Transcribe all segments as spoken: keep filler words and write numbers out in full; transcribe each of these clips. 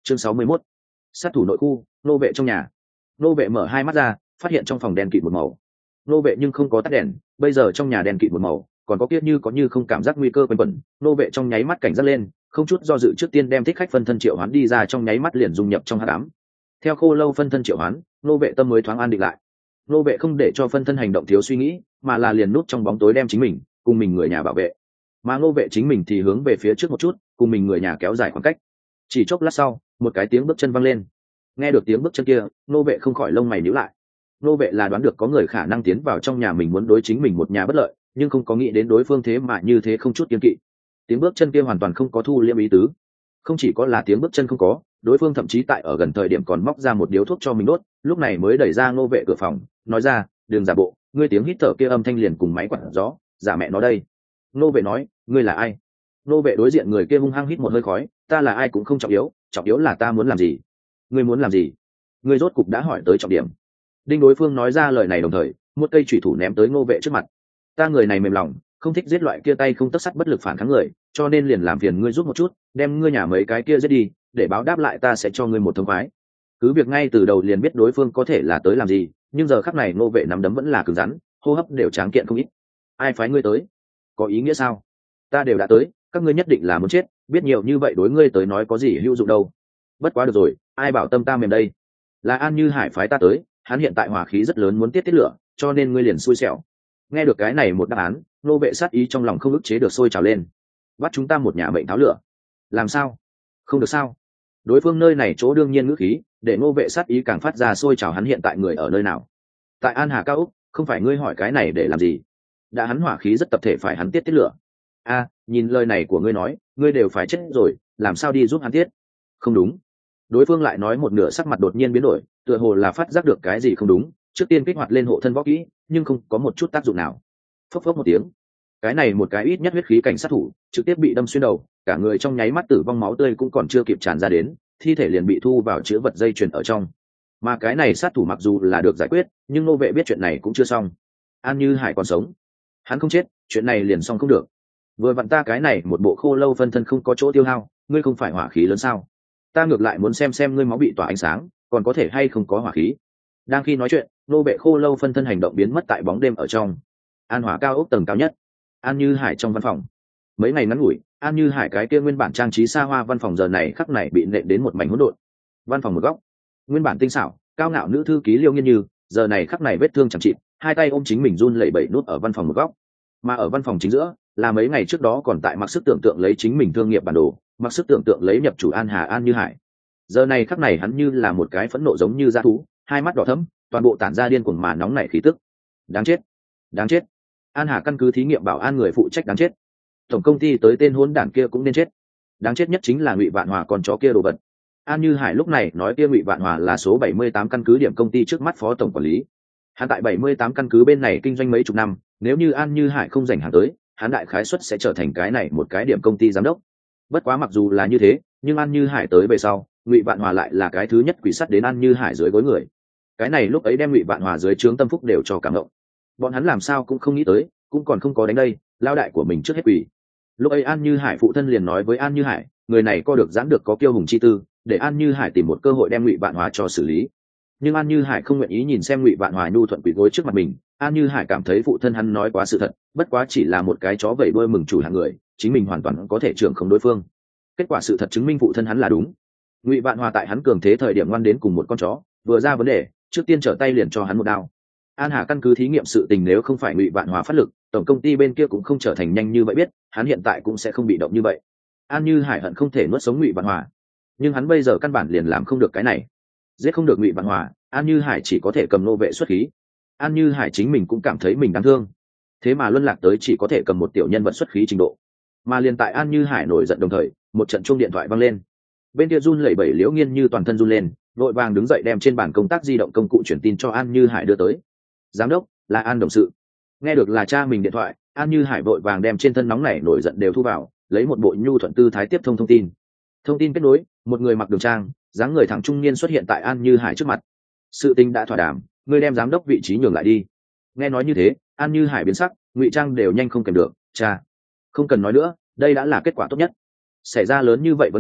chương sáu mươi mốt, sát thủ nội khu. Nô vệ trong nhà. Nô vệ mở hai mắt ra, phát hiện trong phòng đen kịt một màu. Nô vệ nhưng không có tắt đèn, bây giờ trong nhà đen kịt một màu, còn có kiết như có như không cảm giác nguy cơ quanh quẩn. Nô vệ trong nháy mắt cảnh giác lên, không chút do dự trước tiên đem thích khách phân thân triệu hoán đi ra, trong nháy mắt liền dung nhập trong hắc ám. Theo khô lâu phân thân triệu hoán, nô vệ tâm mới thoáng an định lại. Nô vệ không để cho phân thân hành động thiếu suy nghĩ, mà là liền núp trong bóng tối đem chính mình cùng mình người nhà bảo vệ, mà nô vệ chính mình thì hướng về phía trước một chút, cùng mình người nhà kéo dài khoảng cách. Chỉ chốc lát sau, một cái tiếng bước chân văng lên. Nghe được tiếng bước chân kia, nô vệ không khỏi lông mày nhíu lại. Nô vệ là đoán được có người khả năng tiến vào trong nhà mình muốn đối chính mình một nhà bất lợi, nhưng không có nghĩ đến đối phương thế mà như thế không chút kiêng kỵ. Tiếng bước chân kia hoàn toàn không có thu liễm ý tứ. Không chỉ có là tiếng bước chân không có, đối phương thậm chí tại ở gần thời điểm còn móc ra một điếu thuốc cho mình đốt, lúc này mới đẩy ra nô vệ cửa phòng, nói ra, "Đừng giả bộ, ngươi tiếng hít thở kia âm thanh liền cùng máy quạt gió, giả mẹ nó đây." Nô vệ nói, "Ngươi là ai?" Nô vệ đối diện người kia hung hăng hít một hơi khói, "Ta là ai cũng không trọng yếu, trọng yếu là ta muốn làm gì." "Ngươi muốn làm gì?" Ngươi rốt cục đã hỏi tới trọng điểm. Đinh đối phương nói ra lời này đồng thời, một cây chủy thủ ném tới nô vệ trước mặt. "Ta người này mềm lòng, không thích giết loại kia tay không tấc sắt bất lực phản kháng người, cho nên liền làm phiền ngươi giúp một chút, đem ngươi nhà mấy cái kia giết đi, để báo đáp lại ta sẽ cho ngươi một thông khoái." Cứ việc ngay từ đầu liền biết đối phương có thể là tới làm gì, nhưng giờ khắc này nô vệ nắm đấm vẫn là cứng rắn, hô hấp đều tráng kiện không ít. "Ai phái ngươi tới? Có ý nghĩa sao?" "Ta đều đã tới, các ngươi nhất định là muốn chết, biết nhiều như vậy đối ngươi tới nói có gì hữu dụng đâu. Bất quá được rồi, ai bảo tâm ta mềm đây? Là An Như Hải phái ta tới, hắn hiện tại hỏa khí rất lớn muốn tiết tiết lửa, cho nên ngươi liền xui xẻo." Nghe được cái này một đáp án, nô vệ sát ý trong lòng không ức chế được sôi trào lên. "Bắt chúng ta một nhà mệnh tháo lửa? Làm sao? Không được sao?" Đối phương nơi này chỗ đương nhiên ngữ khí, để nô vệ sát ý càng phát ra sôi trào. Hắn hiện tại người ở nơi nào? Tại An Hà Cao Úc, không phải ngươi hỏi cái này để làm gì? Đã hắn hỏa khí rất tập thể phải hắn tiết tiết lửa. A, nhìn lời này của ngươi nói, ngươi đều phải chết rồi, làm sao đi giúp hắn tiết? Không đúng. Đối phương lại nói một nửa, sắc mặt đột nhiên biến đổi, tựa hồ là phát giác được cái gì không đúng, trước tiên kích hoạt lên hộ thân võ kỹ, nhưng không có một chút tác dụng nào. Phốc phốc một tiếng, cái này một cái ít nhất huyết khí cảnh sát thủ trực tiếp bị đâm xuyên đầu, cả người trong nháy mắt tử vong, máu tươi cũng còn chưa kịp tràn ra đến, thi thể liền bị thu vào chứa vật dây chuyền ở trong. Mà cái này sát thủ mặc dù là được giải quyết, nhưng nô vệ biết chuyện này cũng chưa xong. An Như Hải còn sống, hắn không chết, chuyện này liền xong không được. Vừa vặn ta cái này một bộ khô lâu phân thân không có chỗ tiêu hao, ngươi không phải hỏa khí lớn sao? Ta ngược lại muốn xem xem ngươi máu bị tỏa ánh sáng, còn có thể hay không có hỏa khí. Đang khi nói chuyện, nô vệ khô lâu phân thân hành động biến mất tại bóng đêm ở trong An Hỏa Cao Ốc tầng cao nhất. An Như Hải trong văn phòng. Mấy ngày ngắn ngủi, An Như Hải cái kia nguyên bản trang trí xa hoa văn phòng giờ này khắc này bị nện đến một mảnh hỗn độn. Văn phòng một góc, nguyên bản tinh xảo, cao ngạo nữ thư ký Liêu Nghiên Như, giờ này khắc này vết thương chẳng chịt, hai tay ôm chính mình run lẩy bẩy nút ở văn phòng một góc. Mà ở văn phòng chính giữa, là mấy ngày trước đó còn tại mặc sức tưởng tượng lấy chính mình thương nghiệp bản đồ, mặc sức tưởng tượng lấy nhập chủ An Hà An Như Hải. Giờ này khắc này hắn như là một cái phẫn nộ giống như dã thú, hai mắt đỏ thẫm, toàn bộ tản ra điên cuồng mà nóng nảy khí tức. Đáng chết, đáng chết. An Hà căn cứ thí nghiệm bảo an người phụ trách đáng chết. Tổng công ty tới tên hỗn đản kia cũng nên chết. Đáng chết nhất chính là Ngụy Vạn Hòa con chó kia đồ vật. An Như Hải lúc này nói kia Ngụy Vạn Hòa là số bảy mươi tám căn cứ điểm công ty trước mắt phó tổng quản lý. Hắn tại bảy mươi tám căn cứ bên này kinh doanh mấy chục năm, nếu như An Như Hải không rảnh hàng tới, hắn đại khái suất sẽ trở thành cái này một cái điểm công ty giám đốc. Bất quá mặc dù là như thế, nhưng An Như Hải tới về sau, Ngụy Vạn Hòa lại là cái thứ nhất quỷ sắt đến An Như Hải dưới gối người. Cái này lúc ấy đem Ngụy Vạn Hòa dưới trướng tâm phúc đều cho cảm động. Bọn hắn làm sao cũng không nghĩ tới, cũng còn không có đánh đây, lao đại của mình trước hết quỷ. Lúc ấy An Như Hải phụ thân liền nói với An Như Hải, người này co được giãn được có kiêu hùng chi tư, để An Như Hải tìm một cơ hội đem Ngụy Vạn Hòa cho xử lý. Nhưng An Như Hải không nguyện ý nhìn xem Ngụy Vạn Hòa nhu thuận quỷ gối trước mặt mình. An Như Hải cảm thấy phụ thân hắn nói quá sự thật, bất quá chỉ là một cái chó vẩy đuôi mừng chủ hạng người, chính mình hoàn toàn có thể trưởng không đối phương. Kết quả sự thật chứng minh phụ thân hắn là đúng. Ngụy Vạn Hòa tại hắn cường thế thời điểm ngoan đến cùng một con chó, vừa ra vấn đề, trước tiên trở tay liền cho hắn một đao. An Hà căn cứ thí nghiệm sự tình nếu không phải Ngụy Vạn Hòa phát lực, tổng công ty bên kia cũng không trở thành nhanh như vậy biết, hắn hiện tại cũng sẽ không bị động như vậy. An Như Hải hận không thể nuốt sống Ngụy Vạn Hòa, nhưng hắn bây giờ căn bản liền làm không được cái này. Giết không được Ngụy Vạn Hòa, An Như Hải chỉ có thể cầm nô vệ xuất khí. An Như Hải chính mình cũng cảm thấy mình đáng thương, thế mà luân lạc tới chỉ có thể cầm một tiểu nhân vật xuất khí trình độ. Mà liền tại An Như Hải nổi giận đồng thời, một trận chuông điện thoại vang lên. Bên kia run lẩy bẩy Liễu Nghiên Như toàn thân run lên, vội vàng đứng dậy đem trên bàn công tác di động công cụ truyền tin cho An Như Hải đưa tới. Giám đốc, là An đồng sự. Nghe được là cha mình điện thoại, An Như Hải vội vàng đem trên thân nóng nảy nổi giận đều thu vào, lấy một bộ nhu thuận tư thái tiếp thông thông tin. Thông tin kết nối, một người mặc đường trang, dáng người thẳng trung niên xuất hiện tại An Như Hải trước mặt. Sự tình đã thỏa đàm, ngươi đem giám đốc vị trí nhường lại đi. Nghe nói như thế, An Như Hải biến sắc, ngụy trang đều nhanh không kèm được. Cha, không cần nói nữa, đây đã là kết quả tốt nhất. Xảy ra lớn như vậy vấn đề,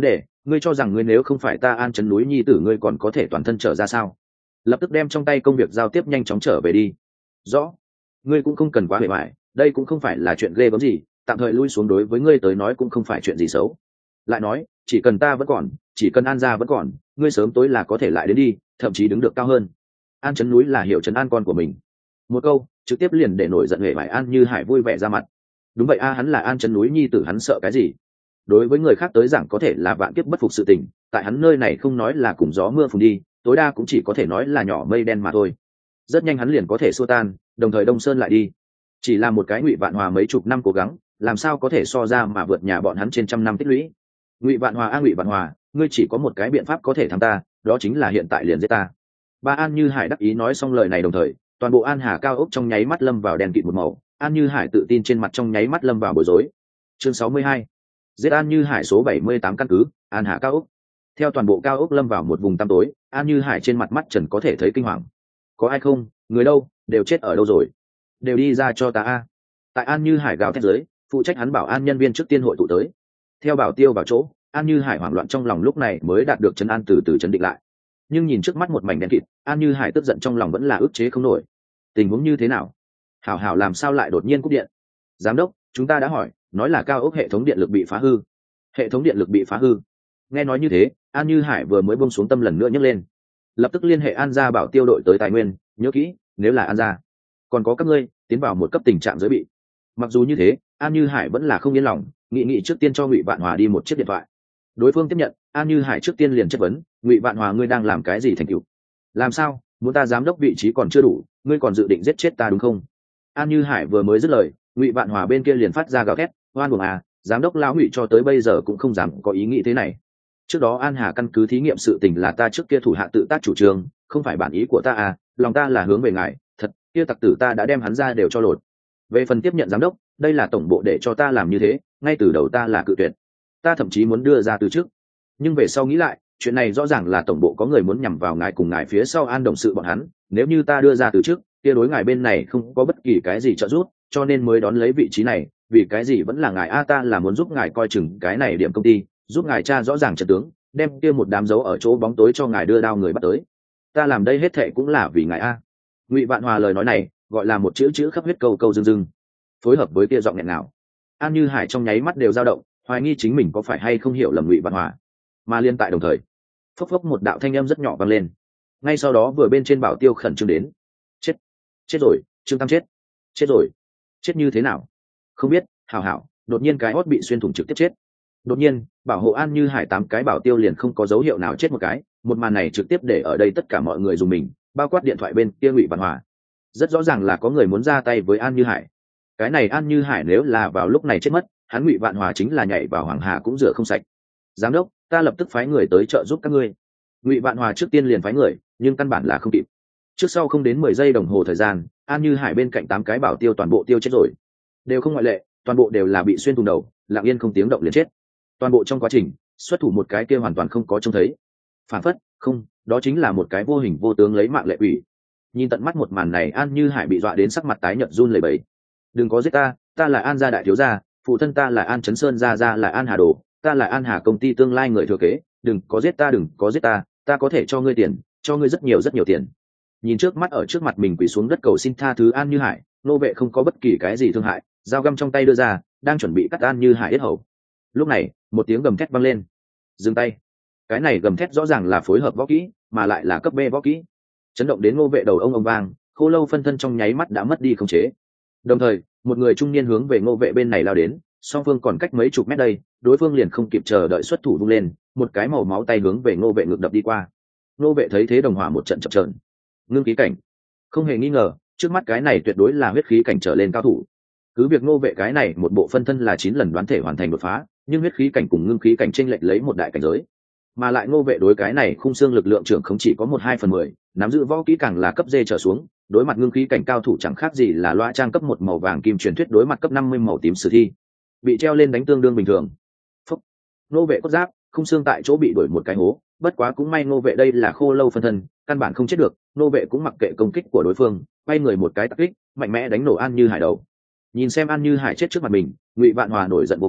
ngươi cho rằng ngươi nếu không phải ta An Chấn núi nhi tử ngươi còn có thể toàn thân trở ra sao? Lập tức đem trong tay công việc giao tiếp nhanh chóng trở về đi. Rõ. Ngươi cũng không cần quá hề mại, đây cũng không phải là chuyện ghê gớm gì, tạm thời lui xuống đối với ngươi tới nói cũng không phải chuyện gì xấu. Lại nói, chỉ cần ta vẫn còn, chỉ cần An gia vẫn còn, ngươi sớm tối là có thể lại đến đi, thậm chí đứng được cao hơn. An Chấn núi là hiểu trấn an con của mình. Một câu trực tiếp liền để nổi giận hề mại An Như Hải vui vẻ ra mặt. Đúng vậy a, hắn là An Chấn núi nhi tử, hắn sợ cái gì? Đối với người khác tới giảng có thể là vạn kiếp bất phục sự tình, tại hắn nơi này không nói là cùng gió mưa phùng đi, tối đa cũng chỉ có thể nói là nhỏ mây đen mà thôi. Rất nhanh hắn liền có thể xua tan, đồng thời đông sơn lại đi. Chỉ là một cái Ngụy Vạn Hòa mấy chục năm cố gắng, làm sao có thể so ra mà vượt nhà bọn hắn trên trăm năm tích lũy. Ngụy Vạn Hòa a Ngụy Vạn Hòa, ngươi chỉ có một cái biện pháp có thể thắng ta, đó chính là hiện tại liền giết ta. Ba An Như Hải đắc ý nói xong lời này đồng thời, toàn bộ An Hà cao ốc trong nháy mắt lâm vào đèn kịt một màu. An Như Hải tự tin trên mặt trong nháy mắt lâm vào bối rối. Chương sáu mươi hai, giết An Như Hải số bảy mươi tám căn cứ An Hà cao ốc. Theo toàn bộ cao ốc lâm vào một vùng tăm tối, An Như Hải trên mặt mắt trần có thể thấy kinh hoàng. Có ai không? Người đâu? Đều chết ở đâu rồi? Đều đi ra cho ta a! Tại An Như Hải gào thét dưới, phụ trách hắn bảo an nhân viên trước tiên hội tụ tới. Theo bảo tiêu vào chỗ, An Như Hải hoảng loạn trong lòng lúc này mới đạt được trấn an, từ từ trấn định lại. Nhưng nhìn trước mắt một mảnh đen kịt, An Như Hải tức giận trong lòng vẫn là ức chế không nổi. Tình huống như thế nào? Hảo hảo làm sao lại đột nhiên cúp điện? Giám đốc, chúng ta đã hỏi, nói là cao ốc hệ thống điện lực bị phá hư. Hệ thống điện lực bị phá hư? Nghe nói như thế, An Như Hải vừa mới buông xuống tâm lần nữa nhấc lên, lập tức liên hệ An gia bảo tiêu đội tới tài nguyên, nhớ kỹ, nếu là An gia, còn có các ngươi tiến vào một cấp tình trạng giới bị. Mặc dù như thế, An Như Hải vẫn là không yên lòng, nghị nghị trước tiên cho Ngụy Vạn Hòa đi một chiếc điện thoại. Đối phương tiếp nhận, An Như Hải trước tiên liền chất vấn, Ngụy Vạn Hòa, ngươi đang làm cái gì thành tựu? Làm sao, muốn ta giám đốc vị trí còn chưa đủ, ngươi còn dự định giết chết ta đúng không? An Như Hải vừa mới dứt lời, Ngụy Vạn Hòa bên kia liền phát ra gào thét, oan uổng à, giám đốc lão Ngụy cho tới bây giờ cũng không dám có ý nghĩ thế này. Trước đó An Hà căn cứ thí nghiệm sự tình là ta trước kia thủ hạ tự tác chủ trương, không phải bản ý của ta à, lòng ta là hướng về ngài, thật, kia tặc tử ta đã đem hắn ra đều cho lột. Về phần tiếp nhận giám đốc, đây là tổng bộ để cho ta làm như thế, ngay từ đầu ta là cự tuyệt, ta thậm chí muốn đưa ra từ trước, nhưng về sau nghĩ lại, chuyện này rõ ràng là tổng bộ có người muốn nhằm vào ngài cùng ngài phía sau An đồng sự bọn hắn, nếu như ta đưa ra từ trước, kia đối ngài bên này không có bất kỳ cái gì trợ giúp, cho nên mới đón lấy vị trí này, vì cái gì vẫn là ngài a, ta là muốn giúp ngài coi chừng cái này điểm công ty, giúp ngài tra rõ ràng trận tướng, đem kia một đám dấu ở chỗ bóng tối cho ngài đưa đao người bắt tới, ta làm đây hết thệ cũng là vì ngài a. Ngụy Vạn Hòa lời nói này gọi là một chữ chữ khắp huyết, câu câu dưng dưng, phối hợp với kia giọng nghẹn ngào, An Như Hải trong nháy mắt đều dao động, hoài nghi chính mình có phải hay không hiểu lầm Ngụy Vạn Hòa. Mà liên tại đồng thời, phốc phốc một đạo thanh âm rất nhỏ vang lên, ngay sau đó vừa bên trên bảo tiêu khẩn trương đến, chết chết rồi, Trương Tam chết chết rồi, chết như thế nào không biết, hảo hảo, đột nhiên cái hót bị xuyên thủng trực tiếp chết. Đột nhiên bảo hộ An Như Hải tám cái bảo tiêu liền không có dấu hiệu nào chết một cái, một màn này trực tiếp để ở đây tất cả mọi người dùng mình, bao quát điện thoại bên kia Ngụy Vạn Hòa. Rất rõ ràng là có người muốn ra tay với An Như Hải. Cái này An Như Hải nếu là vào lúc này chết mất, hắn Ngụy Vạn Hòa chính là nhảy vào Hoàng Hà cũng rửa không sạch. Giám đốc, ta lập tức phái người tới trợ giúp các ngươi. Ngụy Vạn Hòa trước tiên liền phái người, nhưng căn bản là không kịp. Trước sau không đến mười giây đồng hồ thời gian, An Như Hải bên cạnh tám cái bảo tiêu toàn bộ tiêu chết rồi, đều không ngoại lệ, toàn bộ đều là bị xuyên thủng đầu, lặng yên không tiếng động liền chết. Toàn bộ trong quá trình xuất thủ một cái kia hoàn toàn không có trông thấy, phản phất không, đó chính là một cái vô hình vô tướng lấy mạng lệ quỷ. Nhìn tận mắt một màn này, An Như Hải bị dọa đến sắc mặt tái nhợt run lẩy bẩy. Đừng có giết ta, ta là An gia đại thiếu gia, phụ thân ta là An Chấn Sơn gia gia là An Hà Đồ, ta là An Hà công ty tương lai người thừa kế, đừng có giết ta, đừng có giết ta, ta có thể cho ngươi tiền, cho ngươi rất nhiều rất nhiều tiền. Nhìn trước mắt ở trước mặt mình quỳ xuống đất cầu xin tha thứ An Như Hải, nô vệ không có bất kỳ cái gì thương hại, dao găm trong tay đưa ra, đang chuẩn bị cắt An Như Hải yết hầu. Lúc này một tiếng gầm thét vang lên, dừng tay. Cái này gầm thét rõ ràng là phối hợp võ kỹ, mà lại là cấp B võ kỹ, chấn động đến ngô vệ đầu ông ông vang, khô lâu phân thân trong nháy mắt đã mất đi khống chế. Đồng thời một người trung niên hướng về ngô vệ bên này lao đến, song phương còn cách mấy chục mét đây, đối phương liền không kịp chờ đợi xuất thủ vung lên, một cái màu máu tay hướng về ngô vệ ngược đập đi qua. Ngô vệ thấy thế đồng hỏa một trận chập chờn, ngưng khí cảnh, không hề nghi ngờ trước mắt cái này tuyệt đối là huyết khí cảnh trở lên cao thủ. Cứ việc ngô vệ cái này một bộ phân thân là chín lần đoán thể hoàn thành đột phá, nhưng huyết khí cảnh cùng ngưng khí cảnh chênh lệch lấy một đại cảnh giới, mà lại ngô vệ đối cái này khung xương lực lượng trưởng không chỉ có một hai phần mười, nắm giữ võ kỹ càng là cấp D trở xuống, đối mặt ngưng khí cảnh cao thủ chẳng khác gì là loa trang cấp một màu vàng kim truyền thuyết đối mặt cấp năm mươi màu tím sử thi, bị treo lên đánh tương đương bình thường. Phúc. Ngô vệ cốt giáp, khung xương tại chỗ bị đuổi một cái hố, bất quá cũng may ngô vệ đây là khô lâu phân thân, căn bản không chết được, ngô vệ cũng mặc kệ công kích của đối phương, quay người một cái tắc kích, mạnh mẽ đánh nổ An Như Hải đầu. Nhìn xem An Như Hải chết trước mặt mình, Ngụy Vạn Hòa nổi giận vô cùng,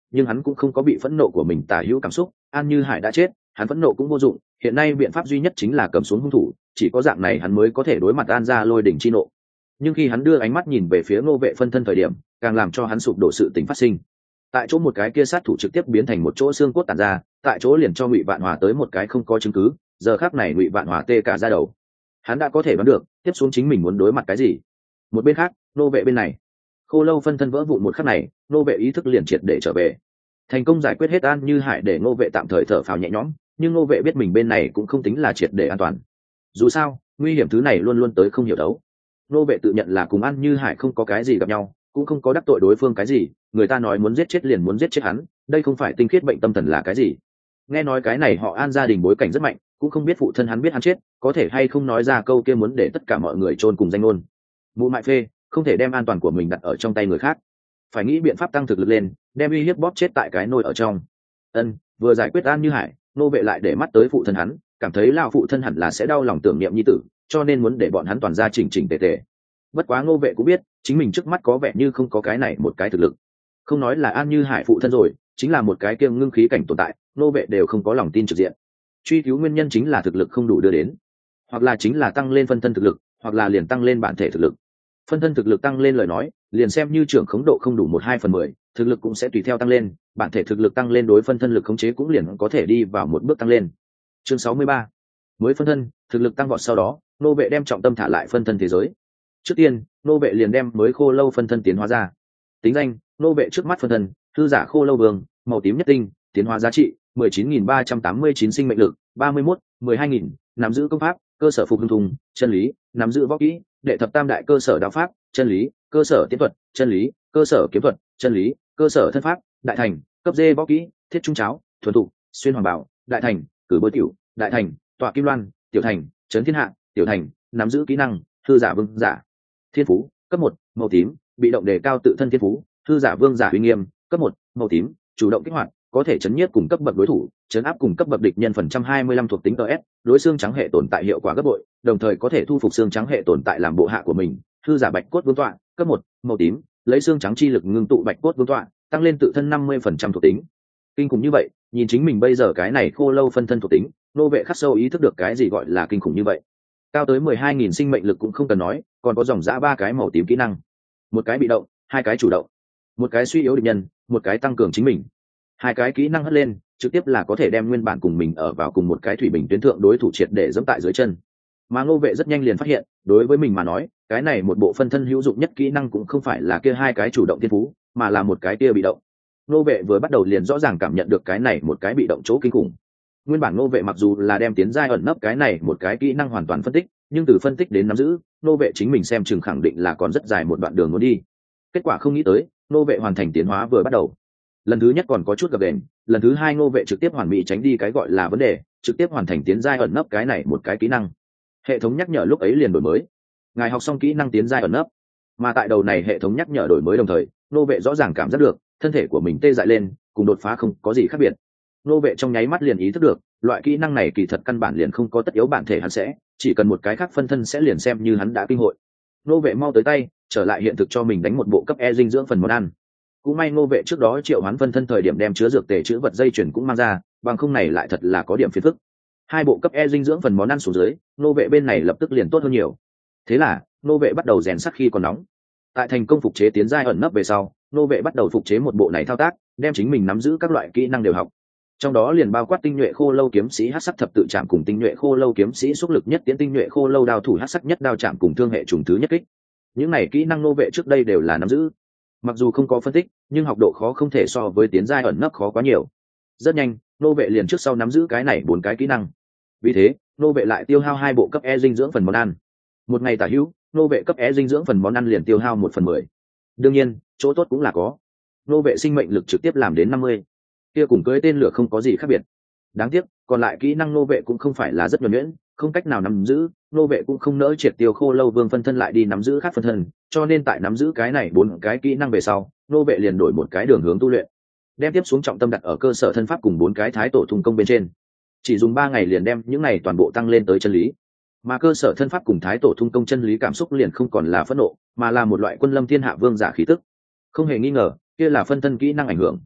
nhưng hắn cũng không có bị phẫn nộ của mình tả hữu cảm xúc. An Như Hải đã chết, hắn phẫn nộ cũng vô dụng, hiện nay biện pháp duy nhất chính là cầm xuống hung thủ, chỉ có dạng này hắn mới có thể đối mặt An gia lôi đỉnh chi nộ. Nhưng khi hắn đưa ánh mắt nhìn về phía Ngô Vệ phân thân thời điểm, càng làm cho hắn sụp đổ sự tình phát sinh. Tại chỗ một cái kia sát thủ trực tiếp biến thành một chỗ xương cốt tàn ra, tại chỗ liền cho Ngụy Vạn Hòa tới một cái không có chứng cứ, giờ khắc này Ngụy Vạn Hòa tê cả da đầu. Hắn đã có thể đoán được tiếp xuống chính mình muốn đối mặt cái gì. Một bên khác, Ngô Vệ bên này, Khô Lâu phân thân vỡ vụn một khắc này, Ngô Vệ ý thức liền triệt để trở về, thành công giải quyết hết An Như Hải, để Ngô Vệ tạm thời thở phào nhẹ nhõm. Nhưng Ngô Vệ biết mình bên này cũng không tính là triệt để an toàn, dù sao nguy hiểm thứ này luôn luôn tới không hiểu đấu. Ngô Vệ tự nhận là cùng An Như Hải không có cái gì gặp nhau, cũng không có đắc tội đối phương cái gì, người ta nói muốn giết chết liền muốn giết chết hắn, đây không phải tinh khiết bệnh tâm thần là cái gì. Nghe nói cái này họ An gia đình bối cảnh rất mạnh, cũng không biết phụ thân hắn biết hắn chết có thể hay không nói ra câu kia muốn để tất cả mọi người chôn cùng danh ngôn. Mụ mại phê, không thể đem an toàn của mình đặt ở trong tay người khác, phải nghĩ biện pháp tăng thực lực lên, đem uy hiếp bóp chết tại cái nôi ở trong. Ân, vừa giải quyết An Như Hải, Ngô Vệ lại để mắt tới phụ thân hắn, cảm thấy lão phụ thân hẳn là sẽ đau lòng tưởng niệm nhi tử, cho nên muốn để bọn hắn toàn ra chỉnh chỉnh tề tề. Bất quá Ngô Vệ cũng biết chính mình trước mắt có vẻ như không có cái này một cái thực lực, không nói là An Như Hải phụ thân rồi, chính là một cái kiêng ngưng khí cảnh tồn tại, Ngô Vệ đều không có lòng tin trực diện. Truy cứu nguyên nhân chính là thực lực không đủ đưa đến, hoặc là chính là tăng lên phân thân thực lực, hoặc là liền tăng lên bản thể thực lực. Phân thân thực lực tăng lên lời nói, liền xem như trưởng khống độ không đủ một hai phần mười, thực lực cũng sẽ tùy theo tăng lên, bản thể thực lực tăng lên đối phân thân lực khống chế cũng liền có thể đi vào một bước tăng lên. Chương sáu mươi ba, mới phân thân thực lực tăng vọt. Sau đó Ngô Vệ đem trọng tâm thả lại phân thân thế giới. Trước tiên Ngô Vệ liền đem mới Khô Lâu phân thân tiến hóa ra. Tính danh: Ngô Vệ trước mắt phân thân, thư giả Khô Lâu Vương, màu tím nhất tinh, tiến hóa giá trị mười chín nghìn ba trăm tám mươi chín sinh mệnh lực ba mươi mốt, mười hai nghìn, nắm giữ công pháp cơ sở phục hưng thùng chân lý, nắm giữ võ kỹ đệ thập tam đại cơ sở đạo pháp chân lý, cơ sở tiến thuật chân lý, cơ sở kiếm thuật chân lý, cơ sở thân pháp đại thành, cấp dê võ kỹ thiết trung cháo thuần thục xuyên hoàng bảo đại thành, cử bôi tiểu đại thành, tọa kim loan tiểu thành, trấn thiên hạ tiểu thành, nắm giữ kỹ năng thư giả vương giả. Thiên phú cấp một màu tím, bị động đề cao tự thân thiên phú thư giả vương giả uy nghiêm cấp một màu tím, chủ động kích hoạt, có thể chấn nhiếp cùng cấp bậc đối thủ, chấn áp cùng cấp bậc địch nhân phần trăm hai mươi lăm thuộc tính ts, đối xương trắng hệ tồn tại hiệu quả gấp bội, đồng thời có thể thu phục xương trắng hệ tồn tại làm bộ hạ của mình. Thư giả bạch cốt vương tọa cấp một màu tím, lấy xương trắng chi lực ngưng tụ bạch cốt vương tọa, tăng lên tự thân năm mươi phần trăm thuộc tính. Kinh khủng như vậy, nhìn chính mình bây giờ cái này Khô Lâu phân thân thuộc tính, Ngô Vệ khắc sâu ý thức được cái gì gọi là kinh khủng như vậy. Cao tới mười hai nghìn sinh mệnh lực cũng không cần nói, còn có dòng dã ba cái màu tím kỹ năng, một cái bị động, hai cái chủ động, một cái suy yếu địch nhân, một cái tăng cường chính mình. Hai cái kỹ năng hất lên, trực tiếp là có thể đem nguyên bản cùng mình ở vào cùng một cái thủy bình tuyến thượng đối thủ triệt để dẫm tại dưới chân. Mà Ngô Vệ rất nhanh liền phát hiện, đối với mình mà nói, cái này một bộ phân thân hữu dụng nhất kỹ năng cũng không phải là kia hai cái chủ động thiên phú, mà là một cái kia bị động. Ngô Vệ vừa bắt đầu liền rõ ràng cảm nhận được cái này một cái bị động chỗ kinh khủng. Nguyên bản Ngô Vệ mặc dù là đem tiến giai ẩn nấp cái này một cái kỹ năng hoàn toàn phân tích, nhưng từ phân tích đến nắm giữ, Ngô Vệ chính mình xem chừng khẳng định là còn rất dài một đoạn đường muốn đi. Kết quả không nghĩ tới, Ngô Vệ hoàn thành tiến hóa vừa bắt đầu, lần thứ nhất còn có chút gập ghềnh, lần thứ hai Ngô Vệ trực tiếp hoàn mỹ tránh đi cái gọi là vấn đề, trực tiếp hoàn thành tiến giai ẩn nấp cái này một cái kỹ năng. Hệ thống nhắc nhở lúc ấy liền đổi mới, ngài học xong kỹ năng tiến giai ẩn nấp. Mà tại đầu này hệ thống nhắc nhở đổi mới đồng thời, Ngô Vệ rõ ràng cảm giác được thân thể của mình tê dại lên, cùng đột phá không có gì khác biệt. Ngô Vệ trong nháy mắt liền ý thức được, loại kỹ năng này kỳ thật căn bản liền không có tất yếu bản thể hắn sẽ, chỉ cần một cái khác phân thân sẽ liền xem như hắn đã kinh hội. Ngô Vệ mau tới tay, trở lại hiện thực cho mình đánh một bộ cấp E dinh dưỡng phần món ăn. Cũng may Ngô Vệ trước đó triệu hoán phân thân thời điểm đem chứa dược tề chữ vật dây chuyển cũng mang ra, bằng không này lại thật là có điểm phiền phức. Hai bộ cấp E dinh dưỡng phần món ăn xuống dưới, Ngô Vệ bên này lập tức liền tốt hơn nhiều. Thế là Ngô Vệ bắt đầu rèn sắt khi còn nóng. Tại thành công phục chế tiến giai ẩn nấp về sau, Ngô Vệ bắt đầu phục chế một bộ này thao tác, đem chính mình nắm giữ các loại kỹ năng đều học. Trong đó liền bao quát tinh nhuệ Khô Lâu kiếm sĩ hắc sắc thập tự chạm cùng tinh nhuệ Khô Lâu kiếm sĩ xúc lực nhất tiến tinh nhuệ Khô Lâu đao thủ hắc sắc nhất đao chạm cùng thương hệ trùng thứ nhất kích. Những này kỹ năng Ngô Vệ trước đây đều là nắm giữ. Mặc dù không có phân tích, nhưng học độ khó không thể so với tiến giai ẩn nấp khó quá nhiều. Rất nhanh, Ngô Vệ liền trước sau nắm giữ cái này bốn cái kỹ năng. Vì thế, Ngô Vệ lại tiêu hao hai bộ cấp E dinh dưỡng phần món ăn. Một ngày tả hữu, Ngô Vệ cấp E dinh dưỡng phần món ăn liền tiêu hao một phần mười. Đương nhiên, chỗ tốt cũng là có. Ngô Vệ sinh mệnh lực trực tiếp làm đến năm mươi. Kia cùng cưới tên lửa không có gì khác biệt. Đáng tiếc, còn lại kỹ năng Ngô Vệ cũng không phải là rất nhuần nhuyễn, không cách nào nắm giữ, Ngô Vệ cũng không nỡ triệt tiêu Khô Lâu Vương phân thân lại đi nắm giữ khác phân thân, cho nên tại nắm giữ cái này bốn cái kỹ năng về sau, Ngô Vệ liền đổi một cái đường hướng tu luyện, đem tiếp xuống trọng tâm đặt ở cơ sở thân pháp cùng bốn cái thái tổ thung công bên trên. Chỉ dùng ba ngày liền đem những này toàn bộ tăng lên tới chân lý. Mà cơ sở thân pháp cùng thái tổ thung công chân lý cảm xúc liền không còn là phẫn nộ, mà là một loại quân lâm thiên hạ vương giả khí tức. Không hề nghi ngờ, kia là phân thân kỹ năng ảnh hưởng.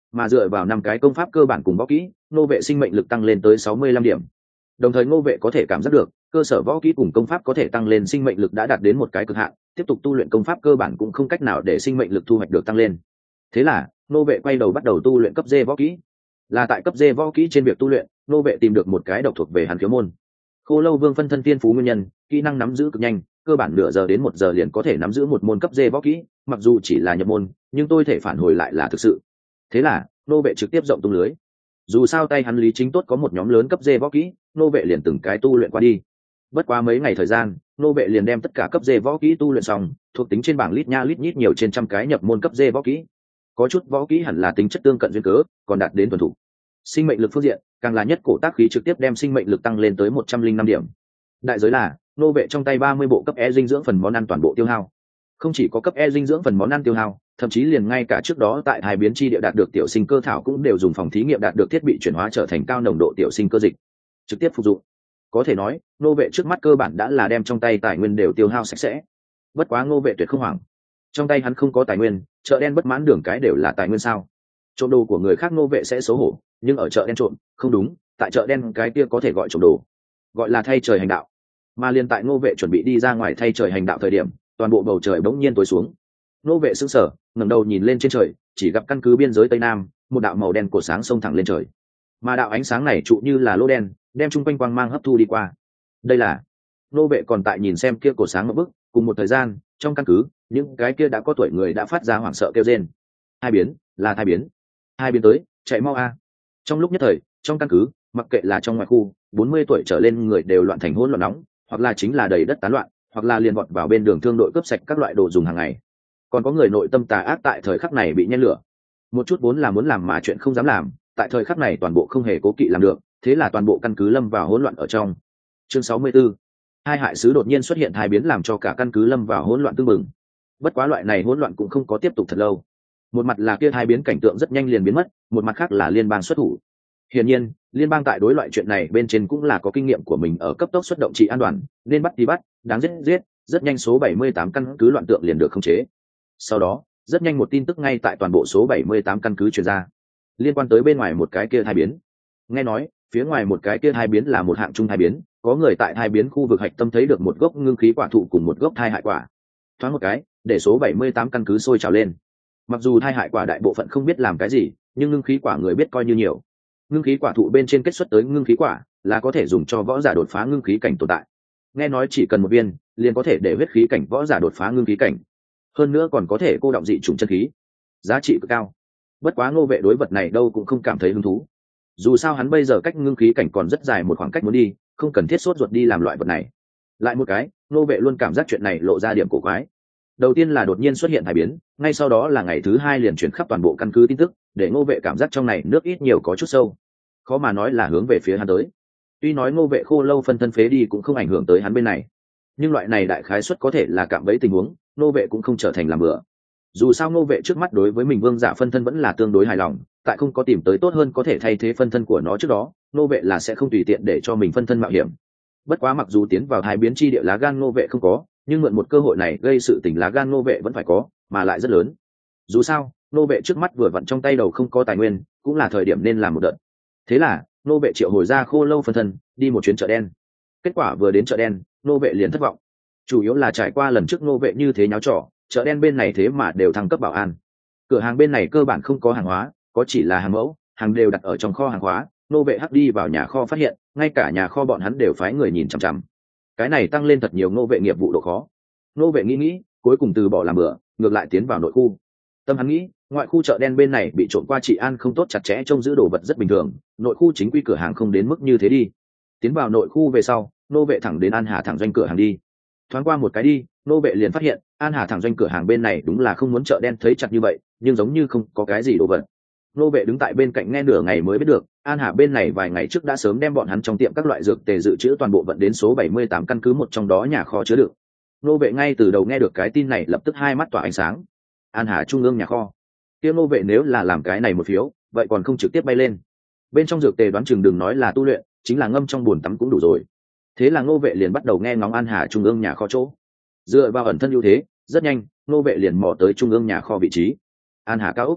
mà dựa vào năm cái công pháp cơ bản cùng võ kỹ, ngô vệ sinh mệnh lực tăng lên tới sáu mươi lăm điểm. Đồng thời ngô vệ có thể cảm giác được cơ sở võ kỹ cùng công pháp có thể tăng lên sinh mệnh lực đã đạt đến một cái cực hạn, tiếp tục tu luyện công pháp cơ bản cũng không cách nào để sinh mệnh lực thu hoạch được tăng lên. Thế là ngô vệ quay đầu bắt đầu tu luyện cấp D võ kỹ. Là tại cấp D võ kỹ trên việc tu luyện, ngô vệ tìm được một cái độc thuộc về hàn khiếu môn. Khô lâu vương phân thân tiên phú nguyên nhân, kỹ năng nắm giữ cực nhanh, cơ bản nửa giờ đến một giờ liền có thể nắm giữ một môn cấp D võ kỹ, mặc dù chỉ là nhập môn nhưng tôi thể phản hồi lại là thực sự. Thế là ngô vệ trực tiếp rộng tung lưới. Dù sao tay hắn lý chính tốt có một nhóm lớn cấp D võ kỹ, ngô vệ liền từng cái tu luyện qua đi. Bất quá mấy ngày thời gian, ngô vệ liền đem tất cả cấp D võ kỹ tu luyện xong, thuộc tính trên bảng lít nha lít nhít nhiều trên trăm cái nhập môn cấp D võ kỹ. Có chút võ kỹ hẳn là tính chất tương cận duyên cớ, còn đạt đến thuần thủ. Sinh mệnh lực phương diện, càng là nhất cổ tác khí trực tiếp đem sinh mệnh lực tăng lên tới một trăm linh năm điểm. Đại giới là ngô vệ trong tay ba mươi bộ cấp E dinh dưỡng phần món ăn toàn bộ tiêu hao. Không chỉ có cấp E dinh dưỡng phần món ăn tiêu hao, thậm chí liền ngay cả trước đó tại hai biến chi địa đạt được tiểu sinh cơ thảo cũng đều dùng phòng thí nghiệm đạt được thiết bị chuyển hóa trở thành cao nồng độ tiểu sinh cơ dịch, trực tiếp phục dụng. Có thể nói, ngô vệ trước mắt cơ bản đã là đem trong tay tài nguyên đều tiêu hao sạch sẽ. Bất quá ngô vệ tuyệt không hoảng. Trong tay hắn không có tài nguyên, chợ đen bất mãn đường cái đều là tài nguyên sao? Trộm đồ của người khác ngô vệ sẽ xấu hổ, nhưng ở chợ đen trộm, không đúng, tại chợ đen cái kia có thể gọi trộm đồ, gọi là thay trời hành đạo. Mà liền tại ngô vệ chuẩn bị đi ra ngoài thay trời hành đạo thời điểm, toàn bộ bầu trời bỗng nhiên tối xuống. Ngô vệ sững sờ, ngẩng đầu nhìn lên trên trời, chỉ gặp căn cứ biên giới tây nam, một đạo màu đen của sáng xông thẳng lên trời. Mà đạo ánh sáng này trụ như là lỗ đen, đem chung quanh quang mang hấp thu đi qua. Đây là Ngô vệ còn tại nhìn xem kia cổ sáng một bức, cùng một thời gian, trong căn cứ, những cái kia đã có tuổi người đã phát ra hoảng sợ kêu rên. Hai biến, là hai biến. Hai biến tới, chạy mau a. Trong lúc nhất thời, trong căn cứ, mặc kệ là trong ngoài khu, bốn mươi tuổi trở lên người đều loạn thành hỗn loạn nóng, hoặc là chính là đầy đất tán loạn, hoặc là liền vọt vào bên đường thương đội cướp sạch các loại đồ dùng hàng ngày. Còn có người nội tâm tà ác tại thời khắc này bị nhen lửa. Một chút vốn là muốn làm mà chuyện không dám làm, tại thời khắc này toàn bộ không hề cố kỵ làm được, thế là toàn bộ căn cứ lâm vào hỗn loạn ở trong. Chương sáu mươi 64. Hai hại sứ đột nhiên xuất hiện hai biến làm cho cả căn cứ lâm vào hỗn loạn tương mừng. Bất quá loại này hỗn loạn cũng không có tiếp tục thật lâu. Một mặt là kia hai biến cảnh tượng rất nhanh liền biến mất, một mặt khác là liên bang xuất thủ. Hiển nhiên, liên bang tại đối loại chuyện này bên trên cũng là có kinh nghiệm của mình ở cấp tốc xuất động trị an toàn, nên bắt thì bắt, đáng giết giết, rất nhanh số bảy mươi tám căn cứ loạn tượng liền được khống chế. Sau đó, rất nhanh một tin tức ngay tại toàn bộ số bảy mươi tám căn cứ truyền ra, liên quan tới bên ngoài một cái kia hai biến. Nghe nói, phía ngoài một cái kia hai biến là một hạng trung hai biến, có người tại hai biến khu vực hạch tâm thấy được một gốc ngưng khí quả thụ cùng một gốc thai hại quả. Thoáng một cái, để số bảy mươi tám căn cứ sôi trào lên. Mặc dù thai hại quả đại bộ phận không biết làm cái gì, nhưng ngưng khí quả người biết coi như nhiều. Ngưng khí quả thụ bên trên kết xuất tới ngưng khí quả là có thể dùng cho võ giả đột phá ngưng khí cảnh tồn tại. Nghe nói chỉ cần một viên liền có thể để huyết khí cảnh võ giả đột phá ngưng khí cảnh, hơn nữa còn có thể cô động dị chủng chân khí, giá trị cực cao. Bất quá Ngô vệ đối vật này đâu cũng không cảm thấy hứng thú. Dù sao hắn bây giờ cách ngưng khí cảnh còn rất dài một khoảng cách muốn đi, không cần thiết sốt ruột đi làm loại vật này. Lại một cái, Ngô vệ luôn cảm giác chuyện này lộ ra điểm cổ quái. Đầu tiên là đột nhiên xuất hiện hai biến, ngay sau đó là ngày thứ hai liền chuyển khắp toàn bộ căn cứ tin tức, để Ngô vệ cảm giác trong này nước ít nhiều có chút sâu, khó mà nói là hướng về phía hắn tới. Tuy nói Ngô vệ khô lâu phân thân phế đi cũng không ảnh hưởng tới hắn bên này, nhưng loại này đại khái suất có thể là cạm bẫy tình huống, Ngô vệ cũng không trở thành làm bừa. Dù sao Ngô vệ trước mắt đối với mình vương giả phân thân vẫn là tương đối hài lòng, tại không có tìm tới tốt hơn có thể thay thế phân thân của nó trước đó, Ngô vệ là sẽ không tùy tiện để cho mình phân thân mạo hiểm. Bất quá mặc dù tiến vào hai biến chi địa lá gan Ngô vệ không có, nhưng mượn một cơ hội này gây sự tình lá gan Ngô vệ vẫn phải có, mà lại rất lớn. Dù sao, Ngô vệ trước mắt vừa vặn trong tay đầu không có tài nguyên, cũng là thời điểm nên làm một đợt. Thế là, Ngô vệ triệu hồi ra khô lâu phân thân, đi một chuyến chợ đen. Kết quả vừa đến chợ đen, Ngô vệ liền thất vọng. Chủ yếu là trải qua lần trước Ngô vệ như thế nháo trò, chợ đen bên này thế mà đều thăng cấp bảo an. Cửa hàng bên này cơ bản không có hàng hóa, có chỉ là hàng mẫu, hàng đều đặt ở trong kho hàng hóa. Ngô vệ hắc đi vào nhà kho phát hiện, ngay cả nhà kho bọn hắn đều phái người nhìn chằm chằm. Cái này tăng lên thật nhiều Ngô vệ nghiệp vụ độ khó. Ngô vệ nghĩ nghĩ, cuối cùng từ bỏ làm bữa, ngược lại tiến vào nội khu. Tâm hắn nghĩ, ngoại khu chợ đen bên này bị trộm qua trị an không tốt chặt chẽ trông giữ đồ vật rất bình thường, nội khu chính quy cửa hàng không đến mức như thế đi. Tiến vào nội khu về sau, Ngô vệ thẳng đến An Hà thẳng doanh cửa hàng đi. Thoáng qua một cái đi, Ngô vệ liền phát hiện An Hà thẳng doanh cửa hàng bên này đúng là không muốn chợ đen thấy chặt như vậy, nhưng giống như không có cái gì đồ vật. Ngô vệ đứng tại bên cạnh nghe nửa ngày mới biết được, An Hà bên này vài ngày trước đã sớm đem bọn hắn trong tiệm các loại dược tề dự trữ toàn bộ vận đến số bảy mươi tám căn cứ một trong đó nhà kho chứa đựng. Ngô vệ ngay từ đầu nghe được cái tin này lập tức hai mắt tỏa ánh sáng. An Hà trung ương nhà kho. Kia Ngô vệ nếu là làm cái này một phiếu, vậy còn không trực tiếp bay lên. Bên trong dược tề đoán chừng đừng nói là tu luyện, chính là ngâm trong bồn tắm cũng đủ rồi. Thế là Ngô vệ liền bắt đầu nghe ngóng An Hà trung ương nhà kho chỗ. Dựa vào ẩn thân ưu thế, rất nhanh, Ngô vệ liền mò tới trung ương nhà kho vị trí. An Hà cao ốc.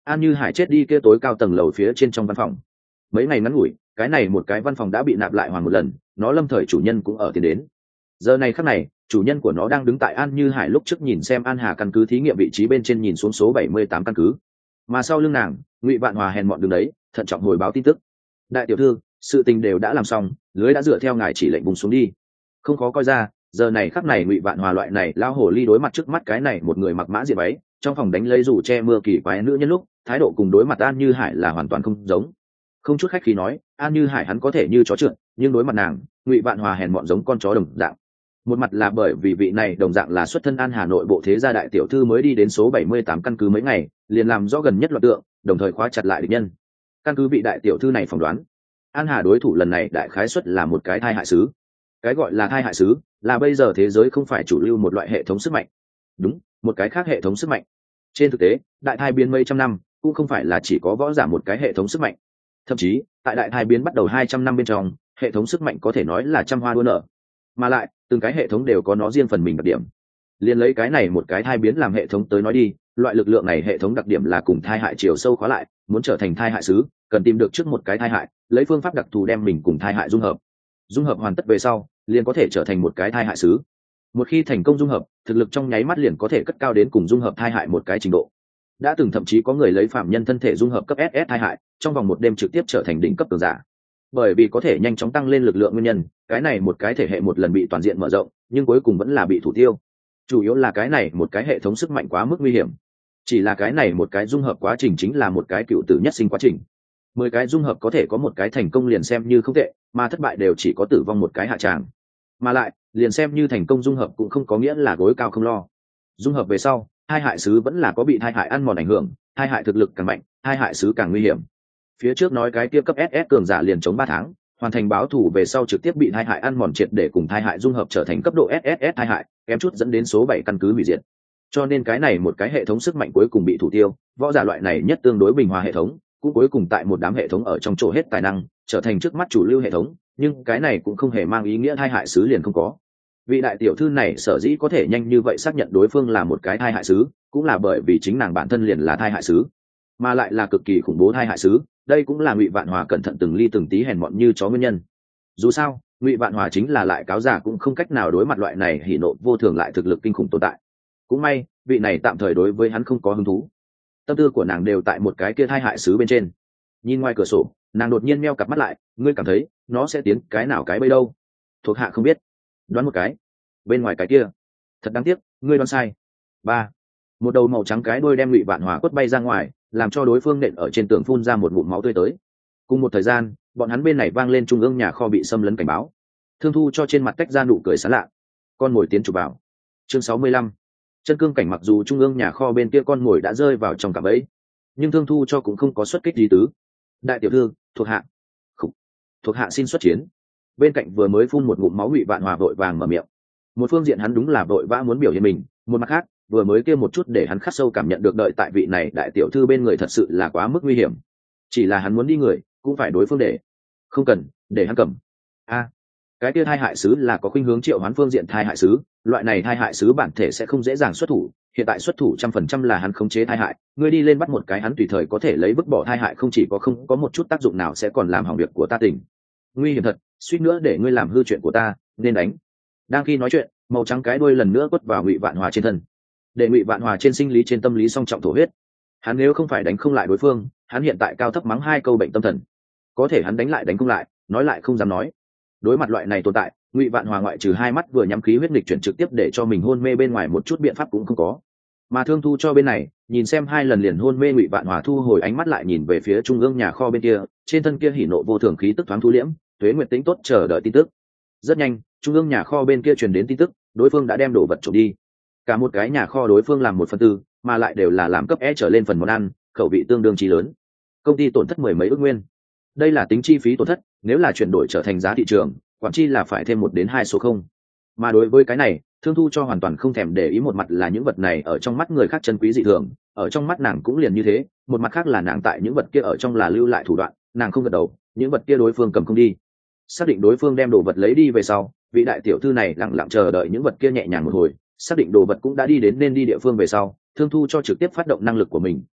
An Như Hải chết đi kia tối cao tầng lầu phía trên trong văn phòng. Mấy ngày ngắn ngủi, cái này một cái văn phòng đã bị nạp lại hoàn một lần, nó lâm thời chủ nhân cũng ở tiền đến. Giờ này khắc này, chủ nhân của nó đang đứng tại An Như Hải lúc trước nhìn xem An Hà căn cứ thí nghiệm vị trí bên trên nhìn xuống số bảy mươi tám căn cứ. Mà sau lưng nàng, Ngụy Vạn Hòa hèn mọn đứng đấy, thận trọng hồi báo tin tức. Đại tiểu thư, sự tình đều đã làm xong, lưới đã dựa theo ngài chỉ lệnh vùng xuống đi. Không khó coi ra, giờ này khắc này Ngụy Vạn Hòa loại này lao hồ ly đối mặt trước mắt cái này một người mặc mã diện váy, trong phòng đánh lấy dù che mưa kỳ quái nữ nhân lúc, thái độ cùng đối mặt An Như Hải là hoàn toàn không giống. Không chút khách khí nói, An Như Hải hắn có thể như chó trượt, nhưng đối mặt nàng, Ngụy Vạn Hòa hèn mọn giống con chó đồng dạng. Một mặt là bởi vì vị này đồng dạng là xuất thân An Hà Nội bộ thế gia đại tiểu thư mới đi đến số bảy mươi tám căn cứ mấy ngày, liền làm rõ gần nhất loạt tượng, đồng thời khóa chặt lại địch nhân. Căn cứ vị đại tiểu thư này phỏng đoán, An Hà đối thủ lần này đại khái suất là một cái thai hại sứ. Cái gọi là thai hại sứ, là bây giờ thế giới không phải chủ lưu một loại hệ thống sức mạnh. Đúng, một cái khác hệ thống sức mạnh. Trên thực tế, đại thai biến mấy trăm năm, cũng không phải là chỉ có võ giả một cái hệ thống sức mạnh. Thậm chí, tại đại thai biến bắt đầu hai trăm năm bên trong, hệ thống sức mạnh có thể nói là trăm hoa đua nở. Mà lại, từng cái hệ thống đều có nó riêng phần mình đặc điểm. Liên lấy cái này một cái thai biến làm hệ thống tới nói đi, loại lực lượng này hệ thống đặc điểm là cùng thai hại chiều sâu khóa lại, muốn trở thành thai hại sứ, cần tìm được trước một cái thai hại, lấy phương pháp đặc thù đem mình cùng thai hại dung hợp. Dung hợp hoàn tất về sau, liền có thể trở thành một cái thai hại sứ. Một khi thành công dung hợp, thực lực trong nháy mắt liền có thể cất cao đến cùng dung hợp thai hại một cái trình độ. Đã từng thậm chí có người lấy phạm nhân thân thể dung hợp cấp ét ét thai hại, trong vòng một đêm trực tiếp trở thành đỉnh cấp cường giả. Bởi vì có thể nhanh chóng tăng lên lực lượng nguyên nhân, cái này một cái thể hệ một lần bị toàn diện mở rộng, nhưng cuối cùng vẫn là bị thủ tiêu. Chủ yếu là cái này một cái hệ thống sức mạnh quá mức nguy hiểm. Chỉ là cái này một cái dung hợp quá trình chính là một cái cựu tử nhất sinh quá trình. Mười cái dung hợp có thể có một cái thành công liền xem như không tệ, mà thất bại đều chỉ có tử vong một cái hạ tràng. Mà lại, liền xem như thành công dung hợp cũng không có nghĩa là gối cao không lo. Dung hợp về sau, hai hại sứ vẫn là có bị hai hại ăn mòn ảnh hưởng, hai hại thực lực càng mạnh, hai hại sứ càng nguy hiểm. Phía trước nói cái kia cấp ét ét cường giả liền chống ba tháng, hoàn thành báo thù về sau trực tiếp bị hai hại ăn mòn triệt để cùng hai hại dung hợp trở thành cấp độ ét ét ét hai hại, kém chút dẫn đến số bảy căn cứ hủy diệt. Cho nên cái này một cái hệ thống sức mạnh cuối cùng bị thủ tiêu, võ giả loại này nhất tương đối bình hòa hệ thống, cũng cuối cùng tại một đám hệ thống ở trong chỗ hết tài năng, trở thành trước mắt chủ lưu hệ thống, nhưng cái này cũng không hề mang ý nghĩa hai hại sứ liền không có. Vị đại tiểu thư này sở dĩ có thể nhanh như vậy xác nhận đối phương là một cái thai hại sứ, cũng là bởi vì chính nàng bản thân liền là thai hại sứ, mà lại là cực kỳ khủng bố thai hại sứ. Đây cũng là Ngụy Vạn Hòa cẩn thận từng ly từng tí hèn mọn như chó nguyên nhân. Dù sao, Ngụy Vạn Hòa chính là lại cáo giả cũng không cách nào đối mặt loại này hỉ nộ vô thường lại thực lực kinh khủng tồn tại. Cũng may, vị này tạm thời đối với hắn không có hứng thú. Tâm tư của nàng đều tại một cái kia thai hại sứ bên trên. Nhìn ngoài cửa sổ, nàng đột nhiên meo cặp mắt lại, ngươi cảm thấy nó sẽ tiến cái nào cái bấy đâu? Thuộc hạ không biết. Đoán một cái. Bên ngoài cái kia. Thật đáng tiếc, ngươi đoán sai. Ba. Một đầu màu trắng cái đuôi đem Ngụy Vạn Hòa quất bay ra ngoài, làm cho đối phương nện ở trên tường phun ra một ngụm máu tươi tới. Cùng một thời gian, bọn hắn bên này vang lên trung ương nhà kho bị xâm lấn cảnh báo. Thương Thu cho trên mặt tách ra nụ cười sán lạ. Con mồi tiến chụp vào. Chương sáu mươi lăm. Chân cương cảnh, mặc dù trung ương nhà kho bên kia con mồi đã rơi vào trong cạm bẫy, nhưng Thương Thu cho cũng không có xuất kích gì tứ. Đại tiểu thư, thuộc hạ. Khủ. Thuộc hạ xin xuất chiến. Bên cạnh vừa mới phun một ngụm máu Ngụy Vạn Hòa vội vàng mở miệng. Một phương diện hắn đúng là vội vã muốn biểu hiện mình, một mặt khác, vừa mới kia một chút để hắn khắc sâu cảm nhận được đợi tại vị này đại tiểu thư bên người thật sự là quá mức nguy hiểm. Chỉ là hắn muốn đi người, cũng phải đối phương để. Không cần, để hắn cầm. A, cái kia thai hại sứ là có khuynh hướng triệu hoán phương diện thai hại sứ, loại này thai hại sứ bản thể sẽ không dễ dàng xuất thủ, hiện tại xuất thủ trăm phần trăm là hắn khống chế thai hại, ngươi đi lên bắt một cái hắn tùy thời có thể lấy bức bỏ thai hại, không chỉ có không có một chút tác dụng nào sẽ còn làm hỏng việc của ta tỉnh. Nguy hiểm thật, suýt nữa để ngươi làm hư chuyện của ta, nên đánh. Đang khi nói chuyện, màu trắng cái đuôi lần nữa quất vào Ngụy Vạn Hòa trên thân. Để Ngụy Vạn Hòa trên sinh lý trên tâm lý song trọng thổ huyết. Hắn nếu không phải đánh không lại đối phương, hắn hiện tại cao thấp mắng hai câu bệnh tâm thần. Có thể hắn đánh lại đánh không lại, nói lại không dám nói. Đối mặt loại này tồn tại, Ngụy Vạn Hòa ngoại trừ hai mắt vừa nhắm khí huyết nghịch chuyển trực tiếp để cho mình hôn mê bên ngoài một chút biện pháp cũng không có. Mà Thương Thu cho bên này, nhìn xem hai lần liền hôn mê Ngụy Vạn Hòa thu hồi ánh mắt lại nhìn về phía trung ương nhà kho bên kia, trên thân kia hỉ nộ vô thường khí tức thoáng thu liễm, Tuế Nguyệt tĩnh tốt chờ đợi tin tức. Rất nhanh, trung ương nhà kho bên kia truyền đến tin tức, đối phương đã đem đồ vật trộm đi. Cả một cái nhà kho đối phương làm một phần tư, mà lại đều là làm cấp E trở lên phần món ăn, khẩu vị tương đương chí lớn. Công ty tổn thất mười mấy ức nguyên. Đây là tính chi phí tổn thất, nếu là chuyển đổi trở thành giá thị trường, quản chi là phải thêm một đến hai số không. Mà đối với cái này, Thương Thu cho hoàn toàn không thèm để ý, một mặt là những vật này ở trong mắt người khác chân quý dị thường, ở trong mắt nàng cũng liền như thế, một mặt khác là nàng tại những vật kia ở trong là lưu lại thủ đoạn, nàng không gật đầu, những vật kia đối phương cầm không đi. Xác định đối phương đem đồ vật lấy đi về sau, vị đại tiểu thư này lặng lặng chờ đợi những vật kia nhẹ nhàng một hồi, xác định đồ vật cũng đã đi đến nên đi địa phương về sau, Thương Thu cho trực tiếp phát động năng lực của mình,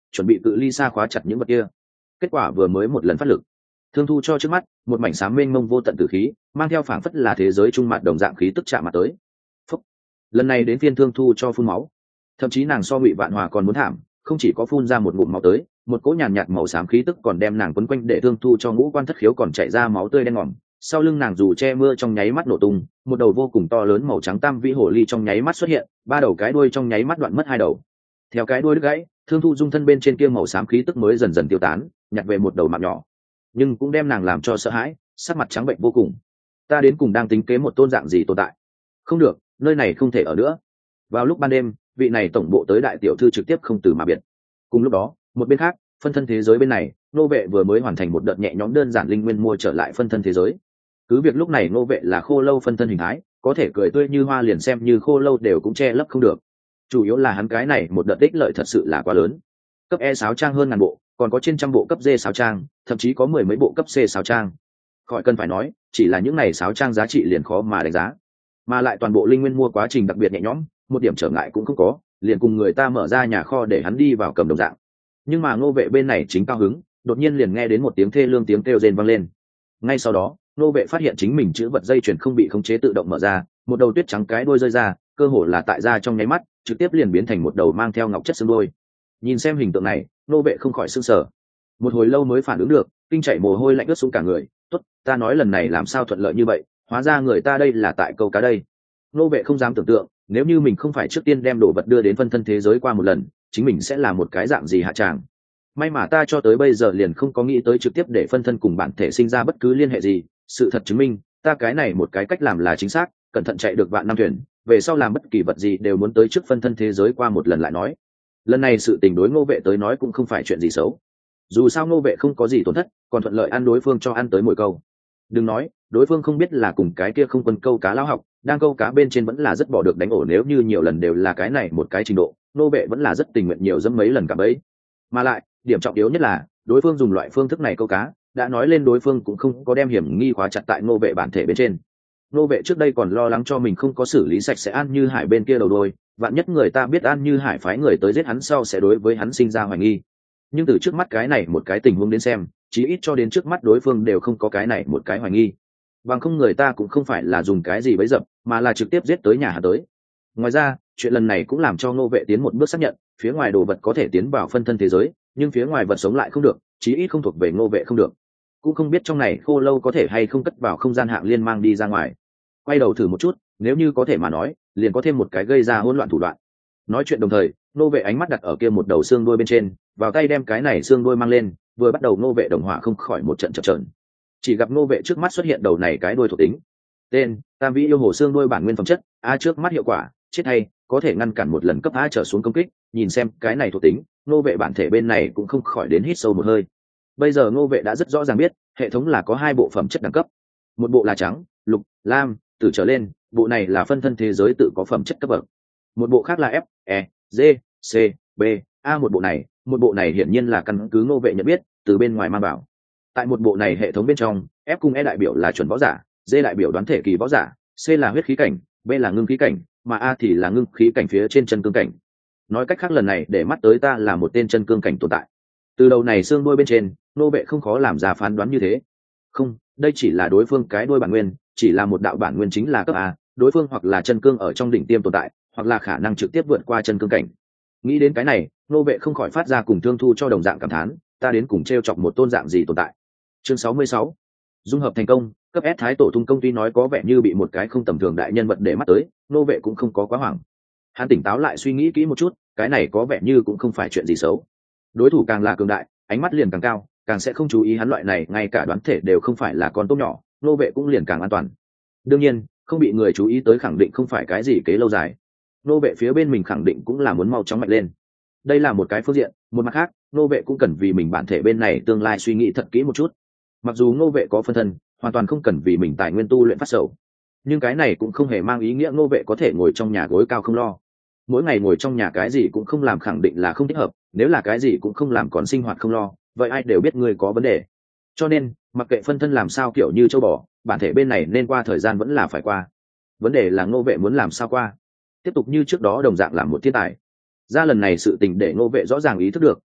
chuẩn bị cự ly xa khóa chặt những vật kia. Kết quả vừa mới một lần phát lực, thương thu cho trước mắt một mảnh xám mênh mông vô tận tử khí, mang theo phảng phất là thế giới trung mặt đồng dạng khí tức chạm mặt tới. Phúc. Lần này đến phiên thương thu cho phun máu, thậm chí nàng so Ngụy Vạn Hòa còn muốn thảm, không chỉ có phun ra một ngụm máu tới, một cỗ nhàn nhạt, nhạt màu xám khí tức còn đem nàng quấn quanh, để thương thu cho ngũ quan thất khiếu còn chảy ra máu tươi đen ngòm. Sau lưng nàng dù che mưa trong nháy mắt nổ tung, một đầu vô cùng to lớn màu trắng tam vĩ hồ ly trong nháy mắt xuất hiện, ba đầu cái đuôi trong nháy mắt đoạn mất hai đầu. Theo cái đuôi đứt gãy, thương thu dung thân bên trên kia màu xám khí tức mới dần dần tiêu tán, nhặt về một đầu mạng nhỏ, nhưng cũng đem nàng làm cho sợ hãi, sắc mặt trắng bệnh vô cùng. Ta đến cùng đang tính kế một tôn dạng gì tồn tại? Không được, nơi này không thể ở nữa. Vào lúc ban đêm, vị này tổng bộ tới đại tiểu thư trực tiếp không từ mà biệt. Cùng lúc đó, một bên khác, phân thân thế giới bên này, nô vệ vừa mới hoàn thành một đợt nhẹ nhõm đơn giản linh nguyên mua trở lại phân thân thế giới. Cứ việc lúc này nô vệ là khô lâu phân thân hình thái, có thể cười tươi như hoa, liền xem như khô lâu đều cũng che lấp không được. Chủ yếu là hắn cái này một đợt ích lợi thật sự là quá lớn. Cấp E sáo trang hơn ngàn bộ, còn có trên trăm bộ cấp D sáo trang, thậm chí có mười mấy bộ cấp C sáo trang. Khỏi cần phải nói, chỉ là những này sáo trang giá trị liền khó mà đánh giá. Mà lại toàn bộ linh nguyên mua quá trình đặc biệt nhẹ nhõm, một điểm trở ngại cũng không có, liền cùng người ta mở ra nhà kho để hắn đi vào cầm đồng dạng. Nhưng mà Ngô Vệ bên này chính cao hứng, đột nhiên liền nghe đến một tiếng thê lương tiếng kêu rên vang lên. Ngay sau đó, Ngô Vệ phát hiện chính mình chữ vật dây chuyền không bị khống chế tự động mở ra, một đầu tuyết trắng cái đuôi rơi ra, cơ hồ là tại ra trong nháy mắt, trực tiếp liền biến thành một đầu mang theo ngọc chất xương đuôi. Nhìn xem hình tượng này, Ngô Vệ không khỏi sửng sở. Một hồi lâu mới phản ứng được, kinh chảy mồ hôi lạnh ướt xuống cả người. Tốt, ta nói lần này làm sao thuận lợi như vậy, hóa ra người ta đây là tại câu cá đây. Ngô Vệ không dám tưởng tượng, nếu như mình không phải trước tiên đem đồ vật đưa đến phân thân thế giới qua một lần, chính mình sẽ là một cái dạng gì hạ tràng. May mà ta cho tới bây giờ liền không có nghĩ tới trực tiếp để phân thân cùng bản thể sinh ra bất cứ liên hệ gì. Sự thật chứng minh, ta cái này một cái cách làm là chính xác, cẩn thận chạy được vạn năm thuyền, về sau làm bất kỳ vật gì đều muốn tới trước phân thân thế giới qua một lần lại nói. Lần này sự tình đối Ngô Vệ tới nói cũng không phải chuyện gì xấu. Dù sao Ngô Vệ không có gì tổn thất, còn thuận lợi ăn đối phương cho ăn tới mồi câu. Đừng nói, đối phương không biết là cùng cái kia không quân câu cá lão học, đang câu cá bên trên vẫn là rất bỏ được đánh ổ, nếu như nhiều lần đều là cái này một cái trình độ, Ngô Vệ vẫn là rất tình nguyện nhiều dẫm mấy lần cả bấy. Mà lại, điểm trọng yếu nhất là, đối phương dùng loại phương thức này câu cá, đã nói lên đối phương cũng không có đem hiểm nghi khóa chặt tại Ngô Vệ bản thể bên trên. Ngô Vệ trước đây còn lo lắng cho mình không có xử lý sạch sẽ An Như Hải bên kia đầu đôi, vạn nhất người ta biết An Như Hải phái người tới giết hắn sau sẽ đối với hắn sinh ra hoài nghi. Nhưng từ trước mắt cái này một cái tình huống đến xem, chí ít cho đến trước mắt đối phương đều không có cái này một cái hoài nghi. Bằng không người ta cũng không phải là dùng cái gì bấy dập, mà là trực tiếp giết tới nhà hắn tới. Ngoài ra, chuyện lần này cũng làm cho Ngô Vệ tiến một bước xác nhận, phía ngoài đồ vật có thể tiến vào phân thân thế giới, nhưng phía ngoài vật sống lại không được, chí ít không thuộc về Ngô Vệ không được. Cũng không biết trong này khô lâu có thể hay không cất vào không gian hạng liên mang đi ra ngoài. Quay đầu thử một chút, nếu như có thể mà nói, liền có thêm một cái gây ra hỗn loạn thủ đoạn. Nói chuyện đồng thời, Ngô Vệ ánh mắt đặt ở kia một đầu xương đuôi bên trên, vào tay đem cái này xương đuôi mang lên, vừa bắt đầu Ngô Vệ đồng hỏa không khỏi một trận chập chờn. Chỉ gặp Ngô Vệ trước mắt xuất hiện đầu này cái đuôi thuộc tính. Tên: Tam Vĩ yêu hồ xương đuôi bản nguyên phẩm chất, a trước mắt hiệu quả, chết hay, có thể ngăn cản một lần cấp A trở xuống công kích. Nhìn xem cái này thuộc tính, Ngô Vệ bản thể bên này cũng không khỏi đến hít sâu một hơi. Bây giờ Ngô Vệ đã rất rõ ràng biết, hệ thống là có hai bộ phẩm chất đẳng cấp. Một bộ là trắng, lục, lam, tử trở lên, bộ này là phân thân thế giới tự có phẩm chất cấp bậc. Một bộ khác là F, E, G, C, B, A. Một bộ này, một bộ này hiển nhiên là căn cứ Ngô Vệ nhận biết, từ bên ngoài mang vào. Tại một bộ này hệ thống bên trong, F cùng E đại biểu là chuẩn võ giả, D đại biểu đoán thể kỳ võ giả, C là huyết khí cảnh, B là ngưng khí cảnh, mà A thì là ngưng khí cảnh phía trên chân cương cảnh. Nói cách khác lần này để mắt tới ta là một tên chân cương cảnh tồn tại. Từ đầu này xương đuôi bên trên, Ngô Vệ không khó làm ra phán đoán như thế. Không, đây chỉ là đối phương cái đuôi bản nguyên, chỉ là một đạo bản nguyên chính là cấp A, đối phương hoặc là chân cương ở trong đỉnh tiêm tồn tại, hoặc là khả năng trực tiếp vượt qua chân cương cảnh. Nghĩ đến cái này, Ngô Vệ không khỏi phát ra cùng Thương Thu cho đồng dạng cảm thán, ta đến cùng treo chọc một tôn dạng gì tồn tại. Chương sáu mươi sáu, dung hợp thành công. Cấp S Thái Tổ Thung Công ty nói có vẻ như bị một cái không tầm thường đại nhân vật để mắt tới, Ngô Vệ cũng không có quá hoảng. Hắn tỉnh táo lại suy nghĩ kỹ một chút, cái này có vẻ như cũng không phải chuyện gì xấu. Đối thủ càng là cường đại, ánh mắt liền càng cao, càng sẽ không chú ý hắn loại này, ngay cả đoán thể đều không phải là con tốt nhỏ, Ngô Vệ cũng liền càng an toàn. Đương nhiên, không bị người chú ý tới khẳng định không phải cái gì kế lâu dài. Ngô Vệ phía bên mình khẳng định cũng là muốn mau chóng mạnh lên. Đây là một cái phương diện, một mặt khác, Ngô Vệ cũng cần vì mình bản thể bên này tương lai suy nghĩ thật kỹ một chút. Mặc dù Ngô Vệ có phân thân, hoàn toàn không cần vì mình tài nguyên tu luyện phát sầu, nhưng cái này cũng không hề mang ý nghĩa Ngô Vệ có thể ngồi trong nhà gối cao không lo. Mỗi ngày ngồi trong nhà cái gì cũng không làm khẳng định là không thích hợp, nếu là cái gì cũng không làm còn sinh hoạt không lo, vậy ai đều biết người có vấn đề. Cho nên, mặc kệ phân thân làm sao kiểu như châu bò, bản thể bên này nên qua thời gian vẫn là phải qua. Vấn đề là Ngô Vệ muốn làm sao qua. Tiếp tục như trước đó đồng dạng làm một thiên tài. Ra lần này sự tình để Ngô Vệ rõ ràng ý thức được,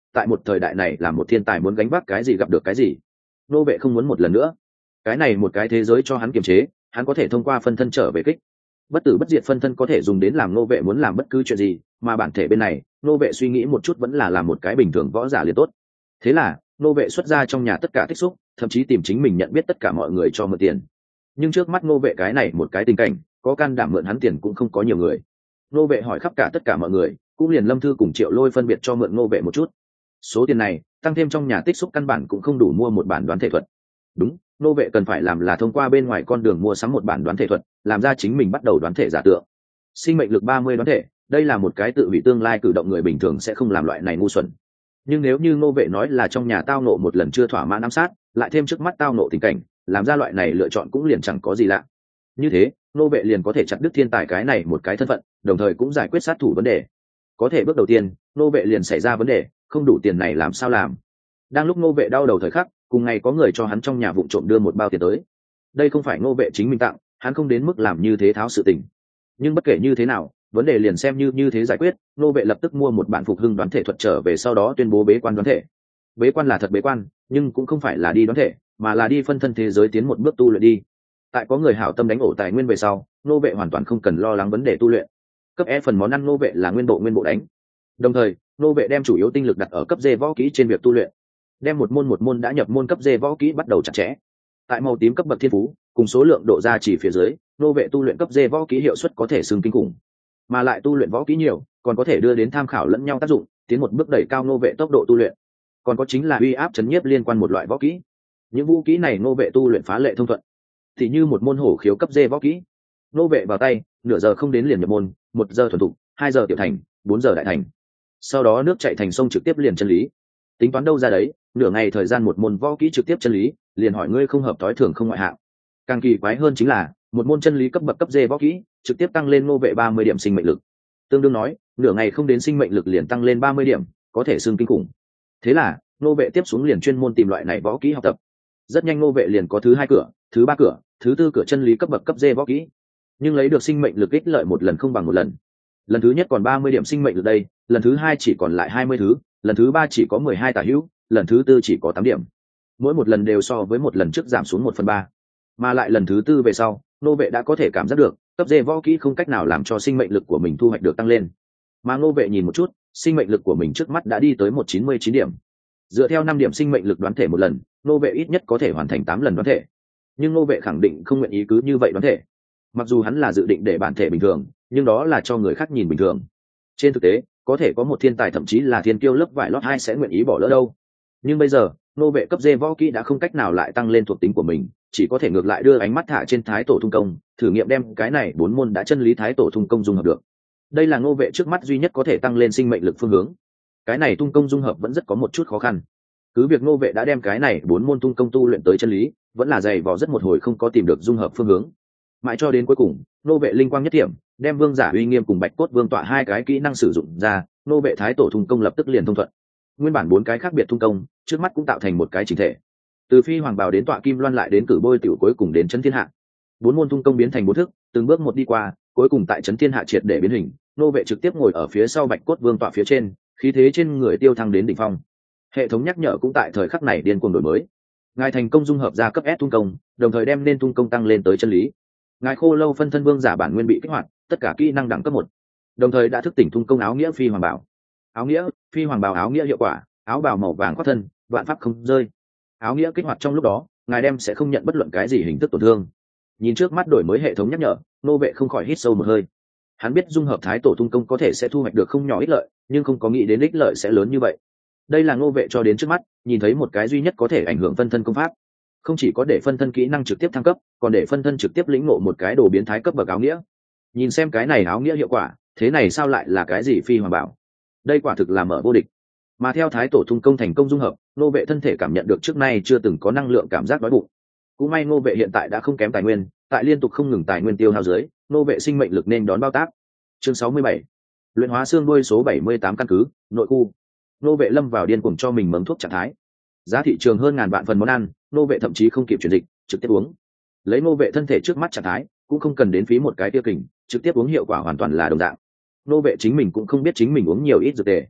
tại một thời đại này là một thiên tài muốn gánh vác cái gì gặp được cái gì. Nô vệ không muốn một lần nữa cái này một cái thế giới cho hắn kiềm chế, hắn có thể thông qua phân thân trở về kích. Bất tử bất diệt phân thân có thể dùng đến làm nô vệ muốn làm bất cứ chuyện gì, mà bản thể bên này nô vệ suy nghĩ một chút vẫn là làm một cái bình thường võ giả liền tốt. Thế là nô vệ xuất ra trong nhà tất cả tích xúc, thậm chí tìm chính mình nhận biết tất cả mọi người cho mượn tiền. Nhưng trước mắt nô vệ cái này một cái tình cảnh, có can đảm mượn hắn tiền cũng không có nhiều người. Nô vệ hỏi khắp cả tất cả mọi người, cũng liền Lâm Thư cùng Triệu Lôi phân biệt cho mượn nô vệ một chút. Số tiền này tăng thêm trong nhà tích xúc căn bản cũng không đủ mua một bản đoán thể thuật. Đúng, nô vệ cần phải làm là thông qua bên ngoài con đường mua sắm một bản đoán thể thuật, làm ra chính mình bắt đầu đoán thể giả tượng. Sinh mệnh lực ba mươi đoán thể, đây là một cái tự hủy tương lai cử động, người bình thường sẽ không làm loại này ngu xuẩn. Nhưng nếu như nô vệ nói là trong nhà tao nộ một lần chưa thỏa mãn ám sát, lại thêm trước mắt tao nộ tình cảnh, làm ra loại này lựa chọn cũng liền chẳng có gì lạ. Như thế nô vệ liền có thể chặt đứt thiên tài cái này một cái thân phận, đồng thời cũng giải quyết sát thủ vấn đề. Có thể bước đầu tiên nô vệ liền xảy ra vấn đề, không đủ tiền này làm sao làm. Đang lúc nô vệ đau đầu thời khắc, cùng ngày có người cho hắn trong nhà vụng trộm đưa một bao tiền tới. Đây không phải nô vệ chính mình tặng, hắn không đến mức làm như thế tháo sự tình. Nhưng bất kể như thế nào, vấn đề liền xem như như thế giải quyết, nô vệ lập tức mua một bản phục hưng đoán thể thuật trở về, sau đó tuyên bố bế quan đoán thể. Bế quan là thật bế quan, nhưng cũng không phải là đi đoán thể, mà là đi phân thân thế giới tiến một bước tu luyện đi. Tại có người hảo tâm đánh ổ tài nguyên về sau, nô vệ hoàn toàn không cần lo lắng vấn đề tu luyện. Cấp E phần món ăn nô vệ là nguyên bộ nguyên bộ đánh. Đồng thời nô vệ đem chủ yếu tinh lực đặt ở cấp D võ kỹ trên việc tu luyện, đem một môn một môn đã nhập môn cấp D võ kỹ bắt đầu chặt chẽ. Tại màu tím cấp bậc thiên phú cùng số lượng độ gia chỉ phía dưới, nô vệ tu luyện cấp D võ kỹ hiệu suất có thể xưng kinh khủng, mà lại tu luyện võ kỹ nhiều còn có thể đưa đến tham khảo lẫn nhau tác dụng, tiến một bước đẩy cao nô vệ tốc độ tu luyện. Còn có chính là uy áp chấn nhiếp liên quan một loại võ kỹ, những vũ kỹ này nô vệ tu luyện phá lệ thông thuận, thì như một môn hổ khiếu cấp D võ kỹ, nô vệ vào tay nửa giờ không đến liền nhập môn, một giờ thuần thục, hai giờ tiểu thành, bốn giờ đại thành, sau đó nước chảy thành sông trực tiếp liền chân lý. Tính toán đâu ra đấy, nửa ngày thời gian một môn võ kỹ trực tiếp chân lý, liền hỏi ngươi không hợp tối thường không ngoại hạng. Càng kỳ quái hơn chính là một môn chân lý cấp bậc cấp D võ kỹ trực tiếp tăng lên nô vệ ba mươi điểm sinh mệnh lực, tương đương nói nửa ngày không đến sinh mệnh lực liền tăng lên ba mươi điểm, có thể xưng kinh khủng. Thế là nô vệ tiếp xuống liền chuyên môn tìm loại này võ kỹ học tập. Rất nhanh nô vệ liền có thứ hai cửa, thứ ba cửa, thứ tư cửa chân lý cấp bậc cấp D võ kỹ, nhưng lấy được sinh mệnh lực ích lợi một lần không bằng một lần. Lần thứ nhất còn ba mươi điểm sinh mệnh lực đây, lần thứ hai chỉ còn lại hai mươi thứ, lần thứ ba chỉ có mười hai tả hữu, lần thứ tư chỉ có tám điểm. Mỗi một lần đều so với một lần trước giảm xuống một phần ba. Mà lại lần thứ tư về sau, nô vệ đã có thể cảm giác được cấp D võ kỹ không cách nào làm cho sinh mệnh lực của mình thu hoạch được tăng lên. Mà nô vệ nhìn một chút, sinh mệnh lực của mình trước mắt đã đi tới một trăm chín mươi chín điểm. Dựa theo năm điểm sinh mệnh lực đoán thể một lần, nô vệ ít nhất có thể hoàn thành tám lần đoán thể. Nhưng nô vệ khẳng định không nguyện ý cứ như vậy đoán thể. Mặc dù hắn là dự định để bản thể bình thường, nhưng đó là cho người khác nhìn bình thường. Trên thực tế, có thể có một thiên tài thậm chí là thiên kiêu lớp vải lót hai sẽ nguyện ý bỏ lỡ đâu. Nhưng bây giờ nô vệ cấp D võ kỹ đã không cách nào lại tăng lên thuộc tính của mình, chỉ có thể ngược lại đưa ánh mắt thả trên thái tổ thung công, thử nghiệm đem cái này bốn môn đã chân lý thái tổ thung công dung hợp được. Đây là nô vệ trước mắt duy nhất có thể tăng lên sinh mệnh lực phương hướng. Cái này tung công dung hợp vẫn rất có một chút khó khăn. Cứ việc nô vệ đã đem cái này bốn môn tung công tu luyện tới chân lý, vẫn là dày vò rất một hồi không có tìm được dung hợp phương hướng. Mãi cho đến cuối cùng, nô vệ linh quang nhất điểm, đem vương giả uy nghiêm cùng bạch cốt vương tọa hai cái kỹ năng sử dụng ra, nô vệ thái tổ thung công lập tức liền thông thuận. Nguyên bản bốn cái khác biệt thung công, trước mắt cũng tạo thành một cái chỉnh thể. Từ phi hoàng bào đến tọa kim loan lại đến cử bôi tiểu cuối cùng đến chấn thiên hạ, bốn môn thung công biến thành bốn thức, từng bước một đi qua, cuối cùng tại chấn thiên hạ triệt để biến hình, nô vệ trực tiếp ngồi ở phía sau bạch cốt vương tọa phía trên, khí thế trên người tiêu thăng đến đỉnh phong. Hệ thống nhắc nhở cũng tại thời khắc này điên cuồng đổi mới. Ngài thành công dung hợp ra cấp S thung công, đồng thời đem nên thung công tăng lên tới chân lý. Ngài khô lâu phân thân vương giả bản nguyên bị kích hoạt, tất cả kỹ năng đẳng cấp một, đồng thời đã thức tỉnh thung công áo nghĩa phi hoàng bảo. Áo nghĩa phi hoàng bảo áo nghĩa hiệu quả, áo bào màu vàng khoác thân, vạn pháp không rơi. Áo nghĩa kích hoạt trong lúc đó, ngài đem sẽ không nhận bất luận cái gì hình thức tổn thương. Nhìn trước mắt đổi mới hệ thống nhắc nhở, nô vệ không khỏi hít sâu một hơi. Hắn biết dung hợp thái tổ thung công có thể sẽ thu hoạch được không nhỏ ích lợi, nhưng không có nghĩ đến ích lợi sẽ lớn như vậy. Đây là nô vệ cho đến trước mắt nhìn thấy một cái duy nhất có thể ảnh hưởng phân thân công pháp. Không chỉ có để phân thân kỹ năng trực tiếp thăng cấp, còn để phân thân trực tiếp lĩnh ngộ một cái đồ biến thái cấp bậc áo nghĩa. Nhìn xem cái này áo nghĩa hiệu quả, thế này sao lại là cái gì phi hoàng bảo? Đây quả thực là mở vô địch. Mà theo thái tổ thung công thành công dung hợp, nô vệ thân thể cảm nhận được trước nay chưa từng có năng lượng cảm giác đói bụng. Cũng may nô vệ hiện tại đã không kém tài nguyên, tại liên tục không ngừng tài nguyên tiêu hao dưới, nô vệ sinh mệnh lực nên đón bao tác. Chương sáu mươi bảy, luyện hóa xương đuôi số bảy mươi tám căn cứ nội khu. Nô vệ lâm vào điên cuồng cho mình mớm thuốc trạng thái. Giá thị trường hơn ngàn vạn phần món ăn, nô vệ thậm chí không kịp chuyển dịch, trực tiếp uống. Lấy nô vệ thân thể trước mắt trạng thái, cũng không cần đến phí một cái tiêu kình, trực tiếp uống hiệu quả hoàn toàn là đồng dạng. Nô vệ chính mình cũng không biết chính mình uống nhiều ít dược tề.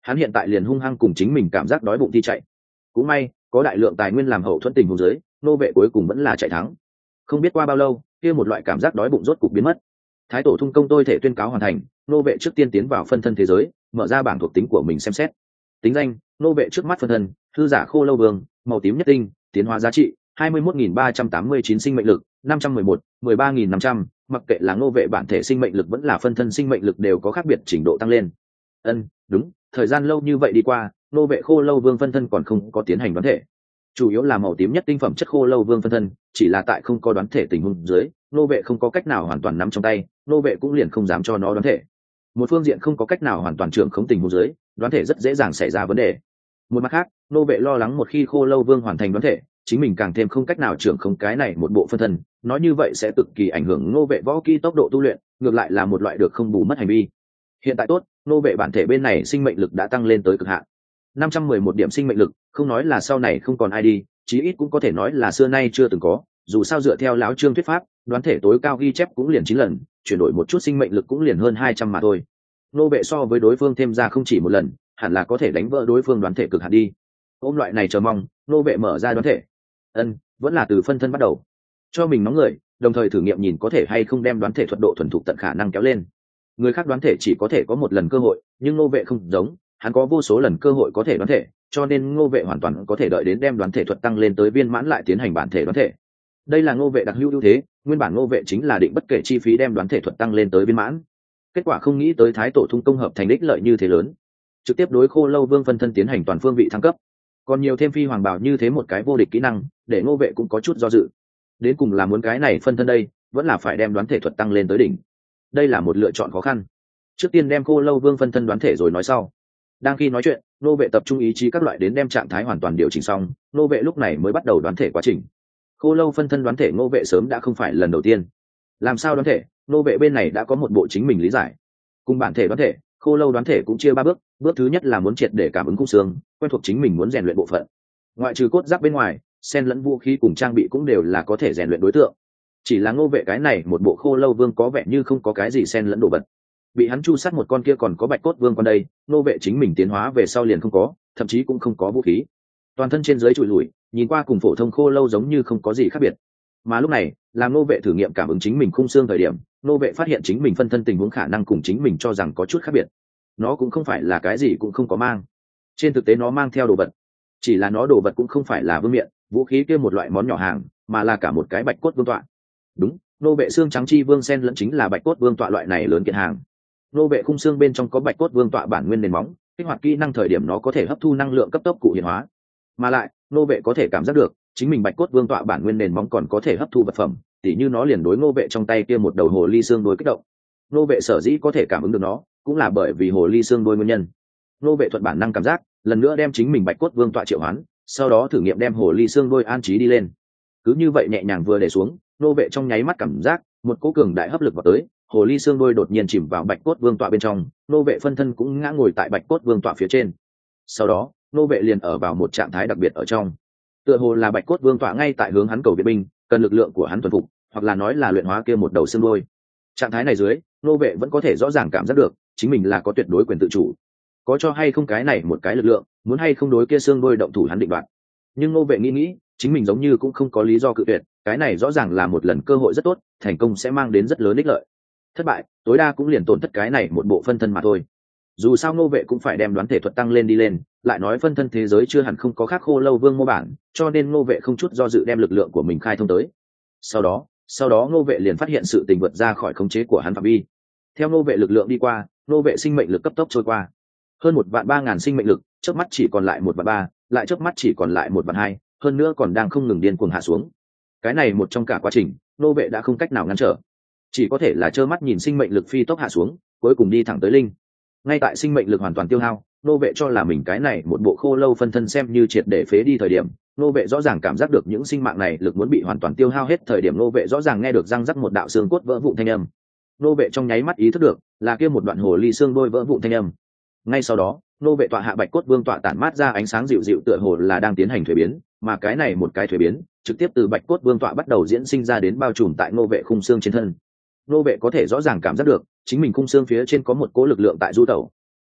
hắn hiện tại liền hung hăng cùng chính mình cảm giác đói bụng thi chạy. Cũng may có đại lượng tài nguyên làm hậu thuẫn tình huống dưới, nô vệ cuối cùng vẫn là chạy thắng. Không biết qua bao lâu, kia một loại cảm giác đói bụng rốt cục biến mất. Thái tổ thung công tôi thể tuyên cáo hoàn thành, nô vệ trước tiên tiến vào phân thân thế giới, mở ra bảng thuộc tính của mình xem xét. Tính danh: nô vệ trước mắt phân thân, thư giả khô lâu vương, màu tím nhất tinh, tiến hóa giá trị hai mươi mốt nghìn ba trăm tám mươi chín sinh mệnh lực, năm trăm mười một, mười ba nghìn năm trăm, mặc kệ là nô vệ bản thể sinh mệnh lực vẫn là phân thân sinh mệnh lực đều có khác biệt trình độ tăng lên. Ân, đúng, thời gian lâu như vậy đi qua, nô vệ khô lâu vương phân thân còn không có tiến hành đoán thể. Chủ yếu là màu tím nhất tinh phẩm chất khô lâu vương phân thân, chỉ là tại không có đoán thể tình huống dưới, nô vệ không có cách nào hoàn toàn nắm trong tay, nô vệ cũng liền không dám cho nó đoán thể. Một phương diện không có cách nào hoàn toàn trưởng khống tình huống dưới, đoán thể rất dễ dàng xảy ra vấn đề. Một mặt khác, nô vệ lo lắng một khi khô lâu vương hoàn thành đoán thể, chính mình càng thêm không cách nào trưởng khống cái này một bộ phân thân, nói như vậy sẽ cực kỳ ảnh hưởng nô vệ võ kỹ tốc độ tu luyện, ngược lại là một loại được không bù mất hành vi. Hiện tại tốt, nô vệ bản thể bên này sinh mệnh lực đã tăng lên tới cực hạn. năm trăm mười một điểm sinh mệnh lực, không nói là sau này không còn ai đi, chí ít cũng có thể nói là xưa nay chưa từng có, dù sao dựa theo lão Trương thuyết pháp, đoán thể tối cao ghi chép cũng liền chín lần, chuyển đổi một chút sinh mệnh lực cũng liền hơn hai trăm mà thôi. Nô vệ so với đối phương thêm ra không chỉ một lần, hẳn là có thể đánh vỡ đối phương đoán thể cực hạn đi. Ôm loại này chờ mong, nô vệ mở ra đoán thể. Ân, vẫn là từ phân thân bắt đầu. Cho mình nóng người, đồng thời thử nghiệm nhìn có thể hay không đem đoán thể thuật độ thuần thục tận khả năng kéo lên. Người khác đoán thể chỉ có thể có một lần cơ hội, nhưng nô vệ không giống, hắn có vô số lần cơ hội có thể đoán thể, cho nên ngô vệ hoàn toàn có thể đợi đến đem đoán thể thuật tăng lên tới viên mãn lại tiến hành bản thể đoán thể. Đây là ngô vệ đặc hữu ưu thế, nguyên bản ngô vệ chính là định bất kể chi phí đem đoán thể thuật tăng lên tới viên mãn. Kết quả không nghĩ tới thái tổ thung công hợp thành đích lợi như thế lớn, trực tiếp đối khô lâu vương phân thân tiến hành toàn phương vị thăng cấp, còn nhiều thêm phi hoàng bảo như thế một cái vô địch kỹ năng, để ngô vệ cũng có chút do dự. Đến cùng là muốn cái này phân thân đây, vẫn là phải đem đoán thể thuật tăng lên tới đỉnh. Đây là một lựa chọn khó khăn. Trước tiên đem khô lâu vương phân thân đoán thể rồi nói sau. Đang khi nói chuyện, nô vệ tập trung ý chí các loại đến đem trạng thái hoàn toàn điều chỉnh xong, nô vệ lúc này mới bắt đầu đoán thể quá trình. Khô lâu phân thân đoán thể nô vệ sớm đã không phải lần đầu tiên. Làm sao đoán thể, nô vệ bên này đã có một bộ chính mình lý giải. Cùng bản thể đoán thể, khô lâu đoán thể cũng chia ba bước. Bước thứ nhất là muốn triệt để cảm ứng khung xương, quen thuộc chính mình muốn rèn luyện bộ phận. Ngoại trừ cốt giáp bên ngoài, xen lẫn vũ khí cùng trang bị cũng đều là có thể rèn luyện đối tượng. Chỉ là nô vệ cái này một bộ khô lâu vương có vẻ như không có cái gì xen lẫn đồ vật. Bị hắn chu sát một con kia còn có bạch cốt vương con đây, nô vệ chính mình tiến hóa về sau liền không có, thậm chí cũng không có vũ khí, toàn thân trên dưới trụi lùi, nhìn qua cùng phổ thông khô lâu giống như không có gì khác biệt. Mà lúc này, làm nô vệ thử nghiệm cảm ứng chính mình khung xương thời điểm, nô vệ phát hiện chính mình phân thân tình huống khả năng cùng chính mình cho rằng có chút khác biệt. Nó cũng không phải là cái gì cũng không có mang, trên thực tế nó mang theo đồ vật, chỉ là nó đồ vật cũng không phải là vương miện, vũ khí kia một loại món nhỏ hàng, mà là cả một cái bạch cốt vương tọa. Đúng, nô vệ xương trắng chi vương sen lẫn chính là bạch cốt vương tọa loại này lớn kiện hàng. Nô vệ khung xương bên trong có bạch cốt vương tọa bản nguyên nền móng, kích hoạt kỹ năng thời điểm nó có thể hấp thu năng lượng cấp tốc cụ hiện hóa, mà lại nô vệ có thể cảm giác được chính mình bạch cốt vương tọa bản nguyên nền móng còn có thể hấp thu vật phẩm, tỉ như nó liền đối nô vệ trong tay kia một đầu hồ ly xương đôi kích động. Nô vệ sở dĩ có thể cảm ứng được nó, cũng là bởi vì hồ ly xương đôi nguyên nhân. Nô vệ thuận bản năng cảm giác, lần nữa đem chính mình bạch cốt vương tọa triệu hoán, sau đó thử nghiệm đem hồ ly xương đôi an trí đi lên. Cứ như vậy nhẹ nhàng vừa để xuống, nô vệ trong nháy mắt cảm giác một cỗ cường đại hấp lực vào tới, hồ ly xương đôi đột nhiên chìm vào bạch cốt vương tọa bên trong, nô vệ phân thân cũng ngã ngồi tại bạch cốt vương tọa phía trên. Sau đó nô vệ liền ở vào một trạng thái đặc biệt ở trong, tựa hồ là bạch cốt vương tọa ngay tại hướng hắn cầu viện binh, cần lực lượng của hắn thuần phục, hoặc là nói là luyện hóa kia một đầu xương đôi. Trạng thái này dưới, nô vệ vẫn có thể rõ ràng cảm giác được chính mình là có tuyệt đối quyền tự chủ, có cho hay không cái này một cái lực lượng, muốn hay không đối kia xương đôi động thủ hắn định đoạt. Nhưng nô vệ nghĩ nghĩ, chính mình giống như cũng không có lý do cự tuyệt, cái này rõ ràng là một lần cơ hội rất tốt, thành công sẽ mang đến rất lớn ích lợi, thất bại tối đa cũng liền tổn thất cái này một bộ phân thân mà thôi. Dù sao nô vệ cũng phải đem đoán thể thuật tăng lên đi lên, lại nói phân thân thế giới chưa hẳn không có khác khô lâu vương mô bản, cho nên nô vệ không chút do dự đem lực lượng của mình khai thông tới. Sau đó sau đó nô vệ liền phát hiện sự tình vượt ra khỏi khống chế của hắn phạm vi. Theo nô vệ lực lượng đi qua, nô vệ sinh mệnh lực cấp tốc trôi qua, hơn một vạn ba ngàn sinh mệnh lực chớp mắt chỉ còn lại một vạn ba, lại chớp mắt chỉ còn lại một vạn hai, hơn nữa còn đang không ngừng điên cuồng hạ xuống. Cái này một trong cả quá trình, nô vệ đã không cách nào ngăn trở, chỉ có thể là trơ mắt nhìn sinh mệnh lực phi tốc hạ xuống, cuối cùng đi thẳng tới linh. Ngay tại sinh mệnh lực hoàn toàn tiêu hao, nô vệ cho là mình cái này một bộ khô lâu phân thân xem như triệt để phế đi thời điểm, nô vệ rõ ràng cảm giác được những sinh mạng này lực muốn bị hoàn toàn tiêu hao hết thời điểm, nô vệ rõ ràng nghe được răng rắc một đạo xương cốt vỡ vụn thanh âm. Nô vệ trong nháy mắt ý thức được là kia một đoạn hồ ly xương đôi vỡ vụn thanh âm. Ngay sau đó, nô vệ tọa hạ bạch cốt vương tọa tản mát ra ánh sáng dịu dịu, tựa hồ là đang tiến hành thuế biến, mà cái này một cái thuế biến trực tiếp từ bạch cốt vương tọa bắt đầu diễn sinh ra đến bao trùm tại nô vệ khung xương trên thân. Nô vệ có thể rõ ràng cảm giác được chính mình khung xương phía trên có một cỗ lực lượng tại du tẩu.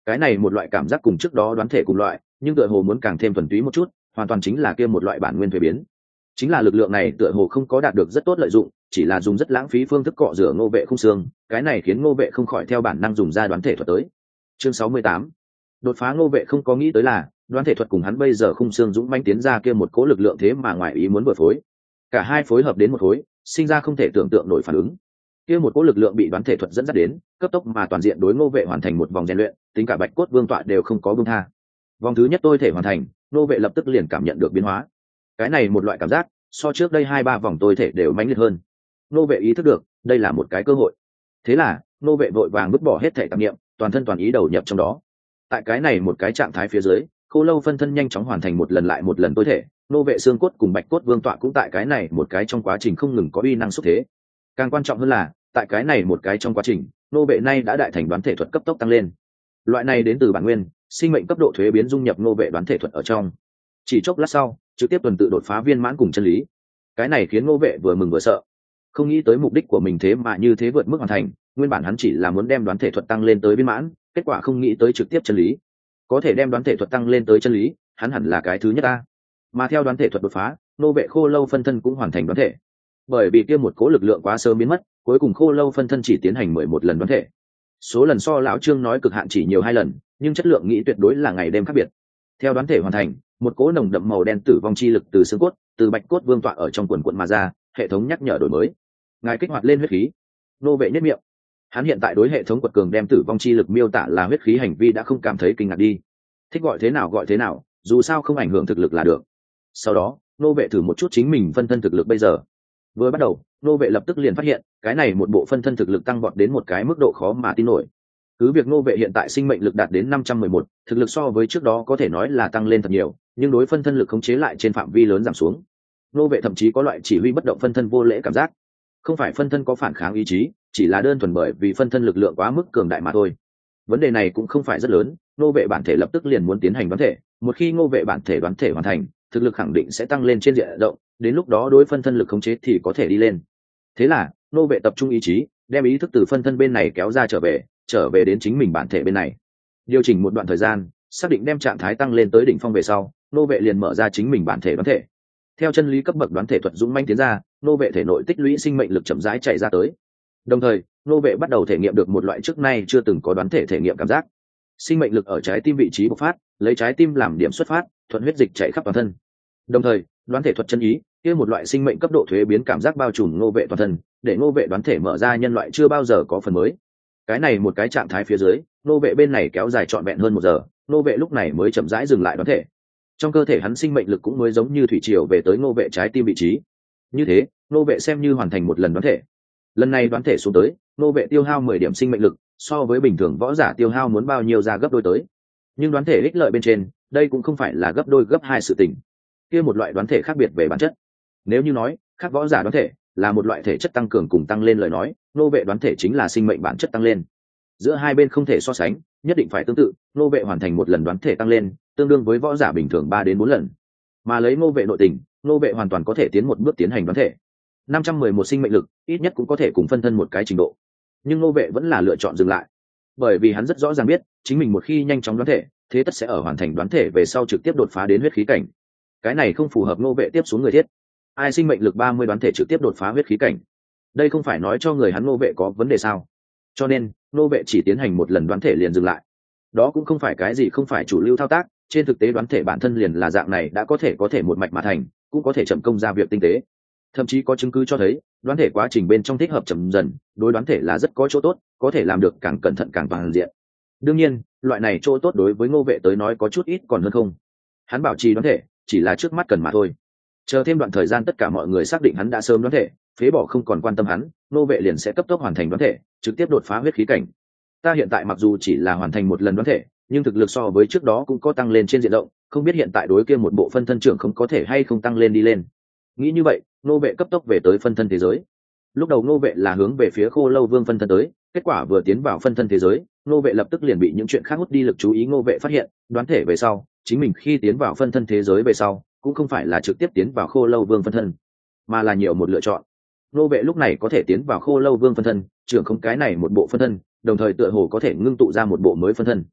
Cái này một loại cảm giác cùng trước đó đoán thể cùng loại, nhưng tựa hồ muốn càng thêm thuần túy một chút, hoàn toàn chính là kia một loại bản nguyên thuế biến. Chính là lực lượng này tựa hồ không có đạt được rất tốt lợi dụng, chỉ là dùng rất lãng phí phương thức cọ rửa Ngô Vệ khung xương, cái này khiến Ngô Vệ không khỏi theo bản năng dùng ra đoán thể thuật tới. Chương sáu mươi tám. Đột phá. Ngô Vệ không có nghĩ tới là, đoán thể thuật cùng hắn bây giờ khung xương dũng mãnh tiến ra kia một cố lực lượng thế mà ngoài ý muốn vừa phối. Cả hai phối hợp đến một khối, sinh ra không thể tưởng tượng nổi phản ứng. Kia một cố lực lượng bị đoán thể thuật dẫn dắt đến, cấp tốc mà toàn diện đối Ngô Vệ hoàn thành một vòng rèn luyện, tính cả Bạch Cốt Vương tọa đều không có buông tha. Vòng thứ nhất tôi thể hoàn thành, Ngô Vệ lập tức liền cảm nhận được biến hóa. Cái này một loại cảm giác, so trước đây hai ba vòng tôi thể đều mãnh liệt hơn. Ngô Vệ ý thức được, đây là một cái cơ hội. Thế là, Ngô Vệ vội vàng vứt bỏ hết thể tạp niệm, toàn thân toàn ý đầu nhập trong đó. Tại cái này một cái trạng thái phía dưới, Khô Lâu phân thân nhanh chóng hoàn thành một lần lại một lần tôi thể, Ngô Vệ xương cốt cùng Bạch Cốt Vương tọa cũng tại cái này một cái trong quá trình không ngừng có uy năng xúc thế. Càng quan trọng hơn là, tại cái này một cái trong quá trình, Ngô Vệ nay đã đại thành đoán thể thuật cấp tốc tăng lên. Loại này đến từ bản nguyên, sinh mệnh cấp độ thuế biến dung nhập Ngô Vệ đoán thể thuật ở trong. Chỉ chốc lát sau, trực tiếp tuần tự đột phá viên mãn cùng chân lý. Cái này khiến Ngô Vệ vừa mừng vừa sợ. Không nghĩ tới mục đích của mình thế mà như thế vượt mức hoàn thành, nguyên bản hắn chỉ là muốn đem đoán thể thuật tăng lên tới viên mãn, kết quả không nghĩ tới trực tiếp chân lý. Có thể đem đoán thể thuật tăng lên tới chân lý, hắn hẳn là cái thứ nhất ta. Mà theo đoán thể thuật đột phá, Ngô Vệ Khô Lâu phân thân cũng hoàn thành đoán thể. Bởi vì kia một cố lực lượng quá sớm biến mất, cuối cùng Khô Lâu phân thân chỉ tiến hành mười một lần đoán thể. Số lần so lão Trương nói cực hạn chỉ nhiều hai lần, nhưng chất lượng nghĩ tuyệt đối là ngày đêm khác biệt. Theo đoán thể hoàn thành, một cỗ nồng đậm màu đen tử vong chi lực từ xương cốt, từ Bạch Cốt Vương tọa ở trong quần quần mà ra, hệ thống nhắc nhở đổi mới. Ngài kích hoạt lên huyết khí. Ngô Vệ nhất miệng. Hắn hiện tại đối hệ thống quật cường đem tử vong chi lực miêu tả là huyết khí hành vi đã không cảm thấy kinh ngạc đi. Thích gọi thế nào gọi thế nào, dù sao không ảnh hưởng thực lực là được. Sau đó, Ngô Vệ thử một chút chính mình phân thân thực lực bây giờ. Vừa bắt đầu, Ngô Vệ lập tức liền phát hiện, cái này một bộ phân thân thực lực tăng vọt đến một cái mức độ khó mà tin nổi. Cứ việc Ngô Vệ hiện tại sinh mệnh lực đạt đến năm trăm mười một, thực lực so với trước đó có thể nói là tăng lên thật nhiều, nhưng đối phân thân lực khống chế lại trên phạm vi lớn giảm xuống. Ngô Vệ thậm chí có loại chỉ huy bất động phân thân vô lễ cảm giác. Không phải phân thân có phản kháng ý chí, chỉ là đơn thuần bởi vì phân thân lực lượng quá mức cường đại mà thôi. Vấn đề này cũng không phải rất lớn, Ngô Vệ bản thể lập tức liền muốn tiến hành đoán thể, một khi Ngô Vệ bản thể đoán thể hoàn thành, thực lực khẳng định sẽ tăng lên trên diện rộng, đến lúc đó đối phân thân lực khống chế thì có thể đi lên. Thế là, Ngô Vệ tập trung ý chí, đem ý thức từ phân thân bên này kéo ra trở về, trở về đến chính mình bản thể bên này. Điều chỉnh một đoạn thời gian, xác định đem trạng thái tăng lên tới đỉnh phong về sau, Ngô Vệ liền mở ra chính mình bản thể đoán thể. Theo chân lý cấp bậc đoán thể thuật dũng mãnh tiến ra, Ngô Vệ thể nội tích lũy sinh mệnh lực chậm rãi chạy ra tới. Đồng thời, Ngô Vệ bắt đầu thể nghiệm được một loại trước nay chưa từng có đoán thể thể nghiệm cảm giác. Sinh mệnh lực ở trái tim vị trí bộc phát, lấy trái tim làm điểm xuất phát, thuận huyết dịch chạy khắp toàn thân. Đồng thời, đoán thể thuật chân ý, kia một loại sinh mệnh cấp độ thuế biến cảm giác bao trùm Ngô Vệ toàn thân, để Ngô Vệ đoán thể mở ra nhân loại chưa bao giờ có phần mới. Cái này một cái trạng thái phía dưới, Ngô Vệ bên này kéo dài trọn vẹn hơn một giờ, Ngô Vệ lúc này mới chậm rãi dừng lại đoán thể. Trong cơ thể hắn sinh mệnh lực cũng mới giống như thủy triều về tới Ngô Vệ trái tim vị trí. Như thế, Ngô Vệ xem như hoàn thành một lần đoán thể. Lần này đoán thể xuống tới, Ngô Vệ tiêu hao mười điểm sinh mệnh lực, so với bình thường võ giả tiêu hao muốn bao nhiêu ra gấp đôi tới. Nhưng đoán thể ích lợi bên trên, đây cũng không phải là gấp đôi gấp hai sự tình. Kia một loại đoán thể khác biệt về bản chất. Nếu như nói, khác võ giả đoán thể là một loại thể chất tăng cường cùng tăng lên lời nói, Ngô Vệ đoán thể chính là sinh mệnh bản chất tăng lên. Giữa hai bên không thể so sánh, nhất định phải tương tự, Ngô Vệ hoàn thành một lần đoán thể tăng lên, tương đương với võ giả bình thường ba đến bốn lần. Mà lấy Ngô Vệ nội tình, Ngô Vệ hoàn toàn có thể tiến một bước tiến hành đoán thể. năm trăm mười một sinh mệnh lực, ít nhất cũng có thể cùng phân thân một cái trình độ. Nhưng Ngô Vệ vẫn là lựa chọn dừng lại, bởi vì hắn rất rõ ràng biết, chính mình một khi nhanh chóng đoán thể, thế tất sẽ ở hoàn thành đoán thể về sau trực tiếp đột phá đến huyết khí cảnh. Cái này không phù hợp Ngô Vệ tiếp xuống người thiết. Ai sinh mệnh lực ba mươi đoán thể trực tiếp đột phá huyết khí cảnh? Đây không phải nói cho người hắn Ngô Vệ có vấn đề sao? Cho nên, Ngô Vệ chỉ tiến hành một lần đoán thể liền dừng lại. Đó cũng không phải cái gì không phải chủ lưu thao tác, trên thực tế đoán thể bản thân liền là dạng này, đã có thể có thể một mạch mà thành, cũng có thể chậm công ra việc tinh tế. Thậm chí có chứng cứ cho thấy, đoán thể quá trình bên trong thích hợp chậm dần, đối đoán thể là rất có chỗ tốt, có thể làm được càng cẩn thận càng toàn diện. Đương nhiên, loại này chỗ tốt đối với Ngô Vệ tới nói có chút ít còn hơn không. Hắn bảo trì đoán thể, chỉ là trước mắt cần mà thôi. Chờ thêm đoạn thời gian tất cả mọi người xác định hắn đã sớm đoán thể, phế bỏ không còn quan tâm hắn, Ngô Vệ liền sẽ cấp tốc hoàn thành đoán thể, trực tiếp đột phá huyết khí cảnh. Ta hiện tại mặc dù chỉ là hoàn thành một lần đoán thể, nhưng thực lực so với trước đó cũng có tăng lên trên diện rộng, không biết hiện tại đối kia một bộ phân thân trưởng không có thể hay không tăng lên đi lên. Nghĩ như vậy, Ngô Vệ cấp tốc về tới phân thân thế giới. Lúc đầu Ngô Vệ là hướng về phía Khô Lâu Vương phân thân tới, kết quả vừa tiến vào phân thân thế giới, Ngô Vệ lập tức liền bị những chuyện khác hút đi lực chú ý. Ngô Vệ phát hiện, đoán thể về sau, chính mình khi tiến vào phân thân thế giới về sau, cũng không phải là trực tiếp tiến vào Khô Lâu Vương phân thân, mà là nhiều một lựa chọn. Ngô Vệ lúc này có thể tiến vào Khô Lâu Vương phân thân, trưởng không cái này một bộ phân thân, đồng thời tựa hồ có thể ngưng tụ ra một bộ mới phân thân.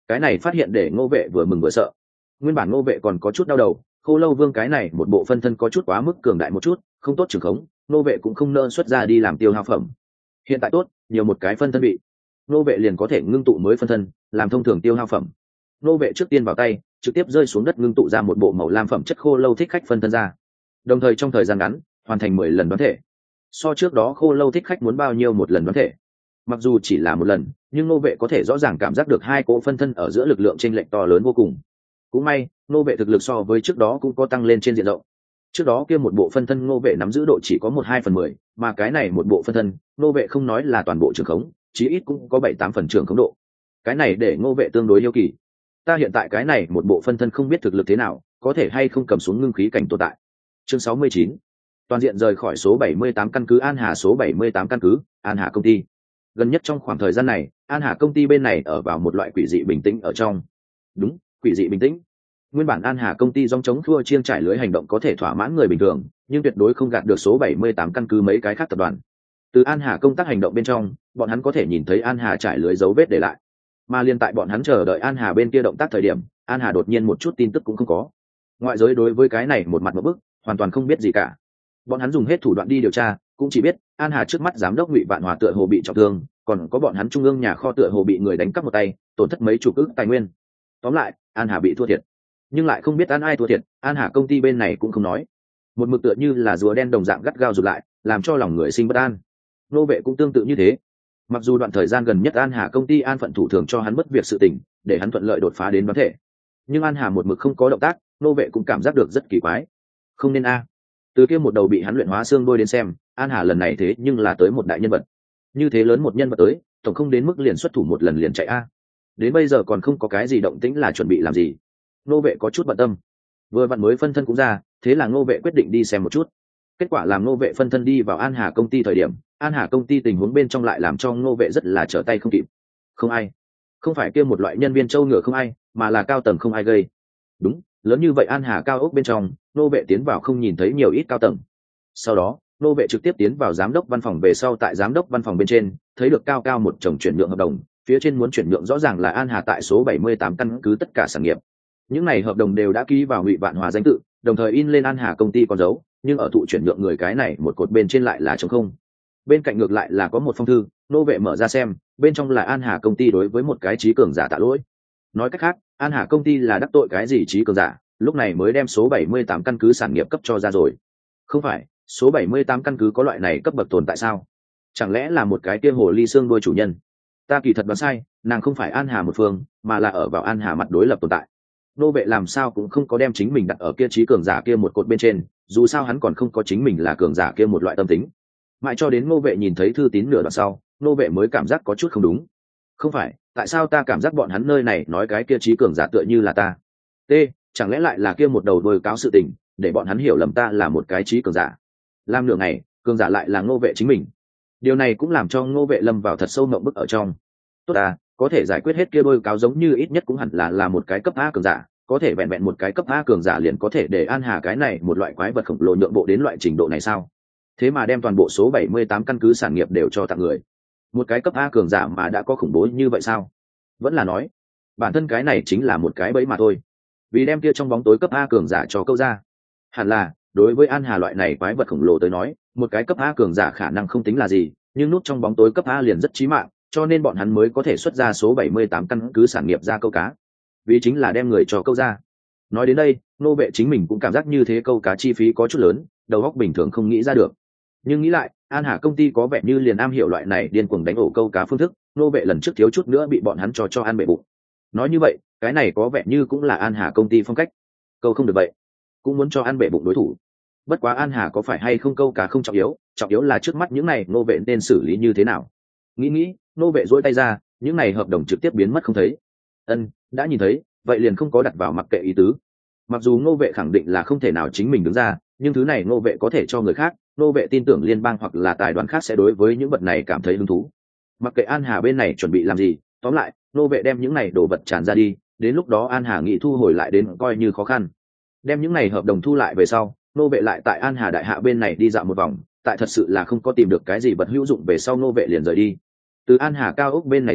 Cái này phát hiện để Ngô Vệ vừa mừng vừa sợ. Nguyên bản Ngô Vệ còn có chút đau đầu, Khô Lâu Vương cái này một bộ phân thân có chút quá mức cường đại một chút, không tốt trường khống, Ngô Vệ cũng không nỡ xuất ra đi làm tiêu hao phẩm. Hiện tại tốt, nhiều một cái phân thân bị, Ngô Vệ liền có thể ngưng tụ mới phân thân, làm thông thường tiêu hao phẩm. Ngô Vệ trước tiên vào tay, trực tiếp rơi xuống đất ngưng tụ ra một bộ màu lam phẩm chất Khô Lâu Thích Khách phân thân ra. Đồng thời trong thời gian ngắn, hoàn thành mười lần đoán thể. So trước đó Khô Lâu Thích Khách muốn bao nhiêu một lần đoán thể. Mặc dù chỉ là một lần, nhưng Ngô Vệ có thể rõ ràng cảm giác được hai cỗ phân thân ở giữa lực lượng chênh lệch to lớn vô cùng. Cũng may, Ngô Vệ thực lực so với trước đó cũng có tăng lên trên diện rộng. Trước đó kia một bộ phân thân Ngô Vệ nắm giữ độ chỉ có một hai phần mười, mà cái này một bộ phân thân, Ngô Vệ không nói là toàn bộ trường khống, chí ít cũng có bảy tám phần trường khống độ. Cái này để Ngô Vệ tương đối yêu kỳ. Ta hiện tại cái này một bộ phân thân không biết thực lực thế nào, có thể hay không cầm xuống ngưng khí cảnh tồn tại. Chương sáu mươi chín, toàn diện rời khỏi số bảy mươi tám căn cứ An Hà. Số bảy mươi tám căn cứ An Hà công ty. Gần nhất trong khoảng thời gian này, An Hà công ty bên này ở vào một loại quỷ dị bình tĩnh ở trong. Đúng, quỷ dị bình tĩnh. Nguyên bản An Hà công ty dòng chống thua chiêng trải lưới hành động có thể thỏa mãn người bình thường, nhưng tuyệt đối không gạt được số bảy mươi tám căn cứ mấy cái khác tập đoàn. Từ An Hà công tác hành động bên trong, bọn hắn có thể nhìn thấy An Hà trải lưới dấu vết để lại. Mà liên tại bọn hắn chờ đợi An Hà bên kia động tác thời điểm, An Hà đột nhiên một chút tin tức cũng không có. Ngoại giới đối với cái này một mặt một bức, hoàn toàn không biết gì cả. Bọn hắn dùng hết thủ đoạn đi điều tra, cũng chỉ biết An Hà trước mắt giám đốc Ngụy Vạn Hòa tựa hồ bị trọng thương, còn có bọn hắn trung ương nhà kho tựa hồ bị người đánh cắp một tay, tổn thất mấy chục ức tài nguyên. Tóm lại, An Hà bị thua thiệt, nhưng lại không biết An ai thua thiệt. An Hà công ty bên này cũng không nói, một mực tựa như là rùa đen đồng dạng gắt gao rụt lại, làm cho lòng người sinh bất an. Nô Vệ cũng tương tự như thế. Mặc dù đoạn thời gian gần nhất An Hà công ty an phận thủ thường cho hắn mất việc sự tình, để hắn thuận lợi đột phá đến đoán thể, nhưng An Hà một mực không có động tác, Nô Vệ cũng cảm giác được rất kỳ quái. Không nên a. Từ kia một đầu bị hắn luyện hóa xương đôi đến xem, An Hà lần này thế nhưng là tới một đại nhân vật. Như thế lớn một nhân vật tới, tổng không đến mức liền xuất thủ một lần liền chạy a. Đến bây giờ còn không có cái gì động tĩnh là chuẩn bị làm gì. Nô Vệ có chút bận tâm. Vừa vặn mới phân thân cũng ra, thế là Nô Vệ quyết định đi xem một chút. Kết quả làm Nô Vệ phân thân đi vào An Hà công ty thời điểm, An Hà công ty tình huống bên trong lại làm cho Nô Vệ rất là trở tay không kịp. Không ai. Không phải kia một loại nhân viên trâu ngựa không ai, mà là cao tầng không ai gây. Đúng, lớn như vậy An Hà cao ốc bên trong, Nô Vệ tiến vào không nhìn thấy nhiều ít cao tầng. Sau đó, Nô Vệ trực tiếp tiến vào giám đốc văn phòng, về sau tại giám đốc văn phòng bên trên, thấy được cao cao một chồng chuyển nhượng hợp đồng, phía trên muốn chuyển nhượng rõ ràng là An Hà tại số bảy mươi tám căn cứ tất cả sản nghiệp. Những này hợp đồng đều đã ký vào Ngụy Vạn Hòa danh tự, đồng thời in lên An Hà công ty con dấu, nhưng ở thụ chuyển nhượng người cái này một cột bên trên lại là trống không. Bên cạnh ngược lại là có một phong thư, Nô Vệ mở ra xem, bên trong là An Hà công ty đối với một cái trí cường giả tạ lỗi. Nói cách khác, An Hà công ty là đắc tội cái gì trí cường giả, lúc này mới đem số bảy mươi tám căn cứ sản nghiệp cấp cho ra rồi. Không phải, số bảy mươi tám căn cứ có loại này cấp bậc tồn tại sao? Chẳng lẽ là một cái kia hồ ly xương đuôi chủ nhân? Ta kỳ thật đoán sai, nàng không phải An Hà một phương, mà là ở vào An Hà mặt đối lập tồn tại. Nô Vệ làm sao cũng không có đem chính mình đặt ở kia trí cường giả kia một cột bên trên, dù sao hắn còn không có chính mình là cường giả kia một loại tâm tính. Mãi cho đến Nô Vệ nhìn thấy thư tín nửa đoạn sau, Nô Vệ mới cảm giác có chút không đúng. Không phải, tại sao ta cảm giác bọn hắn nơi này nói cái kia trí cường giả tựa như là ta? T, chẳng lẽ lại là kia một đầu đuôi cáo sự tình, để bọn hắn hiểu lầm ta là một cái trí cường giả? Làm nửa ngày, cường giả lại là Nô Vệ chính mình. Điều này cũng làm cho Nô Vệ lâm vào thật sâu mộng bức ở trong. Tốt à, có thể giải quyết hết kia đôi cáo giống như ít nhất cũng hẳn là là một cái cấp A cường giả, có thể vẹn vẹn một cái cấp A cường giả liền có thể để An Hà cái này một loại quái vật khổng lồ nhượng bộ đến loại trình độ này sao? Thế mà đem toàn bộ số bảy mươi tám căn cứ sản nghiệp đều cho tặng người. Một cái cấp A cường giả mà đã có khủng bố như vậy sao? Vẫn là nói, bản thân cái này chính là một cái bẫy mà thôi. Vì đem kia trong bóng tối cấp A cường giả cho câu ra. Hẳn là, đối với An Hà loại này quái vật khổng lồ tới nói, một cái cấp A cường giả khả năng không tính là gì, nhưng nút trong bóng tối cấp A liền rất chí mạng, cho nên bọn hắn mới có thể xuất ra số bảy mươi tám căn cứ sản nghiệp ra câu cá. Vì chính là đem người cho câu ra. Nói đến đây, Nô Vệ chính mình cũng cảm giác như thế câu cá chi phí có chút lớn, đầu óc bình thường không nghĩ ra được. Nhưng nghĩ lại, An Hà công ty có vẻ như liền am hiểu loại này điên cuồng đánh ổ câu cá phương thức, Nô Vệ lần trước thiếu chút nữa bị bọn hắn cho cho ăn bể bụng. Nói như vậy, cái này có vẻ như cũng là An Hà công ty phong cách. Câu không được vậy, cũng muốn cho ăn bể bụng đối thủ. Bất quá An Hà có phải hay không câu cá không trọng yếu, trọng yếu là trước mắt những này Nô Vệ nên xử lý như thế nào. Nghĩ nghĩ, Nô Vệ duỗi tay ra, những này hợp đồng trực tiếp biến mất không thấy. Ân, đã nhìn thấy, vậy liền không có đặt vào mặc kệ ý tứ. Mặc dù Nô Vệ khẳng định là không thể nào chính mình đứng ra, nhưng thứ này Nô Vệ có thể cho người khác, Nô Vệ tin tưởng liên bang hoặc là tài đoàn khác sẽ đối với những vật này cảm thấy hứng thú. Mặc kệ An Hà bên này chuẩn bị làm gì, tóm lại, Nô Vệ đem những này đồ vật tràn ra đi, đến lúc đó An Hà nghĩ thu hồi lại đến coi như khó khăn. Đem những này hợp đồng thu lại về sau, Nô Vệ lại tại An Hà đại hạ bên này đi dạo một vòng, tại thật sự là không có tìm được cái gì vật hữu dụng về sau Nô Vệ liền rời đi. Từ An Hà cao ốc bên này ra,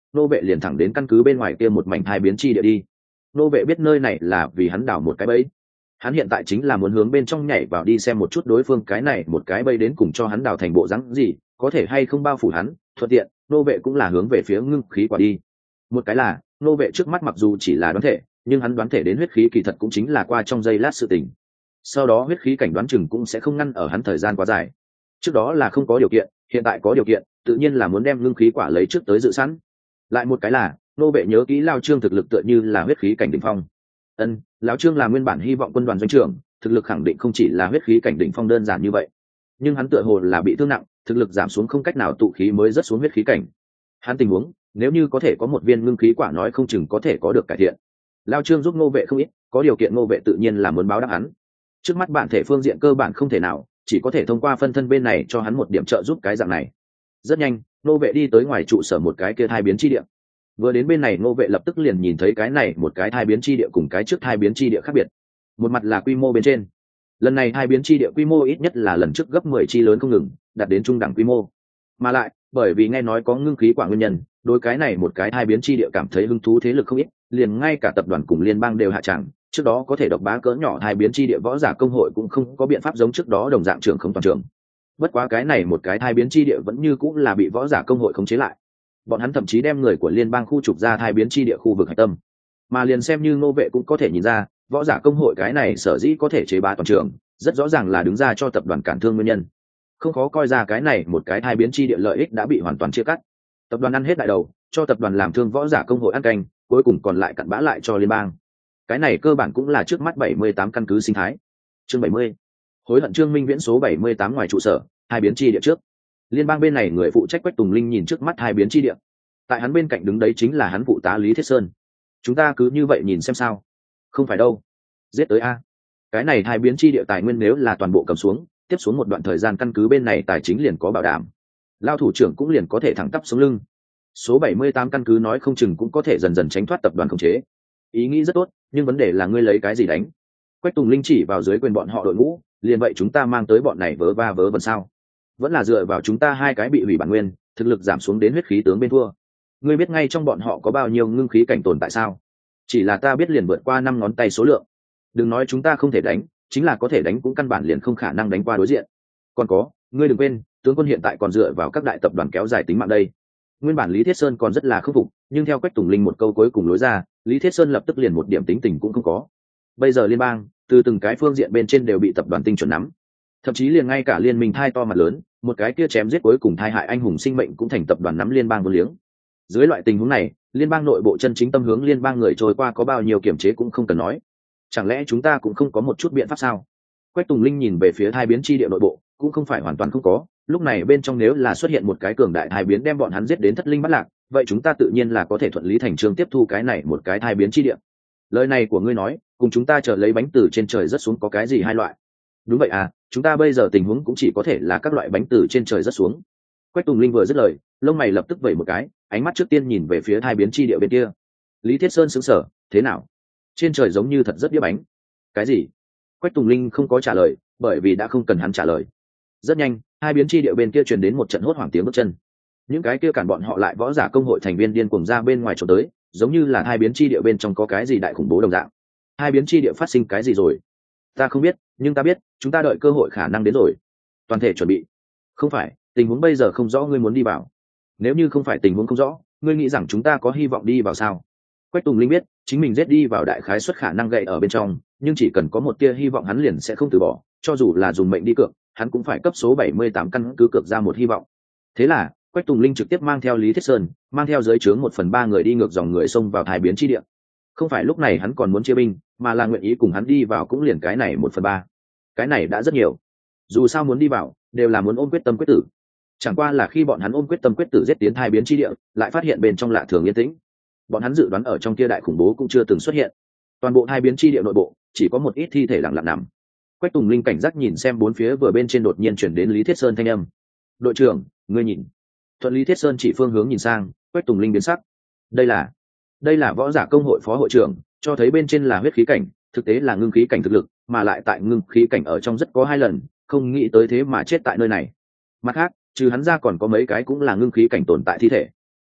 nô vệ liền thẳng đến căn cứ bên ngoài kia một mảnh thai biến chi địa đi. Nô vệ biết nơi này là vì hắn đào một cái bẫy, hắn hiện tại chính là muốn hướng bên trong nhảy vào đi xem một chút đối phương cái này một cái bẫy đến cùng cho hắn đào thành bộ dáng gì, có thể hay không bao phủ hắn. Thuận tiện nô vệ cũng là hướng về phía ngưng khí quả đi. Một cái là nô vệ trước mắt mặc dù chỉ là đoán thể, nhưng hắn đoán thể đến huyết khí kỳ thật cũng chính là qua trong giây lát sự tình. Sau đó huyết khí cảnh đoán chừng cũng sẽ không ngăn ở hắn thời gian quá dài. Trước đó là không có điều kiện, hiện tại có điều kiện, tự nhiên là muốn đem ngưng khí quả lấy trước tới dự sẵn. Lại một cái là nô vệ nhớ kỹ Lao Trương thực lực tựa như là huyết khí cảnh đỉnh phong. Ân, Lão Trương là nguyên bản hy vọng quân đoàn doanh trưởng, thực lực khẳng định không chỉ là huyết khí cảnh đỉnh phong đơn giản như vậy. Nhưng hắn tựa hồ là bị thương nặng, thực lực giảm xuống không cách nào tụ khí mới rất xuống huyết khí cảnh. Hắn tình huống, nếu như có thể có một viên ngưng khí quả nói không chừng có thể có được cải thiện. Lao Trương giúp nô vệ không ít, có điều kiện nô vệ tự nhiên là muốn báo đáp hắn. Trước mắt bản thể phương diện cơ bản không thể nào, chỉ có thể thông qua phân thân bên này cho hắn một điểm trợ giúp cái dạng này. Rất nhanh nô vệ đi tới ngoài trụ sở một cái kia thai biến chi địa. Vừa đến bên này nô vệ lập tức liền nhìn thấy cái này một cái thai biến chi địa cùng cái trước thai biến chi địa khác biệt. Một mặt là quy mô bên trên, lần này thai biến chi địa quy mô ít nhất là lần trước gấp mười chi lớn không ngừng, đạt đến trung đẳng quy mô. Mà lại bởi vì nghe nói có ngưng khí quả nguyên nhân, đối cái này một cái thai biến chi địa cảm thấy hứng thú thế lực không ít, liền ngay cả tập đoàn cùng liên bang đều hạ tràng. Trước đó có thể độc bá cỡ nhỏ thai biến chi địa võ giả công hội cũng không có biện pháp giống trước đó đồng dạng trưởng không toàn trường. Bất quá cái này một cái thai biến chi địa vẫn như cũng là bị võ giả công hội khống chế lại. Bọn hắn thậm chí đem người của liên bang khu trục ra thai biến chi địa khu vực hạch tâm. Mà liền xem như Ngô Vệ cũng có thể nhìn ra, võ giả công hội cái này sở dĩ có thể chế bá toàn trường, rất rõ ràng là đứng ra cho tập đoàn cản thương nguyên nhân. Không khó coi ra cái này một cái thai biến chi địa lợi ích đã bị hoàn toàn chia cắt. Tập đoàn ăn hết đại đầu, cho tập đoàn làm thương võ giả công hội ăn canh, cuối cùng còn lại cặn bã lại cho liên bang. Cái này cơ bản cũng là trước mắt bảy mươi tám căn cứ sinh thái. Chương bảy mươi. Hối hận Trương Minh Viễn số bảy mươi tám ngoài trụ sở, hai biến chi địa trước. Liên bang bên này người phụ trách Quách Tùng Linh nhìn trước mắt hai biến chi địa. Tại hắn bên cạnh đứng đấy chính là hắn phụ tá Lý Thiết Sơn. Chúng ta cứ như vậy nhìn xem sao? Không phải đâu. Giết tới a. Cái này hai biến chi địa tài nguyên nếu là toàn bộ cầm xuống, tiếp xuống một đoạn thời gian căn cứ bên này tài chính liền có bảo đảm. Lao thủ trưởng cũng liền có thể thẳng tắp sống lưng. Số bảy mươi tám căn cứ nói không chừng cũng có thể dần dần tránh thoát tập đoàn khống chế. Ý nghĩ rất tốt, nhưng vấn đề là ngươi lấy cái gì đánh? Quách Tùng Linh chỉ vào dưới quyền bọn họ đội ngũ, liền vậy chúng ta mang tới bọn này vớ va vớ vẩn sao? Vẫn là dựa vào chúng ta hai cái bị hủy bản nguyên, thực lực giảm xuống đến huyết khí tướng bên thua. Ngươi biết ngay trong bọn họ có bao nhiêu ngưng khí cảnh tồn tại sao? Chỉ là ta biết liền vượt qua năm ngón tay số lượng. Đừng nói chúng ta không thể đánh, chính là có thể đánh cũng căn bản liền không khả năng đánh qua đối diện. Còn có, ngươi đừng quên, tướng quân hiện tại còn dựa vào các đại tập đoàn kéo dài tính mạng đây. Nguyên bản Lý Thiết Sơn còn rất là khâm phục, nhưng theo Quách Tùng Linh một câu cuối cùng lối ra, Lý Thiết Sơn lập tức liền một điểm tính tình cũng không có. Bây giờ liên bang, từ từng cái phương diện bên trên đều bị tập đoàn tinh chuẩn nắm, thậm chí liền ngay cả liên minh thai to mặt lớn, một cái kia chém giết cuối cùng thai hại anh hùng sinh mệnh cũng thành tập đoàn nắm liên bang vô liếng. Dưới loại tình huống này, liên bang nội bộ chân chính tâm hướng liên bang người trôi qua có bao nhiêu kiểm chế cũng không cần nói. Chẳng lẽ chúng ta cũng không có một chút biện pháp sao? Quách Tùng Linh nhìn về phía thai biến chi địa nội bộ, cũng không phải hoàn toàn không có. Lúc này bên trong nếu là xuất hiện một cái cường đại thai biến đem bọn hắn giết đến thất linh bắt lạc, vậy chúng ta tự nhiên là có thể thuận lý thành chương tiếp thu cái này một cái thai biến chi địa. Lời này của ngươi nói, cùng chúng ta chờ lấy bánh từ trên trời rớt xuống có cái gì hai loại? Đúng vậy à, chúng ta bây giờ tình huống cũng chỉ có thể là các loại bánh từ trên trời rớt xuống. Quách Tùng Linh vừa dứt lời, lông mày lập tức vẩy một cái, ánh mắt trước tiên nhìn về phía thai biến chi địa bên kia. Lý Thiết Sơn sững sờ, thế nào? Trên trời giống như thật rất đĩa bánh. Cái gì? Quách Tùng Linh không có trả lời, bởi vì đã không cần hắn trả lời. Rất nhanh, hai biến chi địa bên kia truyền đến một trận hốt hoảng tiếng bước chân. Những cái kia cản bọn họ lại võ giả công hội thành viên điên cuồng ra bên ngoài trốn tới, giống như là hai biến chi địa bên trong có cái gì đại khủng bố đồng dạng. Hai biến chi địa phát sinh cái gì rồi? Ta không biết, nhưng ta biết, chúng ta đợi cơ hội khả năng đến rồi. Toàn thể chuẩn bị. Không phải, tình huống bây giờ không rõ ngươi muốn đi vào. Nếu như không phải tình huống không rõ, ngươi nghĩ rằng chúng ta có hy vọng đi vào sao? Quách Tùng Linh biết, chính mình giết đi vào đại khái suất khả năng gậy ở bên trong, nhưng chỉ cần có một tia hy vọng hắn liền sẽ không từ bỏ, cho dù là dùng mệnh đi cược, hắn cũng phải cấp số bảy mươi tám căn cứ cược ra một hy vọng. Thế là, Quách Tùng Linh trực tiếp mang theo Lý Thiết Sơn, mang theo dưới trướng một phần ba người đi ngược dòng người xông vào thai biến chi địa. Không phải lúc này hắn còn muốn chia binh, mà là nguyện ý cùng hắn đi vào cũng liền cái này một phần ba. Cái này đã rất nhiều. Dù sao muốn đi vào, đều là muốn ôm quyết tâm quyết tử. Chẳng qua là khi bọn hắn ôm quyết tâm quyết tử giết tiến thai biến chi địa, lại phát hiện bên trong lạ thường yên tĩnh. Bọn hắn dự đoán ở trong kia đại khủng bố cũng chưa từng xuất hiện. Toàn bộ thai biến chi địa nội bộ, chỉ có một ít thi thể lặng lặng nằm. Quách Tùng Linh cảnh giác nhìn xem bốn phía vừa bên trên đột nhiên chuyển đến Lý Thiết Sơn thanh âm. "Đội trưởng, ngươi nhìn." Thuận Lý Thiết Sơn chỉ phương hướng nhìn sang, Quách Tùng Linh biến sắc. Đây là, đây là võ giả công hội phó hội trưởng, cho thấy bên trên là huyết khí cảnh, thực tế là ngưng khí cảnh thực lực, mà lại tại ngưng khí cảnh ở trong rất có hai lần, không nghĩ tới thế mà chết tại nơi này. Mặt khác, trừ hắn ra còn có mấy cái cũng là ngưng khí cảnh tồn tại thi thể.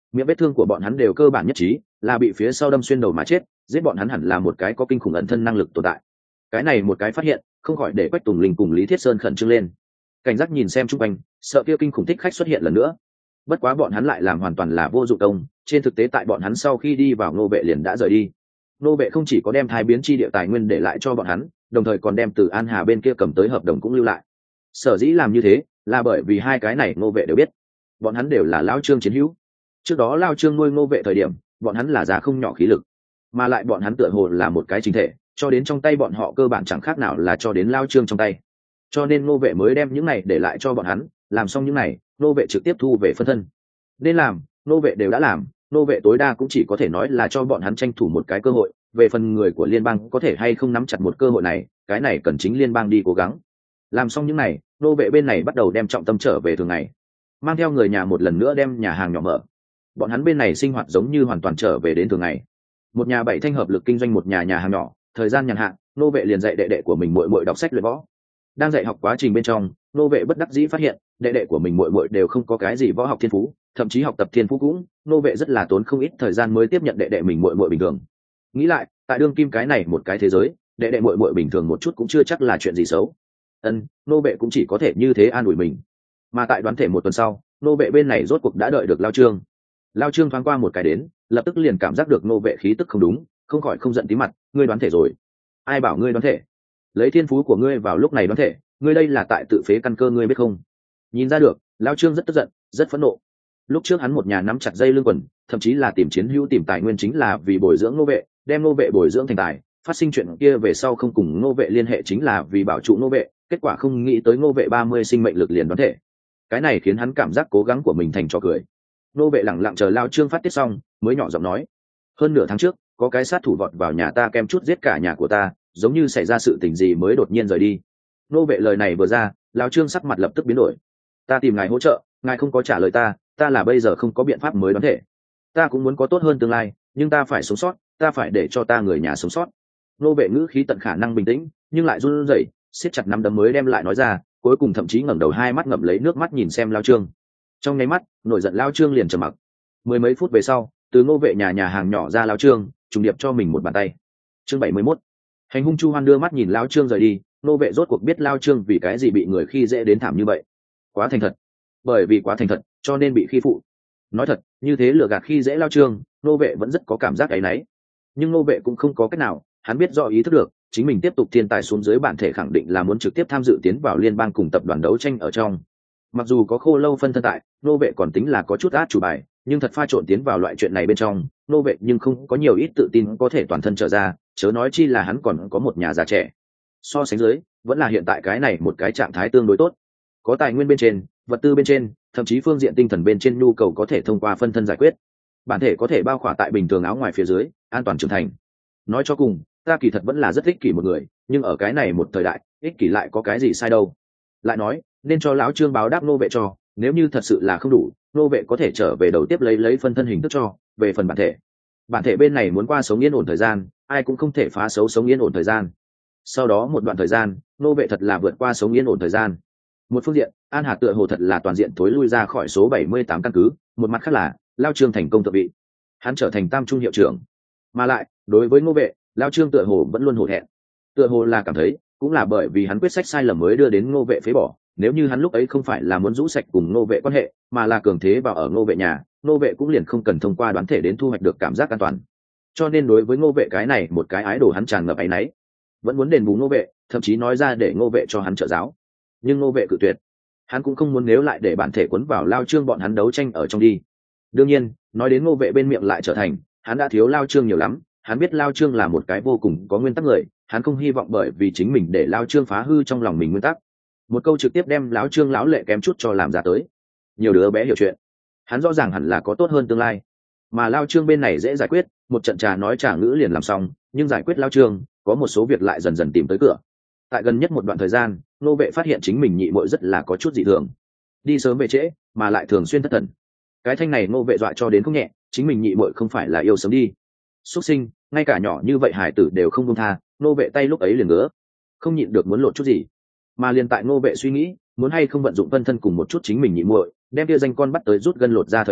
miệng vết thương của bọn hắn đều cơ bản nhất trí là bị phía sau đâm xuyên đầu mà chết, giết bọn hắn hẳn là một cái có kinh khủng ẩn thân năng lực tồn tại. Cái này một cái phát hiện không khỏi để Quách Tùng Linh cùng Lý Thiết Sơn khẩn trương lên, cảnh giác nhìn xem chung quanh, sợ kia kinh khủng thích khách xuất hiện lần nữa. Bất quá bọn hắn lại làm hoàn toàn là vô dụng công, trên thực tế tại bọn hắn sau khi đi vào Ngô Vệ liền đã rời đi. Ngô Vệ không chỉ có đem thai biến chi địa tài nguyên để lại cho bọn hắn, đồng thời còn đem từ An Hà bên kia cầm tới hợp đồng cũng lưu lại. Sở dĩ làm như thế là bởi vì hai cái này Ngô Vệ đều biết, bọn hắn đều là Lao Trương chiến hữu. Trước đó Lao Trương nuôi Ngô Vệ thời điểm, bọn hắn là già không nhỏ khí lực, mà lại bọn hắn tựa hồ là một cái chính thể, cho đến trong tay bọn họ cơ bản chẳng khác nào là cho đến Lao Trương trong tay. Cho nên Ngô Vệ mới đem những này để lại cho bọn hắn, làm xong những này, Ngô Vệ trực tiếp thu về phân thân. Nên làm, Ngô Vệ đều đã làm, Ngô Vệ tối đa cũng chỉ có thể nói là cho bọn hắn tranh thủ một cái cơ hội, về phần người của liên bang có thể hay không nắm chặt một cơ hội này, cái này cần chính liên bang đi cố gắng. Làm xong những này, Ngô Vệ bên này bắt đầu đem trọng tâm trở về thường ngày, mang theo người nhà một lần nữa đem nhà hàng nhỏ mở. Bọn hắn bên này sinh hoạt giống như hoàn toàn trở về đến thường ngày. Một nhà bảy thanh hợp lực kinh doanh một nhà nhà hàng nhỏ, thời gian nhàn hạ, Ngô Vệ liền dạy đệ đệ của mình muội muội đọc sách luyện võ. Đang dạy học quá trình bên trong, Ngô Vệ bất đắc dĩ phát hiện, đệ đệ của mình muội muội đều không có cái gì võ học thiên phú, thậm chí học tập thiên phú cũng, Ngô Vệ rất là tốn không ít thời gian mới tiếp nhận đệ đệ mình muội muội bình thường. Nghĩ lại, tại đương kim cái này một cái thế giới, đệ đệ muội muội bình thường một chút cũng chưa chắc là chuyện gì xấu. Ân, Ngô Vệ cũng chỉ có thể như thế an ủi mình. Mà tại đoán thể một tuần sau, Ngô Vệ bên này rốt cuộc đã đợi được Lao Trương. Lao Trương thoáng qua một cái đến, lập tức liền cảm giác được Ngô Vệ khí tức không đúng, không khỏi không giận tí mặt, ngươi đoán thể rồi? Ai bảo ngươi đoán thể? Lấy thiên phú của ngươi vào lúc này đoán thể, ngươi đây là tại tự phế căn cơ, ngươi biết không? Nhìn ra được, Lao Trương rất tức giận, rất phẫn nộ. Lúc trước hắn một nhà nắm chặt dây lưng quần, thậm chí là tìm chiến hữu tìm tài nguyên chính là vì bồi dưỡng Ngô Vệ, đem Ngô Vệ bồi dưỡng thành tài, phát sinh chuyện kia về sau không cùng Ngô Vệ liên hệ chính là vì bảo trụ Ngô Vệ, kết quả không nghĩ tới Ngô Vệ ba mươi sinh mệnh lực liền đoán thể. Cái này khiến hắn cảm giác cố gắng của mình thành trò cười. Ngô Vệ lẳng lặng chờ Lao Trương phát tiết xong, mới nhỏ giọng nói: hơn nửa tháng trước, có cái sát thủ vọt vào nhà ta kem chút giết cả nhà của ta, giống như xảy ra sự tình gì mới đột nhiên rời đi. Ngô Vệ lời này vừa ra, Lao Trương sắc mặt lập tức biến đổi. Ta tìm ngài hỗ trợ, ngài không có trả lời ta, ta là bây giờ không có biện pháp mới đoán thể. Ta cũng muốn có tốt hơn tương lai, nhưng ta phải sống sót, ta phải để cho ta người nhà sống sót. Ngô Vệ ngữ khí tận khả năng bình tĩnh, nhưng lại run rẩy, siết chặt nắm đấm mới đem lại nói ra, cuối cùng thậm chí ngẩng đầu hai mắt ngậm lấy nước mắt nhìn xem Lao Trương. Trong nháy mắt, nổi giận Lao Trương liền trầm mặc. Mười mấy phút về sau, từ Ngô Vệ nhà nhà hàng nhỏ ra Lao Trương, trùng điệp cho mình một bàn tay. Chương bảy mươi mốt. Hành hung Chu Hoan đưa mắt nhìn Lao Trương rời đi, Ngô Vệ rốt cuộc biết Lao Trương vì cái gì bị người khi dễ đến thảm như vậy. Quá thành thật. Bởi vì quá thành thật, cho nên bị khi phụ. Nói thật, như thế lừa gạt khi dễ Lao Trương, Ngô Vệ vẫn rất có cảm giác áy náy. Nhưng Ngô Vệ cũng không có cách nào, hắn biết rõ ý thức được, chính mình tiếp tục thiên tài xuống dưới bản thể khẳng định là muốn trực tiếp tham dự tiến vào liên bang cùng tập đoàn đấu tranh ở trong. Mặc dù có Khô Lâu phân thân tại, Ngô Vệ còn tính là có chút át chủ bài, nhưng thật pha trộn tiến vào loại chuyện này bên trong, Ngô Vệ nhưng không có nhiều ít tự tin có thể toàn thân trở ra, chớ nói chi là hắn còn có một nhà già trẻ. So sánh dưới, vẫn là hiện tại cái này một cái trạng thái tương đối tốt. Có tài nguyên bên trên, vật tư bên trên, thậm chí phương diện tinh thần bên trên nhu cầu có thể thông qua phân thân giải quyết. Bản thể có thể bao khỏa tại bình thường áo ngoài phía dưới, an toàn trưởng thành. Nói cho cùng, ta kỳ thật vẫn là rất ích kỷ một người, nhưng ở cái này một thời đại, ích kỷ lại có cái gì sai đâu. Lại nói, nên cho lão Trương báo đáp Ngô Vệ cho, nếu như thật sự là không đủ, Ngô Vệ có thể trở về đầu tiếp lấy lấy phân thân hình thức cho, về phần bản thể. Bản thể bên này muốn qua sống yên ổn thời gian, ai cũng không thể phá xấu sống yên ổn thời gian. Sau đó một đoạn thời gian, Ngô Vệ thật là vượt qua sống yên ổn thời gian. Một phương diện, An Hà tựa hồ thật là toàn diện thối lui ra khỏi số bảy mươi tám căn cứ, một mặt khác là Lao Trương thành công thượng vị, hắn trở thành tam trung hiệu trưởng. Mà lại, đối với Ngô Vệ, Lao Trương tựa hồ vẫn luôn hổ thẹn, tựa hồ là cảm thấy, cũng là bởi vì hắn quyết sách sai lầm mới đưa đến Ngô Vệ phế bỏ. Nếu như hắn lúc ấy không phải là muốn rũ sạch cùng Ngô Vệ quan hệ, mà là cường thế vào ở Ngô Vệ nhà, Ngô Vệ cũng liền không cần thông qua đoán thể đến thu hoạch được cảm giác an toàn. Cho nên đối với Ngô Vệ cái này một cái ái đồ hắn tràn ngập áy náy, vẫn muốn đền bù Ngô Vệ, thậm chí nói ra để Ngô Vệ cho hắn trợ giáo. Nhưng Ngô Vệ cự tuyệt, hắn cũng không muốn nếu lại để bản thể cuốn vào Lao Trương bọn hắn đấu tranh ở trong đi. Đương nhiên, nói đến Ngô Vệ bên miệng lại trở thành, hắn đã thiếu Lao Trương nhiều lắm, hắn biết Lao Trương là một cái vô cùng có nguyên tắc người, hắn không hy vọng bởi vì chính mình để Lao Trương phá hư trong lòng mình nguyên tắc. Một câu trực tiếp đem lão Trương lão lệ kém chút cho làm ra tới. Nhiều đứa bé hiểu chuyện, hắn rõ ràng hẳn là có tốt hơn tương lai, mà Lao Trương bên này dễ giải quyết, một trận trà nói trà ngữ liền làm xong. Nhưng giải quyết Lao Trương, có một số việc lại dần dần tìm tới cửa. Tại gần nhất một đoạn thời gian, Ngô Vệ phát hiện chính mình nhị muội rất là có chút dị thường, đi sớm về trễ, mà lại thường xuyên thất thần. Cái thanh này Ngô Vệ dọa cho đến không nhẹ, chính mình nhị muội không phải là yêu sớm đi xuất sinh, ngay cả nhỏ như vậy hải tử đều không buông tha. Ngô Vệ tay lúc ấy liền ngứa, không nhịn được muốn lột chút gì. Mà liền tại Ngô Vệ suy nghĩ muốn hay không vận dụng phân thân cùng một chút chính mình nhị muội, đem kia danh con bắt tới rút gân lột ra thời điểm,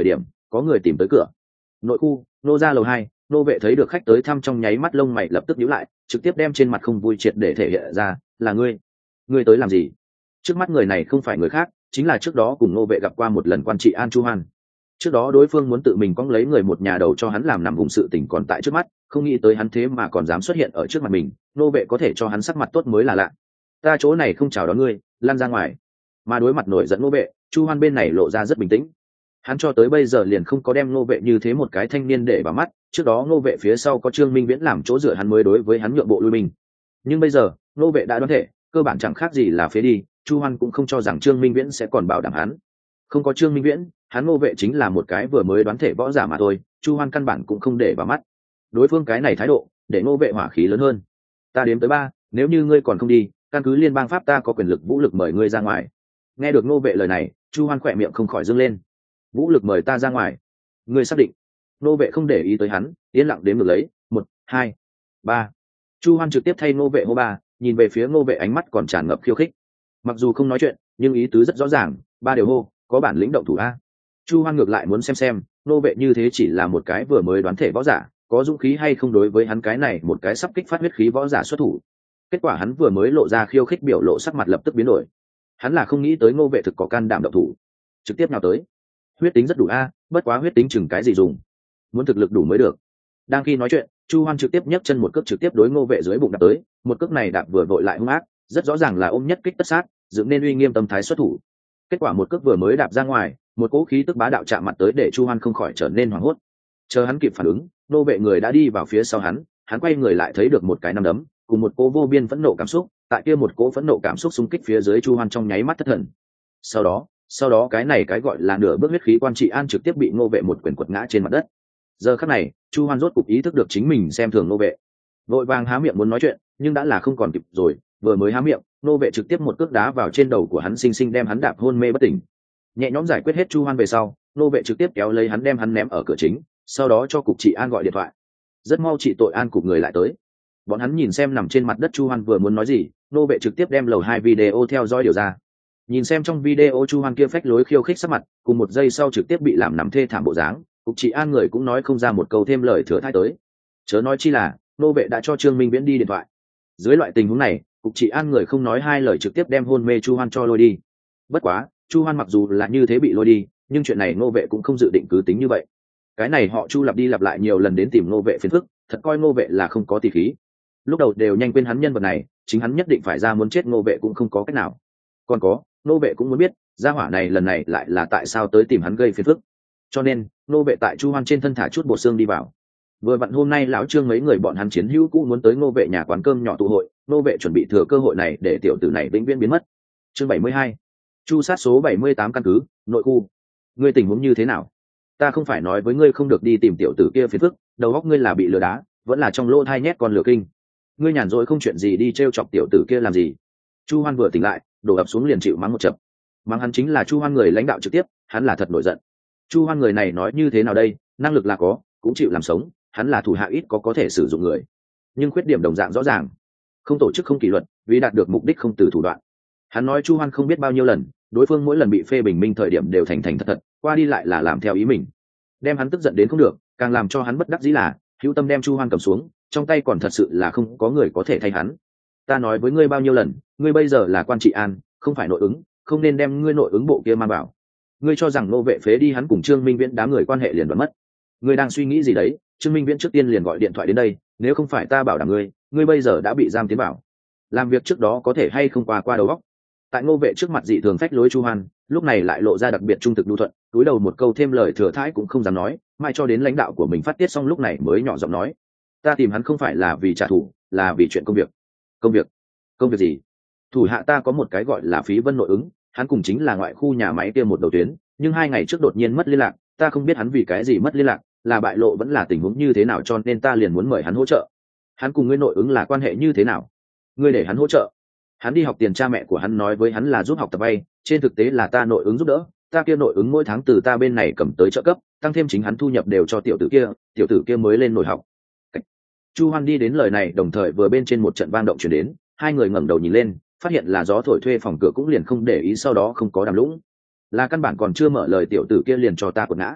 có người tìm tới cửa. Nội khu, nô ra lầu hai, nô vệ thấy được khách tới thăm trong nháy mắt lông mày lập tức nhíu lại, trực tiếp đem trên mặt không vui triệt để thể hiện ra, là ngươi, ngươi tới làm gì? Trước mắt người này không phải người khác, chính là trước đó cùng nô vệ gặp qua một lần quan trị An Chu Hoan. Trước đó đối phương muốn tự mình cõng lấy người một nhà đầu cho hắn làm nằm vùng sự tình còn tại trước mắt, không nghĩ tới hắn thế mà còn dám xuất hiện ở trước mặt mình, nô vệ có thể cho hắn sắc mặt tốt mới là lạ. Ta chỗ này không chào đón ngươi, lan ra ngoài. Mà đối mặt nổi giận nô vệ, Chu Hoan bên này lộ ra rất bình tĩnh. Hắn cho tới bây giờ liền không có đem nô vệ như thế một cái thanh niên để vào mắt, trước đó nô vệ phía sau có Trương Minh Viễn làm chỗ dựa hắn mới đối với hắn nhượng bộ lui mình. Nhưng bây giờ, nô vệ đã đoán thể, cơ bản chẳng khác gì là phế đi, Chu Hoan cũng không cho rằng Trương Minh Viễn sẽ còn bảo đảm hắn. Không có Trương Minh Viễn, hắn nô vệ chính là một cái vừa mới đoán thể võ giả mà thôi, Chu Hoan căn bản cũng không để vào mắt. Đối phương cái này thái độ, để nô vệ hỏa khí lớn hơn. Ta đếm tới ba, nếu như ngươi còn không đi, căn cứ liên bang pháp ta có quyền lực vũ lực mời ngươi ra ngoài. Nghe được nô vệ lời này, Chu Hoan khỏe miệng không khỏi dương lên. Vũ lực mời ta ra ngoài? Ngươi xác định? Nô vệ không để ý tới hắn, yên lặng đếm được lấy, một, hai, ba. Chu Hoan trực tiếp thay nô vệ hô ba, nhìn về phía nô vệ ánh mắt còn tràn ngập khiêu khích. Mặc dù không nói chuyện, nhưng ý tứ rất rõ ràng, ba đều hô, có bản lĩnh động thủ a. Chu Hoan ngược lại muốn xem xem, nô vệ như thế chỉ là một cái vừa mới đoán thể võ giả, có dũng khí hay không đối với hắn cái này một cái sắp kích phát huyết khí võ giả xuất thủ. Kết quả hắn vừa mới lộ ra khiêu khích biểu lộ sắc mặt lập tức biến đổi. Hắn là không nghĩ tới nô vệ thực có can đảm động thủ, trực tiếp nào tới. Huyết tính rất đủ a, bất quá huyết tính chừng cái gì dùng, muốn thực lực đủ mới được. Đang khi nói chuyện, Chu Hoan trực tiếp nhấc chân một cước trực tiếp đối nô vệ dưới bụng đạp tới, một cước này đạp vừa vội lại hung ác, rất rõ ràng là ôm nhất kích tất sát, dựng nên uy nghiêm tâm thái xuất thủ. Kết quả một cước vừa mới đạp ra ngoài, một cỗ khí tức bá đạo chạm mặt tới để Chu Hoan không khỏi trở nên hoảng hốt. Chờ hắn kịp phản ứng, nô vệ người đã đi vào phía sau hắn, hắn quay người lại thấy được một cái nắm đấm, cùng một cỗ vô biên phẫn nộ cảm xúc, tại kia một cỗ phẫn nộ cảm xúc xung kích phía dưới Chu Hoan trong nháy mắt thất thần. Sau đó, sau đó cái này cái gọi là nửa bước huyết khí quan trị an trực tiếp bị nô vệ một quyền quật ngã trên mặt đất. Giờ khắc này, Chu Hoan rốt cục ý thức được chính mình xem thường nô vệ, vội vàng há miệng muốn nói chuyện, nhưng đã là không còn kịp rồi, vừa mới há miệng, nô vệ trực tiếp một cước đá vào trên đầu của hắn, sinh sinh đem hắn đạp hôn mê bất tỉnh. Nhẹ nhõm giải quyết hết Chu Hoan về sau, nô vệ trực tiếp kéo lấy hắn đem hắn ném ở cửa chính, sau đó cho cục trị an gọi điện thoại. Rất mau trị tội an cục người lại tới. Bọn hắn nhìn xem nằm trên mặt đất Chu Hoan vừa muốn nói gì, nô vệ trực tiếp đem lầu hai video theo dõi điều ra. Nhìn xem trong video Chu Hoan kia phách lối khiêu khích sắc mặt, cùng một giây sau trực tiếp bị làm nằm thê thảm bộ dáng, cục trị an người cũng nói không ra một câu thêm lời thừa thãi tới. Chớ nói chi là, nô vệ đã cho Trương Minh Viễn đi điện thoại. Dưới loại tình huống này, cục trị an người không nói hai lời trực tiếp đem hôn mê Chu Hoan cho lôi đi. Bất quá, Chu Hoan mặc dù là như thế bị lôi đi, nhưng chuyện này nô vệ cũng không dự định cứ tính như vậy. Cái này họ Chu lặp đi lặp lại nhiều lần đến tìm nô vệ phiền phức, thật coi nô vệ là không có tỷ khí. Lúc đầu đều nhanh quên hắn nhân vật này, chính hắn nhất định phải ra muốn chết nô vệ cũng không có cách nào. Còn có, nô vệ cũng muốn biết, gia hỏa này lần này lại là tại sao tới tìm hắn gây phiền phức. Cho nên, nô vệ tại Chu Hoan trên thân thả chút bột xương đi vào. Vừa vặn hôm nay lão Trương mấy người bọn hắn chiến hữu cũ muốn tới nô vệ nhà quán cơm nhỏ tụ hội, nô vệ chuẩn bị thừa cơ hội này để tiểu tử này vĩnh viễn biến mất. Chương bảy mươi hai, Chu sát số bảy mươi tám căn cứ, nội khu. Ngươi tình huống như thế nào? Ta không phải nói với ngươi không được đi tìm tiểu tử kia phiền phức, đầu óc ngươi là bị lừa đá, vẫn là trong lỗ thai nhét con lửa kinh. Ngươi nhàn rỗi không chuyện gì đi trêu chọc tiểu tử kia làm gì? Chu Hoan vừa tỉnh lại, đổ ập xuống liền chịu mắng một chập. Mắng hắn chính là Chu Hoan người lãnh đạo trực tiếp, hắn là thật nổi giận. Chu Hoan người này nói như thế nào đây, năng lực là có, cũng chịu làm sống, hắn là thủ hạ ít có có thể sử dụng người, nhưng khuyết điểm đồng dạng rõ ràng, không tổ chức không kỷ luật, vì đạt được mục đích không từ thủ đoạn. Hắn nói Chu Hoan không biết bao nhiêu lần, đối phương mỗi lần bị phê bình minh thời điểm đều thành thành thật thật, qua đi lại là làm theo ý mình, đem hắn tức giận đến không được, càng làm cho hắn bất đắc dĩ là hữu tâm đem Chu Hoan cầm xuống, trong tay còn thật sự là không có người có thể thay hắn. Ta nói với ngươi bao nhiêu lần, ngươi bây giờ là quan trị an, không phải nội ứng, không nên đem ngươi nội ứng bộ kia mang vào. Ngươi cho rằng nô vệ phế đi hắn cùng Trương Minh Viễn đám người quan hệ liền đoạn mất. Ngươi đang suy nghĩ gì đấy? Trương Minh Viễn trước tiên liền gọi điện thoại đến đây, nếu không phải ta bảo đảm ngươi, ngươi bây giờ đã bị giam tiến bảo. Làm việc trước đó có thể hay không qua qua đầu óc. Tại nô vệ trước mặt dị thường phách lối Chu Hoan, lúc này lại lộ ra đặc biệt trung thực nhu thuận, túi đầu một câu thêm lời thừa thãi cũng không dám nói, mai cho đến lãnh đạo của mình phát tiết xong lúc này mới nhỏ giọng nói: ta tìm hắn không phải là vì trả thù, là vì chuyện công việc. Công việc? Công việc gì? Thủ hạ ta có một cái gọi là Phí Vân nội ứng, hắn cùng chính là ngoại khu nhà máy kia một đầu tuyến, nhưng hai ngày trước đột nhiên mất liên lạc, ta không biết hắn vì cái gì mất liên lạc, là bại lộ vẫn là tình huống như thế nào, cho nên ta liền muốn mời hắn hỗ trợ. Hắn cùng ngươi nội ứng là quan hệ như thế nào? Ngươi để hắn hỗ trợ? Hắn đi học tiền cha mẹ của hắn nói với hắn là giúp học tập vay, trên thực tế là ta nội ứng giúp đỡ, ta kia nội ứng mỗi tháng từ ta bên này cầm tới trợ cấp, tăng thêm chính hắn thu nhập đều cho tiểu tử kia, tiểu tử kia mới lên nổi học. Chu Hoan đi đến lời này đồng thời vừa bên trên một trận vang động truyền đến, hai người ngẩng đầu nhìn lên, phát hiện là gió thổi thuê phòng cửa cũng liền không để ý, sau đó không có đàm lũng, là căn bản còn chưa mở lời tiểu tử kia liền cho ta quật ngã.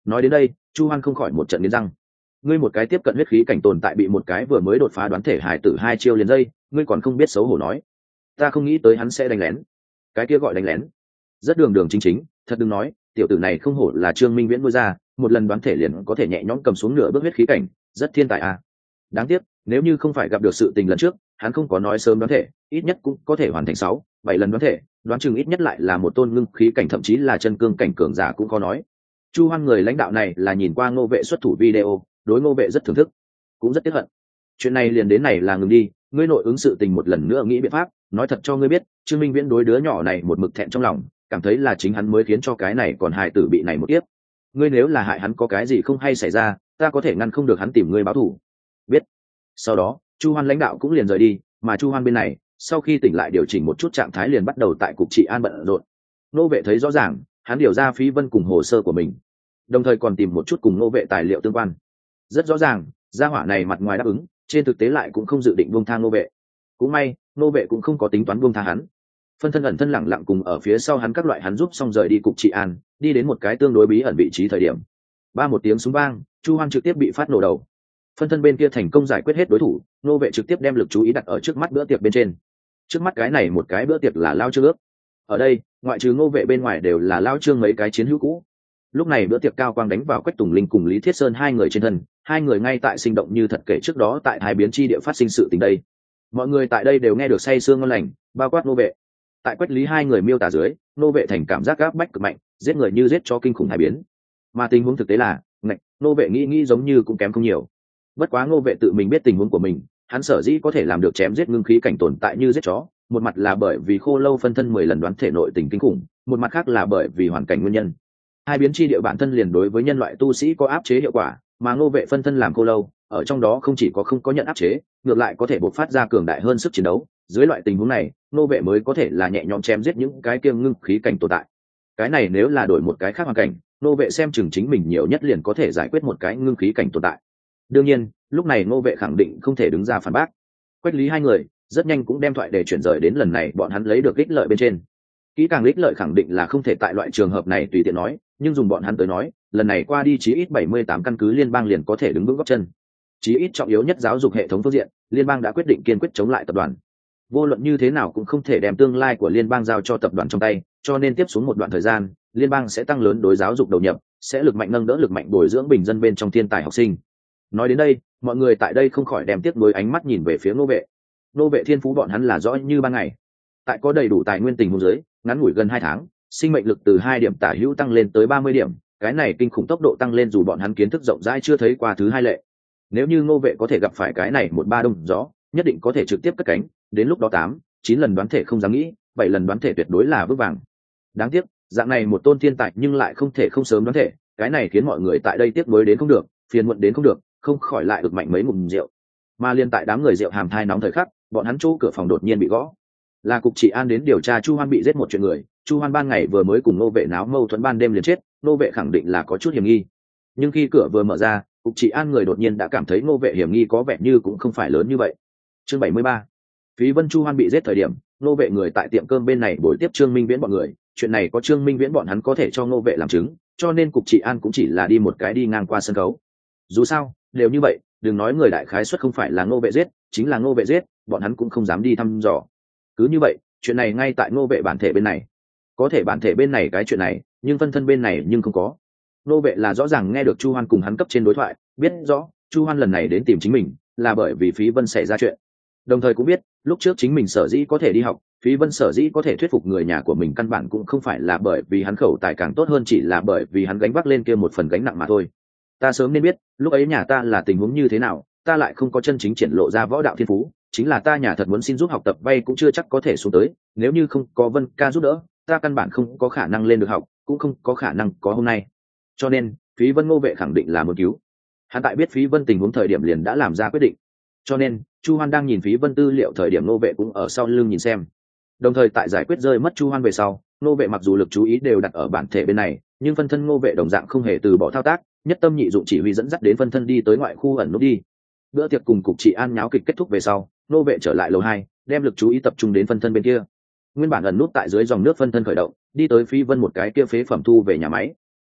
Nói đến đây Chu Hoan không khỏi một trận nghiến răng. Ngươi một cái tiếp cận huyết khí cảnh tồn tại bị một cái vừa mới đột phá đoán thể hài tử hai chiêu liền dây, ngươi còn không biết xấu hổ nói ta không nghĩ tới hắn sẽ đánh lén. Cái kia gọi đánh lén rất đường đường chính chính, thật đừng nói tiểu tử này không hổ là Trương Minh Viễn nuôi ra, một lần đoán thể liền có thể nhẹ nhõm cầm xuống nửa bước huyết khí cảnh, rất thiên tài à. Đáng tiếc nếu như không phải gặp được sự tình lần trước, hắn không có nói sớm đoán thể ít nhất cũng có thể hoàn thành sáu bảy lần đoán thể, đoán chừng ít nhất lại là một tôn ngưng khí cảnh, thậm chí là chân cương cảnh cường giả cũng có nói. Chu Hoan người lãnh đạo này là nhìn qua Ngô Vệ xuất thủ video, đối Ngô Vệ rất thưởng thức, cũng rất tiếc hận. Chuyện này liền đến này là ngừng đi, ngươi nội ứng sự tình một lần nữa nghĩ biện pháp. Nói thật cho ngươi biết, Trương Minh Viễn đối đứa nhỏ này một mực thẹn trong lòng, cảm thấy là chính hắn mới khiến cho cái này còn hài tử bị này một tiếp. Ngươi nếu là hại hắn có cái gì không hay xảy ra, ta có thể ngăn không được hắn tìm ngươi báo thù. Biết. Sau đó Chu Hoan lãnh đạo cũng liền rời đi, mà Chu Hoan bên này sau khi tỉnh lại điều chỉnh một chút trạng thái liền bắt đầu tại cục trị an bận rộn. Nô Vệ thấy rõ ràng hắn điều ra Phí Vân cùng hồ sơ của mình, đồng thời còn tìm một chút cùng Nô Vệ tài liệu tương quan. Rất rõ ràng gia hỏa này mặt ngoài đáp ứng, trên thực tế lại cũng không dự định buông tha Nô Vệ. Cũng may Nô Vệ cũng không có tính toán buông tha hắn, phân thân ẩn thân lẳng lặng cùng ở phía sau hắn các loại hắn giúp xong rời đi cục trị an, đi đến một cái tương đối bí ẩn vị trí. Thời điểm ba một tiếng súng vang, Chu Hoan trực tiếp bị phát nổ đầu. Phân thân bên kia thành công giải quyết hết đối thủ, Nô Vệ trực tiếp đem lực chú ý đặt ở trước mắt bữa tiệc bên trên. Trước mắt cái này một cái bữa tiệc là Lao Trương ước. Ở đây ngoại trừ Nô Vệ bên ngoài đều là Lao Trương mấy cái chiến hữu cũ. Lúc này bữa tiệc cao quang đánh vào Quách Tùng Linh cùng Lý Thiết Sơn hai người trên thân, hai người ngay tại sinh động như thật kể trước đó tại hai biến chi địa phát sinh sự tình đây. Mọi người tại đây đều nghe được say sương ngon lành, bao quát Nô Vệ. Tại Quách Lý hai người miêu tả dưới, Nô Vệ thành cảm giác áp bách cực mạnh, giết người như giết cho kinh khủng hai biến. Mà tình huống thực tế là, ngạch, Nô Vệ nghĩ nghĩ giống như cũng kém không nhiều. Bất quá Nô Vệ tự mình biết tình huống của mình, hắn sở dĩ có thể làm được chém giết ngưng khí cảnh tồn tại như giết chó, một mặt là bởi vì Khô Lâu phân thân mười lần đoán thể nội tình kinh khủng, một mặt khác là bởi vì hoàn cảnh nguyên nhân. Hai biến chi địa bản thân liền đối với nhân loại tu sĩ có áp chế hiệu quả, mà Ngô Vệ phân thân làm Khô Lâu, ở trong đó không chỉ có không có nhận áp chế, ngược lại có thể bộc phát ra cường đại hơn sức chiến đấu. Dưới loại tình huống này, Ngô Vệ mới có thể là nhẹ nhõm chém giết những cái kiêng ngưng khí cảnh tồn tại. Cái này nếu là đổi một cái khác hoàn cảnh, Ngô Vệ xem chừng chính mình nhiều nhất liền có thể giải quyết một cái ngưng khí cảnh tồn tại. Đương nhiên, lúc này Ngô Vệ khẳng định không thể đứng ra phản bác. Quách Lý hai người rất nhanh cũng đem thoại để chuyển rời đến lần này bọn hắn lấy được ích lợi bên trên. Kỹ càng ích lợi khẳng định là không thể tại loại trường hợp này tùy tiện nói, nhưng dùng bọn hắn tới nói, lần này qua đi chí ít bảy mươi tám căn cứ liên bang liền có thể đứng vững gót chân. Chí ít trọng yếu nhất giáo dục hệ thống phương diện, liên bang đã quyết định kiên quyết chống lại tập đoàn. Vô luận như thế nào cũng không thể đem tương lai của liên bang giao cho tập đoàn trong tay, cho nên tiếp xuống một đoạn thời gian, liên bang sẽ tăng lớn đối giáo dục đầu nhập, sẽ lực mạnh nâng đỡ lực mạnh bồi dưỡng bình dân bên trong thiên tài học sinh. Nói đến đây, mọi người tại đây không khỏi đem tiếp nối ánh mắt nhìn về phía Ngô Vệ. Ngô Vệ thiên phú bọn hắn là rõ như ban ngày. Tại có đầy đủ tài nguyên tình huống dưới, ngắn ngủi gần hai tháng, sinh mệnh lực từ hai điểm tả hữu tăng lên tới ba mươi điểm, cái này kinh khủng tốc độ tăng lên dù bọn hắn kiến thức rộng rãi chưa thấy qua thứ hai lệ. Nếu như Ngô Vệ có thể gặp phải cái này một ba đông gió, nhất định có thể trực tiếp cất cánh, đến lúc đó tám, chín lần đoán thể không dám nghĩ, bảy lần đoán thể tuyệt đối là vững vàng. Đáng tiếc, dạng này một tôn thiên tài nhưng lại không thể không sớm đoán thể, cái này khiến mọi người tại đây tiếc nuối đến không được, phiền muộn đến không được, không khỏi lại ực mạnh mấy ngụm rượu. Mà liên tại đám người rượu hàm thai nóng thời khắc, bọn hắn chỗ cửa phòng đột nhiên bị gõ. Là cục trị an đến điều tra Chu Hoan bị giết một chuyện người. Chu Hoan ban ngày vừa mới cùng Nô Vệ náo mâu thuẫn ban đêm liền chết, Nô Vệ khẳng định là có chút hiểm nghi. Nhưng khi cửa vừa mở ra, cục trị an người đột nhiên đã cảm thấy Nô Vệ hiểm nghi có vẻ như cũng không phải lớn như vậy. Chương bảy mươi ba. Phí Vân Chu Hoan bị giết thời điểm, Nô Vệ người tại tiệm cơm bên này buổi tiếp Trương Minh Viễn bọn người, chuyện này có Trương Minh Viễn bọn hắn có thể cho Nô Vệ làm chứng, cho nên cục trị an cũng chỉ là đi một cái đi ngang qua sân khấu. Dù sao, đều như vậy, đừng nói người đại khái suất không phải là Nô Vệ giết, chính là Nô Vệ giết, bọn hắn cũng không dám đi thăm dò. Cứ như vậy, chuyện này ngay tại Nô Vệ bản thể bên này. Có thể bản thể bên này cái chuyện này, nhưng phân thân bên này nhưng không có. Nô Vệ là rõ ràng nghe được Chu Hoan cùng hắn cấp trên đối thoại, biết rõ Chu Hoan lần này đến tìm chính mình là bởi vì Phí Vân xảy ra chuyện. Đồng thời cũng biết, lúc trước chính mình sở dĩ có thể đi học, Phí Vân sở dĩ có thể thuyết phục người nhà của mình căn bản cũng không phải là bởi vì hắn khẩu tài càng tốt hơn, chỉ là bởi vì hắn gánh vác lên kia một phần gánh nặng mà thôi. Ta sớm nên biết, lúc ấy nhà ta là tình huống như thế nào, ta lại không có chân chính triển lộ ra võ đạo thiên phú, chính là ta nhà thật muốn xin giúp học tập vay cũng chưa chắc có thể xuống tới, nếu như không có Vân ca giúp đỡ, ta căn bản không có khả năng lên được học, cũng không có khả năng có hôm nay. Cho nên, Phí Vân Ngô Vệ khẳng định là muốn cứu. Hắn tại biết Phí Vân tình huống thời điểm liền đã làm ra quyết định. Cho nên, Chu Hoan đang nhìn Phí Vân tư liệu thời điểm Ngô Vệ cũng ở sau lưng nhìn xem. Đồng thời tại giải quyết rơi mất Chu Hoan về sau, Ngô Vệ mặc dù lực chú ý đều đặt ở bản thể bên này, nhưng phân thân Ngô Vệ đồng dạng không hề từ bỏ thao tác, nhất tâm nhị dụng chỉ huy dẫn dắt đến phân thân đi tới ngoại khu ẩn nút đi. Bữa tiệc cùng cục trị an nháo kịch kết thúc về sau, Ngô Vệ trở lại lầu hai, đem lực chú ý tập trung đến phân thân bên kia. Nguyên bản ẩn nút tại dưới dòng nước phân thân khởi động, đi tới Phi Vân một cái kia phế phẩm thu về nhà máy.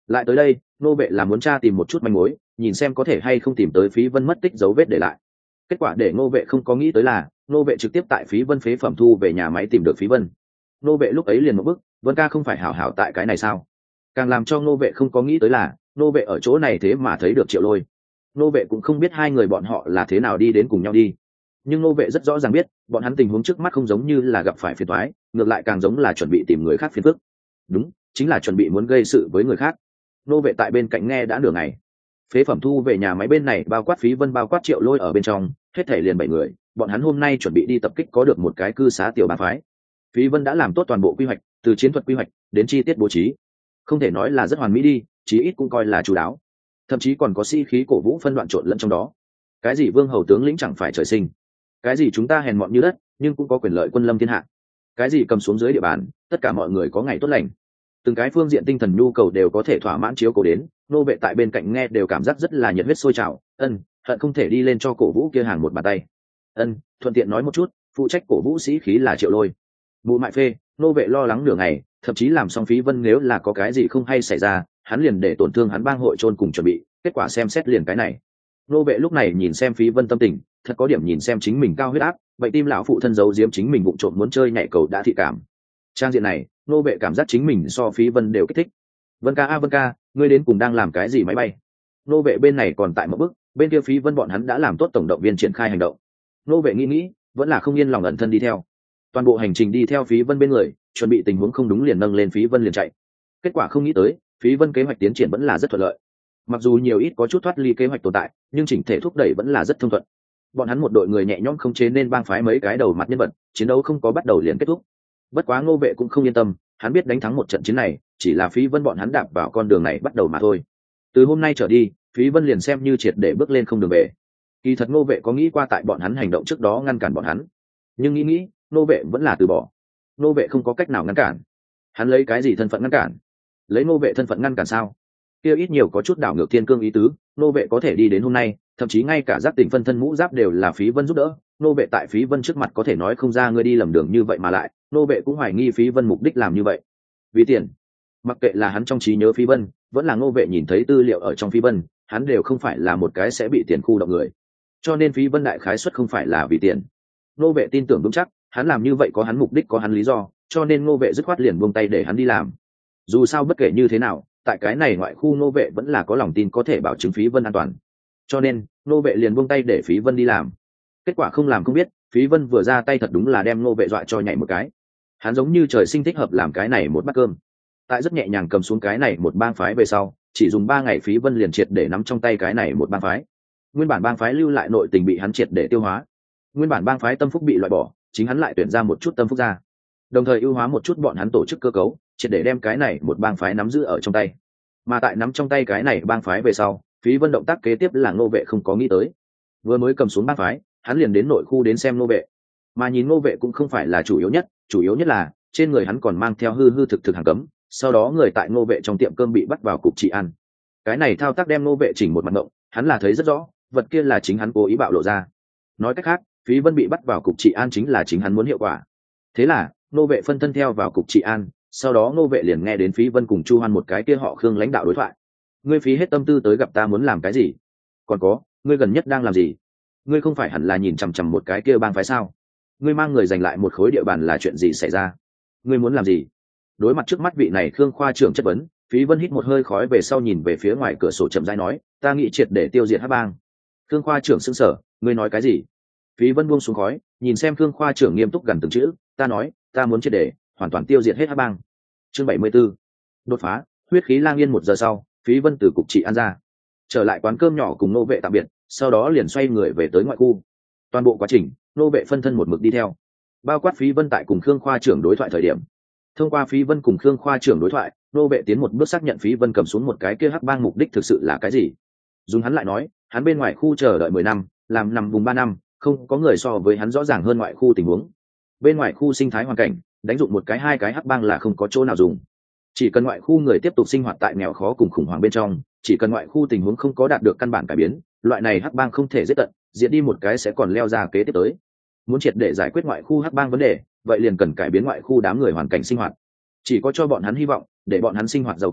Lại tới đây nô vệ là muốn tra tìm một chút manh mối, nhìn xem có thể hay không tìm tới Phí Vân mất tích dấu vết để lại. Kết quả để nô vệ không có nghĩ tới là nô vệ trực tiếp tại Phí Vân phế phẩm thu về nhà máy tìm được Phí Vân. Nô vệ lúc ấy liền một bức, Vân ca không phải hảo hảo tại cái này sao? Càng làm cho nô vệ không có nghĩ tới là nô vệ ở chỗ này thế mà thấy được Triệu Lôi. Nô vệ cũng không biết hai người bọn họ là thế nào đi đến cùng nhau đi, nhưng nô vệ rất rõ ràng biết bọn hắn tình huống trước mắt không giống như là gặp phải phiền toái, ngược lại càng giống là chuẩn bị tìm người khác phiền phức. Đúng, chính là chuẩn bị muốn gây sự với người khác. Nô vệ tại bên cạnh nghe đã nửa ngày. Phế phẩm thu về nhà máy bên này bao quát Phí Vân bao quát Triệu Lôi ở bên trong, hết thể liền bảy người, bọn hắn hôm nay chuẩn bị đi tập kích có được một cái cư xá tiểu bang phái. Phí Vân đã làm tốt toàn bộ quy hoạch, từ chiến thuật quy hoạch đến chi tiết bố trí, không thể nói là rất hoàn mỹ đi, chí ít cũng coi là chú đáo. Thậm chí còn có sĩ khí cổ vũ phân đoạn trộn lẫn trong đó. Cái gì vương hầu tướng lĩnh chẳng phải trời sinh, cái gì chúng ta hèn mọn như đất nhưng cũng có quyền lợi quân lâm thiên hạ, cái gì cầm xuống dưới địa bàn tất cả mọi người có ngày tốt lành, từng cái phương diện tinh thần nhu cầu đều có thể thỏa mãn chiếu cổ đến. Nô vệ tại bên cạnh nghe đều cảm giác rất là nhiệt huyết sôi trào, ân hận không thể đi lên cho cổ vũ kia hàng một bàn tay. Ân thuận tiện nói một chút, phụ trách cổ vũ sĩ khí là Triệu Lôi. Bù mại phê, nô vệ lo lắng nửa ngày, thậm chí làm xong Phí Vân nếu là có cái gì không hay xảy ra hắn liền để tổn thương hắn bang hội chôn cùng chuẩn bị, kết quả xem xét liền cái này. Nô vệ lúc này nhìn xem Phí Vân tâm tình thật có điểm nhìn xem chính mình cao huyết áp, vậy tim lão phụ thân giấu giếm chính mình vụng trộm muốn chơi nhảy cầu đã thị cảm. Trang diện này nô vệ cảm giác chính mình so Phí Vân đều kích thích. Vân ca a Vân ca, ngươi đến cùng đang làm cái gì máy bay? Nô vệ bên này còn tại một bước, bên kia Phí Vân bọn hắn đã làm tốt tổng động viên triển khai hành động. Nô vệ nghĩ nghĩ vẫn là không yên lòng ẩn thân đi theo, toàn bộ hành trình đi theo Phí Vân bên người, chuẩn bị tình huống không đúng liền nâng lên Phí Vân liền chạy. Kết quả không nghĩ tới Phí Vân kế hoạch tiến triển vẫn là rất thuận lợi, mặc dù nhiều ít có chút thoát ly kế hoạch tồn tại nhưng chỉnh thể thúc đẩy vẫn là rất thông thuận. Bọn hắn một đội người nhẹ nhõm không chế nên bang phái mấy cái đầu mặt nhân vật, chiến đấu không có bắt đầu liền kết thúc. Bất quá Ngô vệ cũng không yên tâm, hắn biết đánh thắng một trận chiến này chỉ là Phí Vân bọn hắn đạp vào con đường này bắt đầu mà thôi. Từ hôm nay trở đi Phí Vân liền xem như triệt để bước lên không đường về. Kỳ thật Ngô vệ có nghĩ qua tại bọn hắn hành động trước đó ngăn cản bọn hắn, nhưng nghĩ nghĩ Ngô vệ vẫn là từ bỏ. Ngô vệ không có cách nào ngăn cản, hắn lấy cái gì thân phận ngăn cản? Lấy Ngô vệ thân phận ngăn cản sao? Kia ít nhiều có chút đảo ngược thiên cương ý tứ. Ngô vệ có thể đi đến hôm nay, thậm chí ngay cả giáp tỉnh phân thân mũ giáp đều là Phí Vân giúp đỡ. Ngô vệ tại Phí Vân trước mặt có thể nói không ra ngươi đi lầm đường như vậy, mà lại Ngô vệ cũng hoài nghi Phí Vân mục đích làm như vậy vì tiền. Mặc kệ là hắn trong trí nhớ Phí Vân, vẫn là Ngô vệ nhìn thấy tư liệu ở trong Phí Vân, hắn đều không phải là một cái sẽ bị tiền khu động người, cho nên Phí Vân đại khái suất không phải là vì tiền. Ngô vệ tin tưởng vững chắc hắn làm như vậy có hắn mục đích, có hắn lý do, cho nên Ngô vệ dứt khoát liền buông tay để hắn đi làm. Dù sao bất kể như thế nào, tại cái này ngoại khu Ngô vệ vẫn là có lòng tin có thể bảo chứng Phí Vân an toàn, cho nên Ngô vệ liền buông tay để Phí Vân đi làm. Kết quả không làm không biết, Phí Vân vừa ra tay thật đúng là đem Ngô vệ dọa cho nhảy một cái. Hắn giống như trời sinh thích hợp làm cái này một bát cơm. Tại rất nhẹ nhàng cầm xuống cái này một bang phái về sau, chỉ dùng ba ngày Phí Vân liền triệt để nắm trong tay cái này một bang phái. Nguyên bản bang phái lưu lại nội tình bị hắn triệt để tiêu hóa, nguyên bản bang phái tâm phúc bị loại bỏ, chính hắn lại tuyển ra một chút tâm phúc ra, đồng thời ưu hóa một chút bọn hắn tổ chức cơ cấu, triệt để đem cái này một bang phái nắm giữ ở trong tay. Mà tại nắm trong tay cái này bang phái về sau, Phí Vân động tác kế tiếp là Ngô vệ không có nghĩ tới. Vừa mới cầm xuống bang phái, hắn liền đến nội khu đến xem Ngô vệ, mà nhìn Ngô vệ cũng không phải là chủ yếu nhất, chủ yếu nhất là trên người hắn còn mang theo hư hư thực thực hàng cấm. Sau đó người tại Ngô vệ trong tiệm cơm bị bắt vào cục trị an. Cái này thao tác đem Ngô vệ chỉnh một mặt ngộng, hắn là thấy rất rõ, vật kia là chính hắn cố ý bạo lộ ra. Nói cách khác, Phí Vân bị bắt vào cục trị an chính là chính hắn muốn hiệu quả. Thế là Ngô vệ phân thân theo vào cục trị an, sau đó Ngô vệ liền nghe đến Phí Vân cùng Chu Hoan một cái kia họ Khương lãnh đạo đối thoại. Ngươi phí hết tâm tư tới gặp ta muốn làm cái gì? Còn có, ngươi gần nhất đang làm gì? Ngươi không phải hẳn là nhìn chằm chằm một cái kia bang phái sao? Ngươi mang người giành lại một khối địa bàn là chuyện gì xảy ra? Ngươi muốn làm gì? Đối mặt trước mắt vị này Khương khoa trưởng chất vấn, Phí Vân hít một hơi khói về sau nhìn về phía ngoài cửa sổ chậm rãi nói, ta nghĩ triệt để tiêu diệt Hắc bang. Khương khoa trưởng sững sờ, ngươi nói cái gì? Phí Vân buông xuống khói, nhìn xem Khương khoa trưởng nghiêm túc gần từng chữ, ta nói, ta muốn triệt để hoàn toàn tiêu diệt hết Hắc bang. Chương bảy mươi 74. Đột phá. Huyết khí lang yên. Một giờ sau, Phí Vân từ cục trị an ra, trở lại quán cơm nhỏ cùng Nô vệ tạm biệt, sau đó liền xoay người về tới ngoại khu. Toàn bộ quá trình, Nô vệ phân thân một mực đi theo, bao quát Phí Vân tại cùng Khương khoa trưởng đối thoại thời điểm. Thông qua Phí Vân cùng Khương khoa trưởng đối thoại, Nô vệ tiến một bước xác nhận Phí Vân cầm xuống một cái kia Hắc bang mục đích thực sự là cái gì. Dùng hắn lại nói, hắn bên ngoài khu chờ đợi mười năm, làm nằm vùng ba năm, không có người so với hắn rõ ràng hơn ngoại khu tình huống. Bên ngoài khu sinh thái hoàn cảnh, đánh dụng một cái hai cái Hắc bang là không có chỗ nào dùng. Chỉ cần ngoại khu người tiếp tục sinh hoạt tại nghèo khó cùng khủng hoảng bên trong, chỉ cần ngoại khu tình huống không có đạt được căn bản cải biến, loại này Hắc bang không thể giết tận, diệt đi một cái sẽ còn leo ra kế tiếp tới. Muốn triệt để giải quyết ngoại khu Hắc bang vấn đề, vậy liền cần cải biến ngoại khu đám người hoàn cảnh sinh hoạt. Chỉ có cho bọn hắn hy vọng, để bọn hắn sinh hoạt giàu có,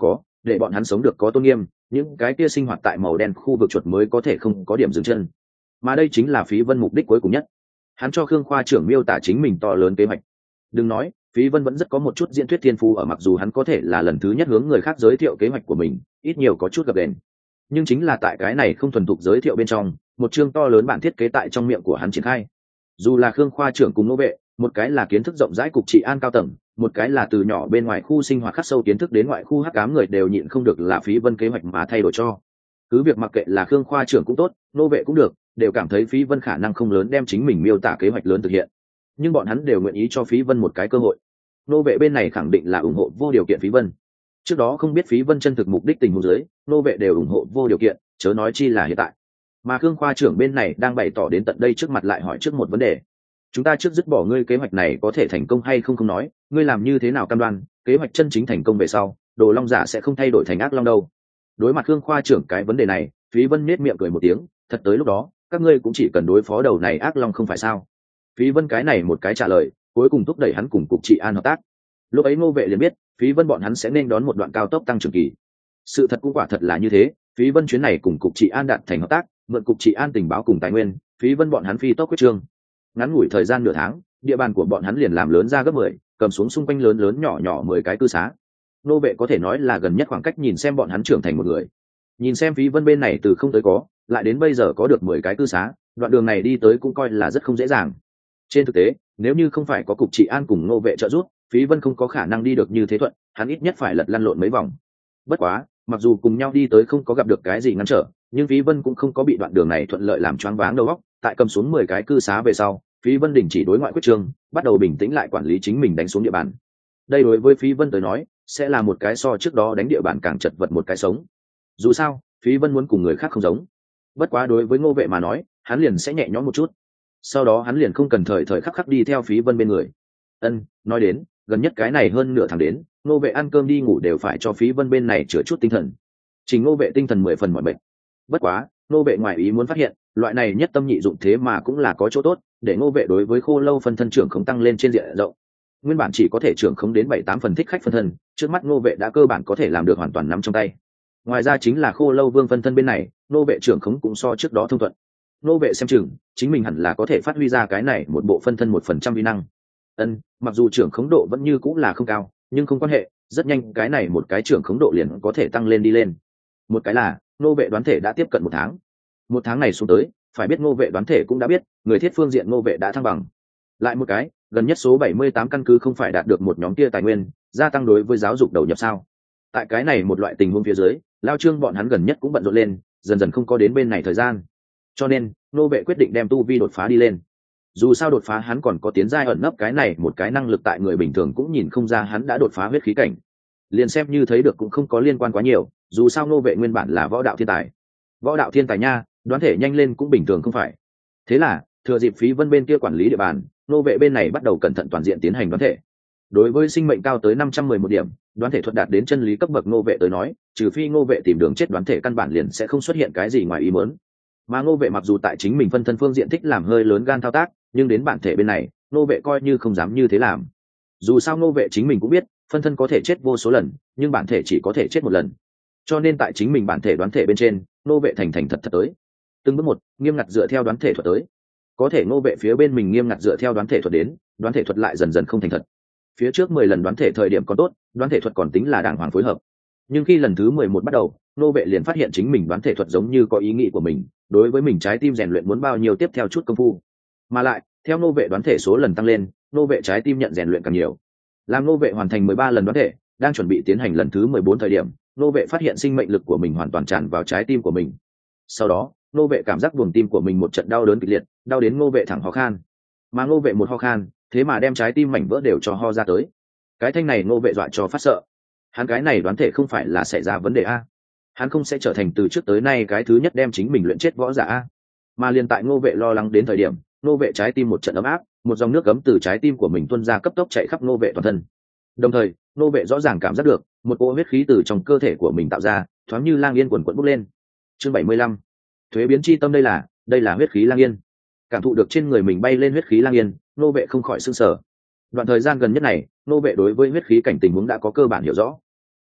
để bọn hắn sống được có tôn nghiêm, những cái kia sinh hoạt tại màu đen khu vực chuột mới có thể không có điểm dừng chân. Mà đây chính là Phí Vân mục đích cuối cùng nhất. Hắn cho Khương khoa trưởng miêu tả chính mình to lớn kế hoạch. Đừng nói, Phí Vân vẫn rất có một chút diễn thuyết thiên phú, ở mặc dù hắn có thể là lần thứ nhất hướng người khác giới thiệu kế hoạch của mình, ít nhiều có chút gập ghềnh. Nhưng chính là tại cái này không thuần thục giới thiệu bên trong, một chương to lớn bản thiết kế tại trong miệng của hắn triển khai. Dù là Khương khoa trưởng cùng nô vệ, một cái là kiến thức rộng rãi cục trị an cao tầng, một cái là từ nhỏ bên ngoài khu sinh hoạt khắc sâu kiến thức đến ngoại khu hắc ám người đều nhịn không được là Phí Vân kế hoạch mà thay đổi cho. Cứ việc mặc kệ là Khương khoa trưởng cũng tốt, nô vệ cũng được, đều cảm thấy Phí Vân khả năng không lớn đem chính mình miêu tả kế hoạch lớn thực hiện. Nhưng bọn hắn đều nguyện ý cho Phí Vân một cái cơ hội. Nô vệ bên này khẳng định là ủng hộ vô điều kiện Phí Vân. Trước đó không biết Phí Vân chân thực mục đích tình huống dưới, nô vệ đều ủng hộ vô điều kiện, chớ nói chi là hiện tại. Mà Khương khoa trưởng bên này đang bày tỏ đến tận đây trước mặt lại hỏi trước một vấn đề. Chúng ta trước dứt bỏ ngươi kế hoạch này có thể thành công hay không không nói, ngươi làm như thế nào cam đoan kế hoạch chân chính thành công về sau, Đồ Long giả sẽ không thay đổi thành ác long đâu? Đối mặt Khương khoa trưởng cái vấn đề này, Phí Vân nhếch miệng cười một tiếng, thật tới lúc đó, các ngươi cũng chỉ cần đối phó đầu này ác long không phải sao? Phí Vân cái này một cái trả lời, cuối cùng thúc đẩy hắn cùng cục trị an hợp tác. Lúc ấy Ngô vệ liền biết, Phí Vân bọn hắn sẽ nên đón một đoạn cao tốc tăng trưởng kỳ. Sự thật cũng quả thật là như thế, Phí Vân chuyến này cùng cục trị an đạt thành hợp tác, mượn cục trị an tình báo cùng tài nguyên, Phí Vân bọn hắn phi tốc quyết trương. Ngắn ngủi thời gian nửa tháng, địa bàn của bọn hắn liền làm lớn ra gấp mười, cầm xuống xung quanh lớn lớn nhỏ nhỏ mười cái cư xá. Nô vệ có thể nói là gần nhất khoảng cách nhìn xem bọn hắn trưởng thành một người. Nhìn xem Phí Vân bên này từ không tới có, lại đến bây giờ có được mười cái cư xá, đoạn đường này đi tới cũng coi là rất không dễ dàng. Trên thực tế, nếu như không phải có cục trị an cùng nô vệ trợ giúp, Phí Vân không có khả năng đi được như thế thuận, hắn ít nhất phải lật lăn lộn mấy vòng. Bất quá, mặc dù cùng nhau đi tới không có gặp được cái gì ngăn trở, nhưng Phí Vân cũng không có bị đoạn đường này thuận lợi làm choáng váng đầu óc. Tại cầm xuống mười cái cư xá về sau, Phí Vân đình chỉ đối ngoại quyết trương, bắt đầu bình tĩnh lại quản lý chính mình đánh xuống địa bàn. Đây đối với Phí Vân tới nói, sẽ là một cái so trước đó đánh địa bàn càng chật vật một cái sống. Dù sao, Phí Vân muốn cùng người khác không giống. Bất quá đối với Ngô vệ mà nói, hắn liền sẽ nhẹ nhõm một chút. Sau đó hắn liền không cần thời thời khắc khắc đi theo Phí Vân bên người. Ân, nói đến, gần nhất cái này hơn nửa tháng đến, Ngô vệ ăn cơm đi ngủ đều phải cho Phí Vân bên này chữa chút tinh thần. Chính Ngô vệ tinh thần mười phần mọi bệnh. Bất quá, Ngô vệ ngoài ý muốn phát hiện, loại này nhất tâm nhị dụng thế mà cũng là có chỗ tốt, để Ngô vệ đối với Khô Lâu phân thân trưởng không tăng lên trên diện rộng. Nguyên bản chỉ có thể trưởng không đến bảy tám phần thích khách phân thân, trước mắt Ngô vệ đã cơ bản có thể làm được hoàn toàn nắm trong tay. Ngoài ra chính là Khô Lâu Vương phân thân bên này, Ngô vệ trưởng khống cũng so trước đó thông thuận. Ngô vệ xem chừng, chính mình hẳn là có thể phát huy ra cái này một bộ phân thân một phần trăm vi năng. Ân, mặc dù trưởng khống độ vẫn như cũng là không cao, nhưng không quan hệ, rất nhanh cái này một cái trưởng khống độ liền có thể tăng lên đi lên. Một cái là, Ngô vệ đoán thể đã tiếp cận một tháng. Một tháng này xuống tới, phải biết Ngô vệ đoán thể cũng đã biết, người thiết phương diện Ngô vệ đã thăng bằng. Lại một cái, gần nhất số bảy mươi tám căn cứ không phải đạt được một nhóm kia tài nguyên, gia tăng đối với giáo dục đầu nhập sao? Tại cái này một loại tình huống phía dưới, Lao Trương bọn hắn gần nhất cũng bận rộn lên, dần dần không có đến bên này thời gian. Cho nên, Ngô vệ quyết định đem tu vi đột phá đi lên. Dù sao đột phá hắn còn có tiến giai ẩn nấp cái này một cái năng lực tại người bình thường cũng nhìn không ra hắn đã đột phá huyết khí cảnh. Liền xem như thấy được cũng không có liên quan quá nhiều, dù sao Ngô vệ nguyên bản là võ đạo thiên tài. Võ đạo thiên tài nha, đoán thể nhanh lên cũng bình thường không phải. Thế là, thừa dịp Phí Vân bên kia quản lý địa bàn, Ngô vệ bên này bắt đầu cẩn thận toàn diện tiến hành đoán thể. Đối với sinh mệnh cao tới năm trăm mười một điểm, đoán thể thuật đạt đến chân lý cấp bậc Ngô vệ tới nói, trừ phi Ngô vệ tìm đường chết đoán thể căn bản liền sẽ không xuất hiện cái gì ngoài ý muốn. Mà Ngô vệ mặc dù tại chính mình phân thân phương diện thích làm hơi lớn gan thao tác, nhưng đến bản thể bên này, Ngô vệ coi như không dám như thế làm. Dù sao Ngô vệ chính mình cũng biết, phân thân có thể chết vô số lần, nhưng bản thể chỉ có thể chết một lần. Cho nên tại chính mình bản thể đoán thể bên trên, Ngô vệ thành thành thật thật tới. Từng bước một, nghiêm ngặt dựa theo đoán thể thuật tới. Có thể Ngô vệ phía bên mình nghiêm ngặt dựa theo đoán thể thuật đến, đoán thể thuật lại dần dần không thành thật. Phía trước mười lần đoán thể thời điểm còn tốt, đoán thể thuật còn tính là đàng hoàng phối hợp. Nhưng khi lần thứ mười một bắt đầu, Ngô vệ liền phát hiện chính mình đoán thể thuật giống như có ý nghĩ của mình, đối với mình trái tim rèn luyện muốn bao nhiêu tiếp theo chút công phu. Mà lại, theo Ngô vệ đoán thể số lần tăng lên, Ngô vệ trái tim nhận rèn luyện càng nhiều. Làm Ngô vệ hoàn thành mười ba lần đoán thể, đang chuẩn bị tiến hành lần thứ mười bốn thời điểm, Ngô vệ phát hiện sinh mệnh lực của mình hoàn toàn tràn vào trái tim của mình. Sau đó, Ngô vệ cảm giác buồng tim của mình một trận đau đớn kịch liệt, đau đến Ngô vệ thẳng ho khan. Mà Ngô vệ một ho khan, thế mà đem trái tim mảnh vỡ đều cho ho ra tới. Cái thanh này Ngô vệ dọa cho phát sợ. Hắn cái này đoán thể không phải là xảy ra vấn đề a? Hắn không sẽ trở thành từ trước tới nay cái thứ nhất đem chính mình luyện chết võ giả a? Mà liền tại Ngô vệ lo lắng đến thời điểm, Ngô vệ trái tim một trận ấm áp, một dòng nước cấm từ trái tim của mình tuôn ra cấp tốc chạy khắp Ngô vệ toàn thân. Đồng thời, Ngô vệ rõ ràng cảm giác được một cỗ huyết khí từ trong cơ thể của mình tạo ra, thoáng như lang yên quần quần bốc lên. Chương bảy mươi lăm, thuế biến chi tâm. Đây là, đây là huyết khí lang yên. Cảm thụ được trên người mình bay lên huyết khí lang yên, Ngô vệ không khỏi sửng sở. Đoạn thời gian gần nhất này, Ngô vệ đối với huyết khí cảnh tình huống đã có cơ bản hiểu rõ.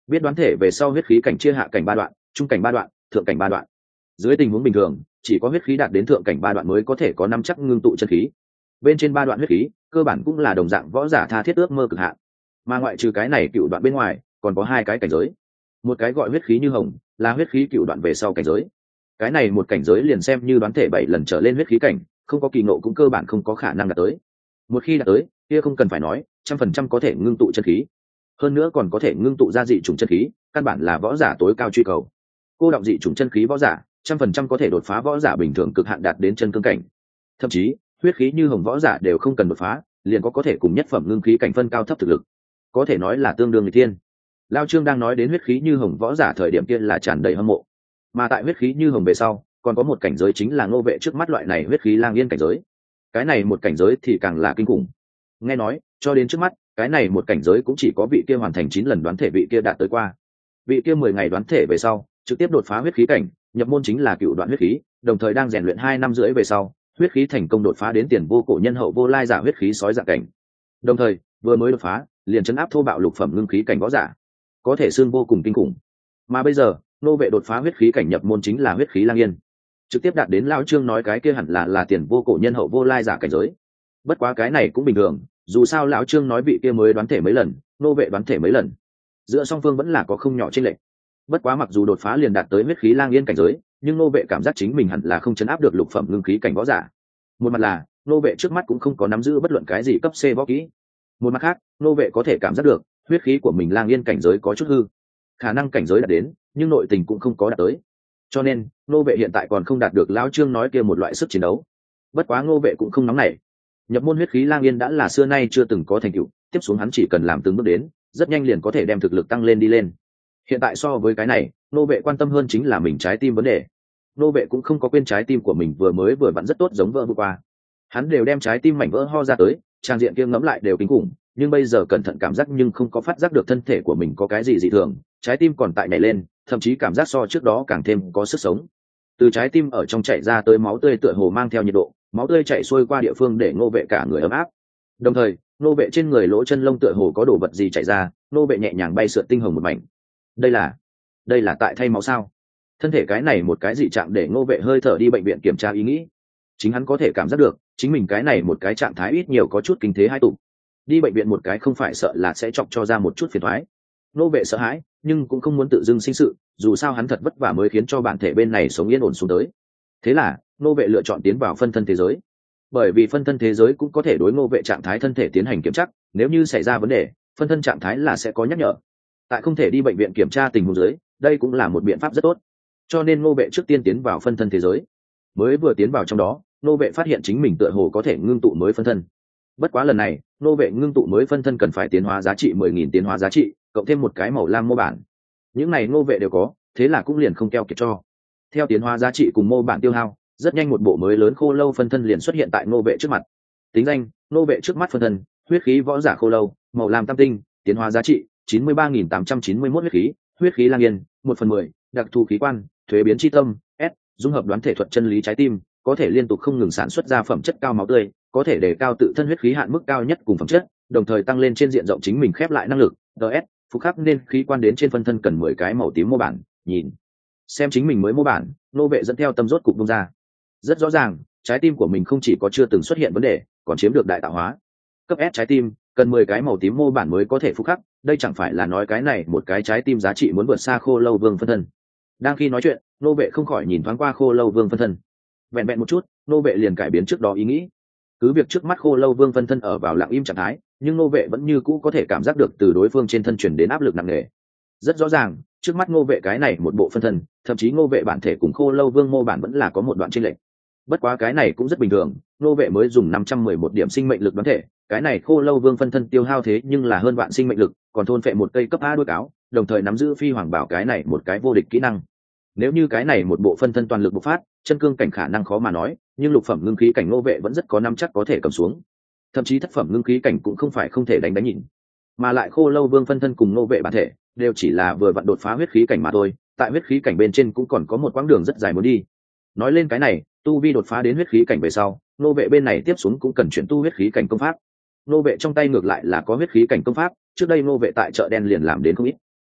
biết đoán thể về sau huyết khí cảnh chia hạ cảnh ba đoạn, trung cảnh ba đoạn, thượng cảnh ba đoạn. Dưới tình huống bình thường chỉ có huyết khí đạt đến thượng cảnh ba đoạn mới có thể có năm chắc ngưng tụ chân khí. Bên trên ba đoạn huyết khí cơ bản cũng là đồng dạng võ giả tha thiết ước mơ cực hạn. Mà ngoại trừ cái này cựu đoạn bên ngoài còn có hai cái cảnh giới. Một cái gọi huyết khí như hồng, là huyết khí cựu đoạn về sau cảnh giới. Cái này một cảnh giới liền xem như đoán thể bảy lần trở lên huyết khí cảnh, không có kỳ ngộ cũng cơ bản không có khả năng đạt tới. Một khi đạt tới, kia không cần phải nói, trăm phần trăm có thể ngưng tụ chân khí. Hơn nữa còn có thể ngưng tụ ra dị chủng chân khí, căn bản là võ giả tối cao truy cầu. Cô động dị chủng chân khí võ giả, trăm phần trăm có thể đột phá võ giả bình thường cực hạn đạt đến chân cương cảnh. Thậm chí, huyết khí như hồng võ giả đều không cần đột phá, liền có có thể cùng nhất phẩm ngưng khí cảnh phân cao thấp thực lực. Có thể nói là tương đương nghịch thiên. Lao Trương đang nói đến huyết khí như hồng võ giả thời điểm kia là tràn đầy hâm mộ. Mà tại huyết khí như hồng về sau, còn có một cảnh giới chính là Ngô Vệ trước mắt loại này huyết khí lang yên cảnh giới. Cái này một cảnh giới thì càng là kinh khủng. Nghe nói, cho đến trước mắt, cái này một cảnh giới cũng chỉ có vị kia hoàn thành chín lần đoán thể vị kia đạt tới qua. Vị kia mười ngày đoán thể về sau, trực tiếp đột phá huyết khí cảnh, nhập môn chính là cựu đoạn huyết khí, đồng thời đang rèn luyện hai năm rưỡi về sau, huyết khí thành công đột phá đến tiền vô cổ nhân hậu vô lai giả huyết khí sói dạng cảnh. Đồng thời, vừa mới đột phá, liền chấn áp thô bạo lục phẩm ngưng khí cảnh võ giả, có thể xương vô cùng kinh khủng. Mà bây giờ, Ngô Vệ đột phá huyết khí cảnh nhập môn chính là huyết khí lang yên, trực tiếp đạt đến lão Trương nói cái kia hẳn là là tiền vô cổ nhân hậu vô lai giả cảnh giới. Bất quá cái này cũng bình thường, dù sao lão Trương nói vị kia mới đoán thể mấy lần, Ngô Vệ đoán thể mấy lần, giữa song phương vẫn là có không nhỏ chênh lệch. Bất quá mặc dù đột phá liền đạt tới huyết khí lang yên cảnh giới, nhưng Ngô Vệ cảm giác chính mình hẳn là không chấn áp được lục phẩm ngưng khí cảnh võ giả. Một mặt là Ngô Vệ trước mắt cũng không có nắm giữ bất luận cái gì cấp C võ kỹ, một mặt khác Ngô Vệ có thể cảm giác được huyết khí của mình lang yên cảnh giới có chút hư, khả năng cảnh giới đạt đến nhưng nội tình cũng không có đạt tới, cho nên Ngô Vệ hiện tại còn không đạt được lão Trương nói kia một loại sức chiến đấu. Bất quá Ngô Vệ cũng không nóng nảy, nhập môn huyết khí lang yên đã là xưa nay chưa từng có thành tựu, tiếp xuống hắn chỉ cần làm từng bước đến, rất nhanh liền có thể đem thực lực tăng lên đi lên. Hiện tại so với cái này, Ngô Vệ quan tâm hơn chính là mình trái tim vấn đề. Ngô Vệ cũng không có quên trái tim của mình vừa mới vừa vặn rất tốt giống vỡ vừa qua, hắn đều đem trái tim mảnh vỡ ho ra tới, trang diện kia ngẫm lại đều kinh khủng, nhưng bây giờ cẩn thận cảm giác nhưng không có phát giác được thân thể của mình có cái gì dị thường, trái tim còn tại nhảy lên, thậm chí cảm giác so trước đó càng thêm có sức sống. Từ trái tim ở trong chảy ra tới máu tươi tựa hồ mang theo nhiệt độ, máu tươi chảy xuôi qua địa phương để Ngô Vệ cả người ấm áp. Đồng thời, Ngô Vệ trên người lỗ chân lông tựa hồ có đồ vật gì chảy ra, Ngô Vệ nhẹ nhàng bay sượt tinh hồng một mảnh. Đây là, đây là tại thay máu sao? Thân thể cái này một cái dị trạng để Ngô Vệ hơi thở đi bệnh viện kiểm tra ý nghĩ. Chính hắn có thể cảm giác được, chính mình cái này một cái trạng thái ít nhiều có chút kinh thế hai tụ. Đi bệnh viện một cái không phải sợ là sẽ chọc cho ra một chút phiền toái. Ngô Vệ sợ hãi, nhưng cũng không muốn tự dưng sinh sự, dù sao hắn thật vất vả mới khiến cho bản thể bên này sống yên ổn xuống tới. Thế là, Ngô Vệ lựa chọn tiến vào phân thân thế giới. Bởi vì phân thân thế giới cũng có thể đối Ngô Vệ trạng thái thân thể tiến hành kiểm tra, nếu như xảy ra vấn đề, phân thân trạng thái là sẽ có nhắc nhở. Tại không thể đi bệnh viện kiểm tra tình huống dưới, đây cũng là một biện pháp rất tốt. Cho nên Ngô Vệ trước tiên tiến vào phân thân thế giới. Mới vừa tiến vào trong đó, Ngô Vệ phát hiện chính mình tựa hồ có thể ngưng tụ mới phân thân. Bất quá lần này, Ngô Vệ ngưng tụ mới phân thân cần phải tiến hóa giá trị mười nghìn tiến hóa giá trị, cộng thêm một cái màu lam mô bản. Những này Ngô Vệ đều có, thế là cũng liền không keo kiệt cho. Theo tiến hóa giá trị cùng mô bản tiêu hao, rất nhanh một bộ mới lớn khô lâu phân thân liền xuất hiện tại Ngô Vệ trước mặt. Tính danh: Ngô Vệ trước mắt phân thân, huyết khí võ giả khô lâu, màu lam tam tinh, tiến hóa giá trị chín mươi ba nghìn tám trăm chín mươi mốt huyết khí, huyết khí lang yên, một phần mười, đặc thù khí quan, thuế biến chi tâm, S, dung hợp đoán thể thuật chân lý trái tim, có thể liên tục không ngừng sản xuất ra phẩm chất cao máu tươi, có thể đề cao tự thân huyết khí hạn mức cao nhất cùng phẩm chất, đồng thời tăng lên trên diện rộng chính mình khép lại năng lực. ds phục khắc nên khí quan đến trên phân thân cần mười cái màu tím mô bản. Nhìn xem chính mình mới mô bản, Ngô Vệ dẫn theo tâm rốt cục bung ra. Rất rõ ràng, trái tim của mình không chỉ có chưa từng xuất hiện vấn đề, còn chiếm được đại tạo hóa. Cấp S trái tim cần mười cái màu tím mô bản mới có thể phục khắc, đây chẳng phải là nói cái này một cái trái tim giá trị muốn vượt xa Khô Lâu Vương phân thân. Đang khi nói chuyện, Ngô Vệ không khỏi nhìn thoáng qua Khô Lâu Vương phân thân. Vẹn vẹn một chút, Ngô Vệ liền cải biến trước đó ý nghĩ. Cứ việc trước mắt Khô Lâu Vương phân thân ở vào lặng im trạng thái, nhưng Ngô Vệ vẫn như cũ có thể cảm giác được từ đối phương trên thân truyền đến áp lực nặng nề. Rất rõ ràng, trước mắt Ngô Vệ cái này một bộ phân thân, thậm chí Ngô Vệ bản thể cùng Khô Lâu Vương mô bản vẫn là có một đoạn chênh lệch. Bất quá cái này cũng rất bình thường, Ngô Vệ mới dùng năm trăm mười một điểm sinh mệnh lực đoán thể, cái này Khô Lâu Vương phân thân tiêu hao thế nhưng là hơn vạn sinh mệnh lực, còn thôn phệ một cây cấp A đuôi cáo, đồng thời nắm giữ phi hoàng bảo cái này một cái vô địch kỹ năng. Nếu như cái này một bộ phân thân toàn lực bộc phát, chân cương cảnh khả năng khó mà nói, nhưng lục phẩm ngưng khí cảnh Ngô Vệ vẫn rất có nắm chắc có thể cầm xuống. Thậm chí thất phẩm ngưng khí cảnh cũng không phải không thể đánh đánh nhịn. Mà lại Khô Lâu Vương phân thân cùng Ngô Vệ bản thể đều chỉ là vừa vặn đột phá huyết khí cảnh mà thôi, tại huyết khí cảnh bên trên cũng còn có một quãng đường rất dài muốn đi. Nói lên cái này, tu vi đột phá đến huyết khí cảnh về sau, Ngô Vệ bên này tiếp xuống cũng cần chuyển tu huyết khí cảnh công pháp. Ngô Vệ trong tay ngược lại là có huyết khí cảnh công pháp, trước đây Ngô Vệ tại chợ đen liền làm đến không ít.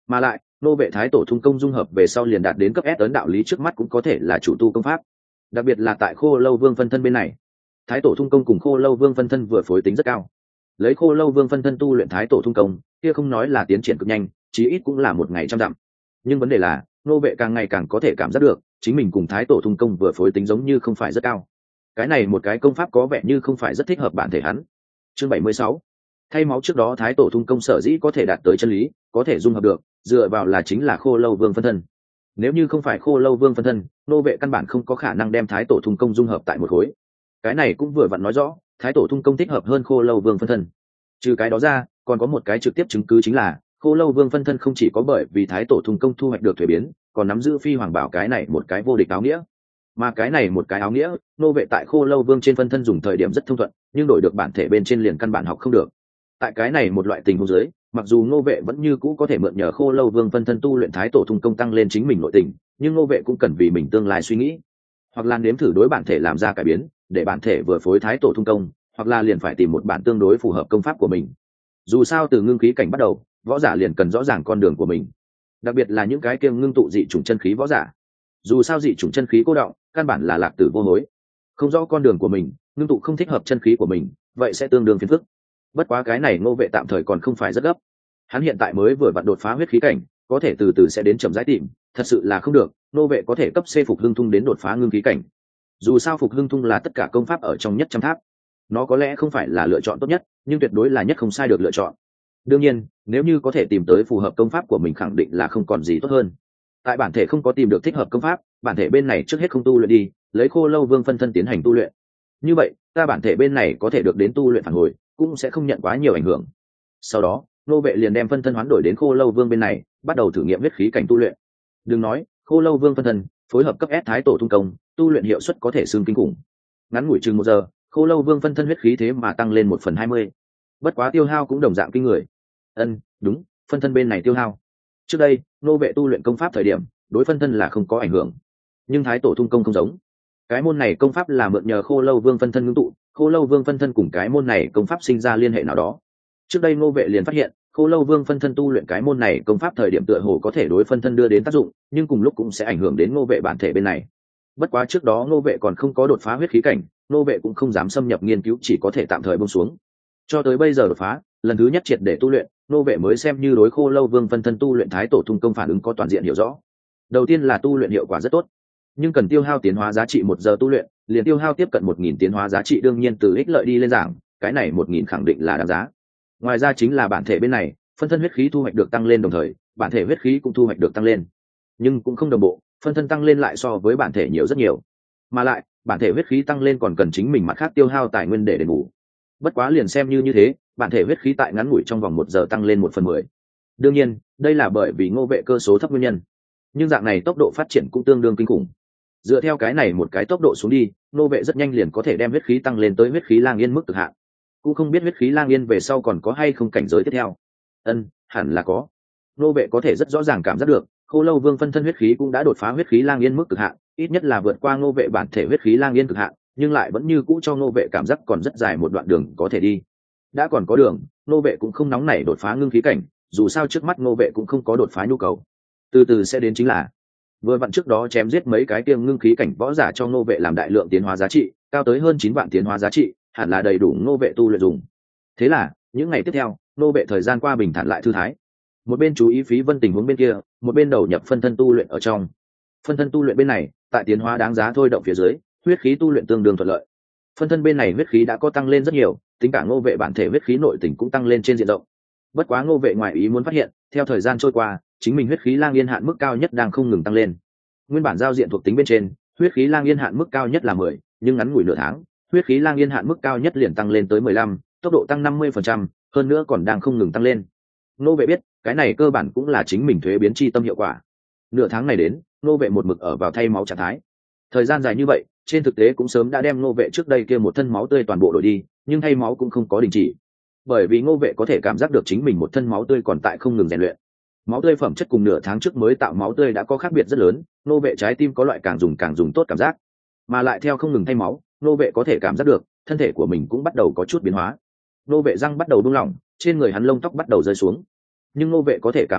Mà lại nô vệ thái tổ thung công dung hợp về sau liền đạt đến cấp S ấn đạo lý trước mắt cũng có thể là chủ tu công pháp. Đặc biệt là tại khô lâu vương phân thân bên này, thái tổ thung công cùng khô lâu vương phân thân vừa phối tính rất cao. Lấy khô lâu vương phân thân tu luyện thái tổ thung công kia không nói là tiến triển cực nhanh, chí ít cũng là một ngày trăm dặm. Nhưng vấn đề là nô vệ càng ngày càng có thể cảm giác được chính mình cùng thái tổ thung công vừa phối tính giống như không phải rất cao. Cái này một cái công pháp có vẻ như không phải rất thích hợp bản thể hắn. Chương bảy mươi sáu, thay máu. Trước đó thái tổ thung công sở dĩ có thể đạt tới chân lý, có thể dung hợp được, dựa vào là chính là khô lâu vương phân thân. Nếu như không phải khô lâu vương phân thân, nô vệ căn bản không có khả năng đem thái tổ thung công dung hợp tại một khối. Cái này cũng vừa vặn nói rõ thái tổ thung công thích hợp hơn khô lâu vương phân thân. Trừ cái đó ra, còn có một cái trực tiếp chứng cứ chính là khô lâu vương phân thân không chỉ có bởi vì thái tổ thung công thu hoạch được thuế biến, còn nắm giữ phi hoàng bảo cái này một cái vô địch áo nghĩa. Mà cái này một cái áo nghĩa, nô vệ tại khô lâu vương trên phân thân dùng thời điểm rất thông thuận, nhưng đổi được bản thể bên trên liền căn bản học không được. Tại cái này một loại tình huống dưới, mặc dù nô vệ vẫn như cũ có thể mượn nhờ khô lâu vương phân thân tu luyện thái tổ thung công tăng lên chính mình nội tình, nhưng nô vệ cũng cần vì mình tương lai suy nghĩ, hoặc là nếm thử đối bản thể làm ra cải biến để bản thể vừa phối thái tổ thung công, hoặc là liền phải tìm một bản tương đối phù hợp công pháp của mình. Dù sao từ ngưng khí cảnh bắt đầu, võ giả liền cần rõ ràng con đường của mình, đặc biệt là những cái kiêng ngưng tụ dị chủng chân khí võ giả. Dù sao dị chủng chân khí cô động căn bản là lạc tử vô hối, không rõ con đường của mình, ngưng tụ không thích hợp chân khí của mình, vậy sẽ tương đương phiền phức. Bất quá cái này ngô vệ tạm thời còn không phải rất gấp, hắn hiện tại mới vừa vặn đột phá huyết khí cảnh, có thể từ từ sẽ đến chậm rãi tìm. Thật sự là không được, ngô vệ có thể cấp C phục hưng thung đến đột phá ngưng khí cảnh. Dù sao phục hưng thung là tất cả công pháp ở trong nhất trăm tháp, nó có lẽ không phải là lựa chọn tốt nhất, nhưng tuyệt đối là nhất không sai được lựa chọn. Đương nhiên nếu như có thể tìm tới phù hợp công pháp của mình, khẳng định là không còn gì tốt hơn. Tại bản thể không có tìm được thích hợp công pháp, bản thể bên này trước hết không tu luyện đi, lấy khô lâu vương phân thân tiến hành tu luyện. Như vậy ta bản thể bên này có thể được đến tu luyện phản hồi, cũng sẽ không nhận quá nhiều ảnh hưởng. Sau đó nô vệ liền đem phân thân hoán đổi đến khô lâu vương bên này, bắt đầu thử nghiệm huyết khí cảnh tu luyện. Đừng nói khô lâu vương phân thân phối hợp cấp S thái tổ thung công, tu luyện hiệu suất có thể xương kinh khủng. Ngắn ngủi chừng một giờ, khô lâu vương phân thân huyết khí thế mà tăng lên một phần hai mươi. Bất quá tiêu hao cũng đồng dạng kinh người. Ân, đúng, phân thân bên này tiêu hao. Trước đây nô vệ tu luyện công pháp thời điểm, đối phân thân là không có ảnh hưởng, nhưng thái tổ thung công không giống. Cái môn này công pháp là mượn nhờ khô lâu vương phân thân ngưng tụ, khô lâu vương phân thân cùng cái môn này công pháp sinh ra liên hệ nào đó. Trước đây nô vệ liền phát hiện khô lâu vương phân thân tu luyện cái môn này công pháp thời điểm tựa hồ có thể đối phân thân đưa đến tác dụng, nhưng cùng lúc cũng sẽ ảnh hưởng đến nô vệ bản thể bên này. Bất quá trước đó nô vệ còn không có đột phá huyết khí cảnh, nô vệ cũng không dám xâm nhập nghiên cứu, chỉ có thể tạm thời buông xuống. Cho tới bây giờ đột phá, lần thứ nhất triệt để tu luyện, nô vệ mới xem như đối khô lâu vương phân thân tu luyện thái tổ thung công phản ứng có toàn diện hiểu rõ. Đầu tiên là tu luyện hiệu quả rất tốt, nhưng cần tiêu hao tiến hóa giá trị một giờ tu luyện, liền tiêu hao tiếp cận một nghìn tiến hóa giá trị. Đương nhiên từ ích lợi đi lên giảng, cái này một nghìn khẳng định là đáng giá. Ngoài ra chính là bản thể bên này, phân thân huyết khí thu hoạch được tăng lên, đồng thời bản thể huyết khí cũng thu hoạch được tăng lên, nhưng cũng không đồng bộ, phân thân tăng lên lại so với bản thể nhiều rất nhiều. Mà lại bản thể huyết khí tăng lên còn cần chính mình mặt khác tiêu hao tài nguyên để đền bù. Bất quá liền xem như như thế, bản thể huyết khí tại ngắn ngủi trong vòng một giờ tăng lên một phần mười. Đương nhiên đây là bởi vì ngô vệ cơ số thấp nguyên nhân, nhưng dạng này tốc độ phát triển cũng tương đương kinh khủng. Dựa theo cái này một cái tốc độ xuống đi, ngô vệ rất nhanh liền có thể đem huyết khí tăng lên tới huyết khí lang yên mức cực hạn. Cũng không biết huyết khí lang yên về sau còn có hay không cảnh giới tiếp theo. Ân, hẳn là có. Ngô vệ có thể rất rõ ràng cảm giác được khô lâu vương phân thân huyết khí cũng đã đột phá huyết khí lang yên mức cực hạn, ít nhất là vượt qua ngô vệ bản thể huyết khí lang yên cực hạn, nhưng lại vẫn như cũ cho ngô vệ cảm giác còn rất dài một đoạn đường có thể đi. Đã còn có đường, ngô vệ cũng không nóng nảy đột phá ngưng khí cảnh, dù sao trước mắt ngô vệ cũng không có đột phá nhu cầu. Từ từ sẽ đến chính là vừa vặn trước đó chém giết mấy cái tiêng ngưng khí cảnh võ giả cho ngô vệ làm đại lượng tiến hóa giá trị, cao tới hơn chín vạn tiến hóa giá trị, hẳn là đầy đủ ngô vệ tu luyện dùng. Thế là những ngày tiếp theo, ngô vệ thời gian qua bình thản lại thư thái, một bên chú ý phí vân tình huống bên kia, một bên đầu nhập phân thân tu luyện ở trong. Phân thân tu luyện bên này tại tiến hóa đáng giá thôi động phía dưới, huyết khí tu luyện tương đương thuận lợi. Phân thân bên này huyết khí đã có tăng lên rất nhiều, tính cả ngô vệ bản thể huyết khí nội tình cũng tăng lên trên diện rộng. Bất quá ngô vệ ngoại ý muốn phát hiện, theo thời gian trôi qua, chính mình huyết khí lang yên hạn mức cao nhất đang không ngừng tăng lên. Nguyên bản giao diện thuộc tính bên trên, huyết khí lang yên hạn mức cao nhất là mười, nhưng ngắn ngủi nửa tháng, huyết khí lang yên hạn mức cao nhất liền tăng lên tới mười lăm, tốc độ tăng năm mươi phần trăm, hơn nữa còn đang không ngừng tăng lên. Ngô vệ biết, cái này cơ bản cũng là chính mình thuế biến chi tâm hiệu quả. Nửa tháng này đến, Ngô vệ một mực ở vào thay máu trạng thái. Thời gian dài như vậy, trên thực tế cũng sớm đã đem Ngô vệ trước đây kia một thân máu tươi toàn bộ đổi đi, nhưng thay máu cũng không có đình chỉ. Bởi vì Ngô vệ có thể cảm giác được chính mình một thân máu tươi còn tại không ngừng rèn luyện. Máu tươi phẩm chất cùng nửa tháng trước mới tạo máu tươi đã có khác biệt rất lớn, Ngô vệ trái tim có loại càng dùng càng dùng tốt cảm giác. Mà lại theo không ngừng thay máu, Ngô vệ có thể cảm giác được, thân thể của mình cũng bắt đầu có chút biến hóa. Ngô vệ răng bắt đầu buông lỏng, trên người hắn lông tóc bắt đầu rơi xuống. Nhưng Ngô vệ có thể cảm giác được,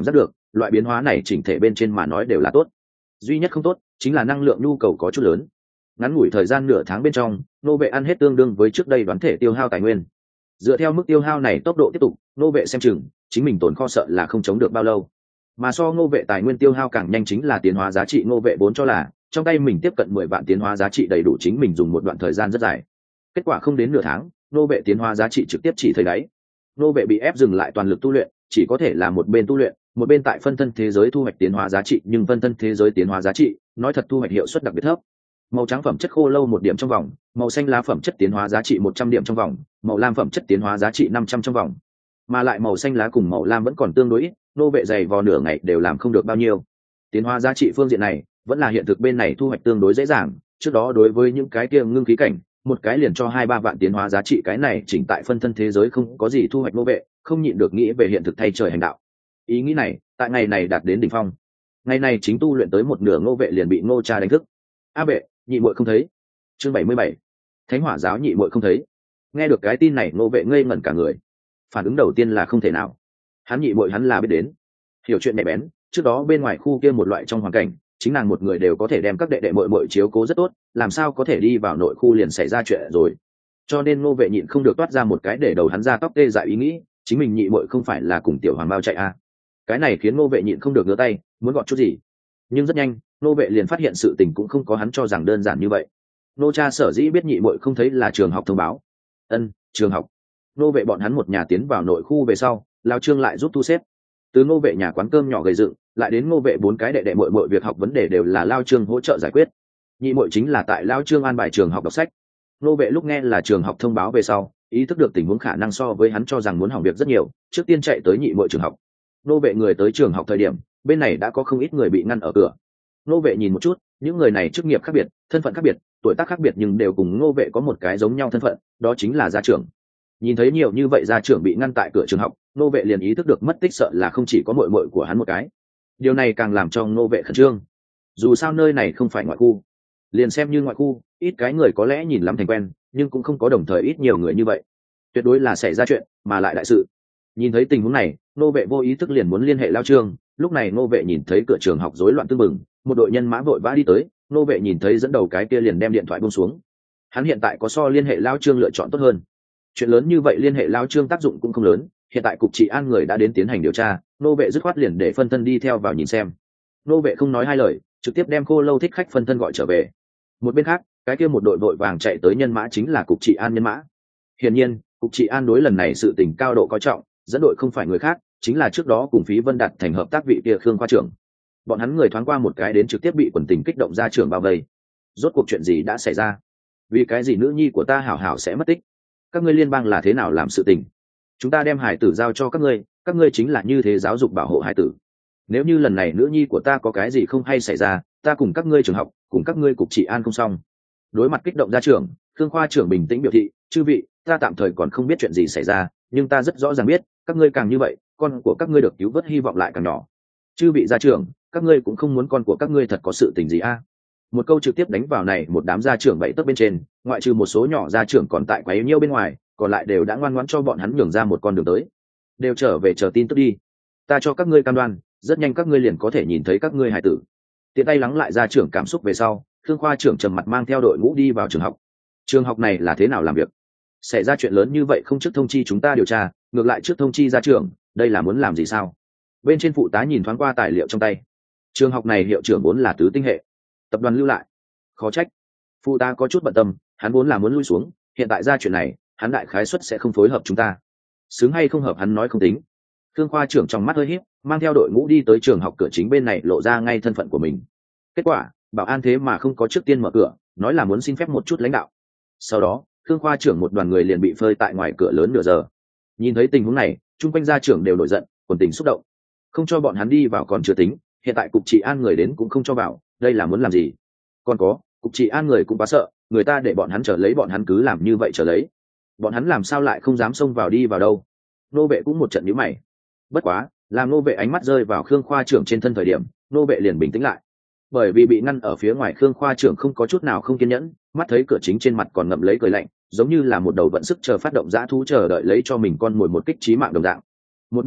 loại biến hóa này chỉnh thể bên trên mà nói đều là tốt. Duy nhất không tốt chính là năng lượng nhu cầu có chút lớn. Ngắn ngủi thời gian nửa tháng bên trong, nô vệ ăn hết tương đương với trước đây đoán thể tiêu hao tài nguyên. Dựa theo mức tiêu hao này tốc độ tiếp tục, nô vệ xem chừng chính mình tồn kho sợ là không chống được bao lâu. Mà so nô vệ tài nguyên tiêu hao càng nhanh chính là tiến hóa giá trị. Nô vệ vốn cho là trong tay mình tiếp cận mười vạn tiến hóa giá trị đầy đủ chính mình dùng một đoạn thời gian rất dài. Kết quả không đến nửa tháng, nô vệ tiến hóa giá trị trực tiếp chỉ thấy đáy. Nô vệ bị ép dừng lại toàn lực tu luyện, chỉ có thể là một bên tu luyện, một bên tại phân thân thế giới thu hoạch tiến hóa giá trị, nhưng phân thân thế giới tiến hóa giá trị, nói thật thu hoạch hiệu suất đặc biệt thấp. Màu trắng phẩm chất khô lâu một điểm trong vòng, màu xanh lá phẩm chất tiến hóa giá trị một trăm điểm trong vòng, màu lam phẩm chất tiến hóa giá trị năm trăm trong vòng. Mà lại màu xanh lá cùng màu lam vẫn còn tương đối ít, nô vệ dày vò nửa ngày đều làm không được bao nhiêu. Tiến hóa giá trị phương diện này, vẫn là hiện thực bên này thu hoạch tương đối dễ dàng, trước đó đối với những cái kia ngưng khí cảnh, một cái liền cho hai ba vạn tiến hóa giá trị, cái này chỉnh tại phân thân thế giới không có gì thu hoạch. Nô vệ không nhịn được nghĩ về hiện thực thay trời hành đạo. Ý nghĩ này, tại ngày này đạt đến đỉnh phong. Ngày này chính tu luyện tới một nửa, Ngô vệ liền bị Ngô cha đánh thức. A vệ, nhị muội không thấy. Chương bảy mươi bảy. Thánh hỏa giáo nhị muội không thấy. Nghe được cái tin này, Ngô vệ ngây ngẩn cả người. Phản ứng đầu tiên là không thể nào. Hắn nhị muội hắn là biết đến, hiểu chuyện nhạy bén, trước đó bên ngoài khu kia một loại trong hoàn cảnh, chính nàng một người đều có thể đem các đệ đệ muội muội chiếu cố rất tốt, làm sao có thể đi vào nội khu liền xảy ra chuyện rồi. Cho nên Ngô vệ nhịn không được toát ra một cái để đầu hắn ra tóc tê dại ý nghĩ, chính mình nhị muội không phải là cùng tiểu hoàng bao chạy à. Cái này khiến Ngô vệ nhịn không được ngửa tay muốn gọt chút gì, nhưng rất nhanh Ngô vệ liền phát hiện sự tình cũng không có hắn cho rằng đơn giản như vậy. Ngô cha sở dĩ biết nhị muội không thấy là trường học thông báo. Ân, trường học. Ngô vệ bọn hắn một nhà tiến vào nội khu về sau, lao trương lại giúp thu xếp. Từ Ngô vệ nhà quán cơm nhỏ gầy dựng, lại đến Ngô vệ bốn cái đệ đệ muội muội việc học vấn đề đều là lao trương hỗ trợ giải quyết. Nhị muội chính là tại lao trương an bài trường học đọc sách. Ngô vệ lúc nghe là trường học thông báo về sau, ý thức được tình huống khả năng so với hắn cho rằng muốn hỏng việc rất nhiều, trước tiên chạy tới nhị muội trường học. Ngô vệ người tới trường học thời điểm, bên này đã có không ít người bị ngăn ở cửa. Ngô vệ nhìn một chút, những người này chức nghiệp khác biệt, thân phận khác biệt, tuổi tác khác biệt, nhưng đều cùng Ngô vệ có một cái giống nhau thân phận, đó chính là gia trưởng. Nhìn thấy nhiều như vậy gia trưởng bị ngăn tại cửa trường học, Ngô vệ liền ý thức được mất tích sợ là không chỉ có muội muội của hắn một cái. Điều này càng làm cho Ngô vệ khẩn trương. Dù sao nơi này không phải ngoại khu, liền xem như ngoại khu, ít cái người có lẽ nhìn lắm thành quen, nhưng cũng không có đồng thời ít nhiều người như vậy. Tuyệt đối là xảy ra chuyện, mà lại đại sự. Nhìn thấy tình huống này, Ngô vệ vô ý thức liền muốn liên hệ lao trương. Lúc này Ngô vệ nhìn thấy cửa trường học rối loạn tưng bừng, một đội nhân mã vội vã đi tới. Ngô vệ nhìn thấy dẫn đầu cái kia liền đem điện thoại buông xuống. Hắn hiện tại có so liên hệ lao trương lựa chọn tốt hơn. Chuyện lớn như vậy liên hệ lao trương tác dụng cũng không lớn, hiện tại cục trị an người đã đến tiến hành điều tra. Ngô vệ dứt khoát liền để phân thân đi theo vào nhìn xem. Ngô vệ không nói hai lời, trực tiếp đem Khô Lâu thích khách phân thân gọi trở về. Một bên khác, cái kia một đội vội vàng chạy tới nhân mã chính là cục trị an nhân mã. Hiển nhiên, cục trị an đối lần này sự tình cao độ coi trọng, dẫn đội không phải người khác, chính là trước đó cùng Phí Vân Đạt thành hợp tác vị kia Khương khoa trưởng. Bọn hắn người thoáng qua một cái đến trực tiếp bị quần tình kích động ra trưởng bao vây. Rốt cuộc chuyện gì đã xảy ra? Vì cái gì nữ nhi của ta hảo hảo sẽ mất tích? Các ngươi liên bang là thế nào làm sự tình? Chúng ta đem hải tử giao cho các ngươi, các ngươi chính là như thế giáo dục bảo hộ hải tử. Nếu như lần này nữ nhi của ta có cái gì không hay xảy ra, ta cùng các ngươi trường học, cùng các ngươi cục trị an không xong. Đối mặt kích động gia trưởng, Khương khoa trưởng bình tĩnh biểu thị, chư vị, ta tạm thời còn không biết chuyện gì xảy ra, nhưng ta rất rõ ràng biết, các ngươi càng như vậy, con của các ngươi được cứu vớt hy vọng lại càng nhỏ. Chư vị gia trưởng, các ngươi cũng không muốn con của các ngươi thật có sự tình gì a? À? Một câu trực tiếp đánh vào này một đám gia trưởng bảy tấc bên trên, ngoại trừ một số nhỏ gia trưởng còn tại quá yếu nhiêu bên ngoài, còn lại đều đã ngoan ngoãn cho bọn hắn nhường ra một con đường tới. Đều trở về chờ tin tức đi. Ta cho các ngươi cam đoan, rất nhanh các ngươi liền có thể nhìn thấy các ngươi hải tử. Tiện tay lắng lại gia trưởng cảm xúc về sau, Khương khoa trưởng trầm mặt mang theo đội ngũ đi vào trường học. Trường học này là thế nào làm việc? Xảy ra chuyện lớn như vậy không trước thông chi chúng ta điều tra, ngược lại trước thông chi gia trưởng, đây là muốn làm gì sao? Bên trên phụ tá nhìn thoáng qua tài liệu trong tay. Trường học này hiệu trưởng vốn là tứ tinh hệ, tập đoàn lưu lại, khó trách. Phụ tá có chút bận tâm, hắn vốn là muốn lui xuống, hiện tại ra chuyện này, hắn đại khái suất sẽ không phối hợp chúng ta. Xứng hay không hợp hắn nói không tính. Khương khoa trưởng trong mắt hơi híp, mang theo đội ngũ đi tới trường học cửa chính bên này, lộ ra ngay thân phận của mình. Kết quả, bảo an thế mà không có trước tiên mở cửa, nói là muốn xin phép một chút lãnh đạo. Sau đó, Khương khoa trưởng một đoàn người liền bị phơi tại ngoài cửa lớn nửa giờ. Nhìn thấy tình huống này, chung quanh gia trưởng đều nổi giận, quần tình xúc động. Không cho bọn hắn đi vào còn chưa tính, hiện tại cục trị an người đến cũng không cho vào, đây là muốn làm gì? Còn có, cục trị an người cũng quá sợ, người ta để bọn hắn trở lấy bọn hắn cứ làm như vậy trở lấy. Bọn hắn làm sao lại không dám xông vào đi vào đâu? Nô vệ cũng một trận nhíu mày. Bất quá, làm nô vệ ánh mắt rơi vào Khương khoa trưởng trên thân thời điểm, nô vệ liền bình tĩnh lại. Bởi vì bị ngăn ở phía ngoài, Khương khoa trưởng không có chút nào không kiên nhẫn, mắt thấy cửa chính trên mặt còn ngậm lấy cười lạnh, giống như là một đầu vận sức chờ phát động dã thú chờ đợi lấy cho mình con mồi một kích chí mạng đồng dạng. Một bên khác,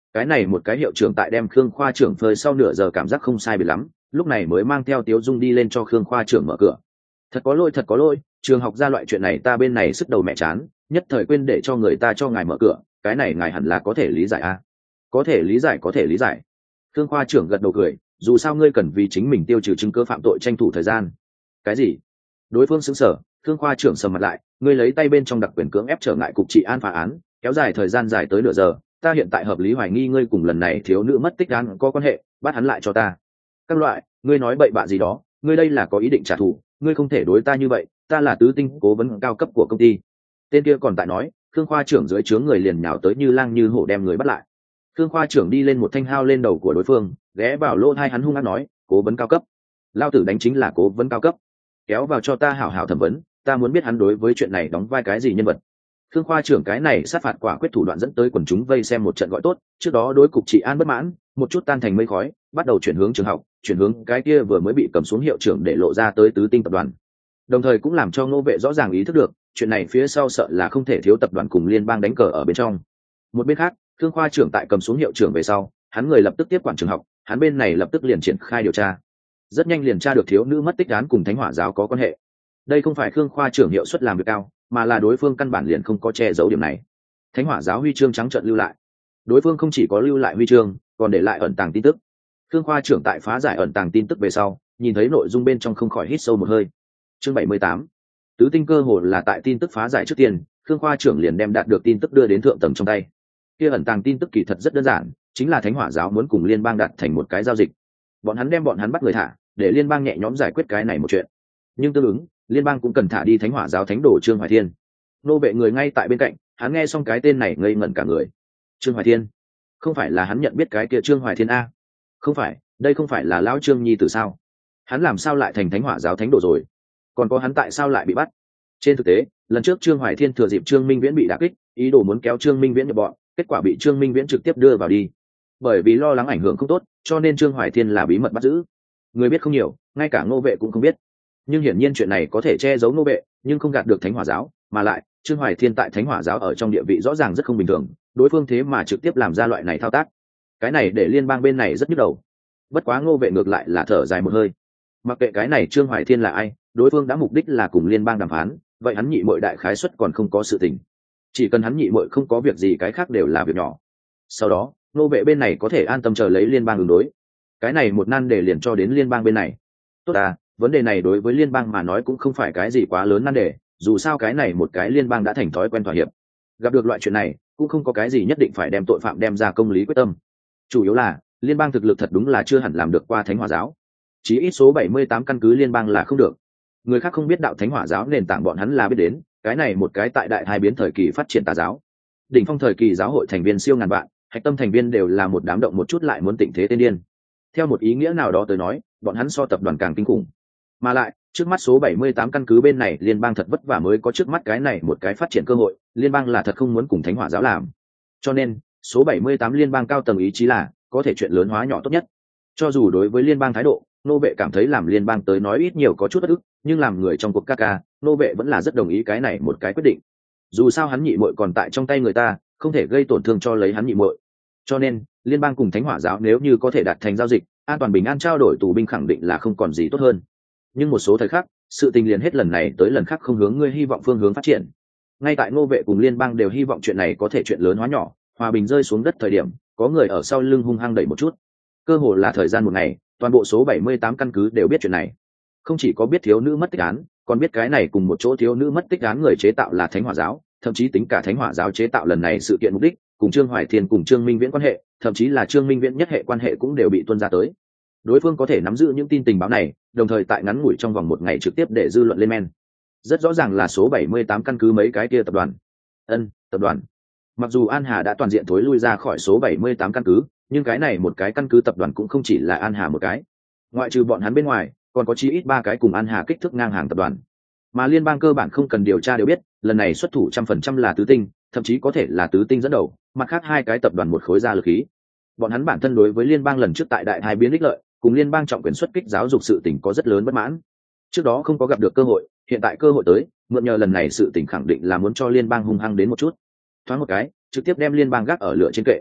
Cái này một cái hiệu trưởng tại đem Khương khoa trưởng phơi sau nửa giờ cảm giác không sai biệt lắm, lúc này mới mang theo Tiếu Dung đi lên cho Khương khoa trưởng mở cửa. Thật có lỗi, thật có lỗi, trường học ra loại chuyện này ta bên này sức đầu mẹ chán, nhất thời quên để cho người ta cho ngài mở cửa, cái này ngài hẳn là có thể lý giải a. Có thể lý giải, có thể lý giải. Khương khoa trưởng gật đầu cười, dù sao ngươi cần vì chính mình tiêu trừ chứng cứ phạm tội tranh thủ thời gian. Cái gì? Đối phương sững sờ, Khương khoa trưởng sầm mặt lại, ngươi lấy tay bên trong đặc quyền cưỡng ép trở ngại cục trị an phá án, kéo dài thời gian dài tới nửa giờ, ta hiện tại hợp lý hoài nghi ngươi cùng lần này thiếu nữ mất tích án có quan hệ, bắt hắn lại cho ta. Các loại, ngươi nói bậy bạ gì đó, ngươi đây là có ý định trả thù, ngươi không thể đối ta như vậy, ta là tứ tinh cố vấn cao cấp của công ty. Tên kia còn tại nói, Khương khoa trưởng dưới trướng người liền nhào tới như lang như hổ đem người bắt lại. Khương khoa trưởng đi lên một thanh hao lên đầu của đối phương, ghé vào lỗ tai hắn hung hăng nói, cố vấn cao cấp, lao tử đánh chính là cố vấn cao cấp, kéo vào cho ta hảo hảo thẩm vấn, ta muốn biết hắn đối với chuyện này đóng vai cái gì nhân vật. Khương khoa trưởng cái này sát phạt quả quyết thủ đoạn dẫn tới quần chúng vây xem một trận gọi tốt, trước đó đối cục trị an bất mãn, một chút tan thành mây khói, bắt đầu chuyển hướng trường học, chuyển hướng cái kia vừa mới bị cầm xuống hiệu trưởng để lộ ra tới tứ tinh tập đoàn. Đồng thời cũng làm cho Ngô Vệ rõ ràng ý thức được, chuyện này phía sau sợ là không thể thiếu tập đoàn cùng liên bang đánh cờ ở bên trong. Một bên khác, Khương khoa trưởng tại cầm xuống hiệu trưởng về sau, hắn người lập tức tiếp quản trường học, hắn bên này lập tức liền triển khai điều tra. Rất nhanh liền tra được thiếu nữ mất tích án cùng Thánh Hỏa giáo có quan hệ. Đây không phải Khương khoa trưởng hiệu suất làm việc cao, mà là đối phương căn bản liền không có che giấu điểm này. Thánh Hỏa giáo huy chương trắng trợn lưu lại, đối phương không chỉ có lưu lại huy chương, còn để lại ẩn tàng tin tức. Khương khoa trưởng tại phá giải ẩn tàng tin tức về sau, nhìn thấy nội dung bên trong không khỏi hít sâu một hơi. Chương bảy mươi tám, tứ tinh cơ hồ là tại tin tức phá giải trước tiên, Khương khoa trưởng liền đem đạt được tin tức đưa đến thượng tầng trong tay. Kia ẩn tàng tin tức kỳ thật rất đơn giản, chính là Thánh Hỏa giáo muốn cùng liên bang đạt thành một cái giao dịch. Bọn hắn đem bọn hắn bắt người thả, để liên bang nhẹ nhõm giải quyết cái này một chuyện. Nhưng tương ứng, liên bang cũng cần thả đi Thánh Hỏa giáo thánh đồ Trương Hoài Thiên. Nô Vệ người ngay tại bên cạnh, hắn nghe xong cái tên này ngây ngẩn cả người. Trương Hoài Thiên? Không phải là hắn nhận biết cái kia Trương Hoài Thiên a? Không phải, đây không phải là lão Trương nhi tử sao? Hắn làm sao lại thành Thánh Hỏa giáo thánh đồ rồi? Còn có hắn tại sao lại bị bắt? Trên thực tế, lần trước Trương Hoài Thiên thừa dịp Trương Minh Viễn bị đả kích, ý đồ muốn kéo Trương Minh Viễn nhập bọn, kết quả bị Trương Minh Viễn trực tiếp đưa vào đi. Bởi vì lo lắng ảnh hưởng không tốt, cho nên Trương Hoài Thiên là bí mật bắt giữ. Người biết không nhiều, ngay cả Ngô Vệ cũng không biết. Nhưng hiển nhiên chuyện này có thể che giấu Ngô Vệ, nhưng không gạt được Thánh Hỏa giáo, mà lại Trương Hoài Thiên tại Thánh Hỏa giáo ở trong địa vị rõ ràng rất không bình thường, đối phương thế mà trực tiếp làm ra loại này thao tác. Cái này để liên bang bên này rất nhức đầu. Bất quá Ngô Vệ ngược lại là thở dài một hơi. Mặc kệ cái này Trương Hoài Thiên là ai, đối phương đã mục đích là cùng liên bang đàm phán, vậy hắn nhị muội đại khái suất còn không có sự tình. Chỉ cần hắn nhị muội không có việc gì, cái khác đều là việc nhỏ. Sau đó, Ngô Vệ bên này có thể an tâm chờ lấy liên bang ứng đối. Cái này một nan đề liền cho đến liên bang bên này. Tốt à, vấn đề này đối với liên bang mà nói cũng không phải cái gì quá lớn nan đề, dù sao cái này một cái liên bang đã thành thói quen thỏa hiệp. Gặp được loại chuyện này, cũng không có cái gì nhất định phải đem tội phạm đem ra công lý quyết tâm. Chủ yếu là, liên bang thực lực thật đúng là chưa hẳn làm được qua Thánh Hỏa giáo. Chỉ ít số bảy mươi tám căn cứ liên bang là không được. Người khác không biết đạo Thánh Hỏa giáo nền tảng bọn hắn là biết đến, cái này một cái tại đại hai biến thời kỳ phát triển tà giáo. Đỉnh phong thời kỳ giáo hội thành viên siêu ngàn vạn, hạch tâm thành viên đều là một đám động một chút lại muốn tịnh thế tên điên. Theo một ý nghĩa nào đó tới nói, bọn hắn so tập đoàn càng kinh khủng. Mà lại, trước mắt số bảy mươi tám căn cứ bên này liên bang thật vất vả mới có trước mắt cái này một cái phát triển cơ hội, liên bang là thật không muốn cùng Thánh Hỏa giáo làm. Cho nên, số bảy mươi tám liên bang cao tầng ý chí là có thể chuyện lớn hóa nhỏ tốt nhất. Cho dù đối với liên bang thái độ, Nô Vệ cảm thấy làm liên bang tới nói ít nhiều có chút bất ức, nhưng làm người trong cuộc ca ca, Nô Vệ vẫn là rất đồng ý cái này một cái quyết định. Dù sao hắn nhị muội còn tại trong tay người ta, không thể gây tổn thương cho lấy hắn nhị muội. Cho nên, liên bang cùng Thánh Hỏa giáo nếu như có thể đạt thành giao dịch, an toàn bình an trao đổi tù binh khẳng định là không còn gì tốt hơn. Nhưng một số thời khắc, sự tình liền hết lần này tới lần khác không hướng ngươi hy vọng phương hướng phát triển. Ngay tại Ngô Vệ cùng liên bang đều hy vọng chuyện này có thể chuyện lớn hóa nhỏ, hòa bình rơi xuống đất thời điểm, có người ở sau lưng hung hăng đẩy một chút. Cơ hồ là thời gian một ngày, toàn bộ số bảy mươi tám căn cứ đều biết chuyện này. Không chỉ có biết thiếu nữ mất tích án, còn biết cái này cùng một chỗ thiếu nữ mất tích án người chế tạo là Thánh Hỏa giáo, thậm chí tính cả Thánh Hỏa giáo chế tạo lần này sự kiện mục đích, cùng Trương Hoài Thiên cùng Trương Minh Viễn quan hệ, thậm chí là Trương Minh Viễn nhất hệ quan hệ cũng đều bị tuôn ra tới. Đối phương có thể nắm giữ những tin tình báo này, đồng thời tại ngắn ngủi trong vòng một ngày trực tiếp để dư luận lên men. Rất rõ ràng là số bảy mươi tám căn cứ mấy cái kia tập đoàn. Ân, tập đoàn. Mặc dù An Hà đã toàn diện thối lui ra khỏi số bảy mươi tám căn cứ, nhưng cái này một cái căn cứ tập đoàn cũng không chỉ là An Hà một cái. Ngoại trừ bọn hắn bên ngoài, còn có chí ít ba cái cùng An Hà kích thước ngang hàng tập đoàn. Mà liên bang cơ bản không cần điều tra đều biết, lần này xuất thủ trăm phần trăm là tứ tinh, thậm chí có thể là tứ tinh dẫn đầu, mặt khác hai cái tập đoàn một khối ra lực khí. Bọn hắn bản thân đối với liên bang lần trước tại đại hai biến ích lợi, cùng liên bang trọng quyền xuất kích giáo dục sự tỉnh có rất lớn bất mãn. Trước đó không có gặp được cơ hội, hiện tại cơ hội tới, mượn nhờ lần này sự tỉnh khẳng định là muốn cho liên bang hung hăng đến một chút. Thoáng một cái, trực tiếp đem liên bang gác ở lửa trên kệ.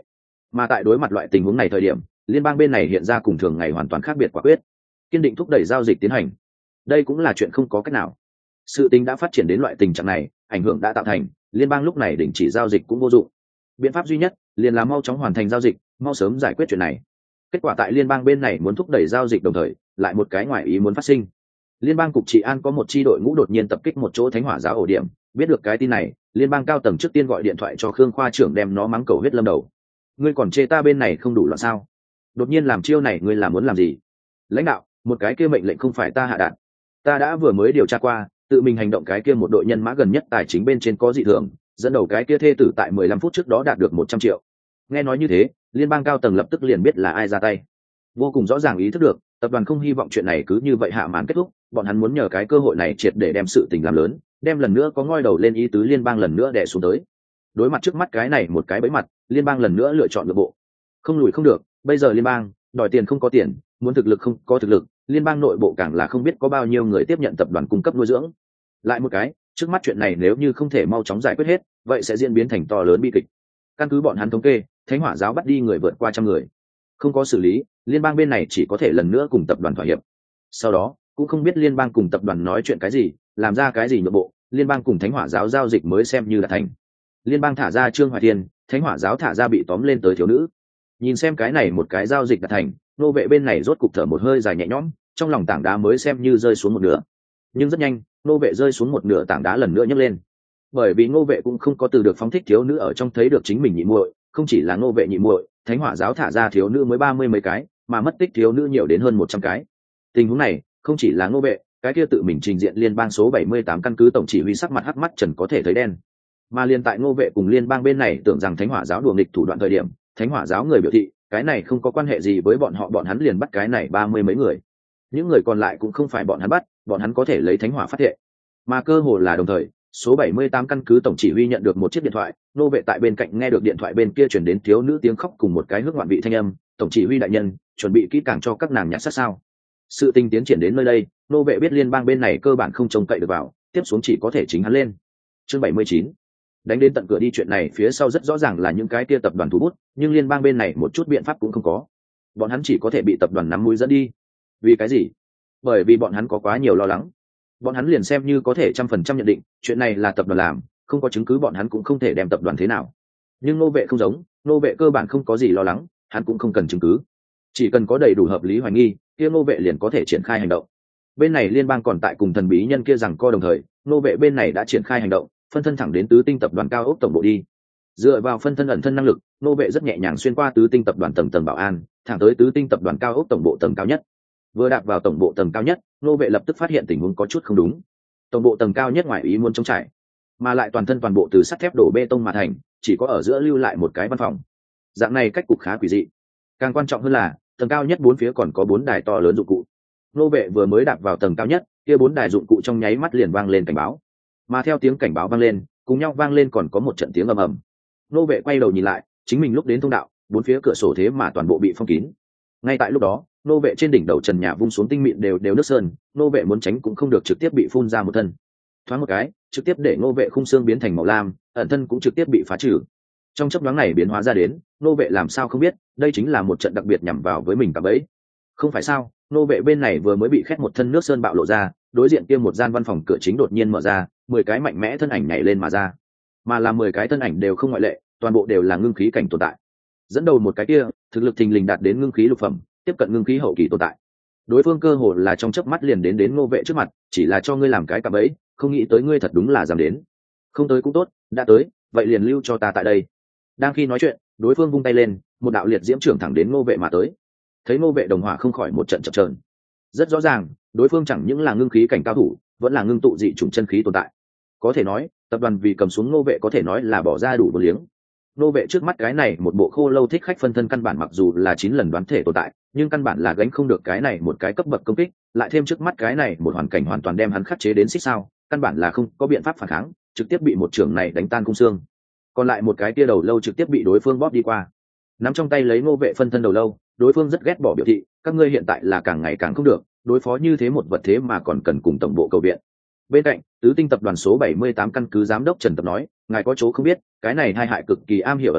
Mà tại đối mặt loại tình huống này thời điểm, liên bang bên này hiện ra cùng thường ngày hoàn toàn khác biệt quả quyết, kiên định thúc đẩy giao dịch tiến hành. Đây cũng là chuyện không có cách nào. Sự tình đã phát triển đến loại tình trạng này, ảnh hưởng đã tạo thành, liên bang lúc này đình chỉ giao dịch cũng vô dụng. Biện pháp duy nhất liền là mau chóng hoàn thành giao dịch, mau sớm giải quyết chuyện này. Kết quả tại liên bang bên này muốn thúc đẩy giao dịch đồng thời, lại một cái ngoại ý muốn phát sinh. Liên bang cục trị an có một chi đội ngũ đột nhiên tập kích một chỗ thánh hỏa giáo ổ điểm, biết được cái tin này, liên bang cao tầng trước tiên gọi điện thoại cho Khương khoa trưởng đem nó mắng cầu huyết lâm đầu. Ngươi còn chê ta bên này không đủ loạn sao? Đột nhiên làm chiêu này ngươi là muốn làm gì? Lãnh đạo, một cái kia mệnh lệnh không phải ta hạ đạt. Ta đã vừa mới điều tra qua, tự mình hành động cái kia một đội nhân mã gần nhất tài chính bên trên có dị thường, dẫn đầu cái kia thê tử tại mười lăm phút trước đó đạt được một trăm triệu. Nghe nói như thế, liên bang cao tầng lập tức liền biết là ai ra tay. Vô cùng rõ ràng ý thức được, tập đoàn không hy vọng chuyện này cứ như vậy hạ màn kết thúc, bọn hắn muốn nhờ cái cơ hội này triệt để đem sự tình làm lớn, đem lần nữa có ngoi đầu lên ý tứ liên bang lần nữa đè xuống tới. Đối mặt trước mắt cái này một cái bẫy mặt, liên bang lần nữa lựa chọn lựa bộ. Không lùi không được, bây giờ liên bang đòi tiền không có tiền, muốn thực lực không có thực lực, liên bang nội bộ càng là không biết có bao nhiêu người tiếp nhận tập đoàn cung cấp nuôi dưỡng. Lại một cái, trước mắt chuyện này nếu như không thể mau chóng giải quyết hết, vậy sẽ diễn biến thành to lớn bi kịch. Căn cứ bọn hắn thống kê, thánh hỏa giáo bắt đi người vượt qua trăm người, không có xử lý, liên bang bên này chỉ có thể lần nữa cùng tập đoàn thỏa hiệp. Sau đó cũng không biết liên bang cùng tập đoàn nói chuyện cái gì, làm ra cái gì nhượng bộ, liên bang cùng thánh hỏa giáo giao dịch mới xem như là thành. Liên bang thả ra Trương Hoài Thiên, thánh hỏa giáo thả ra bị tóm lên tới thiếu nữ. Nhìn xem cái này một cái giao dịch đạt thành, nô vệ bên này rốt cục thở một hơi dài nhẹ nhõm, trong lòng tảng đá mới xem như rơi xuống một nửa. Nhưng rất nhanh, nô vệ rơi xuống một nửa tảng đá lần nữa nhấc lên. Bởi vì nô vệ cũng không có từ được phóng thích thiếu nữ ở trong thấy được chính mình nhị muội, không chỉ là nô vệ nhị muội, thánh hỏa giáo thả ra thiếu nữ mới ba mươi mấy cái, mà mất tích thiếu nữ nhiều đến hơn một trăm cái. Tình huống này, không chỉ là nô vệ, cái kia tự mình trình diện liên bang số bảy mươi tám căn cứ tổng chỉ huy sắc mặt hắc mắt trần có thể thấy đen. Mà liên tại nô vệ cùng liên bang bên này tưởng rằng thánh hỏa giáo đùa nghịch thủ đoạn thời điểm, thánh hỏa giáo người biểu thị, cái này không có quan hệ gì với bọn họ, bọn hắn liền bắt cái này ba mươi mấy người. Những người còn lại cũng không phải bọn hắn bắt, bọn hắn có thể lấy thánh hỏa phát hiện. Mà cơ hồ là đồng thời, số bảy mươi tám căn cứ tổng chỉ huy nhận được một chiếc điện thoại, nô vệ tại bên cạnh nghe được điện thoại bên kia truyền đến thiếu nữ tiếng khóc cùng một cái hước ngoạn vị thanh âm, tổng chỉ huy đại nhân, chuẩn bị kỹ càng cho các nàng nhặt xác sao. Sự tình tiến triển đến nơi đây, nô vệ biết liên bang bên này cơ bản không trông cậy được vào, tiếp xuống chỉ có thể chính hắn lên. Chương bảy mươi chín, đánh đến tận cửa đi, chuyện này phía sau rất rõ ràng là những cái kia tập đoàn thủ bút, nhưng liên bang bên này một chút biện pháp cũng không có, bọn hắn chỉ có thể bị tập đoàn nắm mũi dẫn đi. Vì cái gì? Bởi vì bọn hắn có quá nhiều lo lắng. Bọn hắn liền xem như có thể trăm phần trăm nhận định chuyện này là tập đoàn làm, không có chứng cứ bọn hắn cũng không thể đem tập đoàn thế nào. Nhưng nô vệ không giống, nô vệ cơ bản không có gì lo lắng, hắn cũng không cần chứng cứ, chỉ cần có đầy đủ hợp lý hoài nghi, kia nô vệ liền có thể triển khai hành động. Bên này liên bang còn tại cùng thần bí nhân kia rằng co đồng thời, nô vệ bên này đã triển khai hành động, phân thân thẳng đến tứ tinh tập đoàn cao ốc tổng bộ đi. Dựa vào phân thân ẩn thân năng lực, nô vệ rất nhẹ nhàng xuyên qua tứ tinh tập đoàn tầng tầng bảo an, thẳng tới tứ tinh tập đoàn cao ốc tổng bộ tầng cao nhất. Vừa đạp vào tổng bộ tầng cao nhất, nô vệ lập tức phát hiện tình huống có chút không đúng. Tổng bộ tầng cao nhất ngoài ý muốn trống trải, mà lại toàn thân toàn bộ từ sắt thép đổ bê tông mà thành, chỉ có ở giữa lưu lại một cái văn phòng. Dạng này cách cục khá quỷ dị. Càng quan trọng hơn là tầng cao nhất bốn phía còn có bốn đài to lớn dụng cụ. Nô vệ vừa mới đạp vào tầng cao nhất, kia bốn đài dụng cụ trong nháy mắt liền vang lên cảnh báo. Mà theo tiếng cảnh báo vang lên, cùng nhau vang lên còn có một trận tiếng ầm ầm. Nô vệ quay đầu nhìn lại, chính mình lúc đến thông đạo, bốn phía cửa sổ thế mà toàn bộ bị phong kín. Ngay tại lúc đó, nô vệ trên đỉnh đầu trần nhà vung xuống tinh mịn đều đều nước sơn, nô vệ muốn tránh cũng không được, trực tiếp bị phun ra một thân. Thoáng một cái, trực tiếp để nô vệ khung xương biến thành màu lam, ẩn thân cũng trực tiếp bị phá trừ. Trong chớp nhoáng này biến hóa ra đến, nô vệ làm sao không biết, đây chính là một trận đặc biệt nhắm vào với mình cả bấy. Không phải sao, nô vệ bên này vừa mới bị khét một thân nước sơn bạo lộ ra, đối diện kia một gian văn phòng cửa chính đột nhiên mở ra, mười cái mạnh mẽ thân ảnh nhảy lên mà ra. Mà là mười cái thân ảnh đều không ngoại lệ, toàn bộ đều là ngưng khí cảnh tồn tại. Dẫn đầu một cái kia, thực lực thình lình đạt đến ngưng khí lục phẩm, tiếp cận ngưng khí hậu kỳ tồn tại. Đối phương cơ hồ là trong chớp mắt liền đến đến nô vệ trước mặt, chỉ là cho ngươi làm cái cạm bẫy, không nghĩ tới ngươi thật đúng là dám đến. Không tới cũng tốt, đã tới, vậy liền lưu cho ta tại đây. Đang khi nói chuyện, đối phương vung tay lên, một đạo liệt diễm trưởng thẳng đến nô vệ mà tới. Thấy nô vệ đồng hỏa không khỏi một trận chập chờn. Rất rõ ràng, đối phương chẳng những là ngưng khí cảnh cao thủ, vẫn là ngưng tụ dị chủng chân khí tồn tại. Có thể nói, tập đoàn vì cầm xuống nô vệ có thể nói là bỏ ra đủ vô liếng. Nô vệ trước mắt cái này một bộ khô lâu thích khách phân thân căn bản mặc dù là chín lần đoán thể tồn tại, nhưng căn bản là gánh không được cái này một cái cấp bậc công kích, lại thêm trước mắt cái này một hoàn cảnh hoàn toàn đem hắn khắc chế đến xích sao, căn bản là không có biện pháp phản kháng, trực tiếp bị một trưởng này đánh tan cung xương. Còn lại một cái tia đầu lâu trực tiếp bị đối phương bóp đi qua. Nắm trong tay lấy nô vệ phân thân đầu lâu, đối phương rất ghét bỏ biểu thị, các ngươi hiện tại là càng ngày càng không được, đối phó như thế một vật thế mà còn cần cùng tổng bộ cầu viện. Bên cạnh, tứ tinh tập đoàn số bảy mươi tám căn cứ giám đốc Trần Tập nói, ngài có chỗ không biết, cái này hai hại cực kỳ am hiểu ẩn thân,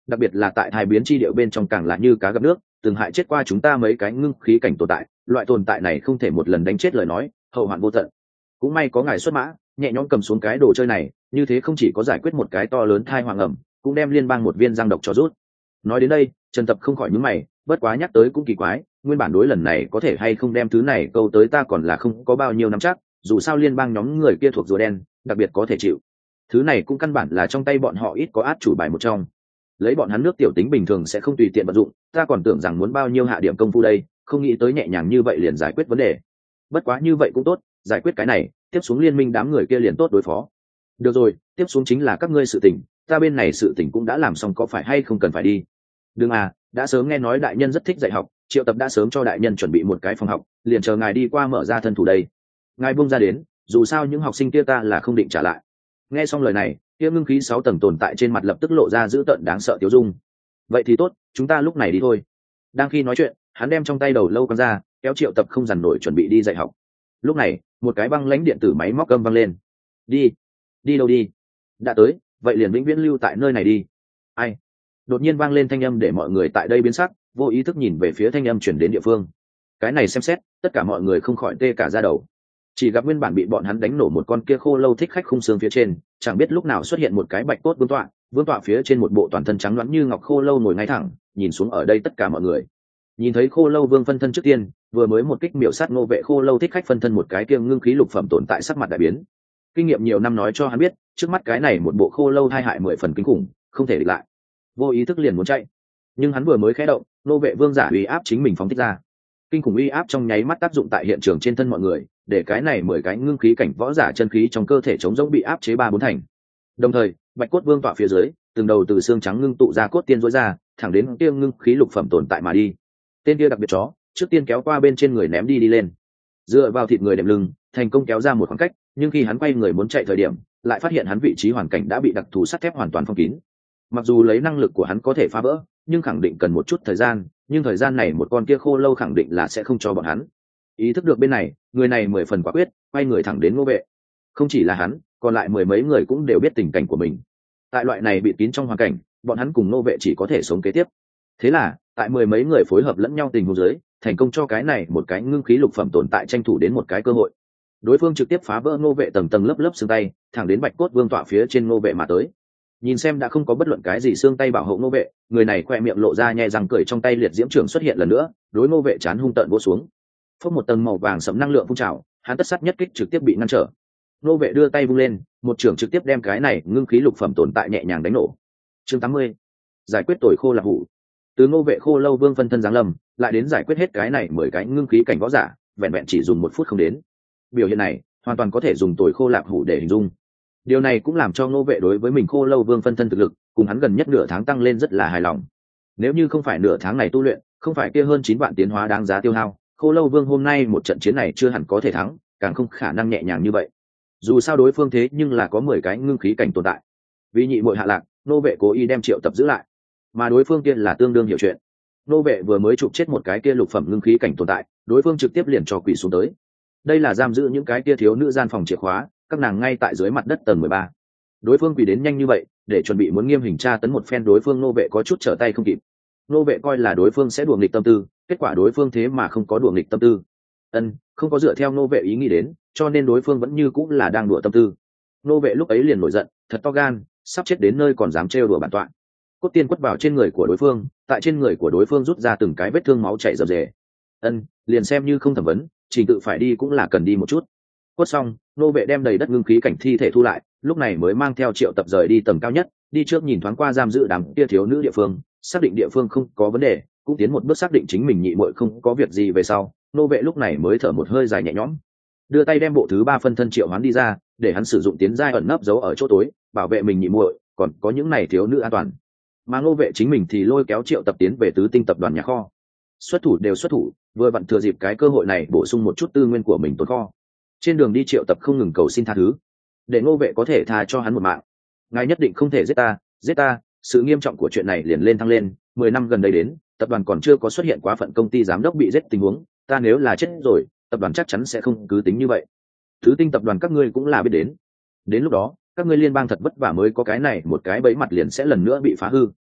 đặc biệt là tại thai biến chi điệu bên trong càng là như cá gặp nước, từng hại chết qua chúng ta mấy cái ngưng khí cảnh tồn tại, loại tồn tại này không thể một lần đánh chết lời nói hậu hoạn vô tận. Cũng may có ngài xuất mã, nhẹ nhõm cầm xuống cái đồ chơi này, như thế không chỉ có giải quyết một cái to lớn thai hoàng ẩm, cũng đem liên bang một viên răng độc cho rút. Nói đến đây, Trần Tập không khỏi nhướng mày, bất quá nhắc tới cũng kỳ quái, nguyên bản đối lần này có thể hay không đem thứ này câu tới ta còn là không có bao nhiêu nắm chắc, dù sao liên bang nhóm người kia thuộc rùa đen, đặc biệt có thể chịu. Thứ này cũng căn bản là trong tay bọn họ ít có át chủ bài một trong. Lấy bọn hắn nước tiểu tính bình thường sẽ không tùy tiện vận dụng, ta còn tưởng rằng muốn bao nhiêu hạ điểm công phu đây, không nghĩ tới nhẹ nhàng như vậy liền giải quyết vấn đề. Bất quá như vậy cũng tốt, giải quyết cái này, tiếp xuống liên minh đám người kia liền tốt đối phó. Được rồi, tiếp xuống chính là các ngươi sự tình, ta bên này sự tình cũng đã làm xong, có phải hay không cần phải đi? Đừng à, đã sớm nghe nói đại nhân rất thích dạy học, Triệu Tập đã sớm cho đại nhân chuẩn bị một cái phòng học, liền chờ ngài đi qua mở ra thân thủ đây. Ngài buông ra đến, dù sao những học sinh kia ta là không định trả lại. Nghe xong lời này, kia ngưng khí sáu tầng tồn tại trên mặt lập tức lộ ra dữ tợn đáng sợ tiêu dung. Vậy thì tốt, chúng ta lúc này đi thôi. Đang khi nói chuyện, hắn đem trong tay đầu lâu quăng ra, kéo Triệu Tập không dằn nổi chuẩn bị đi dạy học. Lúc này, một cái băng lãnh điện tử máy móc âm vang lên. Đi, đi đâu đi? Đã tới, vậy liền vĩnh viễn lưu tại nơi này đi. Ai? Đột nhiên vang lên thanh âm để mọi người tại đây biến sắc, vô ý thức nhìn về phía thanh âm chuyển đến địa phương. Cái này xem xét, tất cả mọi người không khỏi tê cả da đầu. Chỉ gặp nguyên bản bị bọn hắn đánh nổ một con kia khô lâu thích khách khung xương phía trên, chẳng biết lúc nào xuất hiện một cái bạch cốt vương tọa, vương tọa phía trên một bộ toàn thân trắng loáng như ngọc khô lâu ngồi ngay thẳng, nhìn xuống ở đây tất cả mọi người. Nhìn thấy khô lâu vương phân thân trước tiên, vừa mới một kích miểu sát Ngô Vệ khô lâu thích khách phân thân một cái kia ngưng khí lục phẩm tồn tại sắc mặt đại biến. Kinh nghiệm nhiều năm nói cho hắn biết, trước mắt cái này một bộ khô lâu hai hại mười phần kinh khủng, không thể địch lại. Vô ý thức liền muốn chạy, nhưng hắn vừa mới khẽ động, Ngô Vệ vương giả uy áp chính mình phóng thích ra. Kinh khủng uy áp trong nháy mắt tác dụng tại hiện trường trên thân mọi người, để cái này mười cái ngưng khí cảnh võ giả chân khí trong cơ thể chống rỗng bị áp chế ba bốn thành. Đồng thời, bạch cốt vương tọa phía dưới, từng đầu từ xương trắng ngưng tụ ra cốt tiên rối ra, thẳng đến kia ngưng khí lục phẩm tồn tại mà đi. Tên kia đặc biệt chó, trước tiên kéo qua bên trên người ném đi đi lên, dựa vào thịt người đệm lưng, thành công kéo ra một khoảng cách. Nhưng khi hắn quay người muốn chạy thời điểm, lại phát hiện hắn vị trí hoàn cảnh đã bị đặc thù sắt thép hoàn toàn phong kín. Mặc dù lấy năng lực của hắn có thể phá vỡ, nhưng khẳng định cần một chút thời gian, nhưng thời gian này một con kia khô lâu khẳng định là sẽ không cho bọn hắn. Ý thức được bên này, người này mười phần quả quyết, quay người thẳng đến Ngô Vệ. Không chỉ là hắn, còn lại mười mấy người cũng đều biết tình cảnh của mình. Tại loại này bị kín trong hoàn cảnh, bọn hắn cùng Ngô Vệ chỉ có thể sống kế tiếp. Thế là, tại mười mấy người phối hợp lẫn nhau tình huống dưới, thành công cho cái này một cái ngưng khí lục phẩm tồn tại tranh thủ đến một cái cơ hội. Đối phương trực tiếp phá vỡ Ngô Vệ tầng tầng lớp lớp xương tay, thẳng đến bạch cốt vương tọa phía trên Ngô Vệ mà tới. Nhìn xem đã không có bất luận cái gì xương tay bảo hộ Ngô Vệ, người này khoe miệng lộ ra nhe răng cười, trong tay liệt diễm trưởng xuất hiện lần nữa, đối Ngô Vệ chán hung tợn vỗ xuống. Phốc một tầng màu vàng sẫm năng lượng phun trào, hắn tất sát nhất kích trực tiếp bị ngăn trở. Ngô Vệ đưa tay vung lên, một trưởng trực tiếp đem cái này ngưng khí lục phẩm tồn tại nhẹ nhàng đánh nổ. Chương tám mươi, giải quyết tội khô lạc hủ. Từ Ngô Vệ khô lâu vương phân thân giáng lâm, lại đến giải quyết hết cái này mười cái ngưng khí cảnh võ giả, vẹn vẹn chỉ dùng một phút không đến. Biểu hiện này hoàn toàn có thể dùng tội khô lạc hủ để hình dung. Điều này cũng làm cho Ngô Vệ đối với mình khô lâu vương phân thân thực lực cùng hắn gần nhất nửa tháng tăng lên rất là hài lòng. Nếu như không phải nửa tháng này tu luyện, không phải kia hơn chín vạn tiến hóa đáng giá tiêu hao, khô lâu vương hôm nay một trận chiến này chưa hẳn có thể thắng, càng không khả năng nhẹ nhàng như vậy. Dù sao đối phương thế nhưng là có mười cái ngưng khí cảnh tồn tại. Vì nhị muội hạ lạc, Ngô Vệ cố ý đem Triệu Tập giữ lại, mà đối phương kia là tương đương hiểu chuyện. Ngô Vệ vừa mới chụp chết một cái kia lục phẩm ngưng khí cảnh tồn tại, đối phương trực tiếp liền cho quỷ xuống tới. Đây là giam giữ những cái kia thiếu nữ gian phòng chìa khóa, các nàng ngay tại dưới mặt đất tầng mười ba. Đối phương quỷ đến nhanh như vậy, để chuẩn bị muốn nghiêm hình tra tấn một phen đối phương, Ngô Vệ có chút trở tay không kịp. Ngô Vệ coi là đối phương sẽ đùa nghịch tâm tư, kết quả đối phương thế mà không có đùa nghịch tâm tư. Ân, không có dựa theo Ngô Vệ ý nghĩ đến, cho nên đối phương vẫn như cũng là đang đùa tâm tư. Ngô Vệ lúc ấy liền nổi giận, thật to gan, sắp chết đến nơi còn dám trêu đùa bản tọa. Cốt tiên quất vào trên người của đối phương, tại trên người của đối phương rút ra từng cái vết thương máu chảy rầm rề. Ân, liền xem như không thẩm vấn, trình tự phải đi cũng là cần đi một chút. Quất xong, Ngô Vệ đem đầy đất ngưng khí cảnh thi thể thu lại, lúc này mới mang theo Triệu Tập rời đi tầng cao nhất, đi trước nhìn thoáng qua giam giữ đám kia thiếu nữ địa phương, xác định địa phương không có vấn đề, cũng tiến một bước xác định chính mình nhị muội không có việc gì về sau, Ngô Vệ lúc này mới thở một hơi dài nhẹ nhõm, đưa tay đem bộ thứ ba phân thân triệu hoán đi ra, để hắn sử dụng tiến giai ẩn nấp giấu ở chỗ tối, bảo vệ mình nhị muội, còn có những này thiếu nữ an toàn. Mà Ngô Vệ chính mình thì lôi kéo Triệu Tập tiến về tứ tinh tập đoàn nhà kho. Xuất thủ đều xuất thủ, vừa vặn thừa dịp cái cơ hội này bổ sung một chút tư nguyên của mình tồn kho. Trên đường đi Triệu Tập không ngừng cầu xin tha thứ, để Ngô Vệ có thể tha cho hắn một mạng. Ngài nhất định không thể giết ta, giết ta, sự nghiêm trọng của chuyện này liền lên thăng lên, mười năm gần đây đến, tập đoàn còn chưa có xuất hiện quá phận công ty giám đốc bị giết tình huống, ta nếu là chết rồi, tập đoàn chắc chắn sẽ không cứ tính như vậy. Thứ tinh tập đoàn các ngươi cũng là biết đến. Đến lúc đó, các ngươi liên bang thật vất vả mới có cái này một cái bẫy mặt liền sẽ lần nữa bị phá hư.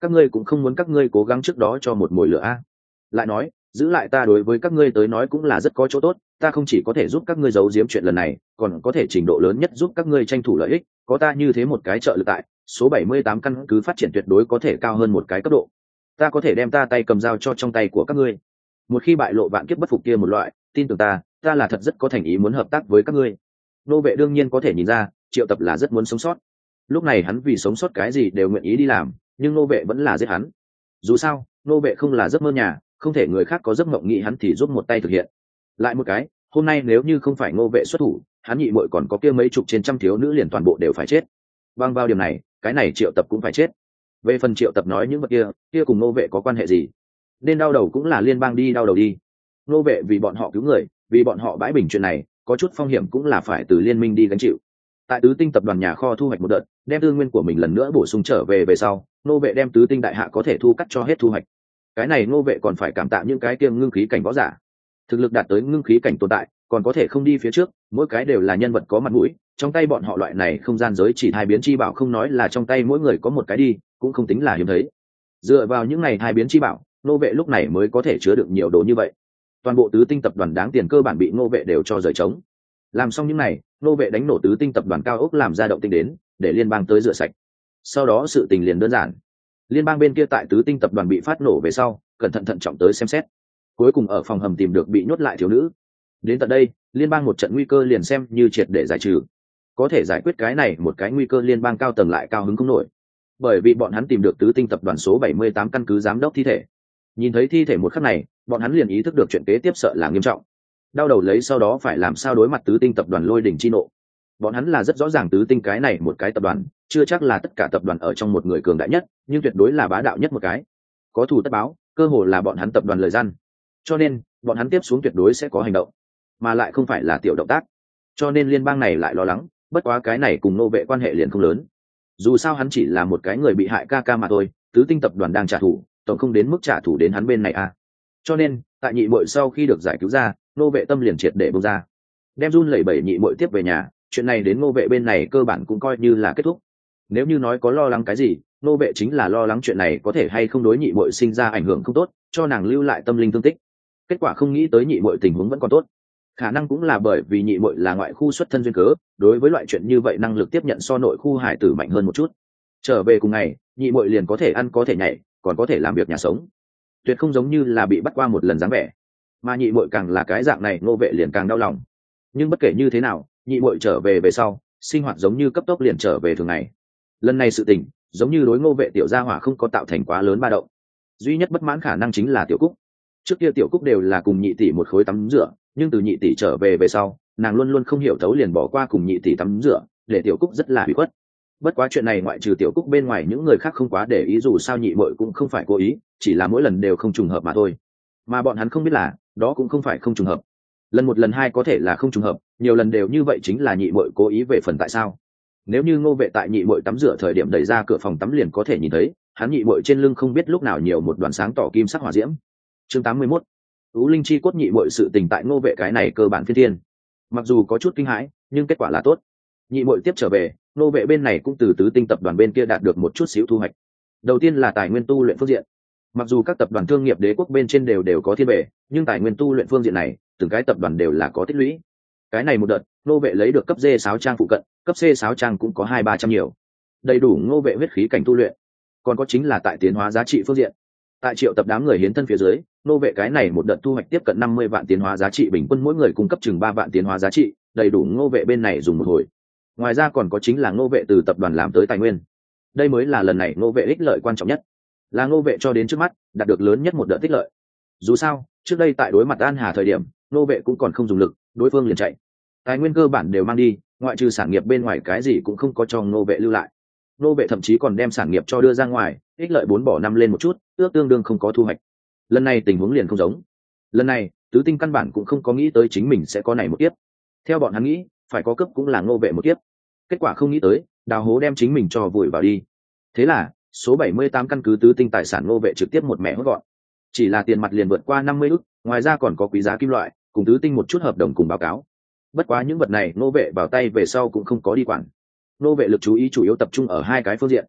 các ngươi cũng không muốn các ngươi cố gắng trước đó cho một mồi lửa a. Lại nói giữ lại ta đối với các ngươi tới nói cũng là rất có chỗ tốt, ta không chỉ có thể giúp các ngươi giấu giếm chuyện lần này, còn có thể trình độ lớn nhất giúp các ngươi tranh thủ lợi ích, có ta như thế một cái trợ lực tại, số bảy mươi tám căn cứ phát triển tuyệt đối có thể cao hơn một cái cấp độ. Ta có thể đem ta tay cầm dao cho trong tay của các ngươi. Một khi bại lộ vạn kiếp bất phục kia một loại, tin tưởng ta, ta là thật rất có thành ý muốn hợp tác với các ngươi. Nô vệ đương nhiên có thể nhìn ra, Triệu Tập là rất muốn sống sót. Lúc này hắn vì sống sót cái gì đều nguyện ý đi làm, nhưng nô vệ vẫn là giết hắn. Dù sao, nô vệ không là giấc mơ nhà, không thể người khác có giấc mộng nghĩ hắn thì giúp một tay thực hiện. Lại một cái, hôm nay nếu như không phải nô vệ xuất thủ, hắn nhị muội còn có kia mấy chục trên trăm thiếu nữ liền toàn bộ đều phải chết. Bằng vào điểm này, cái này Triệu Tập cũng phải chết. Về phần Triệu Tập nói những vật kia, kia cùng nô vệ có quan hệ gì? Nên đau đầu cũng là liên bang đi đau đầu đi. Nô vệ vì bọn họ cứu người, vì bọn họ bãi bình chuyện này, có chút phong hiểm cũng là phải từ liên minh đi gánh chịu. Tại tứ tinh tập đoàn nhà kho thu hoạch một đợt, đem tư nguyên của mình lần nữa bổ sung trở về về sau, nô vệ đem tứ tinh đại hạ có thể thu cắt cho hết thu hoạch. Cái này nô vệ còn phải cảm tạ những cái kiêng ngưng khí cảnh võ giả, thực lực đạt tới ngưng khí cảnh tồn tại, còn có thể không đi phía trước, mỗi cái đều là nhân vật có mặt mũi, trong tay bọn họ loại này không gian giới chỉ hai biến chi bảo không nói là trong tay mỗi người có một cái đi, cũng không tính là hiếm thấy. Dựa vào những này hai biến chi bảo, nô vệ lúc này mới có thể chứa được nhiều đồ như vậy. Toàn bộ tứ tinh tập đoàn đáng tiền cơ bản bị nô vệ đều cho rời trống. Làm xong những này, nô vệ đánh nổ tứ tinh tập đoàn cao ốc làm ra động tinh đến, để liên bang tới rửa sạch. Sau đó sự tình liền đơn giản. Liên bang bên kia tại tứ tinh tập đoàn bị phát nổ về sau, cẩn thận thận trọng tới xem xét. Cuối cùng ở phòng hầm tìm được bị nhốt lại thiếu nữ. Đến tận đây, liên bang một trận nguy cơ liền xem như triệt để giải trừ. Có thể giải quyết cái này một cái nguy cơ, liên bang cao tầng lại cao hứng không nổi. Bởi vì bọn hắn tìm được tứ tinh tập đoàn số bảy mươi tám căn cứ giám đốc thi thể. Nhìn thấy thi thể một khắc này, bọn hắn liền ý thức được chuyện kế tiếp sợ là nghiêm trọng. Đau đầu lấy sau đó phải làm sao đối mặt tứ tinh tập đoàn lôi đỉnh chi nộ. Bọn hắn là rất rõ ràng tứ tinh cái này một cái tập đoàn, chưa chắc là tất cả tập đoàn ở trong một người cường đại nhất, nhưng tuyệt đối là bá đạo nhất một cái. Có thù tất báo, cơ hồ là bọn hắn tập đoàn lời gian. Cho nên, bọn hắn tiếp xuống tuyệt đối sẽ có hành động, mà lại không phải là tiểu động tác. Cho nên liên bang này lại lo lắng, bất quá cái này cùng nô vệ quan hệ liền không lớn. Dù sao hắn chỉ là một cái người bị hại ca ca mà thôi, tứ tinh tập đoàn đang trả thù, tổng không đến mức trả thù đến hắn bên này à. Cho nên, tại nhị muội sau khi được giải cứu ra, nô vệ tâm liền triệt để bông ra, đem run lẩy bẩy nhị muội tiếp về nhà. Chuyện này đến nô vệ bên này cơ bản cũng coi như là kết thúc. Nếu như nói có lo lắng cái gì, nô vệ chính là lo lắng chuyện này có thể hay không đối nhị muội sinh ra ảnh hưởng không tốt, cho nàng lưu lại tâm linh thương tích. Kết quả không nghĩ tới nhị muội tình huống vẫn còn tốt. Khả năng cũng là bởi vì nhị muội là ngoại khu xuất thân duyên cớ, đối với loại chuyện như vậy năng lực tiếp nhận so nội khu hải tử mạnh hơn một chút. Trở về cùng ngày, nhị muội liền có thể ăn có thể nhảy, còn có thể làm việc nhà sống, tuyệt không giống như là bị bắt qua một lần dáng vẻ. Mà nhị muội càng là cái dạng này, nô vệ liền càng đau lòng. Nhưng bất kể như thế nào, nhị muội trở về về sau, sinh hoạt giống như cấp tốc liền trở về thường ngày. Lần này sự tình giống như đối ngô vệ tiểu gia hỏa không có tạo thành quá lớn ba động, duy nhất bất mãn khả năng chính là tiểu cúc. Trước kia tiểu cúc đều là cùng nhị tỷ một khối tắm rửa, nhưng từ nhị tỷ trở về về sau, nàng luôn luôn không hiểu thấu liền bỏ qua cùng nhị tỷ tắm rửa, để tiểu cúc rất là hủy khuất. Bất quá chuyện này ngoại trừ tiểu cúc bên ngoài những người khác không quá để ý, dù sao nhị muội cũng không phải cố ý, chỉ là mỗi lần đều không trùng hợp mà thôi. Mà bọn hắn không biết là đó cũng không phải không trùng hợp, lần một lần hai có thể là không trùng hợp, nhiều lần đều như vậy chính là nhị muội cố ý. Về phần tại sao, nếu như ngô vệ tại nhị muội tắm rửa thời điểm đẩy ra cửa phòng tắm liền có thể nhìn thấy, hắn nhị muội trên lưng không biết lúc nào nhiều một đoàn sáng tỏ kim sắc hỏa diễm. Chương tám mươi mốt, Ú Linh chi cốt nhị muội sự tình tại ngô vệ cái này cơ bản phi thiên, mặc dù có chút kinh hãi nhưng kết quả là tốt. Nhị muội tiếp trở về, ngô vệ bên này cũng từ tứ tinh tập đoàn bên kia đạt được một chút xíu thu hoạch. Đầu tiên là tài nguyên tu luyện phương diện, mặc dù các tập đoàn thương nghiệp đế quốc bên trên đều đều có thiên bệ, nhưng tài nguyên tu luyện phương diện này từng cái tập đoàn đều là có tích lũy. Cái này một đợt ngô vệ lấy được cấp D sáu trang phụ cận, cấp C sáu trang cũng có hai ba trăm nhiều, đầy đủ ngô vệ huyết khí cảnh tu luyện. Còn có chính là tại tiến hóa giá trị phương diện, tại triệu tập đám người hiến thân phía dưới, ngô vệ cái này một đợt thu hoạch tiếp cận năm mươi vạn tiến hóa giá trị, bình quân mỗi người cung cấp chừng ba vạn tiến hóa giá trị, đầy đủ ngô vệ bên này dùng một hồi. Ngoài ra còn có chính là ngô vệ từ tập đoàn làm tới tài nguyên, đây mới là lần này ngô vệ ích lợi quan trọng nhất, là ngô vệ cho đến trước mắt đạt được lớn nhất một đợt tích lợi. Dù sao trước đây tại đối mặt An Hà thời điểm, ngô vệ cũng còn không dùng lực, đối phương liền chạy, tài nguyên cơ bản đều mang đi, ngoại trừ sản nghiệp bên ngoài cái gì cũng không có cho ngô vệ lưu lại. Ngô vệ thậm chí còn đem sản nghiệp cho đưa ra ngoài, ích lợi bốn bỏ năm lên một chút, ước tương đương không có thu hoạch. Lần này tình huống liền không giống, lần này tứ tinh căn bản cũng không có nghĩ tới chính mình sẽ có này một kiếp. Theo bọn hắn nghĩ phải có cấp cũng là ngô vệ một kiếp, kết quả không nghĩ tới đào hố đem chính mình cho vùi vào đi. Thế là số bảy mươi tám căn cứ tứ tinh tài sản ngô vệ trực tiếp một mẹ hốt gọn, chỉ là tiền mặt liền vượt qua năm mươi ức, ngoài ra còn có quý giá kim loại cùng tứ tinh một chút hợp đồng cùng báo cáo. Bất quá những vật này ngô vệ vào tay về sau cũng không có đi quản. Ngô vệ lực chú ý chủ yếu tập trung ở hai cái phương diện.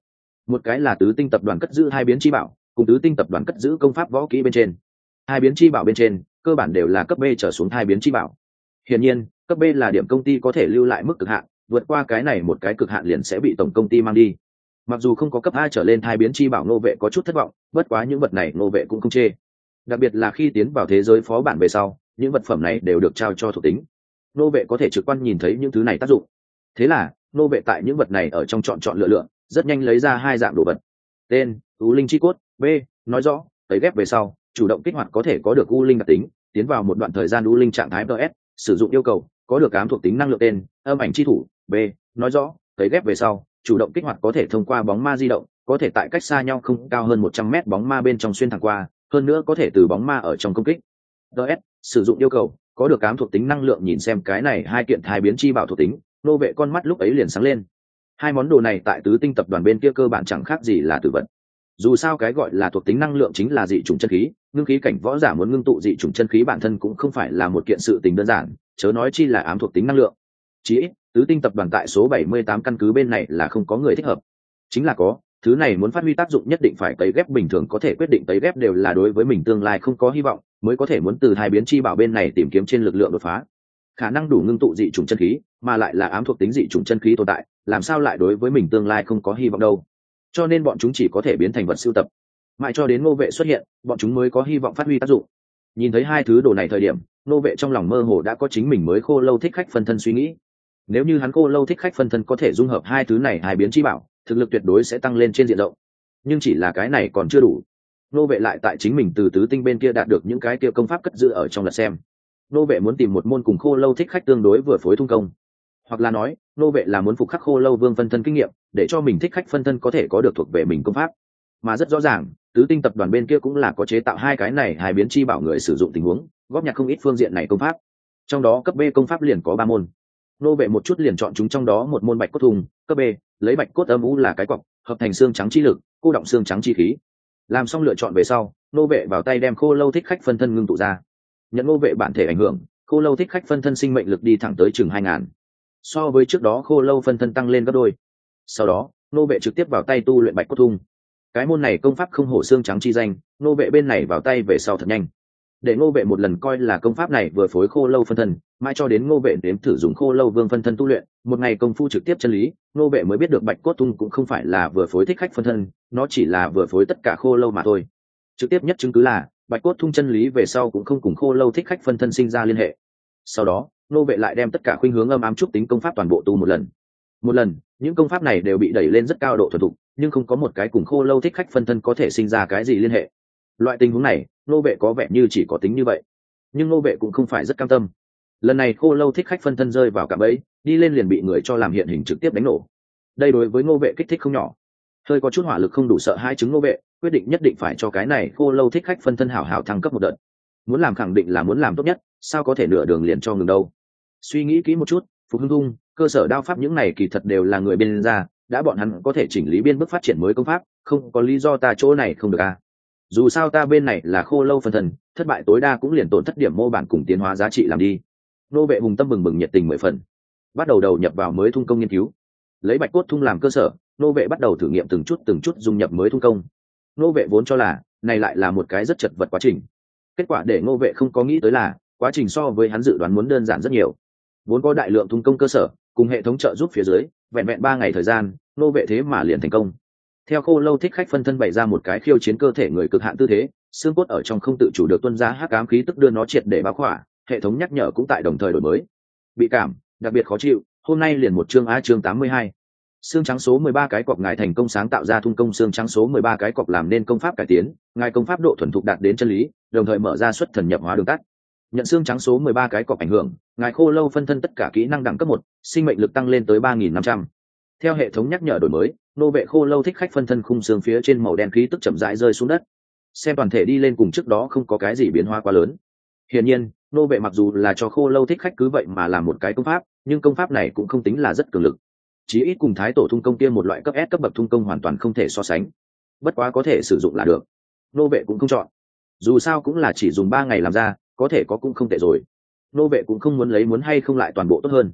một cái là tứ tinh tập đoàn cất giữ hai biến chi bảo, cùng tứ tinh tập đoàn cất giữ công pháp võ kỹ bên trên. Hai biến chi bảo bên trên cơ bản đều là cấp B trở xuống hai biến chi bảo. Hiển nhiên cấp B là điểm công ty có thể lưu lại mức cực hạn, vượt qua cái này một cái cực hạn liền sẽ bị tổng công ty mang đi. Mặc dù không có cấp A trở lên hai biến chi bảo, Ngô Vệ có chút thất vọng, bất quá những vật này Ngô Vệ cũng không chê. Đặc biệt là khi tiến vào thế giới phó bản về sau, những vật phẩm này đều được trao cho thuộc tính. Ngô Vệ có thể trực quan nhìn thấy những thứ này tác dụng. Thế là, Ngô Vệ tại những vật này ở trong chọn chọn lựa lựa, rất nhanh lấy ra hai dạng đồ vật. Tên: U Linh chi cốt. B. Nói rõ, tấy ghép về sau, chủ động kích hoạt có thể có được U Linh đặc tính, tiến vào một đoạn thời gian U Linh trạng thái đê ét, sử dụng yêu cầu, có được ám thuộc tính năng lượng. Tên: Âm ảnh chi thủ. B. Nói rõ, tấy ghép về sau, chủ động kích hoạt có thể thông qua bóng ma di động, có thể tại cách xa nhau không cao hơn một trăm mét bóng ma bên trong xuyên thẳng qua, hơn nữa có thể từ bóng ma ở trong công kích. đê ét, sử dụng yêu cầu, có được ám thuộc tính năng lượng. Nhìn xem cái này hai kiện thai biến chi bảo thuộc tính, Ngô Vệ con mắt lúc ấy liền sáng lên. Hai món đồ này tại tứ tinh tập đoàn bên kia cơ bản chẳng khác gì là tử vật. Dù sao cái gọi là thuộc tính năng lượng chính là dị chủng chân khí, ngưng khí cảnh võ giả muốn ngưng tụ dị chủng chân khí bản thân cũng không phải là một kiện sự tình đơn giản, chớ nói chi là ám thuộc tính năng lượng. Chỉ ít, tứ tinh tập đoàn tại số bảy mươi tám căn cứ bên này là không có người thích hợp. Chính là có, thứ này muốn phát huy tác dụng nhất định phải tấy ghép, bình thường có thể quyết định tấy ghép đều là đối với mình tương lai không có hy vọng, mới có thể muốn từ hai biến chi bảo bên này tìm kiếm trên lực lượng đột phá. Khả năng đủ ngưng tụ dị chủng chân khí, mà lại là ám thuộc tính dị chủng chân khí tồn tại, làm sao lại đối với mình tương lai không có hy vọng đâu. Cho nên bọn chúng chỉ có thể biến thành vật sưu tập. Mãi cho đến Ngô Vệ xuất hiện, bọn chúng mới có hy vọng phát huy tác dụng. Nhìn thấy hai thứ đồ này thời điểm, Ngô Vệ trong lòng mơ hồ đã có chính mình mới khô lâu thích khách phân thân suy nghĩ. Nếu như hắn khô lâu thích khách phân thân có thể dung hợp hai thứ này hai biến chi bảo, thực lực tuyệt đối sẽ tăng lên trên diện rộng. Nhưng chỉ là cái này còn chưa đủ. Ngô Vệ lại tại chính mình từ tứ tinh bên kia đạt được những cái kia công pháp cất giữ ở trong lật xem. Ngô Vệ muốn tìm một môn cùng khô lâu thích khách tương đối vừa phối thung công, hoặc là nói, Ngô Vệ là muốn phục khắc khô lâu vương phân thân kinh nghiệm, để cho mình thích khách phân thân có thể có được thuộc về mình công pháp. Mà rất rõ ràng, tứ tinh tập đoàn bên kia cũng là có chế tạo hai cái này hai biến chi bảo người sử dụng tình huống, góp nhặt không ít phương diện này công pháp. Trong đó cấp B công pháp liền có ba môn. Ngô Vệ một chút liền chọn chúng trong đó một môn bạch cốt thùng, cấp B, lấy bạch cốt âm u là cái cọc, hợp thành xương trắng chi lực, cô động xương trắng chi khí. Làm xong lựa chọn về sau, Ngô Vệ vào tay đem khô lâu thích khách phân thân ngưng tụ ra. Nhận Ngô Vệ bản thể ảnh hưởng, khô lâu thích khách phân thân sinh mệnh lực đi thẳng tới chừng hai ngàn. So với trước đó khô lâu phân thân tăng lên gấp đôi. Sau đó, Ngô Vệ trực tiếp vào tay tu luyện bạch cốt thung. Cái môn này công pháp không hổ xương trắng chi danh, Ngô Vệ bên này vào tay về sau thật nhanh. Để Ngô Vệ một lần coi là công pháp này vừa phối khô lâu phân thân, mãi cho đến Ngô Vệ đếm thử dùng khô lâu vương phân thân tu luyện, một ngày công phu trực tiếp chân lý, Ngô Vệ mới biết được bạch cốt thung cũng không phải là vừa phối thích khách phân thân, nó chỉ là vừa phối tất cả khô lâu mà thôi. Trực tiếp nhất chứng cứ là bạch cốt thung chân lý về sau cũng không cùng khô lâu thích khách phân thân sinh ra liên hệ. Sau đó, Ngô Vệ lại đem tất cả khuynh hướng âm ám trúc tính công pháp toàn bộ tu một lần. Một lần, những công pháp này đều bị đẩy lên rất cao độ thuần thục, nhưng không có một cái cùng khô lâu thích khách phân thân có thể sinh ra cái gì liên hệ. Loại tình huống này, Ngô Vệ có vẻ như chỉ có tính như vậy, nhưng Ngô Vệ cũng không phải rất cam tâm. Lần này khô lâu thích khách phân thân rơi vào cạm bẫy, đi lên liền bị người cho làm hiện hình trực tiếp đánh nổ. Đây đối với Ngô Vệ kích thích không nhỏ. Hơi có chút hỏa lực không đủ sợ hai chứng Ngô Vệ, quyết định nhất định phải cho cái này khô lâu thích khách phân thân hảo hảo thăng cấp một đợt. Muốn làm khẳng định là muốn làm tốt nhất, sao có thể nửa đường liền cho ngừng đâu. Suy nghĩ kỹ một chút, Phục Hưng Thung, cơ sở đao pháp những này kỳ thật đều là người bên ra, đã bọn hắn có thể chỉnh lý biên bước phát triển mới công pháp, không có lý do ta chỗ này không được à. Dù sao ta bên này là khô lâu phân thân, thất bại tối đa cũng liền tổn thất điểm mô bản cùng tiến hóa giá trị làm đi. Ngô Vệ hùng tâm bừng bừng nhiệt tình mười phần, bắt đầu đầu nhập vào mới thung công nghiên cứu. Lấy bạch cốt thung làm cơ sở, Ngô Vệ bắt đầu thử nghiệm từng chút từng chút dung nhập mới thung công. Ngô Vệ vốn cho là này lại là một cái rất chật vật quá trình, kết quả để Ngô Vệ không có nghĩ tới là quá trình so với hắn dự đoán muốn đơn giản rất nhiều. Vốn có đại lượng thung công cơ sở cùng hệ thống trợ giúp phía dưới, vẹn vẹn ba ngày thời gian, Ngô Vệ thế mà liền thành công. Theo khô lâu thích khách phân thân bày ra một cái khiêu chiến cơ thể người cực hạn tư thế, xương cốt ở trong không tự chủ được tuôn ra hắc ám khí tức đưa nó triệt để bao khỏa, hệ thống nhắc nhở cũng tại đồng thời đổi mới. Bị cảm, đặc biệt khó chịu, hôm nay liền một chương a chương tám mươi hai. Xương trắng số mười ba cái cọc ngài thành công sáng tạo ra thung công xương trắng số mười ba cái cọc làm nên công pháp cải tiến, ngài công pháp độ thuần thục đạt đến chân lý, đồng thời mở ra xuất thần nhập hóa đường tắt. Nhận xương trắng số mười ba cái cọc ảnh hưởng, ngài khô lâu phân thân tất cả kỹ năng đẳng cấp một, sinh mệnh lực tăng lên tới ba nghìn năm trăm. Theo hệ thống nhắc nhở đổi mới, Ngô Vệ khô lâu thích khách phân thân khung xương phía trên màu đen khí tức chậm rãi rơi xuống đất. Xem toàn thể đi lên cùng trước đó không có cái gì biến hóa quá lớn. Hiển nhiên, Ngô Vệ mặc dù là cho khô lâu thích khách cứ vậy mà làm một cái công pháp, nhưng công pháp này cũng không tính là rất cường lực. Chí ít cùng thái tổ thung công kia một loại cấp S cấp bậc thung công hoàn toàn không thể so sánh. Bất quá có thể sử dụng là được. Ngô Vệ cũng không chọn. Dù sao cũng là chỉ dùng ba ngày làm ra, có thể có cũng không tệ rồi. Ngô Vệ cũng không muốn lấy muốn hay không lại toàn bộ tốt hơn.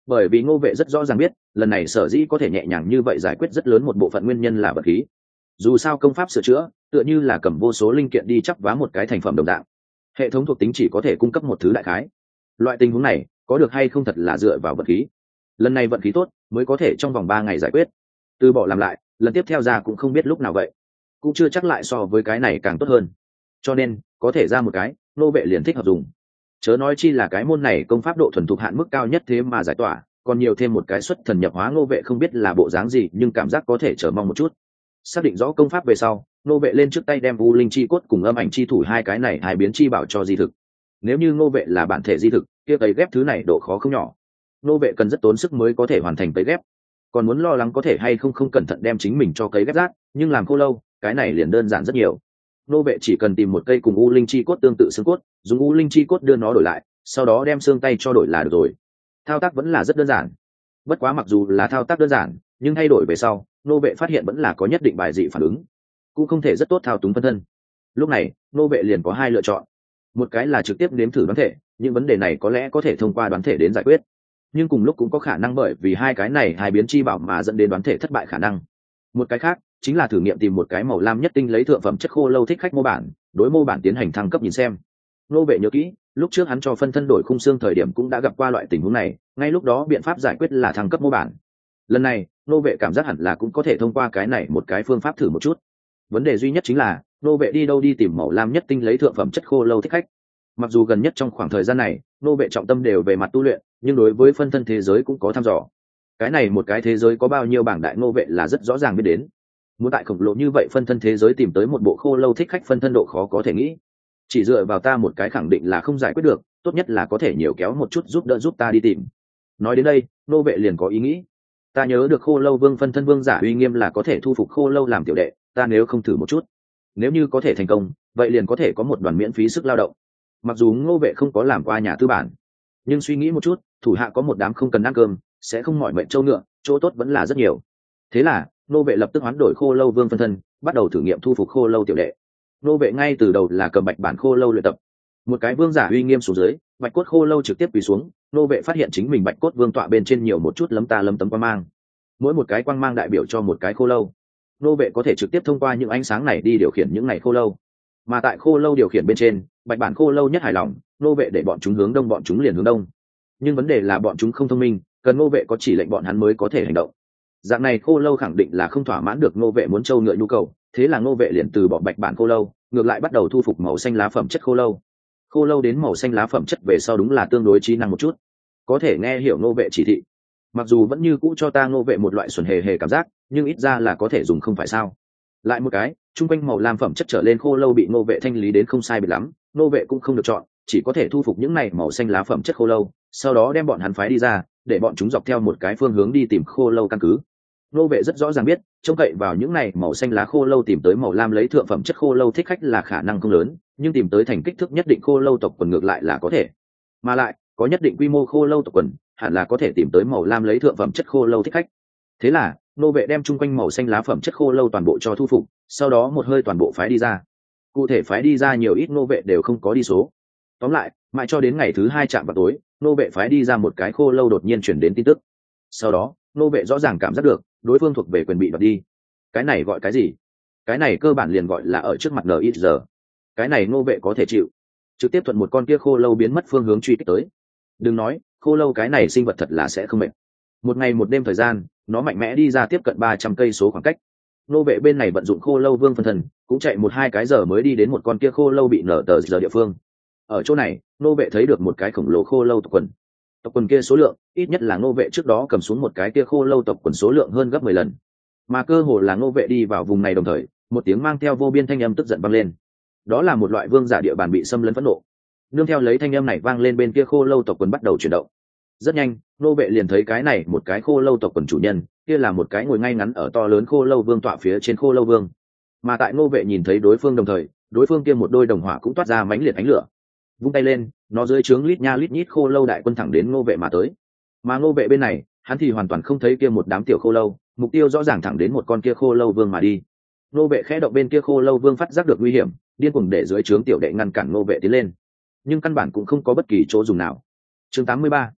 bởi vì ngô vệ rất rõ ràng biết lần này sở dĩ có thể nhẹ nhàng như vậy giải quyết rất lớn một bộ phận nguyên nhân là vật khí. Dù sao công pháp sửa chữa tựa như là cầm vô số linh kiện đi chắp vá một cái thành phẩm đồng dạng, hệ thống thuộc tính chỉ có thể cung cấp một thứ đại khái. Loại tình huống này có được hay không thật là dựa vào vật khí. Lần này vận khí tốt mới có thể trong vòng ba ngày giải quyết, từ bỏ làm lại lần tiếp theo ra cũng không biết lúc nào vậy, cũng chưa chắc lại so với cái này càng tốt hơn. Cho nên có thể ra một cái nô vệ liền thích hợp dùng, chớ nói chi là cái môn này công pháp độ thuần thục hạn mức cao nhất thế mà giải tỏa, còn nhiều thêm một cái xuất thần nhập hóa nô vệ không biết là bộ dáng gì, nhưng cảm giác có thể chờ mong một chút. Xác định rõ công pháp về sau, nô vệ lên trước tay đem u linh chi cốt cùng âm ảnh chi thủ hai cái này hai biến chi bảo cho di thực. Nếu như nô vệ là bản thể di thực kia cấy ghép thứ này độ khó không nhỏ, nô vệ cần rất tốn sức mới có thể hoàn thành cấy ghép, còn muốn lo lắng có thể hay không không cẩn thận đem chính mình cho cấy ghép rác, nhưng làm khô lâu cái này liền đơn giản rất nhiều. Nô vệ chỉ cần tìm một cây cùng u linh chi cốt tương tự xương cốt, dùng u linh chi cốt đưa nó đổi lại, sau đó đem xương tay cho đổi là được rồi. Thao tác vẫn là rất đơn giản. Bất quá mặc dù là thao tác đơn giản, nhưng thay đổi về sau nô vệ phát hiện vẫn là có nhất định bài dị phản ứng, cũng không thể rất tốt thao túng phân thân. Lúc này nô vệ liền có hai lựa chọn, một cái là trực tiếp nếm thử đoán thể, những vấn đề này có lẽ có thể thông qua đoán thể đến giải quyết, nhưng cùng lúc cũng có khả năng bởi vì hai cái này hai biến chi bảo mà dẫn đến đoán thể thất bại khả năng. Một cái khác chính là thử nghiệm tìm một cái màu lam nhất tinh lấy thượng phẩm chất khô lâu thích khách mô bản, đối mô bản tiến hành thăng cấp nhìn xem. Nô vệ nhớ kỹ lúc trước hắn cho phân thân đổi khung xương thời điểm cũng đã gặp qua loại tình huống này, ngay lúc đó biện pháp giải quyết là thăng cấp mô bản. Lần này nô vệ cảm giác hẳn là cũng có thể thông qua cái này một cái phương pháp thử một chút. Vấn đề duy nhất chính là nô vệ đi đâu đi tìm màu lam nhất tinh lấy thượng phẩm chất khô lâu thích khách. Mặc dù gần nhất trong khoảng thời gian này nô vệ trọng tâm đều về mặt tu luyện, nhưng đối với phân thân thế giới cũng có thăm dò. Cái này một cái thế giới có bao nhiêu bảng đại nô vệ là rất rõ ràng biết đến. Muốn tại khổng lồ như vậy phân thân thế giới tìm tới một bộ khô lâu thích khách phân thân độ khó có thể nghĩ. Chỉ dựa vào ta một cái khẳng định là không giải quyết được, tốt nhất là có thể nhiều kéo một chút giúp đỡ giúp ta đi tìm. Nói đến đây nô vệ liền có ý nghĩ, ta nhớ được khô lâu vương phân thân vương giả uy nghiêm là có thể thu phục khô lâu làm tiểu đệ, ta nếu không thử một chút, nếu như có thể thành công vậy liền có thể có một đoàn miễn phí sức lao động. Mặc dù ngô vệ không có làm qua nhà tư bản, nhưng suy nghĩ một chút, thủ hạ có một đám không cần ăn cơm sẽ không mỏi mệt trâu ngựa, chỗ tốt vẫn là rất nhiều. Thế là nô vệ lập tức hoán đổi khô lâu vương phân thân, bắt đầu thử nghiệm thu phục khô lâu tiểu đệ. Nô vệ ngay từ đầu là cầm bạch bản khô lâu luyện tập, một cái vương giả uy nghiêm xuống dưới, bạch cốt khô lâu trực tiếp quỳ xuống. Nô vệ phát hiện chính mình bạch cốt vương tọa bên trên nhiều một chút lấm ta lấm tấm quang mang, mỗi một cái quang mang đại biểu cho một cái khô lâu. Nô vệ có thể trực tiếp thông qua những ánh sáng này đi điều khiển những này khô lâu, mà tại khô lâu điều khiển bên trên, bạch bản khô lâu nhất hài lòng, nô vệ để bọn chúng hướng đông bọn chúng liền hướng đông. Nhưng vấn đề là bọn chúng không thông minh, cần nô vệ có chỉ lệnh bọn hắn mới có thể hành động. Dạng này khô lâu khẳng định là không thỏa mãn được nô vệ muốn trâu ngựa nhu cầu, thế là nô vệ liền từ bỏ bạch bản khô lâu, ngược lại bắt đầu thu phục màu xanh lá phẩm chất khô lâu. Khô lâu đến màu xanh lá phẩm chất về sau đúng là tương đối trí năng một chút, có thể nghe hiểu nô vệ chỉ thị. Mặc dù vẫn như cũ cho ta nô vệ một loại xuẩn hề hề cảm giác, nhưng ít ra là có thể dùng không phải sao. Lại một cái trung quanh màu lam phẩm chất trở lên khô lâu bị nô vệ thanh lý đến không sai biệt lắm, nô vệ cũng không được chọn, chỉ có thể thu phục những này màu xanh lá phẩm chất khô lâu, sau đó đem bọn hắn phái đi ra, để bọn chúng dọc theo một cái phương hướng đi tìm khô lâu căn cứ. Nô vệ rất rõ ràng biết trông cậy vào những này màu xanh lá khô lâu tìm tới màu lam lấy thượng phẩm chất khô lâu thích khách là khả năng không lớn, nhưng tìm tới thành kích thước nhất định khô lâu tộc quần ngược lại là có thể, mà lại có nhất định quy mô khô lâu tộc quần hẳn là có thể tìm tới màu lam lấy thượng phẩm chất khô lâu thích khách. Thế là nô vệ đem chung quanh màu xanh lá phẩm chất khô lâu toàn bộ cho thu phục, sau đó một hơi toàn bộ phái đi ra. Cụ thể phái đi ra nhiều ít nô vệ đều không có đi số. Tóm lại mãi cho đến ngày thứ hai chạm vào tối, nô vệ phái đi ra một cái khô lâu đột nhiên chuyển đến tin tức. Sau đó nô vệ rõ ràng cảm giác được đối phương thuộc về quyền bị đoạt đi. Cái này gọi cái gì? Cái này cơ bản liền gọi là ở trước mặt nít giờ. Cái này nô vệ có thể chịu, trực tiếp thuận một con kia khô lâu biến mất phương hướng truy kích tới. Đừng nói khô lâu cái này sinh vật thật là sẽ không mệt. Một ngày một đêm thời gian nó mạnh mẽ đi ra tiếp cận ba trăm cây số khoảng cách. Nô vệ bên này vận dụng khô lâu vương phân thần cũng chạy một hai cái giờ mới đi đến một con kia khô lâu bị nở tờ giờ địa phương. Ở chỗ này nô vệ thấy được một cái khổng lồ khô lâu tộc quần. Tộc quần kia số lượng ít nhất là nô vệ trước đó cầm xuống một cái kia khô lâu tộc quần số lượng hơn gấp mười lần, mà cơ hồ là nô vệ đi vào vùng này đồng thời một tiếng mang theo vô biên thanh âm tức giận vang lên. Đó là một loại vương giả địa bàn bị xâm lấn phẫn nộ. Nương theo lấy thanh âm này vang lên, bên kia khô lâu tộc quần bắt đầu chuyển động. Rất nhanh nô vệ liền thấy cái này một cái khô lâu tộc quần chủ nhân kia là một cái ngồi ngay ngắn ở to lớn khô lâu vương tọa phía trên khô lâu vương, mà tại nô vệ nhìn thấy đối phương đồng thời, đối phương kia một đôi đồng hỏa cũng toát ra mãnh liệt ánh lửa. Vung tay lên, nó dưới trướng lít nha lít nhít khô lâu đại quân thẳng đến nô vệ mà tới. Mà nô vệ bên này hắn thì hoàn toàn không thấy kia một đám tiểu khô lâu, mục tiêu rõ ràng thẳng đến một con kia khô lâu vương mà đi. Nô vệ khẽ động bên kia khô lâu vương phát giác được nguy hiểm, điên cuồng để dưới trướng tiểu đệ ngăn cản nô vệ tiến lên, nhưng căn bản cũng không có bất kỳ chỗ dùng nào. Chương tám mươi ba,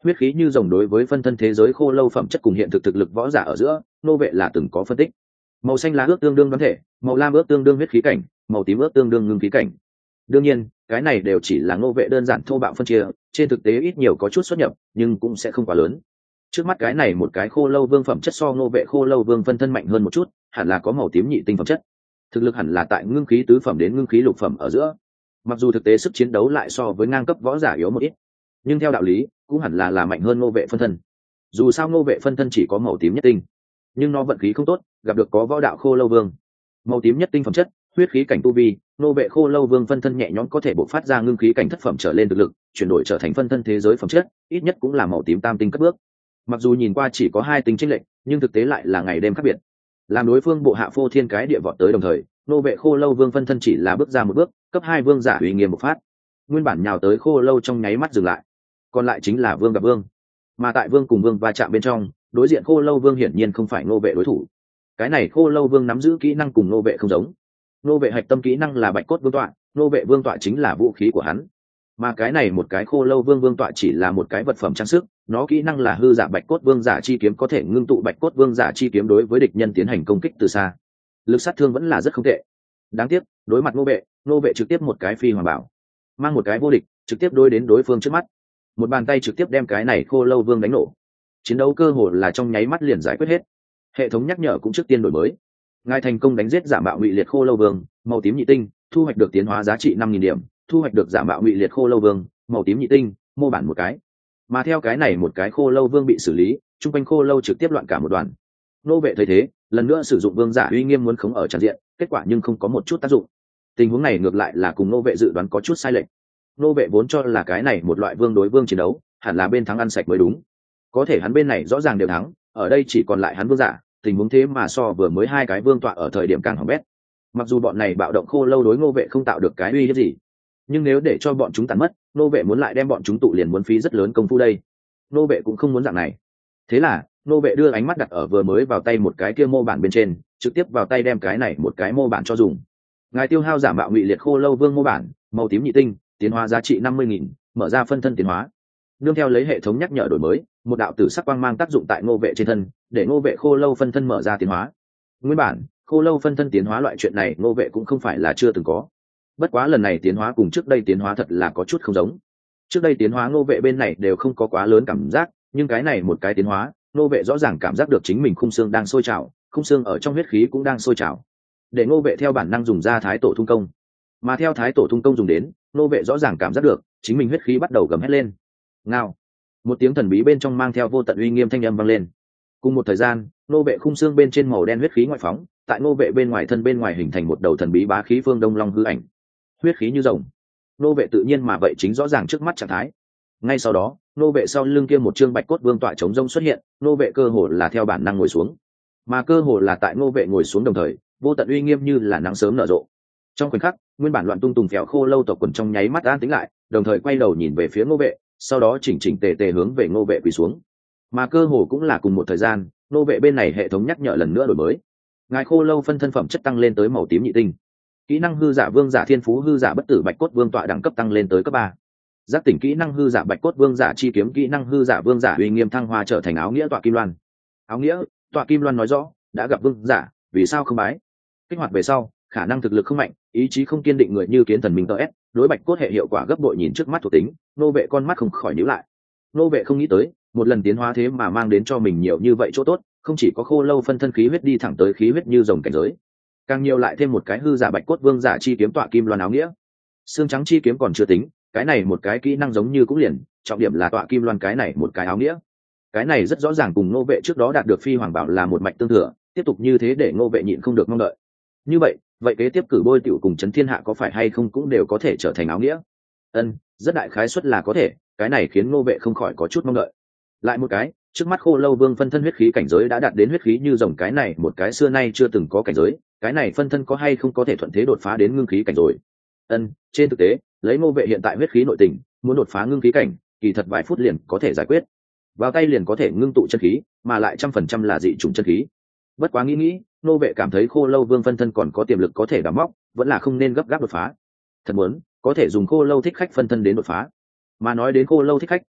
Huyết khí như rồng đối với phân thân thế giới khô lâu phẩm chất cùng hiện thực thực lực võ giả ở giữa, nô vệ là từng có phân tích. Màu xanh lá ước tương đương đoán thể, màu lam ước tương đương huyết khí cảnh, màu tím ước tương đương ngưng khí cảnh. Đương nhiên, cái này đều chỉ là nô vệ đơn giản thô bạo phân chia, trên thực tế ít nhiều có chút xuất nhập, nhưng cũng sẽ không quá lớn. Trước mắt cái này một cái khô lâu vương phẩm chất so nô vệ khô lâu vương phân thân mạnh hơn một chút, hẳn là có màu tím nhị tinh phẩm chất. Thực lực hẳn là tại ngưng khí tứ phẩm đến ngưng khí lục phẩm ở giữa. Mặc dù thực tế sức chiến đấu lại so với ngang cấp võ giả yếu một ít, nhưng theo đạo lý cũng hẳn là là mạnh hơn nô vệ phân thân. Dù sao nô vệ phân thân chỉ có màu tím nhất tinh, nhưng nó vận khí không tốt, gặp được có võ đạo khô lâu vương. Màu tím nhất tinh phẩm chất, huyết khí cảnh tu vi, nô vệ khô lâu vương phân thân nhẹ nhõm có thể bộc phát ra ngưng khí cảnh thất phẩm trở lên thực lực, chuyển đổi trở thành phân thân thế giới phẩm chất, ít nhất cũng là màu tím tam tinh cấp bước. Mặc dù nhìn qua chỉ có hai tinh chênh lệch, nhưng thực tế lại là ngày đêm khác biệt. Làm đối phương bộ hạ phô thiên cái địa vọt tới đồng thời, nô vệ khô lâu vương phân thân chỉ là bước ra một bước, cấp hai vương giả uy nghiêm một phát. Nguyên bản nhào tới khô lâu trong nháy mắt dừng lại, còn lại chính là vương gặp vương. Mà tại vương cùng vương va chạm bên trong, đối diện khô lâu vương hiển nhiên không phải nô vệ đối thủ. Cái này khô lâu vương nắm giữ kỹ năng cùng nô vệ không giống. Nô vệ hạch tâm kỹ năng là bạch cốt vương tọa, nô vệ vương tọa chính là vũ khí của hắn. Mà cái này một cái khô lâu vương vương tọa chỉ là một cái vật phẩm trang sức, nó kỹ năng là hư giả bạch cốt vương giả chi kiếm, có thể ngưng tụ bạch cốt vương giả chi kiếm đối với địch nhân tiến hành công kích từ xa. Lực sát thương vẫn là rất không tệ. Đáng tiếc, đối mặt nô vệ, nô vệ trực tiếp một cái phi hoàng bảo, mang một cái vô địch, trực tiếp đối đến đối phương trước mắt. Một bàn tay trực tiếp đem cái này khô lâu vương đánh nổ. Chiến đấu cơ hồ là trong nháy mắt liền giải quyết hết. Hệ thống nhắc nhở cũng trước tiên đổi mới. Ngài thành công đánh giết giả mạo ngụy liệt khô lâu vương, màu tím nhị tinh, thu hoạch được tiến hóa giá trị năm nghìn điểm, thu hoạch được giả mạo ngụy liệt khô lâu vương, màu tím nhị tinh, mô bản một cái. Mà theo cái này một cái khô lâu vương bị xử lý, trung quanh khô lâu trực tiếp loạn cả một đoàn. Nô vệ thấy thế, lần nữa sử dụng vương giả uy nghiêm muốn khống ở tràn diện, kết quả nhưng không có một chút tác dụng. Tình huống này ngược lại là cùng nô vệ dự đoán có chút sai lệch. Nô vệ vốn cho là cái này một loại vương đối vương chiến đấu, hẳn là bên thắng ăn sạch mới đúng. Có thể hắn bên này rõ ràng đều thắng, ở đây chỉ còn lại hắn vương giả, tình huống thế mà so vừa mới hai cái vương tọa ở thời điểm càng hỏng bét. Mặc dù bọn này bạo động khô lâu đối nô vệ không tạo được cái uy hiếp gì, nhưng nếu để cho bọn chúng tàn mất, nô vệ muốn lại đem bọn chúng tụ liền muốn phí rất lớn công phu đây. Nô vệ cũng không muốn dạng này. Thế là nô vệ đưa ánh mắt đặt ở vừa mới vào tay một cái kia mô bản bên trên, trực tiếp vào tay đem cái này một cái mô bản cho dùng. Ngài tiêu hao giả mạo ngụy liệt khô lâu vương mô bản, màu tím nhị tinh, tiến hóa giá trị năm mươi nghìn, mở ra phân thân tiến hóa. Nương theo lấy hệ thống nhắc nhở đổi mới, một đạo tử sắc quang mang tác dụng tại ngô vệ trên thân, để ngô vệ khô lâu phân thân mở ra tiến hóa. Nguyên bản khô lâu phân thân tiến hóa loại chuyện này ngô vệ cũng không phải là chưa từng có, bất quá lần này tiến hóa cùng trước đây tiến hóa thật là có chút không giống. Trước đây tiến hóa ngô vệ bên này đều không có quá lớn cảm giác, nhưng cái này một cái tiến hóa, ngô vệ rõ ràng cảm giác được chính mình khung xương đang sôi trào, khung xương ở trong huyết khí cũng đang sôi trào, để ngô vệ theo bản năng dùng ra thái tổ thung công. Mà theo thái tổ thung công dùng đến, ngô vệ rõ ràng cảm giác được chính mình huyết khí bắt đầu gầm hét lên. Ngao, một tiếng thần bí bên trong mang theo vô tận uy nghiêm thanh âm vang lên. Cùng một thời gian, ngô vệ khung xương bên trên màu đen huyết khí ngoại phóng, tại ngô vệ bên ngoài thân bên ngoài hình thành một đầu thần bí bá khí phương đông long hư ảnh, huyết khí như rồng. Ngô vệ tự nhiên mà vậy chính rõ ràng trước mắt trạng thái. Ngay sau đó, ngô vệ sau lưng kia một trương bạch cốt vương tọa chống rông xuất hiện, ngô vệ cơ hồ là theo bản năng ngồi xuống, mà cơ hồ là tại ngô vệ ngồi xuống đồng thời, vô tận uy nghiêm như là nắng sớm nở rộ. Trong khoảnh khắc, nguyên bản loạn tung tùng phèo khô lâu tộc quần trong nháy mắt an tĩnh lại, đồng thời quay đầu nhìn về phía ngô vệ, sau đó chỉnh chỉnh tề tề hướng về ngô vệ quỳ xuống. Mà cơ hồ cũng là cùng một thời gian, ngô vệ bên này hệ thống nhắc nhở lần nữa đổi mới. Ngài khô lâu phân thân phẩm chất tăng lên tới màu tím nhị tinh, kỹ năng hư giả vương giả thiên phú hư giả bất tử bạch cốt vương tọa đẳng cấp tăng lên tới cấp ba. Giác tỉnh kỹ năng hư giả bạch cốt vương giả chi kiếm, kỹ năng hư giả vương giả uy nghiêm thăng hoa trở thành áo nghĩa tọa kim loan. Áo nghĩa tọa kim loan nói rõ đã gặp vương giả, vì sao không bái. Kích hoạt về sau, khả năng thực lực không mạnh, ý chí không kiên định người như kiến thần minh tờ s, đối bạch cốt hệ hiệu quả gấp bội. Nhìn trước mắt thuộc tính, nô vệ con mắt không khỏi nhíu lại. Nô vệ không nghĩ tới một lần tiến hóa thế mà mang đến cho mình nhiều như vậy chỗ tốt, không chỉ có khô lâu phân thân khí huyết đi thẳng tới khí huyết như rồng cảnh giới, càng nhiều lại thêm một cái hư giả bạch cốt vương giả chi kiếm tọa kim loan áo nghĩa. Xương trắng chi kiếm còn chưa tính, cái này một cái kỹ năng giống như cũng liền, trọng điểm là tọa kim loan cái này một cái áo nghĩa. Cái này rất rõ ràng cùng nô vệ trước đó đạt được phi hoàng bảo là một mạch tương thừa, tiếp tục như thế để nô vệ nhịn không được mong đợi. Như vậy vậy kế tiếp cử bôi tiểu cùng chấn thiên hạ có phải hay không cũng đều có thể trở thành áo nghĩa. Ân, rất đại khái suất là có thể, cái này khiến nô vệ không khỏi có chút mong đợi. Lại một cái, trước mắt khô lâu vương phân thân huyết khí cảnh giới đã đạt đến huyết khí như rồng, cái này một cái xưa nay chưa từng có cảnh giới, cái này phân thân có hay không có thể thuận thế đột phá đến ngưng khí cảnh rồi. Ân, trên thực tế lấy nô vệ hiện tại huyết khí nội tình, muốn đột phá ngưng khí cảnh kỳ thật vài phút liền có thể giải quyết, vào tay liền có thể ngưng tụ chân khí, mà lại trăm phần trăm là dị chủng chân khí. Bất quá nghĩ nghĩ, nô vệ cảm thấy khô lâu vương phân thân còn có tiềm lực có thể đào móc, vẫn là không nên gấp gáp đột phá. Thật muốn có thể dùng khô lâu thích khách phân thân đến đột phá. Mà nói đến khô lâu thích khách,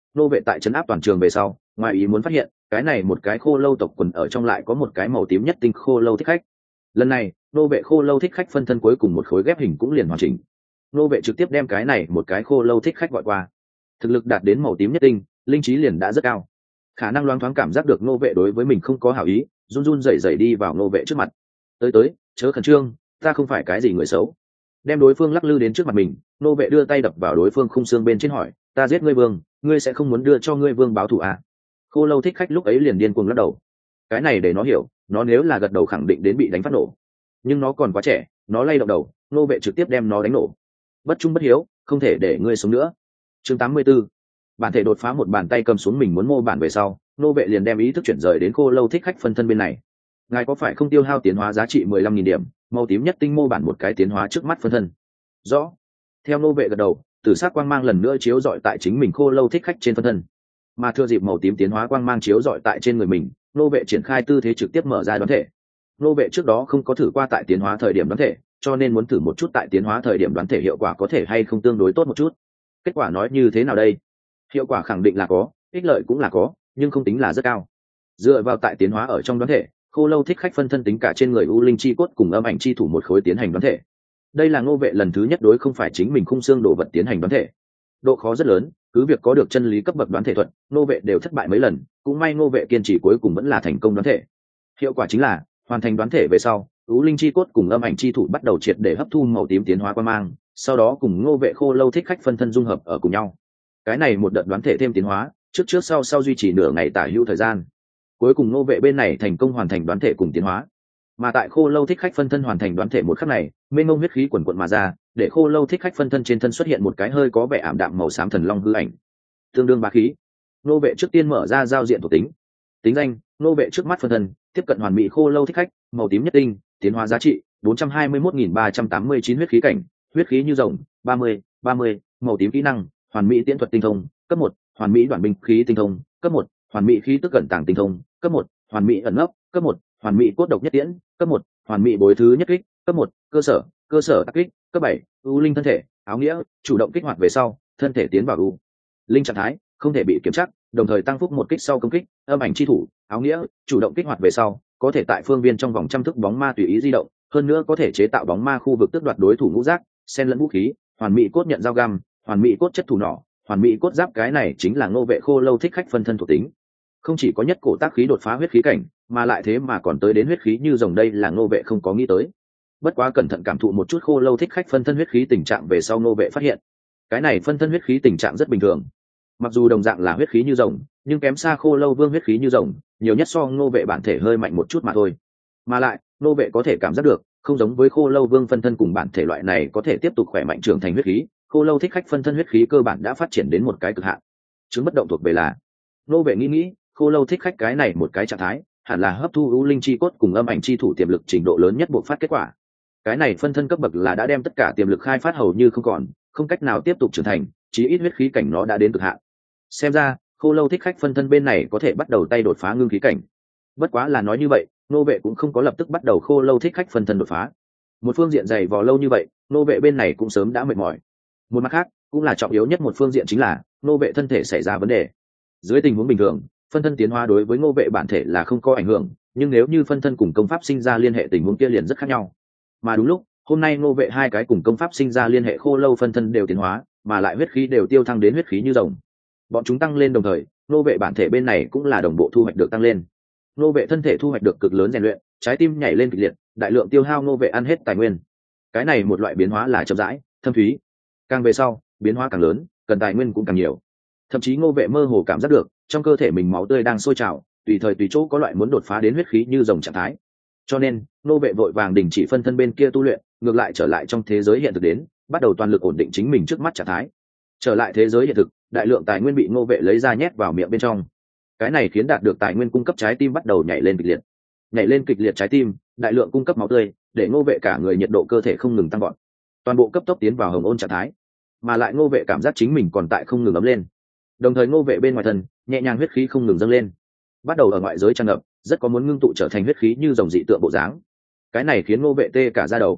nô vệ tại trấn áp toàn trường về sau ngoài ý muốn phát hiện cái này một cái khô lâu tộc quần ở trong lại có một cái màu tím nhất tinh khô lâu thích khách. Lần này nô vệ khô lâu thích khách phân thân cuối cùng một khối ghép hình cũng liền hoàn chỉnh. Nô vệ trực tiếp đem cái này một cái khô lâu thích khách gọi qua. Thực lực đạt đến màu tím nhất tinh, linh trí liền đã rất cao, khả năng loáng thoáng cảm giác được nô vệ đối với mình không có hảo ý, run run rẩy rẩy đi vào nô vệ trước mặt. Tới tới, chớ khẩn trương, ta không phải cái gì người xấu. Đem đối phương lắc lư đến trước mặt mình, nô vệ đưa tay đập vào đối phương khung xương bên trên hỏi, ta giết ngươi vương, ngươi sẽ không muốn đưa cho ngươi vương báo thù à? Khô lâu thích khách lúc ấy liền điên cuồng lắc đầu. Cái này để nó hiểu, nó nếu là gật đầu khẳng định đến bị đánh phát nổ, nhưng nó còn quá trẻ, nó lay động đầu, nô vệ trực tiếp đem nó đánh nổ. Bất trung bất hiếu, không thể để ngươi sống nữa. Chương tám mươi 84. Bản thể đột phá một bàn tay cầm xuống mình muốn mô bản về sau, nô vệ liền đem ý thức chuyển rời đến khô lâu thích khách phân thân bên này. Ngài có phải không tiêu hao tiến hóa giá trị mười lăm nghìn điểm, màu tím nhất tinh mô bản một cái tiến hóa trước mắt phân thân? Rõ. Theo nô vệ gật đầu, tử sắc quang mang lần nữa chiếu rọi tại chính mình khô lâu thích khách trên phân thân, mà thừa dịp màu tím tiến hóa quang mang chiếu rọi tại trên người mình, nô vệ triển khai tư thế trực tiếp mở ra đoán thể. Nô vệ trước đó không có thử qua tại tiến hóa thời điểm đoán thể, cho nên muốn thử một chút tại tiến hóa thời điểm đoán thể hiệu quả có thể hay không tương đối tốt một chút. Kết quả nói như thế nào đây? Hiệu quả khẳng định là có, ích lợi cũng là có, nhưng không tính là rất cao. Dựa vào tại tiến hóa ở trong đoán thể, khô lâu thích khách phân thân tính cả trên người u linh chi cốt cùng âm ảnh chi thủ một khối tiến hành đoán thể. Đây là Ngô Vệ lần thứ nhất đối không phải chính mình khung xương đồ vật tiến hành đoán thể, độ khó rất lớn, cứ việc có được chân lý cấp bậc đoán thể thuật, Ngô Vệ đều thất bại mấy lần, cũng may Ngô Vệ kiên trì cuối cùng vẫn là thành công đoán thể. Hiệu quả chính là hoàn thành đoán thể về sau, u linh chi cốt cùng âm ảnh chi thủ bắt đầu triệt để hấp thu màu tím tiến hóa qua mang, sau đó cùng Ngô Vệ khô lâu thích khách phân thân dung hợp ở cùng nhau. Cái này một đợt đoán thể thêm tiến hóa, trước trước sau sau duy trì nửa ngày tả hữu thời gian, cuối cùng Ngô Vệ bên này thành công hoàn thành đoán thể cùng tiến hóa. Mà tại khô lâu thích khách phân thân hoàn thành đoán thể một khắc này, mênh mông huyết khí quần quận mà ra, để khô lâu thích khách phân thân trên thân xuất hiện một cái hơi có vẻ ảm đạm màu xám thần long hư ảnh, tương đương bá khí. Ngô Vệ trước tiên mở ra giao diện thuộc tính, tính danh Ngô Vệ trước mắt phân thân, tiếp cận hoàn mỹ khô lâu thích khách, màu tím nhất tinh, tiến hóa giá trị bốn trăm hai mươi mốt nghìn ba trăm tám mươi chín huyết khí cảnh, huyết khí như rồng ba mươi ba mươi, màu tím kỹ năng hoàn mỹ tiễn thuật tinh thông cấp một, hoàn mỹ đoạn binh khí tinh thông cấp một, hoàn mỹ khí tức cẩn tàng tinh thông cấp một, hoàn mỹ ẩn nấp cấp một, hoàn mỹ cốt độc nhất tiễn cấp một, hoàn mỹ bối thứ nhất kích cấp một, cơ sở cơ sở tác kích cấp bảy, u linh thân thể áo nghĩa chủ động kích hoạt về sau thân thể tiến vào u linh trạng thái, không thể bị kiểm chắc, đồng thời tăng phúc một kích sau công kích. Âm ảnh chi thủ áo nghĩa chủ động kích hoạt về sau có thể tại phương viên trong vòng trăm thước bóng ma tùy ý di động, hơn nữa có thể chế tạo bóng ma khu vực tước đoạt đối thủ ngũ giác, xen lẫn vũ khí. Hoàn mỹ cốt nhận dao găm, hoàn mỹ cốt chất thủ nỏ, hoàn mỹ cốt giáp, cái này chính là Ngô Vệ khô lâu thích khách phân thân thuộc tính. Không chỉ có nhất cổ tác khí đột phá huyết khí cảnh, mà lại thế mà còn tới đến huyết khí như rồng, đây là Ngô Vệ không có nghĩ tới. Bất quá cẩn thận cảm thụ một chút khô lâu thích khách phân thân huyết khí tình trạng về sau, Ngô Vệ phát hiện cái này phân thân huyết khí tình trạng rất bình thường. Mặc dù đồng dạng là huyết khí như rồng, nhưng kém xa khô lâu vương huyết khí như rồng, nhiều nhất so Ngô Vệ bản thể hơi mạnh một chút mà thôi. Mà lại Ngô Vệ có thể cảm giác được, không giống với khô lâu vương phân thân cùng bản thể loại này có thể tiếp tục khỏe mạnh trưởng thành huyết khí, khô lâu thích khách phân thân huyết khí cơ bản đã phát triển đến một cái cực hạn. Chứng bất động thuộc về là Ngô Vệ nghĩ nghĩ, khô lâu thích khách cái này một cái trạng thái hẳn là hấp thu u linh chi cốt cùng âm ảnh chi thủ tiềm lực trình độ lớn nhất buộc phát kết quả. Cái này phân thân cấp bậc là đã đem tất cả tiềm lực khai phát hầu như không còn, không cách nào tiếp tục trưởng thành, chí ít huyết khí cảnh nó đã đến cực hạn. Xem ra khô lâu thích khách phân thân bên này có thể bắt đầu tay đột phá ngưng khí cảnh. Bất quá là nói như vậy, Ngô Vệ cũng không có lập tức bắt đầu khô lâu thích khách phân thân đột phá. Một phương diện dày vò lâu như vậy, Ngô Vệ bên này cũng sớm đã mệt mỏi. Một mặt khác, cũng là trọng yếu nhất một phương diện chính là Ngô Vệ thân thể xảy ra vấn đề. Dưới tình huống bình thường, phân thân tiến hóa đối với Ngô Vệ bản thể là không có ảnh hưởng, nhưng nếu như phân thân cùng công pháp sinh ra liên hệ, tình huống kia liền rất khác nhau. Mà đúng lúc hôm nay Ngô Vệ hai cái cùng công pháp sinh ra liên hệ khô lâu phân thân đều tiến hóa, mà lại huyết khí đều tiêu thăng đến huyết khí như rồng. Bọn chúng tăng lên đồng thời, Ngô Vệ bản thể bên này cũng là đồng bộ thu hoạch được tăng lên. Ngô Vệ thân thể thu hoạch được cực lớn rèn luyện, trái tim nhảy lên kịch liệt, đại lượng tiêu hao Ngô Vệ ăn hết tài nguyên. Cái này một loại biến hóa là chậm rãi, thâm thúy. Càng về sau, biến hóa càng lớn, cần tài nguyên cũng càng nhiều. Thậm chí Ngô Vệ mơ hồ cảm giác được, trong cơ thể mình máu tươi đang sôi trào, tùy thời tùy chỗ có loại muốn đột phá đến huyết khí như rồng trạng thái. Cho nên, Ngô Vệ vội vàng đình chỉ phân thân bên kia tu luyện, ngược lại trở lại trong thế giới hiện thực đến, bắt đầu toàn lực ổn định chính mình trước mắt trạng thái. Trở lại thế giới hiện thực, đại lượng tài nguyên bị Ngô Vệ lấy ra nhét vào miệng bên trong. Cái này khiến đạt được tài nguyên cung cấp trái tim bắt đầu nhảy lên kịch liệt. Nhảy lên kịch liệt trái tim, đại lượng cung cấp máu tươi, để Ngô Vệ cả người nhiệt độ cơ thể không ngừng tăng vọt. Toàn bộ cấp tốc tiến vào hồng ôn trạng thái, mà lại Ngô Vệ cảm giác chính mình còn tại không ngừng ấm lên. Đồng thời Ngô Vệ bên ngoài thân, nhẹ nhàng huyết khí không ngừng dâng lên, bắt đầu ở ngoại giới tràn ngập, rất có muốn ngưng tụ trở thành huyết khí như dòng dị tượng bộ dáng. Cái này khiến Ngô Vệ tê cả da đầu.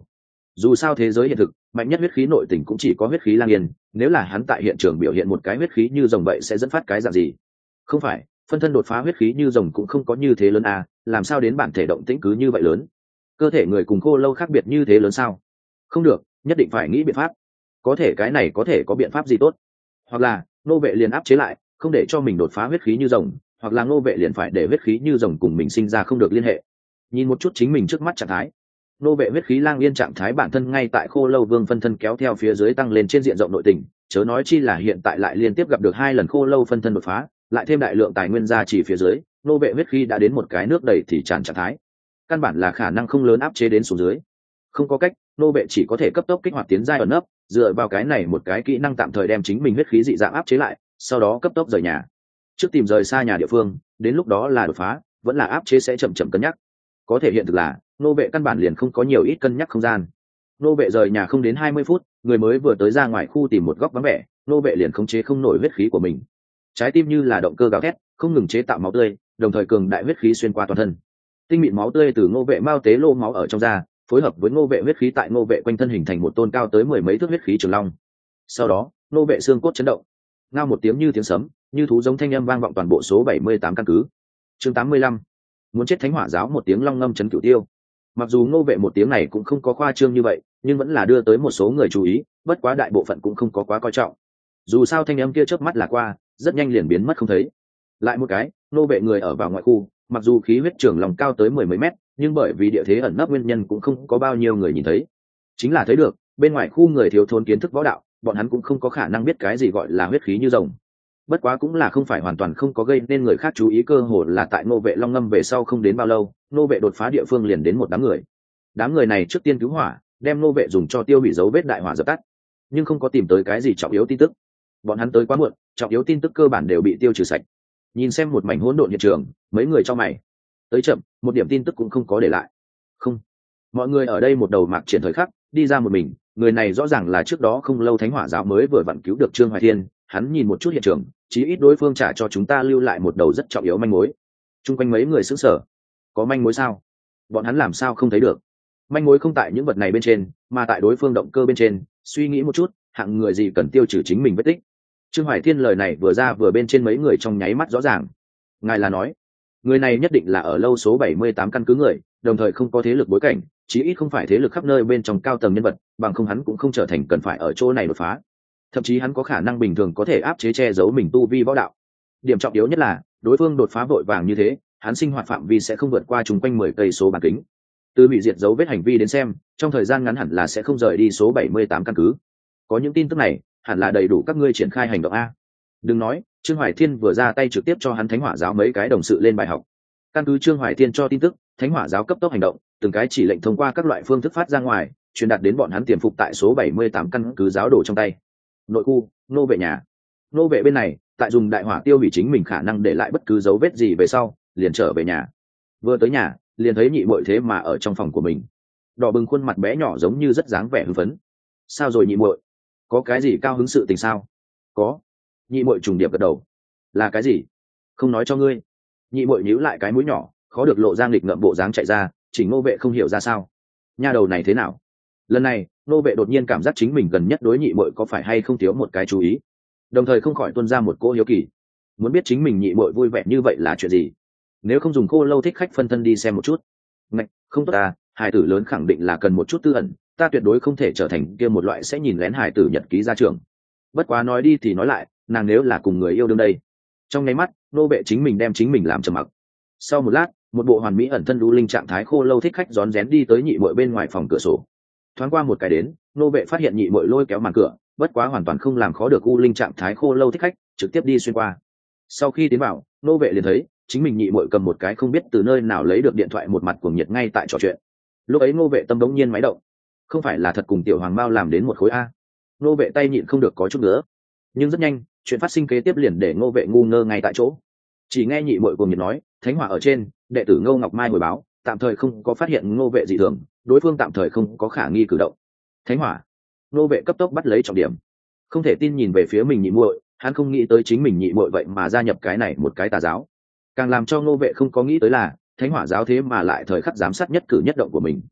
Dù sao thế giới hiện thực mạnh nhất huyết khí nội tình cũng chỉ có huyết khí lang yên, nếu là hắn tại hiện trường biểu hiện một cái huyết khí như rồng vậy sẽ dẫn phát cái dạng gì? Không phải phân thân đột phá huyết khí như rồng cũng không có như thế lớn à, làm sao đến bản thể động tĩnh cứ như vậy lớn? Cơ thể người cùng khô lâu khác biệt như thế lớn sao? Không được, nhất định phải nghĩ biện pháp. Có thể cái này có thể có biện pháp gì tốt? Hoặc là nô vệ liền áp chế lại, không để cho mình đột phá huyết khí như rồng, hoặc là nô vệ liền phải để huyết khí như rồng cùng mình sinh ra không được liên hệ. Nhìn một chút chính mình trước mắt trạng thái, nô vệ huyết khí lang yên trạng thái bản thân ngay tại khô lâu vương phân thân kéo theo phía dưới tăng lên trên diện rộng nội tình, chớ nói chi là hiện tại lại liên tiếp gặp được hai lần khô lâu phân thân đột phá, lại thêm đại lượng tài nguyên ra chỉ phía dưới, nô vệ huyết khí đã đến một cái nước đầy thì tràn trạng thái, căn bản là khả năng không lớn áp chế đến xuống dưới. Không có cách, nô vệ chỉ có thể cấp tốc kích hoạt tiến giai ẩn nấp, dựa vào cái này một cái kỹ năng tạm thời đem chính mình huyết khí dị dạng áp chế lại, sau đó cấp tốc rời nhà. Trước tìm rời xa nhà địa phương, đến lúc đó là đột phá, vẫn là áp chế sẽ chậm chậm cân nhắc. Có thể hiện thực là nô vệ căn bản liền không có nhiều ít cân nhắc không gian. Nô vệ rời nhà không đến hai mươi phút, người mới vừa tới ra ngoài khu tìm một góc vắng vẻ, nô vệ liền khống chế không nổi huyết khí của mình. Trái tim như là động cơ gào thét, không ngừng chế tạo máu tươi, đồng thời cường đại huyết khí xuyên qua toàn thân. Tinh mịn máu tươi từ nô vệ mao tế lô máu ở trong da, phối hợp với nô vệ huyết khí tại nô vệ quanh thân hình thành một tôn cao tới mười mấy thước huyết khí trường long. Sau đó, nô vệ xương cốt chấn động, ngao một tiếng như tiếng sấm, như thú giống thanh âm vang vọng toàn bộ số bảy mươi tám căn cứ. Chương tám mươi lăm, muốn chết thánh hỏa giáo một tiếng long ngâm chấn cửu tiêu. Mặc dù nô vệ một tiếng này cũng không có khoa trương như vậy, nhưng vẫn là đưa tới một số người chú ý, bất quá đại bộ phận cũng không có quá coi trọng. Dù sao thanh âm kia chớp mắt là qua, rất nhanh liền biến mất không thấy. Lại một cái, nô vệ người ở vào ngoại khu, mặc dù khí huyết trường lòng cao tới mười mấy mét, nhưng bởi vì địa thế ẩn nấp nguyên nhân cũng không có bao nhiêu người nhìn thấy. Chính là thấy được, bên ngoài khu người thiếu thốn kiến thức võ đạo, bọn hắn cũng không có khả năng biết cái gì gọi là huyết khí như rồng. Bất quá cũng là không phải hoàn toàn không có gây nên người khác chú ý, cơ hồ là tại nô vệ long ngâm về sau không đến bao lâu, nô vệ đột phá địa phương liền đến một đám người. Đám người này trước tiên cứu hỏa, đem nô vệ dùng cho tiêu hủy dấu vết đại hỏa dập tắt, nhưng không có tìm tới cái gì trọng yếu tin tức. Bọn hắn tới quá muộn, trọng yếu tin tức cơ bản đều bị tiêu trừ sạch. Nhìn xem một mảnh hỗn độn hiện trường, mấy người cho mày. Tới chậm, một điểm tin tức cũng không có để lại. Không, mọi người ở đây một đầu mạc triển thời khắc đi ra một mình, người này rõ ràng là trước đó không lâu thánh hỏa giáo mới vừa vặn cứu được Trương Hoài Thiên. Hắn nhìn một chút hiện trường, chí ít đối phương trả cho chúng ta lưu lại một đầu rất trọng yếu manh mối. Trung quanh mấy người sững sờ, có manh mối sao? Bọn hắn làm sao không thấy được? Manh mối không tại những vật này bên trên, mà tại đối phương động cơ bên trên. Suy nghĩ một chút, hạng người gì cần tiêu trừ chính mình vết tích? Trương Hoài Thiên lời này vừa ra vừa bên trên mấy người trong nháy mắt rõ ràng. Ngài là nói, người này nhất định là ở lâu số bảy mươi tám căn cứ người, đồng thời không có thế lực bối cảnh, chí ít không phải thế lực khắp nơi bên trong cao tầng nhân vật, bằng không hắn cũng không trở thành cần phải ở chỗ này đột phá. Thậm chí hắn có khả năng bình thường có thể áp chế che giấu mình tu vi võ đạo. Điểm trọng yếu nhất là đối phương đột phá vội vàng như thế, hắn sinh hoạt phạm vi sẽ không vượt qua chung quanh mười cây số bán kính. Từ bị diệt dấu vết hành vi đến xem, trong thời gian ngắn hẳn là sẽ không rời đi số bảy mươi tám căn cứ. Có những tin tức này, hẳn là đầy đủ các ngươi triển khai hành động a. Đừng nói, Trương Hoài Thiên vừa ra tay trực tiếp cho hắn Thánh Hỏa giáo mấy cái đồng sự lên bài học. Căn cứ Trương Hoài Thiên cho tin tức, Thánh Hỏa giáo cấp tốc hành động, từng cái chỉ lệnh thông qua các loại phương thức phát ra ngoài, truyền đạt đến bọn hắn tiềm phục tại số bảy mươi tám căn cứ giáo đồ trong tay. Nội khu, nô vệ nhà. Nô vệ bên này, tại dùng đại hỏa tiêu hủy chính mình khả năng để lại bất cứ dấu vết gì về sau, liền trở về nhà. Vừa tới nhà, liền thấy nhị muội thế mà ở trong phòng của mình. Đỏ bừng khuôn mặt bé nhỏ giống như rất dáng vẻ hưng phấn. Sao rồi nhị muội? Có cái gì cao hứng sự tình sao? Có. Nhị muội trùng điệp gật đầu. Là cái gì? Không nói cho ngươi. Nhị muội nhíu lại cái mũi nhỏ, khó được lộ ra nghịch ngợm bộ dáng chạy ra, chỉnh nô vệ không hiểu ra sao. Nha đầu này thế nào? Lần này, nô vệ đột nhiên cảm giác chính mình gần nhất đối nhị muội có phải hay không thiếu một cái chú ý, đồng thời không khỏi tuôn ra một cỗ hiếu kỳ, muốn biết chính mình nhị muội vui vẻ như vậy là chuyện gì. Nếu không dùng Khô Lâu thích khách phân thân đi xem một chút. Ngạch, không tốt ta, hài tử lớn khẳng định là cần một chút tư ẩn, ta tuyệt đối không thể trở thành kia một loại sẽ nhìn lén hài tử nhật ký ra trường. Bất quá nói đi thì nói lại, nàng nếu là cùng người yêu đương đây. Trong nháy mắt, nô vệ chính mình đem chính mình làm trầm mặc. Sau một lát, một bộ hoàn mỹ ẩn thân lũ linh trạng thái Khô Lâu thích khách rón rén đi tới nhị muội bên ngoài phòng cửa sổ. Thoáng qua một cái đến, nô vệ phát hiện nhị muội lôi kéo màn cửa, bất quá hoàn toàn không làm khó được u linh trạng thái Khô Lâu thích khách, trực tiếp đi xuyên qua. Sau khi tiến vào, nô vệ liền thấy chính mình nhị muội cầm một cái không biết từ nơi nào lấy được điện thoại, một mặt cuồng nhiệt ngay tại trò chuyện. Lúc ấy nô vệ tâm đống nhiên máy động, không phải là thật cùng tiểu hoàng mao làm đến một khối a. Nô vệ tay nhịn không được có chút nữa, nhưng rất nhanh chuyện phát sinh kế tiếp liền để nô vệ ngu ngơ ngay tại chỗ. Chỉ nghe nhị muội cuồng nhiệt nói, thánh hỏa ở trên, đệ tử Ngô Ngọc Mai hồi báo, tạm thời không có phát hiện nô vệ dị thường, đối phương tạm thời không có khả nghi cử động. Thánh hỏa, nô vệ cấp tốc bắt lấy trọng điểm, không thể tin nhìn về phía mình nhị muội, hắn không nghĩ tới chính mình nhị muội vậy mà gia nhập cái này một cái tà giáo. Càng làm cho nô vệ không có nghĩ tới là thánh hỏa giáo thế mà lại thời khắc giám sát nhất cử nhất động của mình.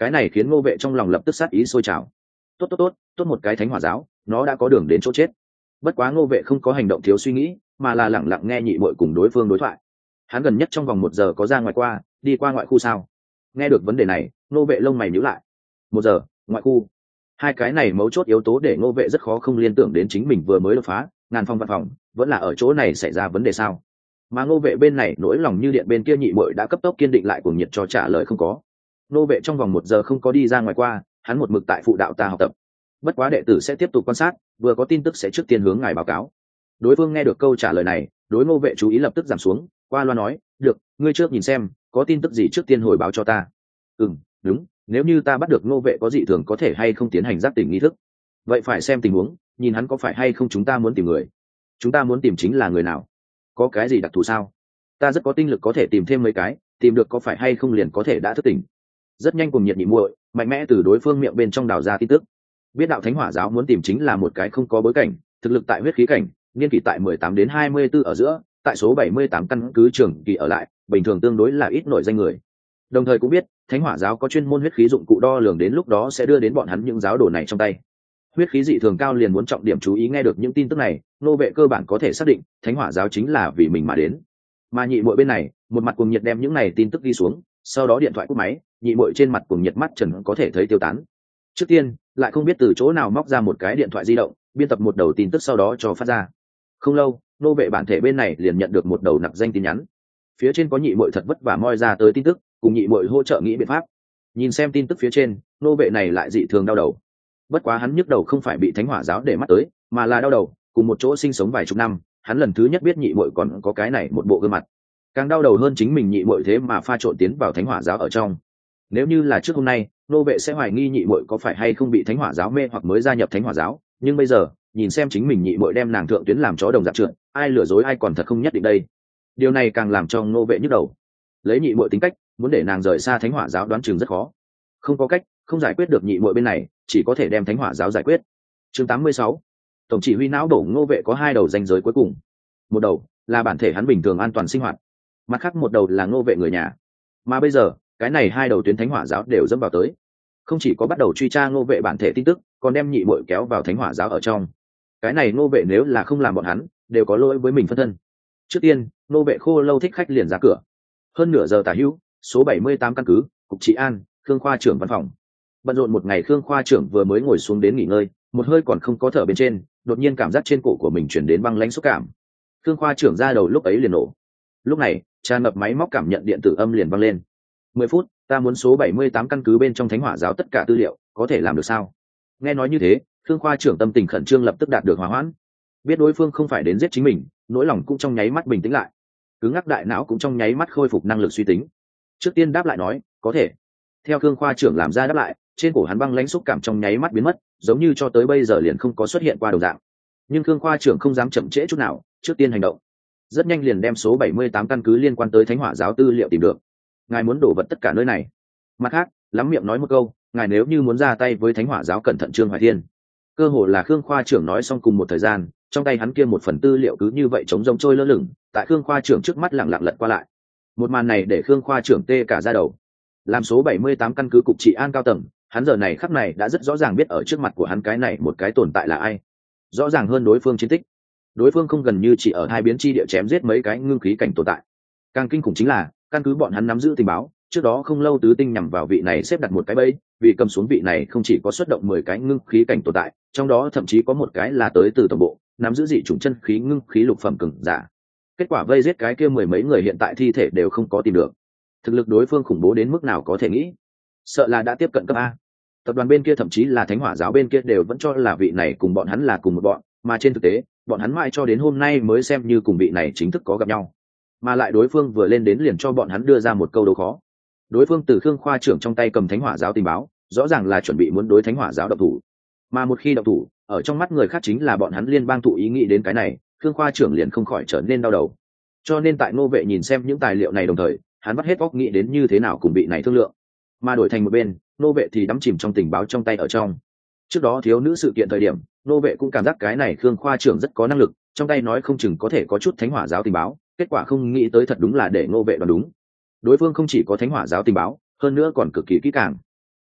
Cái này khiến ngô vệ trong lòng lập tức sát ý sôi trào. Tốt tốt tốt, tốt một cái thánh hỏa giáo, nó đã có đường đến chỗ chết. Bất quá ngô vệ không có hành động thiếu suy nghĩ, mà là lẳng lặng nghe nhị muội cùng đối phương đối thoại. Hắn gần nhất trong vòng một giờ có ra ngoài qua, đi qua ngoại khu sao? Nghe được vấn đề này, ngô vệ lông mày nhíu lại. Một giờ, ngoại khu. Hai cái này mấu chốt yếu tố để ngô vệ rất khó không liên tưởng đến chính mình vừa mới đột phá, ngàn phong văn phòng, vẫn là ở chỗ này xảy ra vấn đề sao? Mà ngô vệ bên này nỗi lòng như điện bên kia nhị muội đã cấp tốc kiên định lại cuồng nhiệt cho trả lời không có. Ngô vệ trong vòng một giờ không có đi ra ngoài qua, hắn một mực tại phụ đạo ta học tập. Bất quá đệ tử sẽ tiếp tục quan sát, vừa có tin tức sẽ trước tiên hướng ngài báo cáo. Đối phương nghe được câu trả lời này, đối ngô vệ chú ý lập tức giảm xuống, qua loa nói, được, ngươi trước nhìn xem có tin tức gì trước tiên hồi báo cho ta. Ừm, đúng, nếu như ta bắt được ngô vệ có dị thường có thể hay không tiến hành giác tỉnh nghi thức, vậy phải xem tình huống, nhìn hắn có phải hay không chúng ta muốn tìm người. Chúng ta muốn tìm chính là người nào? Có cái gì đặc thù sao? Ta rất có tinh lực có thể tìm thêm mấy cái, tìm được có phải hay không liền có thể đã thức tỉnh. Rất nhanh cùng nhiệt nhị muội mạnh mẽ từ đối phương miệng bên trong đào ra tin tức. Biết đạo thánh hỏa giáo muốn tìm chính là một cái không có bối cảnh, thực lực tại huyết khí cảnh, niên kỷ tại mười tám đến hai mươi tư ở giữa, tại số bảy mươi tám căn cứ trường kỳ ở lại, bình thường tương đối là ít nổi danh người. Đồng thời cũng biết, thánh hỏa giáo có chuyên môn huyết khí dụng cụ đo lường, đến lúc đó sẽ đưa đến bọn hắn những giáo đồ này trong tay. Huyết khí dị thường cao liền muốn trọng điểm chú ý. Nghe được những tin tức này, nô vệ cơ bản có thể xác định, thánh hỏa giáo chính là vì mình mà đến. Mà nhị muội bên này, một mặt cuồng nhiệt đem những này tin tức ghi xuống, sau đó điện thoại cúp máy, nhị muội trên mặt cuồng nhiệt mắt trần có thể thấy tiêu tán. Trước tiên, lại không biết từ chỗ nào móc ra một cái điện thoại di động, biên tập một đầu tin tức sau đó cho phát ra. Không lâu, nô vệ bản thể bên này liền nhận được một đầu nặc danh tin nhắn. Phía trên có nhị muội thật vất vả moi ra tới tin tức, cùng nhị muội hỗ trợ nghĩ biện pháp. Nhìn xem tin tức phía trên, nô vệ này lại dị thường đau đầu. Bất quá hắn nhức đầu không phải bị thánh hỏa giáo để mắt tới, mà là đau đầu, cùng một chỗ sinh sống vài chục năm, hắn lần thứ nhất biết nhị muội còn có cái này một bộ gương mặt. Càng đau đầu hơn chính mình nhị muội thế mà pha trộn tiến vào thánh hỏa giáo ở trong. Nếu như là trước hôm nay, nô vệ sẽ hoài nghi nhị muội có phải hay không bị thánh hỏa giáo mê hoặc mới gia nhập thánh hỏa giáo, nhưng bây giờ, nhìn xem chính mình nhị muội đem nàng thượng tuyến làm chó đồng dạng trượt, ai lừa dối ai còn thật không nhất định đây. Điều này càng làm cho nô vệ nhức đầu. Lấy nhị muội tính cách, muốn để nàng rời xa thánh hỏa giáo đoán chừng rất khó. Không có cách, không giải quyết được nhị muội bên này, chỉ có thể đem thánh hỏa giáo giải quyết. Chương tám mươi sáu, tổng chỉ huy não bổ ngô vệ có hai đầu ranh giới cuối cùng. Một đầu là bản thể hắn bình thường an toàn sinh hoạt, mặt khác một đầu là ngô vệ người nhà. Mà bây giờ, cái này hai đầu tuyến thánh hỏa giáo đều dẫm vào tới, không chỉ có bắt đầu truy tra ngô vệ bản thể tin tức, còn đem nhị muội kéo vào thánh hỏa giáo ở trong. Cái này ngô vệ nếu là không làm bọn hắn, đều có lỗi với mình phân thân. Trước tiên, ngô vệ khô lâu thích khách liền ra cửa. Hơn nửa giờ tả hữu, số bảy mươi tám căn cứ, cục trị an, Khương khoa trưởng văn phòng. Bận rộn một ngày, Khương khoa trưởng vừa mới ngồi xuống đến nghỉ ngơi, một hơi còn không có thở bên trên, đột nhiên cảm giác trên cổ của mình chuyển đến băng lãnh xúc cảm. Khương khoa trưởng ra đầu lúc ấy liền nổ. Lúc này, tràn ngập máy móc cảm nhận điện tử âm liền vang lên. Mười phút, ta muốn số bảy mươi tám căn cứ bên trong thánh hỏa giáo tất cả tư liệu, có thể làm được sao? Nghe nói như thế, Khương khoa trưởng tâm tình khẩn trương lập tức đạt được hòa hoãn. Biết đối phương không phải đến giết chính mình, nỗi lòng cũng trong nháy mắt bình tĩnh lại. Cứng ngắc đại não cũng trong nháy mắt khôi phục năng lực suy tính. Trước tiên đáp lại nói, có thể. Theo Khương khoa trưởng làm ra đáp lại, trên cổ hắn băng lãnh xúc cảm trong nháy mắt biến mất, giống như cho tới bây giờ liền không có xuất hiện qua đồng dạng. Nhưng Khương khoa trưởng không dám chậm trễ chút nào, trước tiên hành động. Rất nhanh liền đem số bảy mươi tám căn cứ liên quan tới thánh hỏa giáo tư liệu tìm được. Ngài muốn đổ vật tất cả nơi này. Mặt khác, lắm miệng nói một câu, ngài nếu như muốn ra tay với thánh hỏa giáo cẩn thận Trương Hoài Thiên. Cơ hồ là Khương khoa trưởng nói xong cùng một thời gian, trong tay hắn kia một phần tư liệu cứ như vậy chống rông trôi lơ lửng, tại Khương khoa trưởng trước mắt lặng lặng lật qua lại. Một màn này để Khương khoa trưởng tê cả da đầu. Làm số bảy mươi tám căn cứ cục trị an cao tầng, hắn giờ này khắc này đã rất rõ ràng biết ở trước mặt của hắn cái này một cái tồn tại là ai. Rõ ràng hơn đối phương chiến tích. Đối phương không gần như chỉ ở hai biến chi địa chém giết mấy cái ngưng khí cảnh tồn tại. Càng kinh khủng chính là, căn cứ bọn hắn nắm giữ tình báo, trước đó không lâu tứ tinh nhằm vào vị này xếp đặt một cái bẫy, vì cầm xuống vị này không chỉ có xuất động mười cái ngưng khí cảnh tồn tại, trong đó thậm chí có một cái là tới từ tổng bộ, nắm giữ dị chủng chân khí ngưng khí lục phẩm cường giả. Kết quả vây giết cái kia mười mấy người hiện tại thi thể đều không có tìm được. Thực lực đối phương khủng bố đến mức nào có thể nghĩ, sợ là đã tiếp cận cấp A. Tập đoàn bên kia thậm chí là thánh hỏa giáo bên kia đều vẫn cho là vị này cùng bọn hắn là cùng một bọn, mà trên thực tế bọn hắn mãi cho đến hôm nay mới xem như cùng vị này chính thức có gặp nhau. Mà lại đối phương vừa lên đến liền cho bọn hắn đưa ra một câu đấu khó. Đối phương từ Khương khoa trưởng trong tay cầm thánh hỏa giáo tình báo, rõ ràng là chuẩn bị muốn đối thánh hỏa giáo động thủ. Mà một khi động thủ, ở trong mắt người khác chính là bọn hắn liên bang thụ ý nghĩ đến cái này, Khương khoa trưởng liền không khỏi trở nên đau đầu. Cho nên tại Ngô Vệ nhìn xem những tài liệu này đồng thời, hắn vắt hết óc nghĩ đến như thế nào cùng vị này thương lượng. Mà đổi thành một bên, Ngô Vệ thì đắm chìm trong tình báo trong tay ở trong. Trước đó thiếu nữ sự kiện thời điểm, Ngô Vệ cũng cảm giác cái này Khương khoa trưởng rất có năng lực, trong tay nói không chừng có thể có chút thánh hỏa giáo tình báo, kết quả không nghĩ tới thật đúng là để Ngô Vệ đoán đúng. Đối phương không chỉ có thánh hỏa giáo tình báo, hơn nữa còn cực kỳ kỹ càng.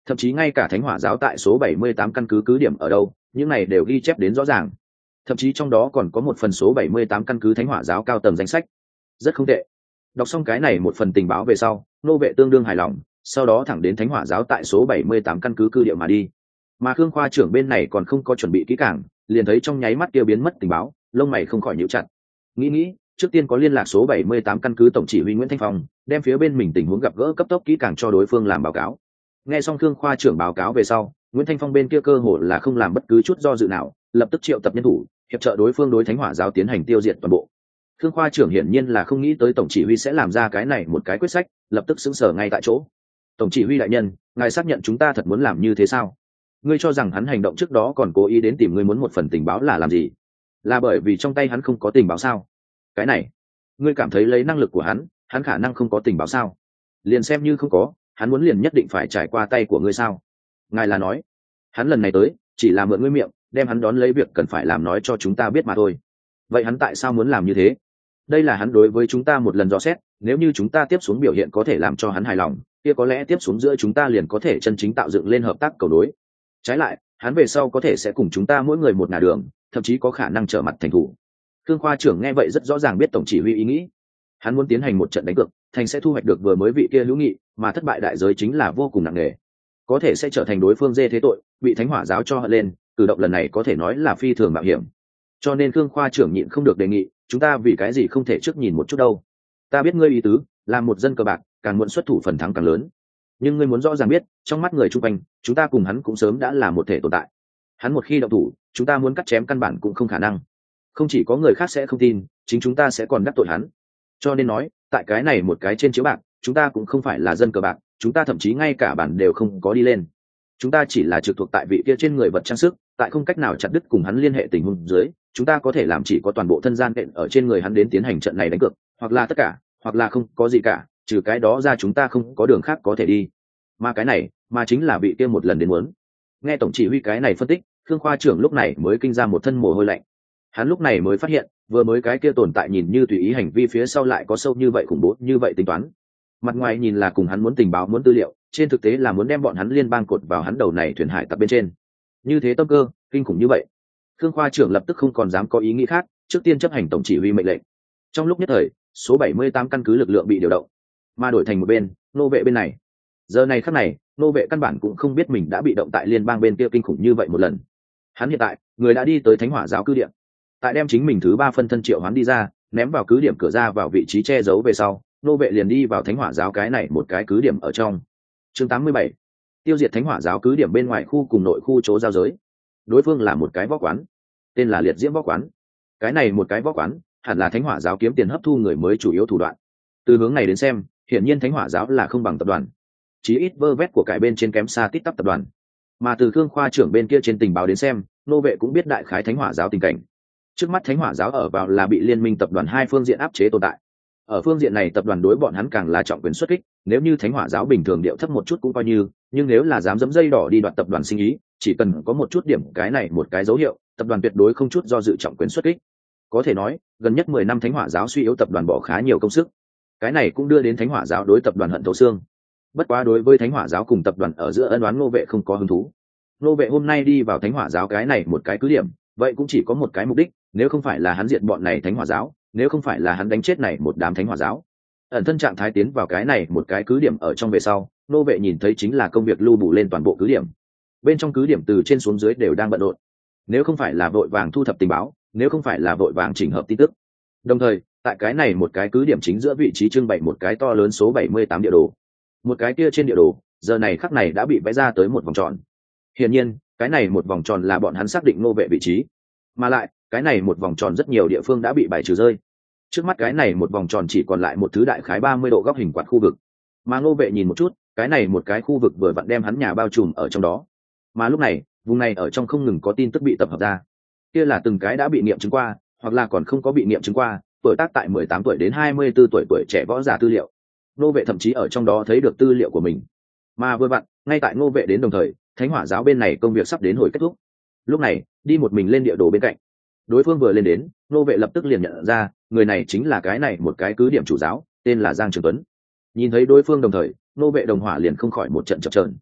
thậm chí ngay cả thánh hỏa giáo tại số bảy mươi tám căn cứ cứ điểm ở đâu những này đều ghi chép đến rõ ràng, thậm chí trong đó còn có một phần số bảy mươi tám căn cứ thánh hỏa giáo cao tầng danh sách. Rất không tệ. Đọc xong cái này một phần tình báo về sau, nô vệ tương đương hài lòng, sau đó thẳng đến thánh hỏa giáo tại số bảy mươi tám căn cứ cư địa mà đi. Mà Khương khoa trưởng bên này còn không có chuẩn bị kỹ càng, liền thấy trong nháy mắt kia biến mất tình báo, lông mày không khỏi nhíu chặt. Nghĩ nghĩ, trước tiên có liên lạc số bảy mươi tám căn cứ tổng chỉ huy Nguyễn Thanh Phong, đem phía bên mình tình huống gặp gỡ cấp tốc kỹ càng cho đối phương làm báo cáo. Nghe xong Khương khoa trưởng báo cáo về sau, Nguyễn Thanh Phong bên kia cơ hồ là không làm bất cứ chút do dự nào, lập tức triệu tập nhân thủ, hiệp trợ đối phương đối thánh hỏa giáo tiến hành tiêu diệt toàn bộ. Khương khoa trưởng hiển nhiên là không nghĩ tới tổng chỉ huy sẽ làm ra cái này một cái quyết sách, lập tức sững sờ ngay tại chỗ. Tổng chỉ huy đại nhân, ngài xác nhận chúng ta thật muốn làm như thế sao? Ngươi cho rằng hắn hành động trước đó còn cố ý đến tìm ngươi muốn một phần tình báo là làm gì? Là bởi vì trong tay hắn không có tình báo sao? Cái này, ngươi cảm thấy lấy năng lực của hắn, hắn khả năng không có tình báo sao? Liền xem như không có, hắn muốn liền nhất định phải trải qua tay của ngươi sao? Ngài là nói, hắn lần này tới, chỉ là mượn ngươi miệng, đem hắn đón lấy việc cần phải làm nói cho chúng ta biết mà thôi. Vậy hắn tại sao muốn làm như thế? Đây là hắn đối với chúng ta một lần dò xét, nếu như chúng ta tiếp xuống biểu hiện có thể làm cho hắn hài lòng, kia có lẽ tiếp xuống giữa chúng ta liền có thể chân chính tạo dựng lên hợp tác cầu đối. Trái lại, hắn về sau có thể sẽ cùng chúng ta mỗi người một ngả đường, thậm chí có khả năng trở mặt thành thủ. Khương khoa trưởng nghe vậy rất rõ ràng biết tổng chỉ huy ý nghĩ. Hắn muốn tiến hành một trận đánh cược, thành sẽ thu hoạch được vừa mới vị kia hữu nghị, mà thất bại đại giới chính là vô cùng nặng nề, có thể sẽ trở thành đối phương dê thế tội, bị thánh hỏa giáo cho hận lên. Cử động lần này có thể nói là phi thường mạo hiểm, cho nên Khương khoa trưởng nhịn không được đề nghị, chúng ta vì cái gì không thể trước nhìn một chút đâu? Ta biết ngươi ý tứ, làm một dân cờ bạc, càng muộn xuất thủ phần thắng càng lớn. Nhưng ngươi muốn rõ ràng biết, trong mắt người chung quanh, chúng ta cùng hắn cũng sớm đã là một thể tồn tại. Hắn một khi động thủ, chúng ta muốn cắt chém căn bản cũng không khả năng. Không chỉ có người khác sẽ không tin, chính chúng ta sẽ còn đắc tội hắn. Cho nên nói, tại cái này một cái trên chiếu bạc, chúng ta cũng không phải là dân cờ bạc, chúng ta thậm chí ngay cả bản đều không có đi lên. Chúng ta chỉ là trực thuộc tại vị kia trên người vật trang sức, tại không cách nào chặt đứt cùng hắn liên hệ tình huống dưới, chúng ta có thể làm chỉ có toàn bộ thân gian đện ở trên người hắn đến tiến hành trận này đánh cược, hoặc là tất cả, hoặc là không có gì cả, trừ cái đó ra chúng ta không có đường khác có thể đi. Mà cái này, mà chính là vị kia một lần đến muốn. Nghe tổng chỉ huy cái này phân tích, Khương khoa trưởng lúc này mới kinh ra một thân mồ hôi lạnh. Hắn lúc này mới phát hiện, vừa mới cái kia tồn tại nhìn như tùy ý hành vi phía sau lại có sâu như vậy khủng bố như vậy tính toán. Mặt ngoài nhìn là cùng hắn muốn tình báo muốn tư liệu, trên thực tế là muốn đem bọn hắn liên bang cột vào hắn đầu này thuyền hải tặc bên trên. Như thế tâm cơ kinh khủng như vậy, Khương khoa trưởng lập tức không còn dám có ý nghĩ khác, trước tiên chấp hành tổng chỉ huy mệnh lệnh. Trong lúc nhất thời, số bảy mươi tám căn cứ lực lượng bị điều động, mà đổi thành một bên, nô vệ bên này. Giờ này khắc này, nô vệ căn bản cũng không biết mình đã bị động tại liên bang bên kia kinh khủng như vậy một lần. Hắn hiện tại, người đã đi tới thánh hỏa giáo cứ điểm, tại đem chính mình thứ ba phân thân triệu hoán đi ra, ném vào cứ điểm cửa ra vào vị trí che giấu về sau, nô vệ liền đi vào thánh hỏa giáo cái này một cái cứ điểm ở trong. Chương tám mươi bảy, tiêu diệt thánh hỏa giáo cứ điểm bên ngoài khu cùng nội khu chỗ giao giới. Đối phương là một cái võ quán, tên là Liệt Diễm Võ Quán. Cái này một cái võ quán, hẳn là thánh hỏa giáo kiếm tiền hấp thu người mới chủ yếu thủ đoạn. Từ hướng này đến xem, hiển nhiên thánh hỏa giáo là không bằng tập đoàn, chí ít vơ vét của cải bên trên kém xa tít tắp tập đoàn. Mà từ Khương khoa trưởng bên kia trên tình báo đến xem, nô vệ cũng biết đại khái thánh hỏa giáo tình cảnh. Trước mắt thánh hỏa giáo ở vào là bị liên minh tập đoàn hai phương diện áp chế tồn tại. Ở phương diện này tập đoàn đối bọn hắn càng là trọng quyền xuất kích, nếu như thánh hỏa giáo bình thường điệu thấp một chút cũng coi như, nhưng nếu là dám dẫm dây đỏ đi đoạt tập đoàn sinh ý, chỉ cần có một chút điểm cái này một cái dấu hiệu, tập đoàn tuyệt đối không chút do dự trọng quyền xuất kích. Có thể nói, gần nhất mười năm thánh hỏa giáo suy yếu tập đoàn bỏ khá nhiều công sức. Cái này cũng đưa đến thánh hỏa giáo đối tập đoàn hận thấu xương. Bất quá đối với thánh hỏa giáo cùng tập đoàn ở giữa ân oán, nô vệ không có hứng thú. Nô vệ hôm nay đi vào thánh hỏa giáo cái này một cái cứ điểm, vậy cũng chỉ có một cái mục đích, nếu không phải là hắn diệt bọn này thánh hỏa giáo, nếu không phải là hắn đánh chết này một đám thánh hỏa giáo. Ẩn thân trạng thái tiến vào cái này một cái cứ điểm ở trong về sau, nô vệ nhìn thấy chính là công việc lưu bù lên toàn bộ cứ điểm. Bên trong cứ điểm từ trên xuống dưới đều đang bận rộn. Nếu không phải là vội vàng thu thập tình báo, nếu không phải là vội vàng chỉnh hợp tin tức. Đồng thời, tại cái này một cái cứ điểm chính giữa vị trí trưng bày một cái to lớn số bảy mươi tám địa đồ. Một cái kia trên địa đồ, giờ này khắc này đã bị vẽ ra tới một vòng tròn. Hiển nhiên, cái này một vòng tròn là bọn hắn xác định nô vệ vị trí. Mà lại, cái này một vòng tròn rất nhiều địa phương đã bị bài trừ rơi. Trước mắt cái này một vòng tròn chỉ còn lại một thứ đại khái ba mươi độ góc hình quạt khu vực. Mà nô vệ nhìn một chút, cái này một cái khu vực vừa vặn đem hắn nhà bao trùm ở trong đó. Mà lúc này, vùng này ở trong không ngừng có tin tức bị tập hợp ra. Kia là từng cái đã bị nghiệm chứng qua, hoặc là còn không có bị nghiệm chứng qua, tuổi tác tại mười tám tuổi đến hai mươi tư tuổi tuổi trẻ võ giả tư liệu. Nô vệ thậm chí ở trong đó thấy được tư liệu của mình. Mà vừa vặn, ngay tại nô vệ đến đồng thời, thánh hỏa giáo bên này công việc sắp đến hồi kết thúc. Lúc này, đi một mình lên địa đồ bên cạnh. Đối phương vừa lên đến, nô vệ lập tức liền nhận ra, người này chính là cái này một cái cứ điểm chủ giáo, tên là Giang Trường Tuấn. Nhìn thấy đối phương đồng thời, nô vệ đồng hỏa liền không khỏi một trận chập chờn.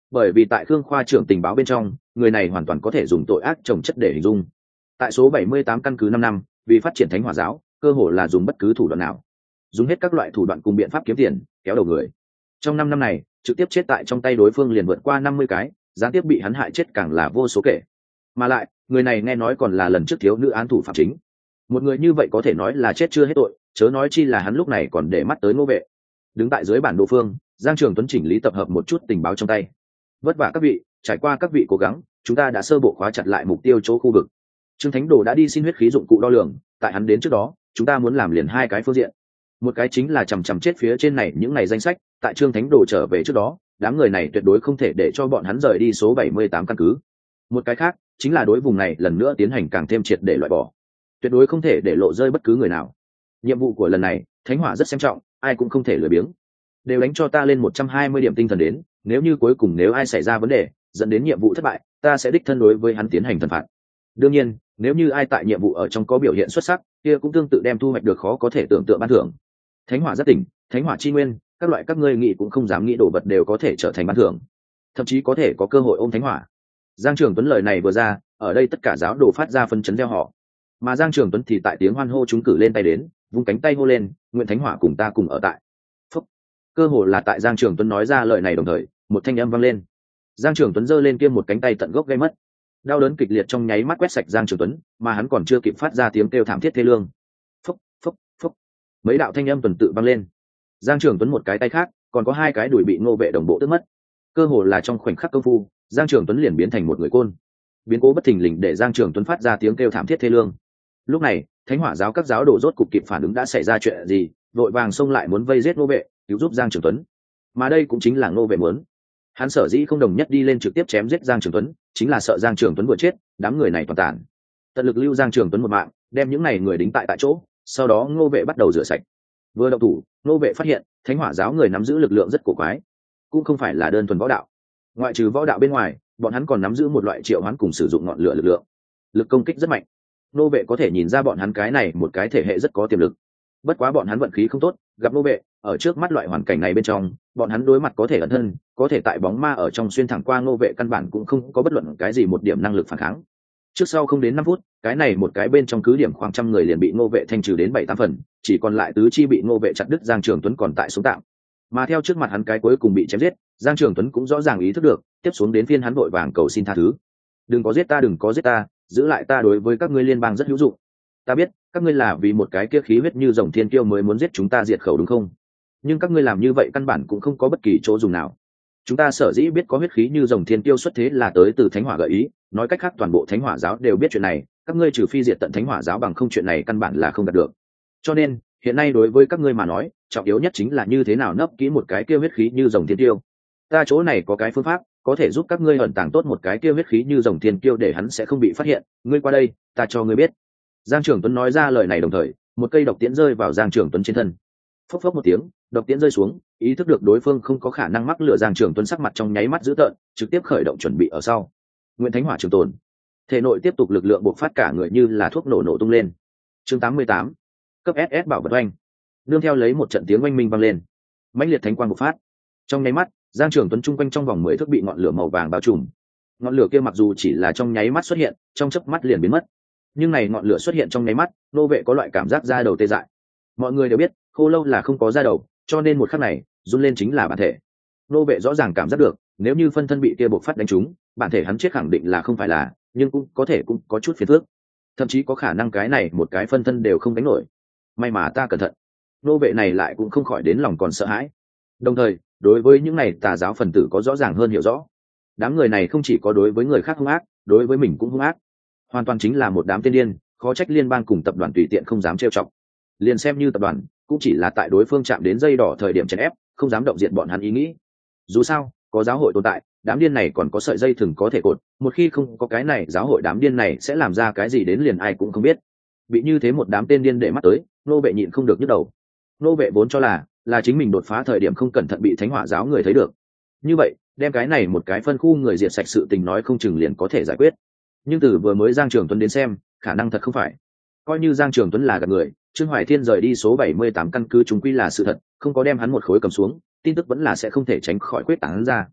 bởi vì tại Khương khoa trưởng tình báo bên trong, người này hoàn toàn có thể dùng tội ác chồng chất để hình dung. Tại số bảy mươi tám căn cứ năm năm, vì phát triển Thánh Hỏa giáo, cơ hồ là dùng bất cứ thủ đoạn nào, dùng hết các loại thủ đoạn cùng biện pháp kiếm tiền, kéo đầu người. Trong năm năm này, trực tiếp chết tại trong tay đối phương liền vượt qua năm mươi cái, gián tiếp bị hắn hại chết càng là vô số kể. Mà lại, người này nghe nói còn là lần trước thiếu nữ án thủ phạm chính. Một người như vậy có thể nói là chết chưa hết tội, chớ nói chi là hắn lúc này còn để mắt tới Ngô Vệ. Đứng tại dưới bản đồ phương, Giang Trường Tuấn chỉnh lý tập hợp một chút tình báo trong tay. Vất vả các vị, trải qua các vị cố gắng, chúng ta đã sơ bộ khóa chặt lại mục tiêu chỗ khu vực. Trương Thánh Đồ đã đi xin huyết khí dụng cụ đo lường, tại hắn đến trước đó, chúng ta muốn làm liền hai cái phương diện. Một cái chính là chằm chằm chết phía trên này những này danh sách, tại Trương Thánh Đồ trở về trước đó, đám người này tuyệt đối không thể để cho bọn hắn rời đi số bảy mươi tám căn cứ. Một cái khác, chính là đối vùng này lần nữa tiến hành càng thêm triệt để loại bỏ. Tuyệt đối không thể để lộ rơi bất cứ người nào. Nhiệm vụ của lần này, Thánh Hỏa rất xem trọng, ai cũng không thể lười biếng. Đều đánh cho ta lên một trăm hai mươi điểm tinh thần đến, nếu như cuối cùng nếu ai xảy ra vấn đề, dẫn đến nhiệm vụ thất bại, ta sẽ đích thân đối với hắn tiến hành thần phạt. Đương nhiên, nếu như ai tại nhiệm vụ ở trong có biểu hiện xuất sắc, kia cũng tương tự đem thu hoạch được khó có thể tưởng tượng ban thưởng. Thánh Hỏa rất tỉnh, Thánh Hỏa chi nguyên, các loại các ngươi nghĩ cũng không dám nghĩ đồ vật đều có thể trở thành ban thưởng, thậm chí có thể có cơ hội ôm Thánh Hỏa. Giang Trường Tuấn lời này vừa ra, ở đây tất cả giáo đồ phát ra phân chấn reo họ, mà Giang Trường Tuấn thì tại tiếng hoan hô chúng cử lên tay đến, vung cánh tay hô lên, nguyện Thánh Hỏa cùng ta cùng ở tại. Phúc. Cơ hồ là tại Giang Trường Tuấn nói ra lời này đồng thời, một thanh âm vang lên. Giang Trường Tuấn giơ lên kia một cánh tay tận gốc gây mất, đau đớn kịch liệt trong nháy mắt quét sạch Giang Trường Tuấn, mà hắn còn chưa kịp phát ra tiếng kêu thảm thiết thê lương. Phúc, phúc, phúc. Mấy đạo thanh âm tuần tự vang lên. Giang Trường Tuấn một cái tay khác, còn có hai cái đùi bị Ngô Vệ đồng bộ tước mất. Cơ hồ là trong khoảnh khắc công phu, Giang Trường Tuấn liền biến thành một người côn. Biến cố bất thình lình để Giang Trường Tuấn phát ra tiếng kêu thảm thiết thê lương. Lúc này, Thánh Hỏa giáo các giáo đồ rốt cục kịp phản ứng đã xảy ra chuyện gì, vội vàng xông lại muốn vây giết Ngô Vệ, cứu giúp Giang Trường Tuấn. Mà đây cũng chính là Ngô Vệ muốn. Hắn sở dĩ không đồng nhất đi lên trực tiếp chém giết Giang Trường Tuấn, chính là sợ Giang Trường Tuấn vừa chết, đám người này toàn tàn. Tận lực lưu Giang Trường Tuấn một mạng, đem những này người đính tại tại chỗ, sau đó Ngô Vệ bắt đầu rửa sạch. Vừa động thủ, Ngô Vệ phát hiện, Thánh Hỏa giáo người nắm giữ lực lượng rất cổ quái, cũng không phải là đơn thuần võ đạo. Ngoại trừ võ đạo bên ngoài, bọn hắn còn nắm giữ một loại triệu hoán cùng sử dụng ngọn lửa lực lượng, lực công kích rất mạnh. Ngô Vệ có thể nhìn ra bọn hắn cái này một cái thể hệ rất có tiềm lực. Bất quá bọn hắn vận khí không tốt, gặp Ngô Vệ, ở trước mắt loại hoàn cảnh này bên trong, bọn hắn đối mặt có thể ẩn thân, có thể tại bóng ma ở trong xuyên thẳng qua Ngô Vệ căn bản cũng không có bất luận cái gì một điểm năng lực phản kháng. Trước sau không đến năm phút, cái này một cái bên trong cứ điểm khoảng trăm người liền bị Ngô Vệ thanh trừ đến bảy tám phần, chỉ còn lại tứ chi bị Ngô Vệ chặt đứt. Giang Trường Tuấn còn tại sống tạm, mà theo trước mặt hắn cái cuối cùng bị chém giết, Giang Trường Tuấn cũng rõ ràng ý thức được, tiếp xuống đến phiên hắn vội vàng cầu xin tha thứ. Đừng có giết ta, đừng có giết ta, giữ lại ta đối với các ngươi liên bang rất hữu dụng. Ta biết các ngươi là vì một cái kia khí huyết như rồng thiên kiêu mới muốn giết chúng ta diệt khẩu đúng không? Nhưng các ngươi làm như vậy căn bản cũng không có bất kỳ chỗ dùng nào. Chúng ta sở dĩ biết có huyết khí như rồng thiên kiêu xuất thế là tới từ Thánh Hỏa gợi ý, nói cách khác toàn bộ Thánh Hỏa giáo đều biết chuyện này, các ngươi trừ phi diệt tận Thánh Hỏa giáo bằng không chuyện này căn bản là không đạt được. Cho nên hiện nay đối với các ngươi mà nói, trọng yếu nhất chính là như thế nào nấp kỹ một cái kia huyết khí như rồng thiên kiêu. Ta chỗ này có cái phương pháp, có thể giúp các ngươi ẩn tàng tốt một cái kia huyết khí như rồng thiên kiêu để hắn sẽ không bị phát hiện, ngươi qua đây, ta cho ngươi biết. Giang Trường Tuấn nói ra lời này đồng thời, một cây độc tiễn rơi vào Giang Trường Tuấn trên thân. Phốc phốc một tiếng, độc tiễn rơi xuống, ý thức được đối phương không có khả năng mắc lửa, Giang Trường Tuấn sắc mặt trong nháy mắt dữ tợn, trực tiếp khởi động chuẩn bị ở sau. Nguyện Thánh Hỏa trường tồn. Thể nội tiếp tục lực lượng bộc phát cả người như là thuốc nổ nổ tung lên. Chương tám mươi tám, cấp ét ét bảo vật oanh. Nương theo lấy một trận tiếng oanh minh vang lên, mãnh liệt thánh quang bộc phát. Trong nháy mắt, Giang Trường Tuấn trung quanh trong vòng mười thước bị ngọn lửa màu vàng bao trùm. Ngọn lửa kia mặc dù chỉ là trong nháy mắt xuất hiện, trong chớp mắt liền biến mất. Nhưng này ngọn lửa xuất hiện trong nháy mắt, Ngô Vệ có loại cảm giác da đầu tê dại. Mọi người đều biết, khô lâu là không có da đầu, cho nên một khắc này, run lên chính là bản thể. Ngô Vệ rõ ràng cảm giác được, nếu như phân thân bị kia bộc phát đánh trúng, bản thể hắn chết khẳng định là không phải là, nhưng cũng có thể cũng có chút phiền phức. Thậm chí có khả năng cái này một cái phân thân đều không đánh nổi. May mà ta cẩn thận. Ngô Vệ này lại cũng không khỏi đến lòng còn sợ hãi. Đồng thời, đối với những này tà giáo phần tử có rõ ràng hơn hiểu rõ. Đám người này không chỉ có đối với người khác hung ác, đối với mình cũng hung ác. Hoàn toàn chính là một đám tiên điên, khó trách liên bang cùng tập đoàn tùy tiện không dám trêu chọc. Liền xem như tập đoàn, cũng chỉ là tại đối phương chạm đến dây đỏ thời điểm chèn ép, không dám động diện bọn hắn ý nghĩ. Dù sao, có giáo hội tồn tại, đám điên này còn có sợi dây thừng có thể cột, một khi không có cái này, giáo hội đám điên này sẽ làm ra cái gì đến liền ai cũng không biết. Bị như thế một đám tên điên để mắt tới, Ngô Vệ nhịn không được nhức đầu. Ngô Vệ vốn cho là là chính mình đột phá thời điểm không cẩn thận bị Thánh Hỏa giáo người thấy được. Như vậy, đem cái này một cái phân khu người diệt sạch sự tình nói không chừng liền có thể giải quyết. Nhưng từ vừa mới Giang Trường Tuấn đến xem, khả năng thật không phải. Coi như Giang Trường Tuấn là gạt người, Trương Hoài Thiên rời đi số bảy mươi tám căn cứ chúng quy là sự thật, không có đem hắn một khối cầm xuống, tin tức vẫn là sẽ không thể tránh khỏi quyết tán ra.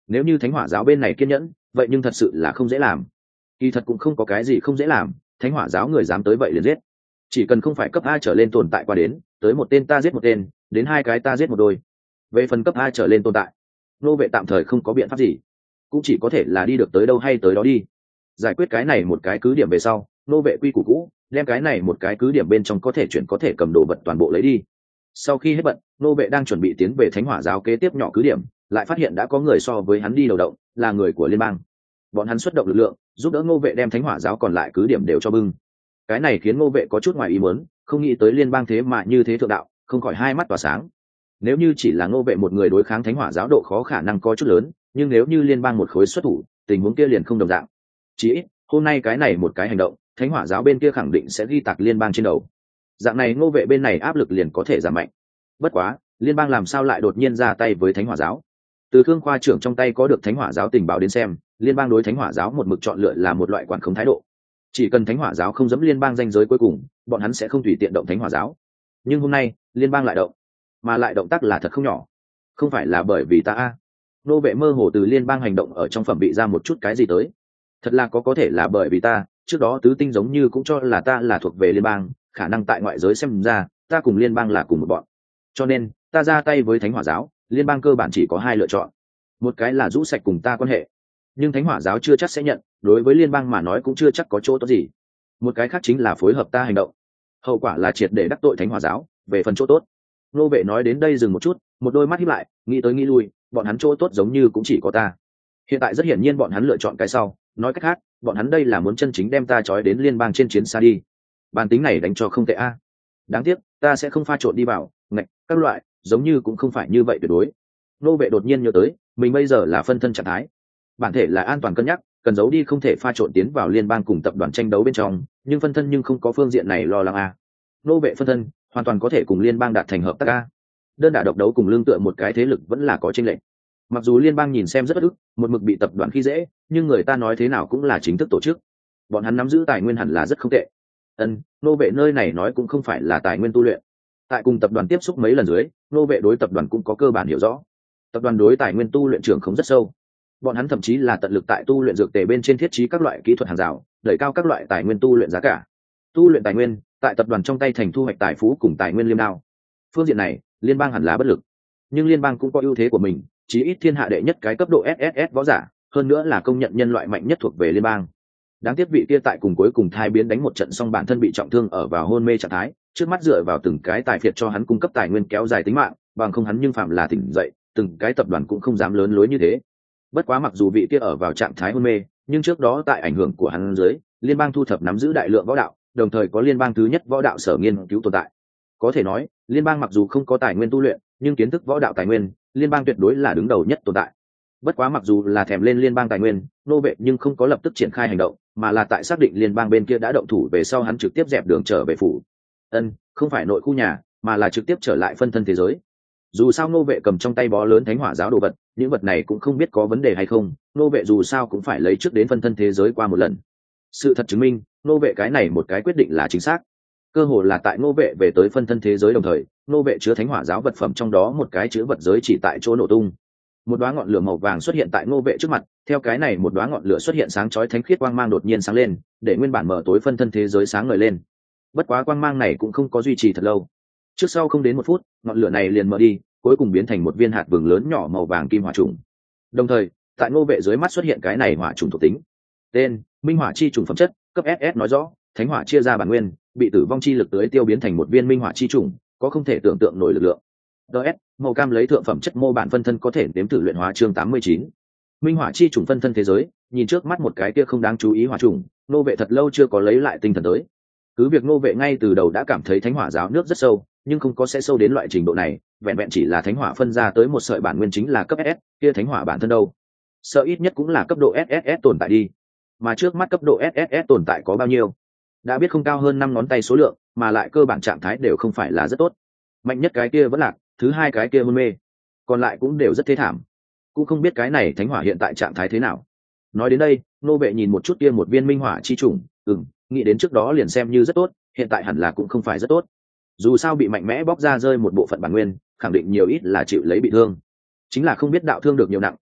nếu như thánh hỏa giáo bên này kiên nhẫn vậy nhưng thật sự là không dễ làm. Kỳ thật cũng không có cái gì không dễ làm, thánh hỏa giáo người dám tới vậy liền giết, chỉ cần không phải cấp A trở lên tồn tại qua đến, tới một tên ta giết một tên, đến hai cái ta giết một đôi. Về phần cấp A trở lên tồn tại, nô vệ tạm thời không có biện pháp gì, cũng chỉ có thể là đi được tới đâu hay tới đó đi. Giải quyết cái này một cái cứ điểm về sau, nô vệ quy củ cũ, đem cái này một cái cứ điểm bên trong có thể chuyển có thể cầm đồ vật toàn bộ lấy đi. Sau khi hết bận, nô vệ đang chuẩn bị tiến về thánh hỏa giáo kế tiếp nhỏ cứ điểm, lại phát hiện đã có người so với hắn đi đầu động, là người của liên bang. Bọn hắn xuất động lực lượng, giúp đỡ nô vệ đem thánh hỏa giáo còn lại cứ điểm đều cho bưng. Cái này khiến nô vệ có chút ngoài ý muốn, không nghĩ tới liên bang thế mà như thế thượng đạo, không khỏi hai mắt tỏa sáng. Nếu như chỉ là nô vệ một người đối kháng thánh hỏa giáo độ khó khả năng có chút lớn, nhưng nếu như liên bang một khối xuất thủ, tình huống kia liền không đồng dạng. Chỉ ít hôm nay cái này một cái hành động, thánh hỏa giáo bên kia khẳng định sẽ ghi tạc liên bang trên đầu. Dạng này nô vệ bên này áp lực liền có thể giảm mạnh. Bất quá liên bang làm sao lại đột nhiên ra tay với thánh hỏa giáo? Từ Khương khoa trưởng trong tay có được thánh hỏa giáo tình báo đến xem, liên bang đối thánh hỏa giáo một mực chọn lựa là một loại quản khống thái độ. Chỉ cần thánh hỏa giáo không dẫm liên bang ranh giới cuối cùng, bọn hắn sẽ không tùy tiện động thánh hỏa giáo. Nhưng hôm nay liên bang lại động, mà lại động tác là thật không nhỏ. Không phải là bởi vì ta a? Nô vệ mơ hồ từ liên bang hành động ở trong phẩm bị ra một chút cái gì tới. Thật là có có thể là bởi vì ta trước đó tứ tinh giống như cũng cho là ta là thuộc về liên bang, khả năng tại ngoại giới xem ra ta cùng liên bang là cùng một bọn, cho nên ta ra tay với thánh hỏa giáo. Liên bang cơ bản chỉ có hai lựa chọn, một cái là rũ sạch cùng ta quan hệ, nhưng thánh hỏa giáo chưa chắc sẽ nhận, đối với liên bang mà nói cũng chưa chắc có chỗ tốt gì. Một cái khác chính là phối hợp ta hành động, hậu quả là triệt để đắc tội thánh hỏa giáo. Về phần chỗ tốt, nô vệ nói đến đây dừng một chút, một đôi mắt híp lại, nghĩ tới nghĩ lui, bọn hắn chỗ tốt giống như cũng chỉ có ta. Hiện tại rất hiển nhiên bọn hắn lựa chọn cái sau, nói cách khác bọn hắn đây là muốn chân chính đem ta trói đến liên bang trên chiến xa đi. Bản tính này đánh cho không tệ a. Đáng tiếc ta sẽ không pha trộn đi vào ngạch các loại, giống như cũng không phải như vậy tuyệt đối. Nô vệ đột nhiên nhớ tới mình bây giờ là phân thân trạng thái, bản thể là an toàn cân nhắc, cần giấu đi không thể pha trộn tiến vào liên bang cùng tập đoàn tranh đấu bên trong, nhưng phân thân nhưng không có phương diện này lo lắng a. Nô vệ phân thân hoàn toàn có thể cùng liên bang đạt thành hợp tác a. Đơn đả độc đấu cùng lương tựa một cái thế lực vẫn là có chênh lệch. Mặc dù liên bang nhìn xem rất bất ức, một mực bị tập đoàn khi dễ, nhưng người ta nói thế nào cũng là chính thức tổ chức, bọn hắn nắm giữ tài nguyên hẳn là rất không tệ. Ân, nô vệ nơi này nói cũng không phải là tài nguyên tu luyện. Tại cùng tập đoàn tiếp xúc mấy lần dưới, nô vệ đối tập đoàn cũng có cơ bản hiểu rõ. Tập đoàn đối tài nguyên tu luyện trưởng không rất sâu, bọn hắn thậm chí là tận lực tại tu luyện dược tề bên trên thiết trí các loại kỹ thuật hàng rào, đẩy cao các loại tài nguyên tu luyện giá cả. Tu luyện tài nguyên tại tập đoàn trong tay thành thu hoạch tài phú cùng tài nguyên liêm đao. Phương diện này liên bang hẳn là bất lực, nhưng liên bang cũng có ưu thế của mình, chí ít thiên hạ đệ nhất cái cấp độ ét ét ét võ giả, hơn nữa là công nhận nhân loại mạnh nhất thuộc về liên bang. Đáng tiếc vị kia tại cùng cuối cùng thai biến đánh một trận xong bản thân bị trọng thương ở vào hôn mê trạng thái, trước mắt dựa vào từng cái tài phiệt cho hắn cung cấp tài nguyên kéo dài tính mạng, bằng không hắn nhưng phạm là tỉnh dậy, từng cái tập đoàn cũng không dám lớn lối như thế. Bất quá mặc dù vị kia ở vào trạng thái hôn mê, nhưng trước đó tại ảnh hưởng của hắn dưới, liên bang thu thập nắm giữ đại lượng võ đạo, đồng thời có liên bang thứ nhất võ đạo sở nghiên cứu tồn tại. Có thể nói, liên bang mặc dù không có tài nguyên tu luyện, nhưng kiến thức võ đạo tài nguyên, liên bang tuyệt đối là đứng đầu nhất tồn tại. Bất quá mặc dù là thèm lên liên bang tài nguyên, nô vệ nhưng không có lập tức triển khai hành động, mà là tại xác định liên bang bên kia đã động thủ về sau hắn trực tiếp dẹp đường trở về phủ. Ân, không phải nội khu nhà, mà là trực tiếp trở lại phân thân thế giới. Dù sao nô vệ cầm trong tay bó lớn thánh hỏa giáo đồ vật, những vật này cũng không biết có vấn đề hay không, nô vệ dù sao cũng phải lấy trước đến phân thân thế giới qua một lần. Sự thật chứng minh, nô vệ cái này một cái quyết định là chính xác. Cơ hồ là tại nô vệ về tới phân thân thế giới đồng thời, nô vệ chứa thánh hỏa giáo vật phẩm trong đó một cái chứa vật giới chỉ tại chỗ nổ tung. Một đóa ngọn lửa màu vàng xuất hiện tại nô vệ trước mặt, theo cái này một đóa ngọn lửa xuất hiện sáng chói thánh khiết quang mang đột nhiên sáng lên, để nguyên bản mở tối phân thân thế giới sáng ngời lên. Bất quá quang mang này cũng không có duy trì thật lâu. Trước sau không đến một phút, ngọn lửa này liền mở đi, cuối cùng biến thành một viên hạt vừng lớn nhỏ màu vàng kim hỏa trùng. Đồng thời, tại nô vệ dưới mắt xuất hiện cái này hỏa trùng thuộc tính. Tên: Minh hỏa chi trùng phẩm chất, cấp ét ét nói rõ, thánh hỏa chia ra bản nguyên, bị tử vong chi lực tưới tiêu biến thành một viên minh hỏa chi trùng, có không thể tưởng tượng nổi lực lượng. đê ét màu cam lấy thượng phẩm chất mô bản phân thân có thể đếm thử luyện hóa chương tám mươi chín. Minh hỏa chi trùng phân thân thế giới, nhìn trước mắt một cái kia không đáng chú ý hỏa trùng, nô vệ thật lâu chưa có lấy lại tinh thần tới. Cứ việc nô vệ ngay từ đầu đã cảm thấy thánh hỏa giáo nước rất sâu, nhưng không có sẽ sâu đến loại trình độ này, vẹn vẹn chỉ là thánh hỏa phân ra tới một sợi bản nguyên chính là cấp ét ét, kia thánh hỏa bản thân đâu? Sợ ít nhất cũng là cấp độ ét ét ét tồn tại đi. Mà trước mắt cấp độ ét ét ét tồn tại có bao nhiêu? Đã biết không cao hơn năm ngón tay số lượng, mà lại cơ bản trạng thái đều không phải là rất tốt. Mạnh nhất cái kia vẫn lạc, thứ hai cái kia hôn mê, còn lại cũng đều rất thê thảm. Cũng không biết cái này thánh hỏa hiện tại trạng thái thế nào. Nói đến đây, nô vệ nhìn một chút kia một viên minh hỏa chi trùng, ừm, nghĩ đến trước đó liền xem như rất tốt, hiện tại hẳn là cũng không phải rất tốt. Dù sao bị mạnh mẽ bóc ra rơi một bộ phận bản nguyên, khẳng định nhiều ít là chịu lấy bị thương. Chính là không biết đạo thương được nhiều nặng,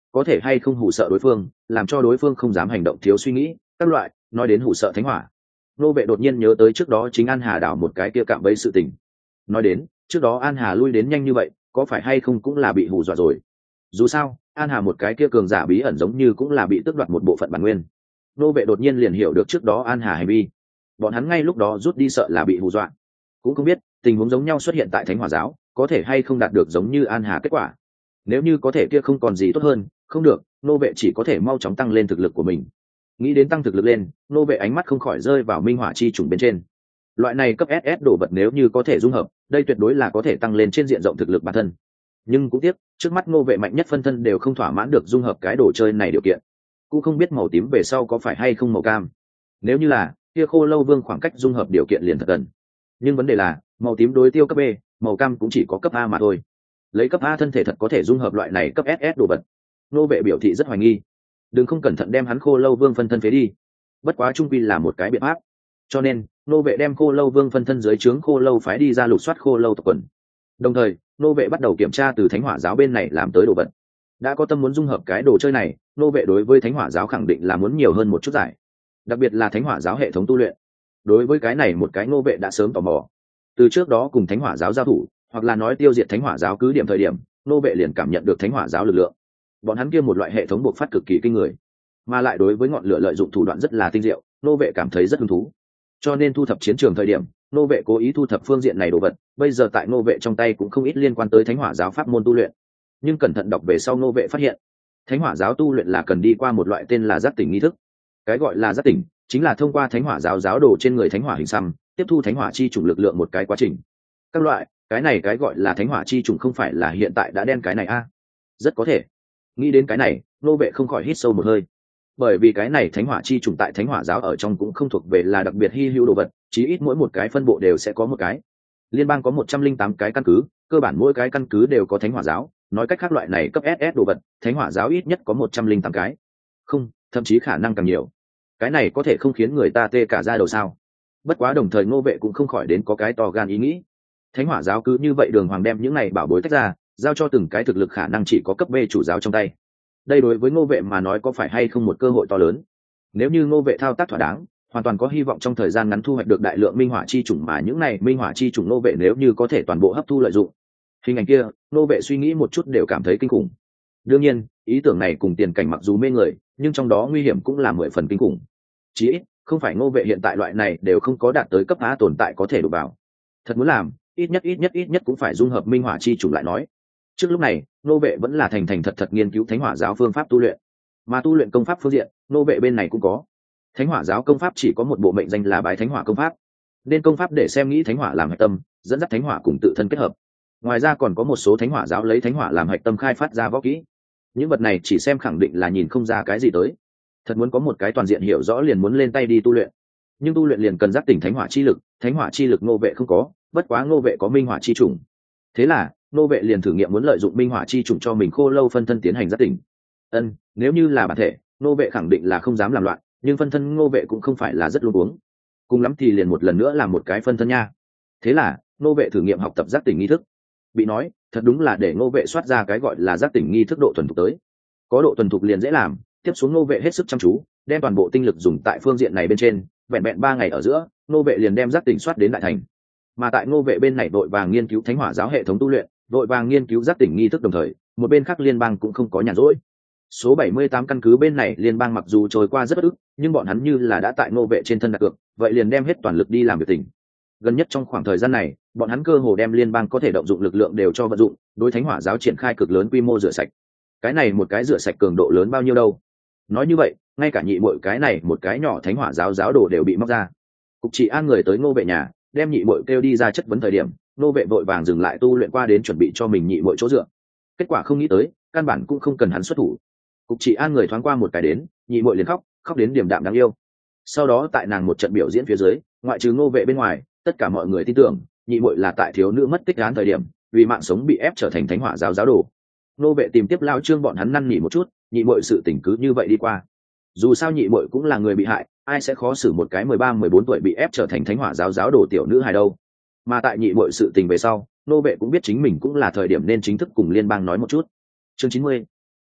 có thể hay không hù sợ đối phương, làm cho đối phương không dám hành động thiếu suy nghĩ các loại. Nói đến hù sợ thánh hỏa, nô vệ đột nhiên nhớ tới trước đó chính An Hà đảo một cái kia cạm bẫy sự tình. Nói đến trước đó An Hà lui đến nhanh như vậy, có phải hay không cũng là bị hù dọa rồi. Dù sao An Hà một cái kia cường giả bí ẩn giống như cũng là bị tước đoạt một bộ phận bản nguyên. Nô vệ đột nhiên liền hiểu được trước đó An Hà hành vi, bọn hắn ngay lúc đó rút đi sợ là bị hù dọa. Cũng không biết tình huống giống nhau xuất hiện tại Thánh Hỏa giáo có thể hay không đạt được giống như An Hà kết quả. Nếu như có thể kia không còn gì tốt hơn, không được, nô vệ chỉ có thể mau chóng tăng lên thực lực của mình. Nghĩ đến tăng thực lực lên, nô vệ ánh mắt không khỏi rơi vào minh hỏa chi trùng bên trên. Loại này cấp ét ét đồ vật nếu như có thể dung hợp, đây tuyệt đối là có thể tăng lên trên diện rộng thực lực bản thân. Nhưng cũng tiếc, trước mắt nô vệ mạnh nhất phân thân đều không thỏa mãn được dung hợp cái đồ chơi này điều kiện. Cũng không biết màu tím về sau có phải hay không màu cam. Nếu như là, kia Khô Lâu Vương khoảng cách dung hợp điều kiện liền thật gần. Nhưng vấn đề là, màu tím đối tiêu cấp B, màu cam cũng chỉ có cấp A mà thôi. Lấy cấp A thân thể thật có thể dung hợp loại này cấp ét ét đồ vật. Nô vệ biểu thị rất hoài nghi. Đừng không cẩn thận đem hắn Khô Lâu Vương phân thân phế đi. Bất quá trung quy là một cái biện pháp. Cho nên, nô vệ đem Khô Lâu Vương phân thân dưới trướng Khô Lâu phái đi ra lục soát Khô Lâu tộc quần. Đồng thời, nô vệ bắt đầu kiểm tra từ Thánh Hỏa giáo bên này làm tới đồ vật. Đã có tâm muốn dung hợp cái đồ chơi này, nô vệ đối với Thánh Hỏa giáo khẳng định là muốn nhiều hơn một chút giải. Đặc biệt là Thánh Hỏa giáo hệ thống tu luyện. Đối với cái này một cái nô vệ đã sớm tò mò. Từ trước đó cùng Thánh Hỏa giáo giao thủ, hoặc là nói tiêu diệt Thánh Hỏa giáo cứ điểm thời điểm, nô vệ liền cảm nhận được Thánh Hỏa giáo lực lượng. Bọn hắn kia một loại hệ thống bộc phát cực kỳ kinh người, mà lại đối với ngọn lửa lợi dụng thủ đoạn rất là tinh diệu, nô vệ cảm thấy rất hứng thú. Cho nên thu thập chiến trường thời điểm, nô vệ cố ý thu thập phương diện này đồ vật. Bây giờ tại nô vệ trong tay cũng không ít liên quan tới Thánh Hỏa giáo pháp môn tu luyện. Nhưng cẩn thận đọc về sau, nô vệ phát hiện Thánh Hỏa giáo tu luyện là cần đi qua một loại tên là giác tỉnh nghi thức. Cái gọi là giác tỉnh chính là thông qua Thánh Hỏa giáo giáo đồ trên người Thánh Hỏa hình xăm, tiếp thu Thánh Hỏa chi chủng lực lượng một cái quá trình. Các loại, cái này cái gọi là Thánh Hỏa chi chủng không phải là hiện tại đã đen cái này a? À? Rất có thể. Nghĩ đến cái này, nô vệ không khỏi hít sâu một hơi. Bởi vì cái này Thánh Hỏa chi chủng tại Thánh Hỏa giáo ở trong cũng không thuộc về là đặc biệt hi hữu đồ vật, chí ít mỗi một cái phân bộ đều sẽ có một cái. Liên bang có một trăm linh tám cái căn cứ, cơ bản mỗi cái căn cứ đều có Thánh Hỏa giáo, nói cách khác loại này cấp ét ét đồ vật, Thánh Hỏa giáo ít nhất có một trăm linh tám cái. Không, thậm chí khả năng càng nhiều. Cái này có thể không khiến người ta tê cả da đầu sao? Bất quá đồng thời Ngô Vệ cũng không khỏi đến có cái to gan ý nghĩ. Thánh Hỏa giáo cứ như vậy đường hoàng đem những này bảo bối tách ra, giao cho từng cái thực lực khả năng chỉ có cấp B chủ giáo trong tay. Đây đối với Ngô Vệ mà nói có phải hay không một cơ hội to lớn? Nếu như Ngô Vệ thao tác thỏa đáng, hoàn toàn có hy vọng trong thời gian ngắn thu hoạch được đại lượng minh hỏa chi chủng, mà những này minh hỏa chi chủng Ngô Vệ nếu như có thể toàn bộ hấp thu lợi dụng. Hình ảnh kia, Ngô Vệ suy nghĩ một chút đều cảm thấy kinh khủng. Đương nhiên, ý tưởng này cùng tiền cảnh mặc dù mê người, nhưng trong đó nguy hiểm cũng là mười phần kinh khủng. Chỉ ít, không phải Ngô Vệ hiện tại loại này đều không có đạt tới cấp A tồn tại có thể đụng vào. Thật muốn làm, ít nhất ít nhất ít nhất cũng phải dung hợp minh hỏa chi chủng lại nói. Trước lúc này, Ngô Vệ vẫn là thành thành thật thật nghiên cứu Thánh Hỏa giáo phương pháp tu luyện, mà tu luyện công pháp phương diện, Ngô Vệ bên này cũng có. Thánh Hỏa giáo công pháp chỉ có một bộ mệnh danh là Bái Thánh Hỏa công pháp, nên công pháp để xem nghĩ Thánh Hỏa làm hạch tâm, dẫn dắt Thánh Hỏa cùng tự thân kết hợp. Ngoài ra còn có một số Thánh Hỏa giáo lấy Thánh Hỏa làm hạch tâm khai phát ra võ kỹ. Những vật này chỉ xem khẳng định là nhìn không ra cái gì tới. Thật muốn có một cái toàn diện hiểu rõ liền muốn lên tay đi tu luyện. Nhưng tu luyện liền cần giác tỉnh Thánh Hỏa chi lực, Thánh Hỏa chi lực Ngô Vệ không có, bất quá Ngô Vệ có minh hỏa chi chủng. Thế là, Ngô Vệ liền thử nghiệm muốn lợi dụng minh hỏa chi chủng cho mình Khô Lâu phân thân tiến hành giác tỉnh. Ân, nếu như là bản thể, Ngô Vệ khẳng định là không dám làm loạn, nhưng phân thân Ngô Vệ cũng không phải là rất luống cuống. Cùng lắm thì liền một lần nữa làm một cái phân thân nha. Thế là, Ngô Vệ thử nghiệm học tập giác tỉnh nghi thức. Bị nói, thật đúng là để Ngô Vệ soát ra cái gọi là giác tỉnh nghi thức độ thuần thục tới. Có độ thuần thục liền dễ làm, tiếp xuống Ngô Vệ hết sức chăm chú, đem toàn bộ tinh lực dùng tại phương diện này bên trên, vẹn vẹn ba ngày ở giữa, Ngô Vệ liền đem giác tỉnh soát đến đại thành. Mà tại Ngô Vệ bên này vội vàng nghiên cứu Thánh Hỏa giáo hệ thống tu luyện, vội vàng nghiên cứu giác tỉnh nghi thức đồng thời, một bên khác liên bang cũng không có nhàn rỗi. Số bảy mươi tám căn cứ bên này liên bang mặc dù trôi qua rất bất ức, nhưng bọn hắn như là đã tại Ngô Vệ trên thân đặt cược, vậy liền đem hết toàn lực đi làm việc tỉnh. Gần nhất trong khoảng thời gian này, bọn hắn cơ hồ đem liên bang có thể động dụng lực lượng đều cho vận dụng, đối Thánh Hỏa giáo triển khai cực lớn quy mô rửa sạch. Cái này một cái rửa sạch cường độ lớn bao nhiêu đâu? Nói như vậy, ngay cả nhị muội cái này một cái nhỏ Thánh Hỏa giáo giáo đồ đều bị móc ra. Cục Trị An người tới Ngô Vệ nhà, đem nhị muội kêu đi ra chất vấn thời điểm, Ngô Vệ vội vàng dừng lại tu luyện qua đến chuẩn bị cho mình nhị muội chỗ dựa. Kết quả không nghĩ tới, căn bản cũng không cần hắn xuất thủ. Cục Trị An người thoáng qua một cái đến, nhị muội liền khóc, khóc đến điềm đạm đáng yêu. Sau đó tại nàng một trận biểu diễn phía dưới, ngoại trừ Ngô Vệ bên ngoài, tất cả mọi người tin tưởng, nhị muội là tại thiếu nữ mất tích án thời điểm, vì mạng sống bị ép trở thành Thánh Hỏa giáo giáo đồ. Ngô Vệ tìm tiếp lao trương bọn hắn năn nỉ một chút, nhị muội sự tình cứ như vậy đi qua. Dù sao nhị muội cũng là người bị hại, ai sẽ khó xử một cái mười ba mười bốn tuổi bị ép trở thành Thánh Hỏa giáo giáo đồ tiểu nữ hài đâu. Mà tại nhị muội sự tình về sau, Ngô Vệ cũng biết chính mình cũng là thời điểm nên chính thức cùng liên bang nói một chút. Chương chín mươi,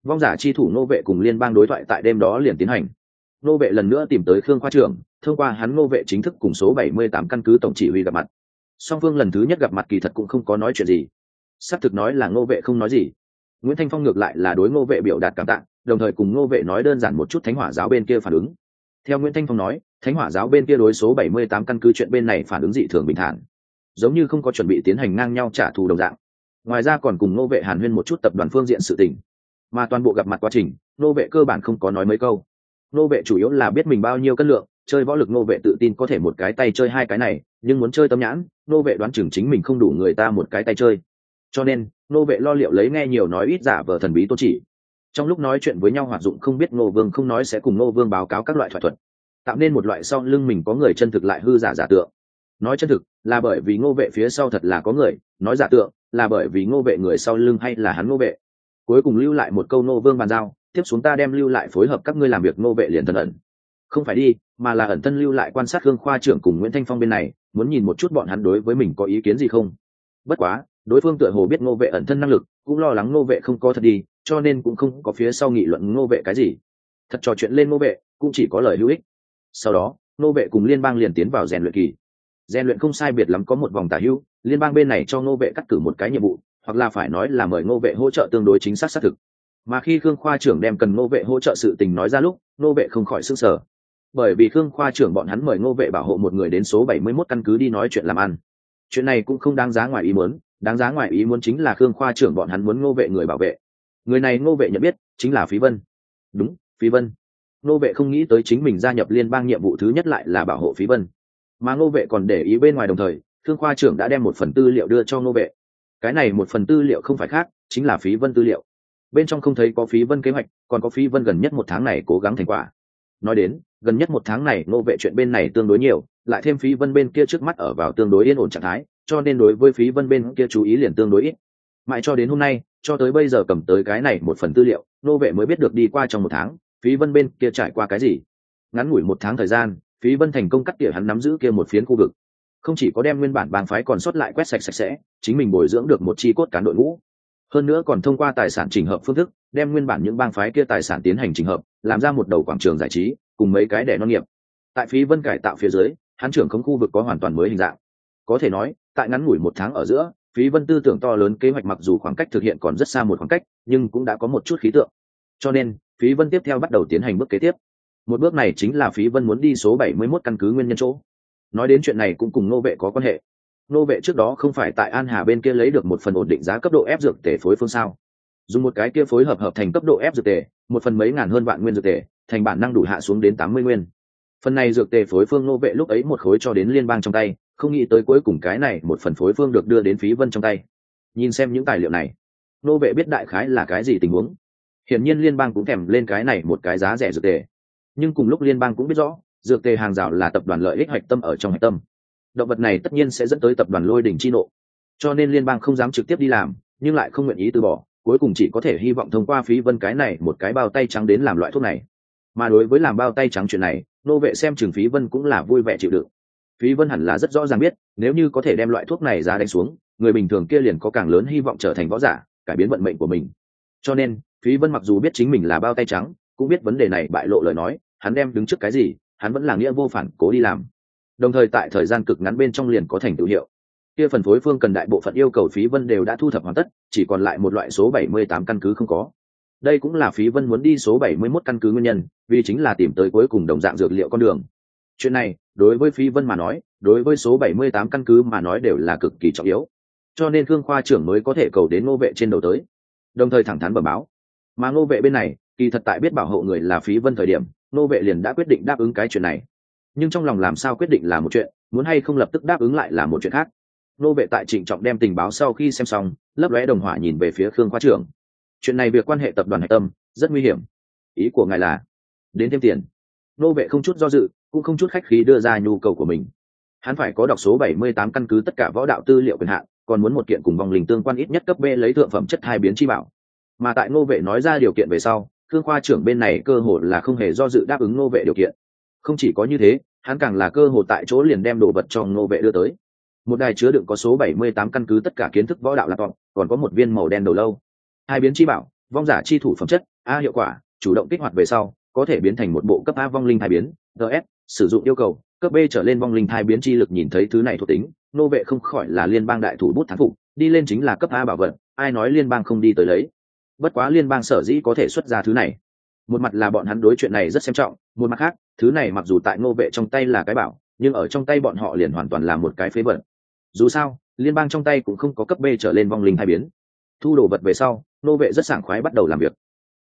Vong giả chi thủ nô vệ cùng liên bang đối thoại tại đêm đó liền tiến hành. Nô vệ lần nữa tìm tới Khương khoa trưởng, thông qua hắn nô vệ chính thức cùng số bảy mươi tám căn cứ tổng chỉ huy gặp mặt. Song phương lần thứ nhất gặp mặt kỳ thật cũng không có nói chuyện gì, xác thực nói là nô vệ không nói gì. Nguyễn Thanh Phong ngược lại là đối nô vệ biểu đạt cảm tạ, đồng thời cùng nô vệ nói đơn giản một chút Thánh Hỏa giáo bên kia phản ứng. Theo Nguyễn Thanh Phong nói, Thánh Hỏa giáo bên kia đối số bảy mươi tám căn cứ chuyện bên này phản ứng dị thường bình thản, giống như không có chuẩn bị tiến hành ngang nhau trả thù đồng dạng. Ngoài ra còn cùng nô vệ hàn huyên một chút tập đoàn phương diện sự tình, mà toàn bộ gặp mặt quá trình nô vệ cơ bản không có nói mấy câu. Nô vệ chủ yếu là biết mình bao nhiêu cân lượng, chơi võ lực nô vệ tự tin có thể một cái tay chơi hai cái này, nhưng muốn chơi tâm nhãn nô vệ đoán chừng chính mình không đủ người ta một cái tay chơi, cho nên nô vệ lo liệu lấy nghe nhiều nói ít, giả vờ thần bí tôn chỉ. Trong lúc nói chuyện với nhau hoạt dụng không biết Ngô Vương không nói sẽ cùng Ngô Vương báo cáo các loại thỏa thuận, tạo nên một loại sau lưng mình có người chân thực lại hư giả giả tượng. Nói chân thực là bởi vì Ngô vệ phía sau thật là có người, nói giả tượng là bởi vì Ngô vệ người sau lưng hay là hắn Ngô vệ. Cuối cùng lưu lại một câu Ngô Vương bàn giao, tiếp xuống ta đem lưu lại phối hợp các ngươi làm việc. Ngô vệ liền thân ẩn, không phải đi mà là ẩn thân lưu lại quan sát Khương khoa trưởng cùng Nguyễn Thanh Phong bên này, muốn nhìn một chút bọn hắn đối với mình có ý kiến gì không. Bất quá đối phương tựa hồ biết Ngô vệ ẩn thân năng lực, cũng lo lắng Ngô vệ không có thật đi, cho nên cũng không có phía sau nghị luận Ngô vệ cái gì. Thật trò chuyện lên Ngô vệ cũng chỉ có lời hữu ích. Sau đó Ngô vệ cùng liên bang liền tiến vào rèn luyện kỳ. Rèn luyện không sai biệt lắm có một vòng tả hữu, liên bang bên này cho Ngô vệ cắt cử một cái nhiệm vụ, hoặc là phải nói là mời Ngô vệ hỗ trợ tương đối chính xác xác thực. Mà khi Khương khoa trưởng đem cần Ngô vệ hỗ trợ sự tình nói ra lúc, Ngô vệ không khỏi sửng sở, bởi vì Khương khoa trưởng bọn hắn mời Ngô vệ bảo hộ một người đến số bảy mươi mốt căn cứ đi nói chuyện làm ăn. Chuyện này cũng không đáng giá ngoài ý muốn, đáng giá ngoài ý muốn chính là Khương khoa trưởng bọn hắn muốn Ngô vệ người bảo vệ. Người này Ngô vệ nhận biết, chính là Phí Vân. Đúng, Phí Vân. Ngô vệ không nghĩ tới chính mình gia nhập liên bang nhiệm vụ thứ nhất lại là bảo hộ Phí Vân, mà Ngô vệ còn để ý bên ngoài. Đồng thời Khương khoa trưởng đã đem một phần tư liệu đưa cho Ngô vệ. Cái này một phần tư liệu không phải khác, chính là Phí Vân tư liệu. Bên trong không thấy có Phí Vân kế hoạch, còn có Phí Vân gần nhất một tháng này cố gắng thành quả. Nói đến gần nhất một tháng này Ngô vệ chuyện bên này tương đối nhiều, lại thêm Phí Vân bên kia trước mắt ở vào tương đối yên ổn trạng thái, cho nên đối với Phí Vân bên kia chú ý liền tương đối ít. Mãi cho đến hôm nay, cho tới bây giờ cầm tới cái này một phần tư liệu, Ngô vệ mới biết được đi qua trong một tháng Phí Vân bên kia trải qua cái gì. Ngắn ngủi một tháng thời gian, Phí Vân thành công cắt tỉa hắn nắm giữ kia một phiến khu vực, không chỉ có đem nguyên bản bang phái còn sót lại quét sạch sạch sẽ, chính mình bồi dưỡng được một chi cốt cán đội ngũ, hơn nữa còn thông qua tài sản chỉnh hợp phương thức đem nguyên bản những bang phái kia tài sản tiến hành chỉnh hợp, làm ra một đầu quảng trường giải trí cùng mấy cái đẻ nông nghiệp. Tại Phí Vân cải tạo phía dưới, hắn trưởng không khu vực có hoàn toàn mới hình dạng. Có thể nói tại ngắn ngủi một tháng ở giữa, Phí Vân tư tưởng to lớn kế hoạch mặc dù khoảng cách thực hiện còn rất xa một khoảng cách, nhưng cũng đã có một chút khí tượng. Cho nên Phí Vân tiếp theo bắt đầu tiến hành bước kế tiếp. Một bước này chính là Phí Vân muốn đi số bảy mươi mốt căn cứ nguyên nhân chỗ. Nói đến chuyện này cũng cùng Ngô vệ có quan hệ. Ngô vệ trước đó không phải tại An Hà bên kia lấy được một phần ổn định giá cấp độ ép dược tề phối phương sao? Dùng một cái kia phối hợp hợp thành cấp độ ép dược tề, một phần mấy ngàn hơn vạn nguyên dược tề, thành bản năng đủ hạ xuống đến tám mươi nguyên. Phần này dược tề phối phương Ngô vệ lúc ấy một khối cho đến liên bang trong tay, không nghĩ tới cuối cùng cái này một phần phối phương được đưa đến Phí Vân trong tay. Nhìn xem những tài liệu này, Ngô vệ biết đại khái là cái gì tình huống. Hiển nhiên liên bang cũng thèm lên cái này một cái giá rẻ dược tề, nhưng cùng lúc liên bang cũng biết rõ dược tề hàng rào là tập đoàn lợi ích hạch tâm ở trong hạch tâm. Động vật này tất nhiên sẽ dẫn tới tập đoàn Lôi Đỉnh chi nộ, cho nên liên bang không dám trực tiếp đi làm, nhưng lại không nguyện ý từ bỏ, cuối cùng chỉ có thể hy vọng thông qua Phí Vân cái này một cái bao tay trắng đến làm loại thuốc này. Mà đối với làm bao tay trắng chuyện này, Nô vệ xem chừng Phí Vân cũng là vui vẻ chịu đựng. Phí Vân hẳn là rất rõ ràng biết, nếu như có thể đem loại thuốc này giá đánh xuống, người bình thường kia liền có càng lớn hy vọng trở thành võ giả, cải biến vận mệnh của mình. Cho nên Phí Vân mặc dù biết chính mình là bao tay trắng, cũng biết vấn đề này bại lộ lời nói, hắn đem đứng trước cái gì, hắn vẫn là nghĩa vô phản cố đi làm. Đồng thời tại thời gian cực ngắn bên trong liền có thành tựu hiệu. Kia phần phối phương cần đại bộ phận yêu cầu Phí Vân đều đã thu thập hoàn tất, chỉ còn lại một loại số bảy mươi tám căn cứ không có. Đây cũng là Phí Vân muốn đi số bảy mươi mốt căn cứ nguyên nhân, vì chính là tìm tới cuối cùng đồng dạng dược liệu con đường. Chuyện này, đối với Phí Vân mà nói, đối với số bảy mươi tám căn cứ mà nói đều là cực kỳ trọng yếu. Cho nên Khương khoa trưởng mới có thể cầu đến Ngô vệ trên đầu tới, đồng thời thẳng thắn bẩm báo. Mà Ngô vệ bên này, kỳ thật tại biết bảo hộ người là Phí Vân thời điểm, Ngô vệ liền đã quyết định đáp ứng cái chuyện này. Nhưng trong lòng làm sao quyết định là một chuyện, muốn hay không lập tức đáp ứng lại là một chuyện khác. Ngô vệ tại trịnh trọng đem tình báo sau khi xem xong, lấp lóe đồng hỏa nhìn về phía Khương khoa trưởng. Chuyện này việc quan hệ tập đoàn hạch tâm, rất nguy hiểm. Ý của ngài là đến thêm tiền? Ngô vệ không chút do dự, cũng không chút khách khí đưa ra nhu cầu của mình. Hắn phải có đọc số bảy mươi tám căn cứ tất cả võ đạo tư liệu quyền hạn, còn muốn một kiện cùng vòng linh tương quan ít nhất cấp B lấy thượng phẩm chất hai biến chi bảo. Mà tại Ngô vệ nói ra điều kiện về sau, Khương khoa trưởng bên này cơ hội là không hề do dự đáp ứng Ngô vệ điều kiện. Không chỉ có như thế, hắn càng là cơ hội tại chỗ liền đem đồ vật cho Ngô vệ đưa tới. Một đài chứa đựng có số bảy mươi tám căn cứ tất cả kiến thức võ đạo laptop, còn có một viên màu đen đầu lâu. Hai biến chi bảo, vong giả chi thủ phẩm chất a hiệu quả chủ động kích hoạt về sau có thể biến thành một bộ cấp A vong linh thai biến. gs sử dụng yêu cầu cấp B trở lên vong linh thai biến chi lực. Nhìn thấy thứ này thuộc tính, nô vệ không khỏi là liên bang đại thủ bút thắng phục, đi lên chính là cấp A bảo vật, ai nói liên bang không đi tới lấy. Bất quá liên bang sở dĩ có thể xuất ra thứ này, một mặt là bọn hắn đối chuyện này rất xem trọng, một mặt khác thứ này mặc dù tại nô vệ trong tay là cái bảo, nhưng ở trong tay bọn họ liền hoàn toàn là một cái phế vật. Dù sao liên bang trong tay cũng không có cấp B trở lên vong linh thai biến. Thu đồ vật về sau, nô vệ rất sảng khoái bắt đầu làm việc.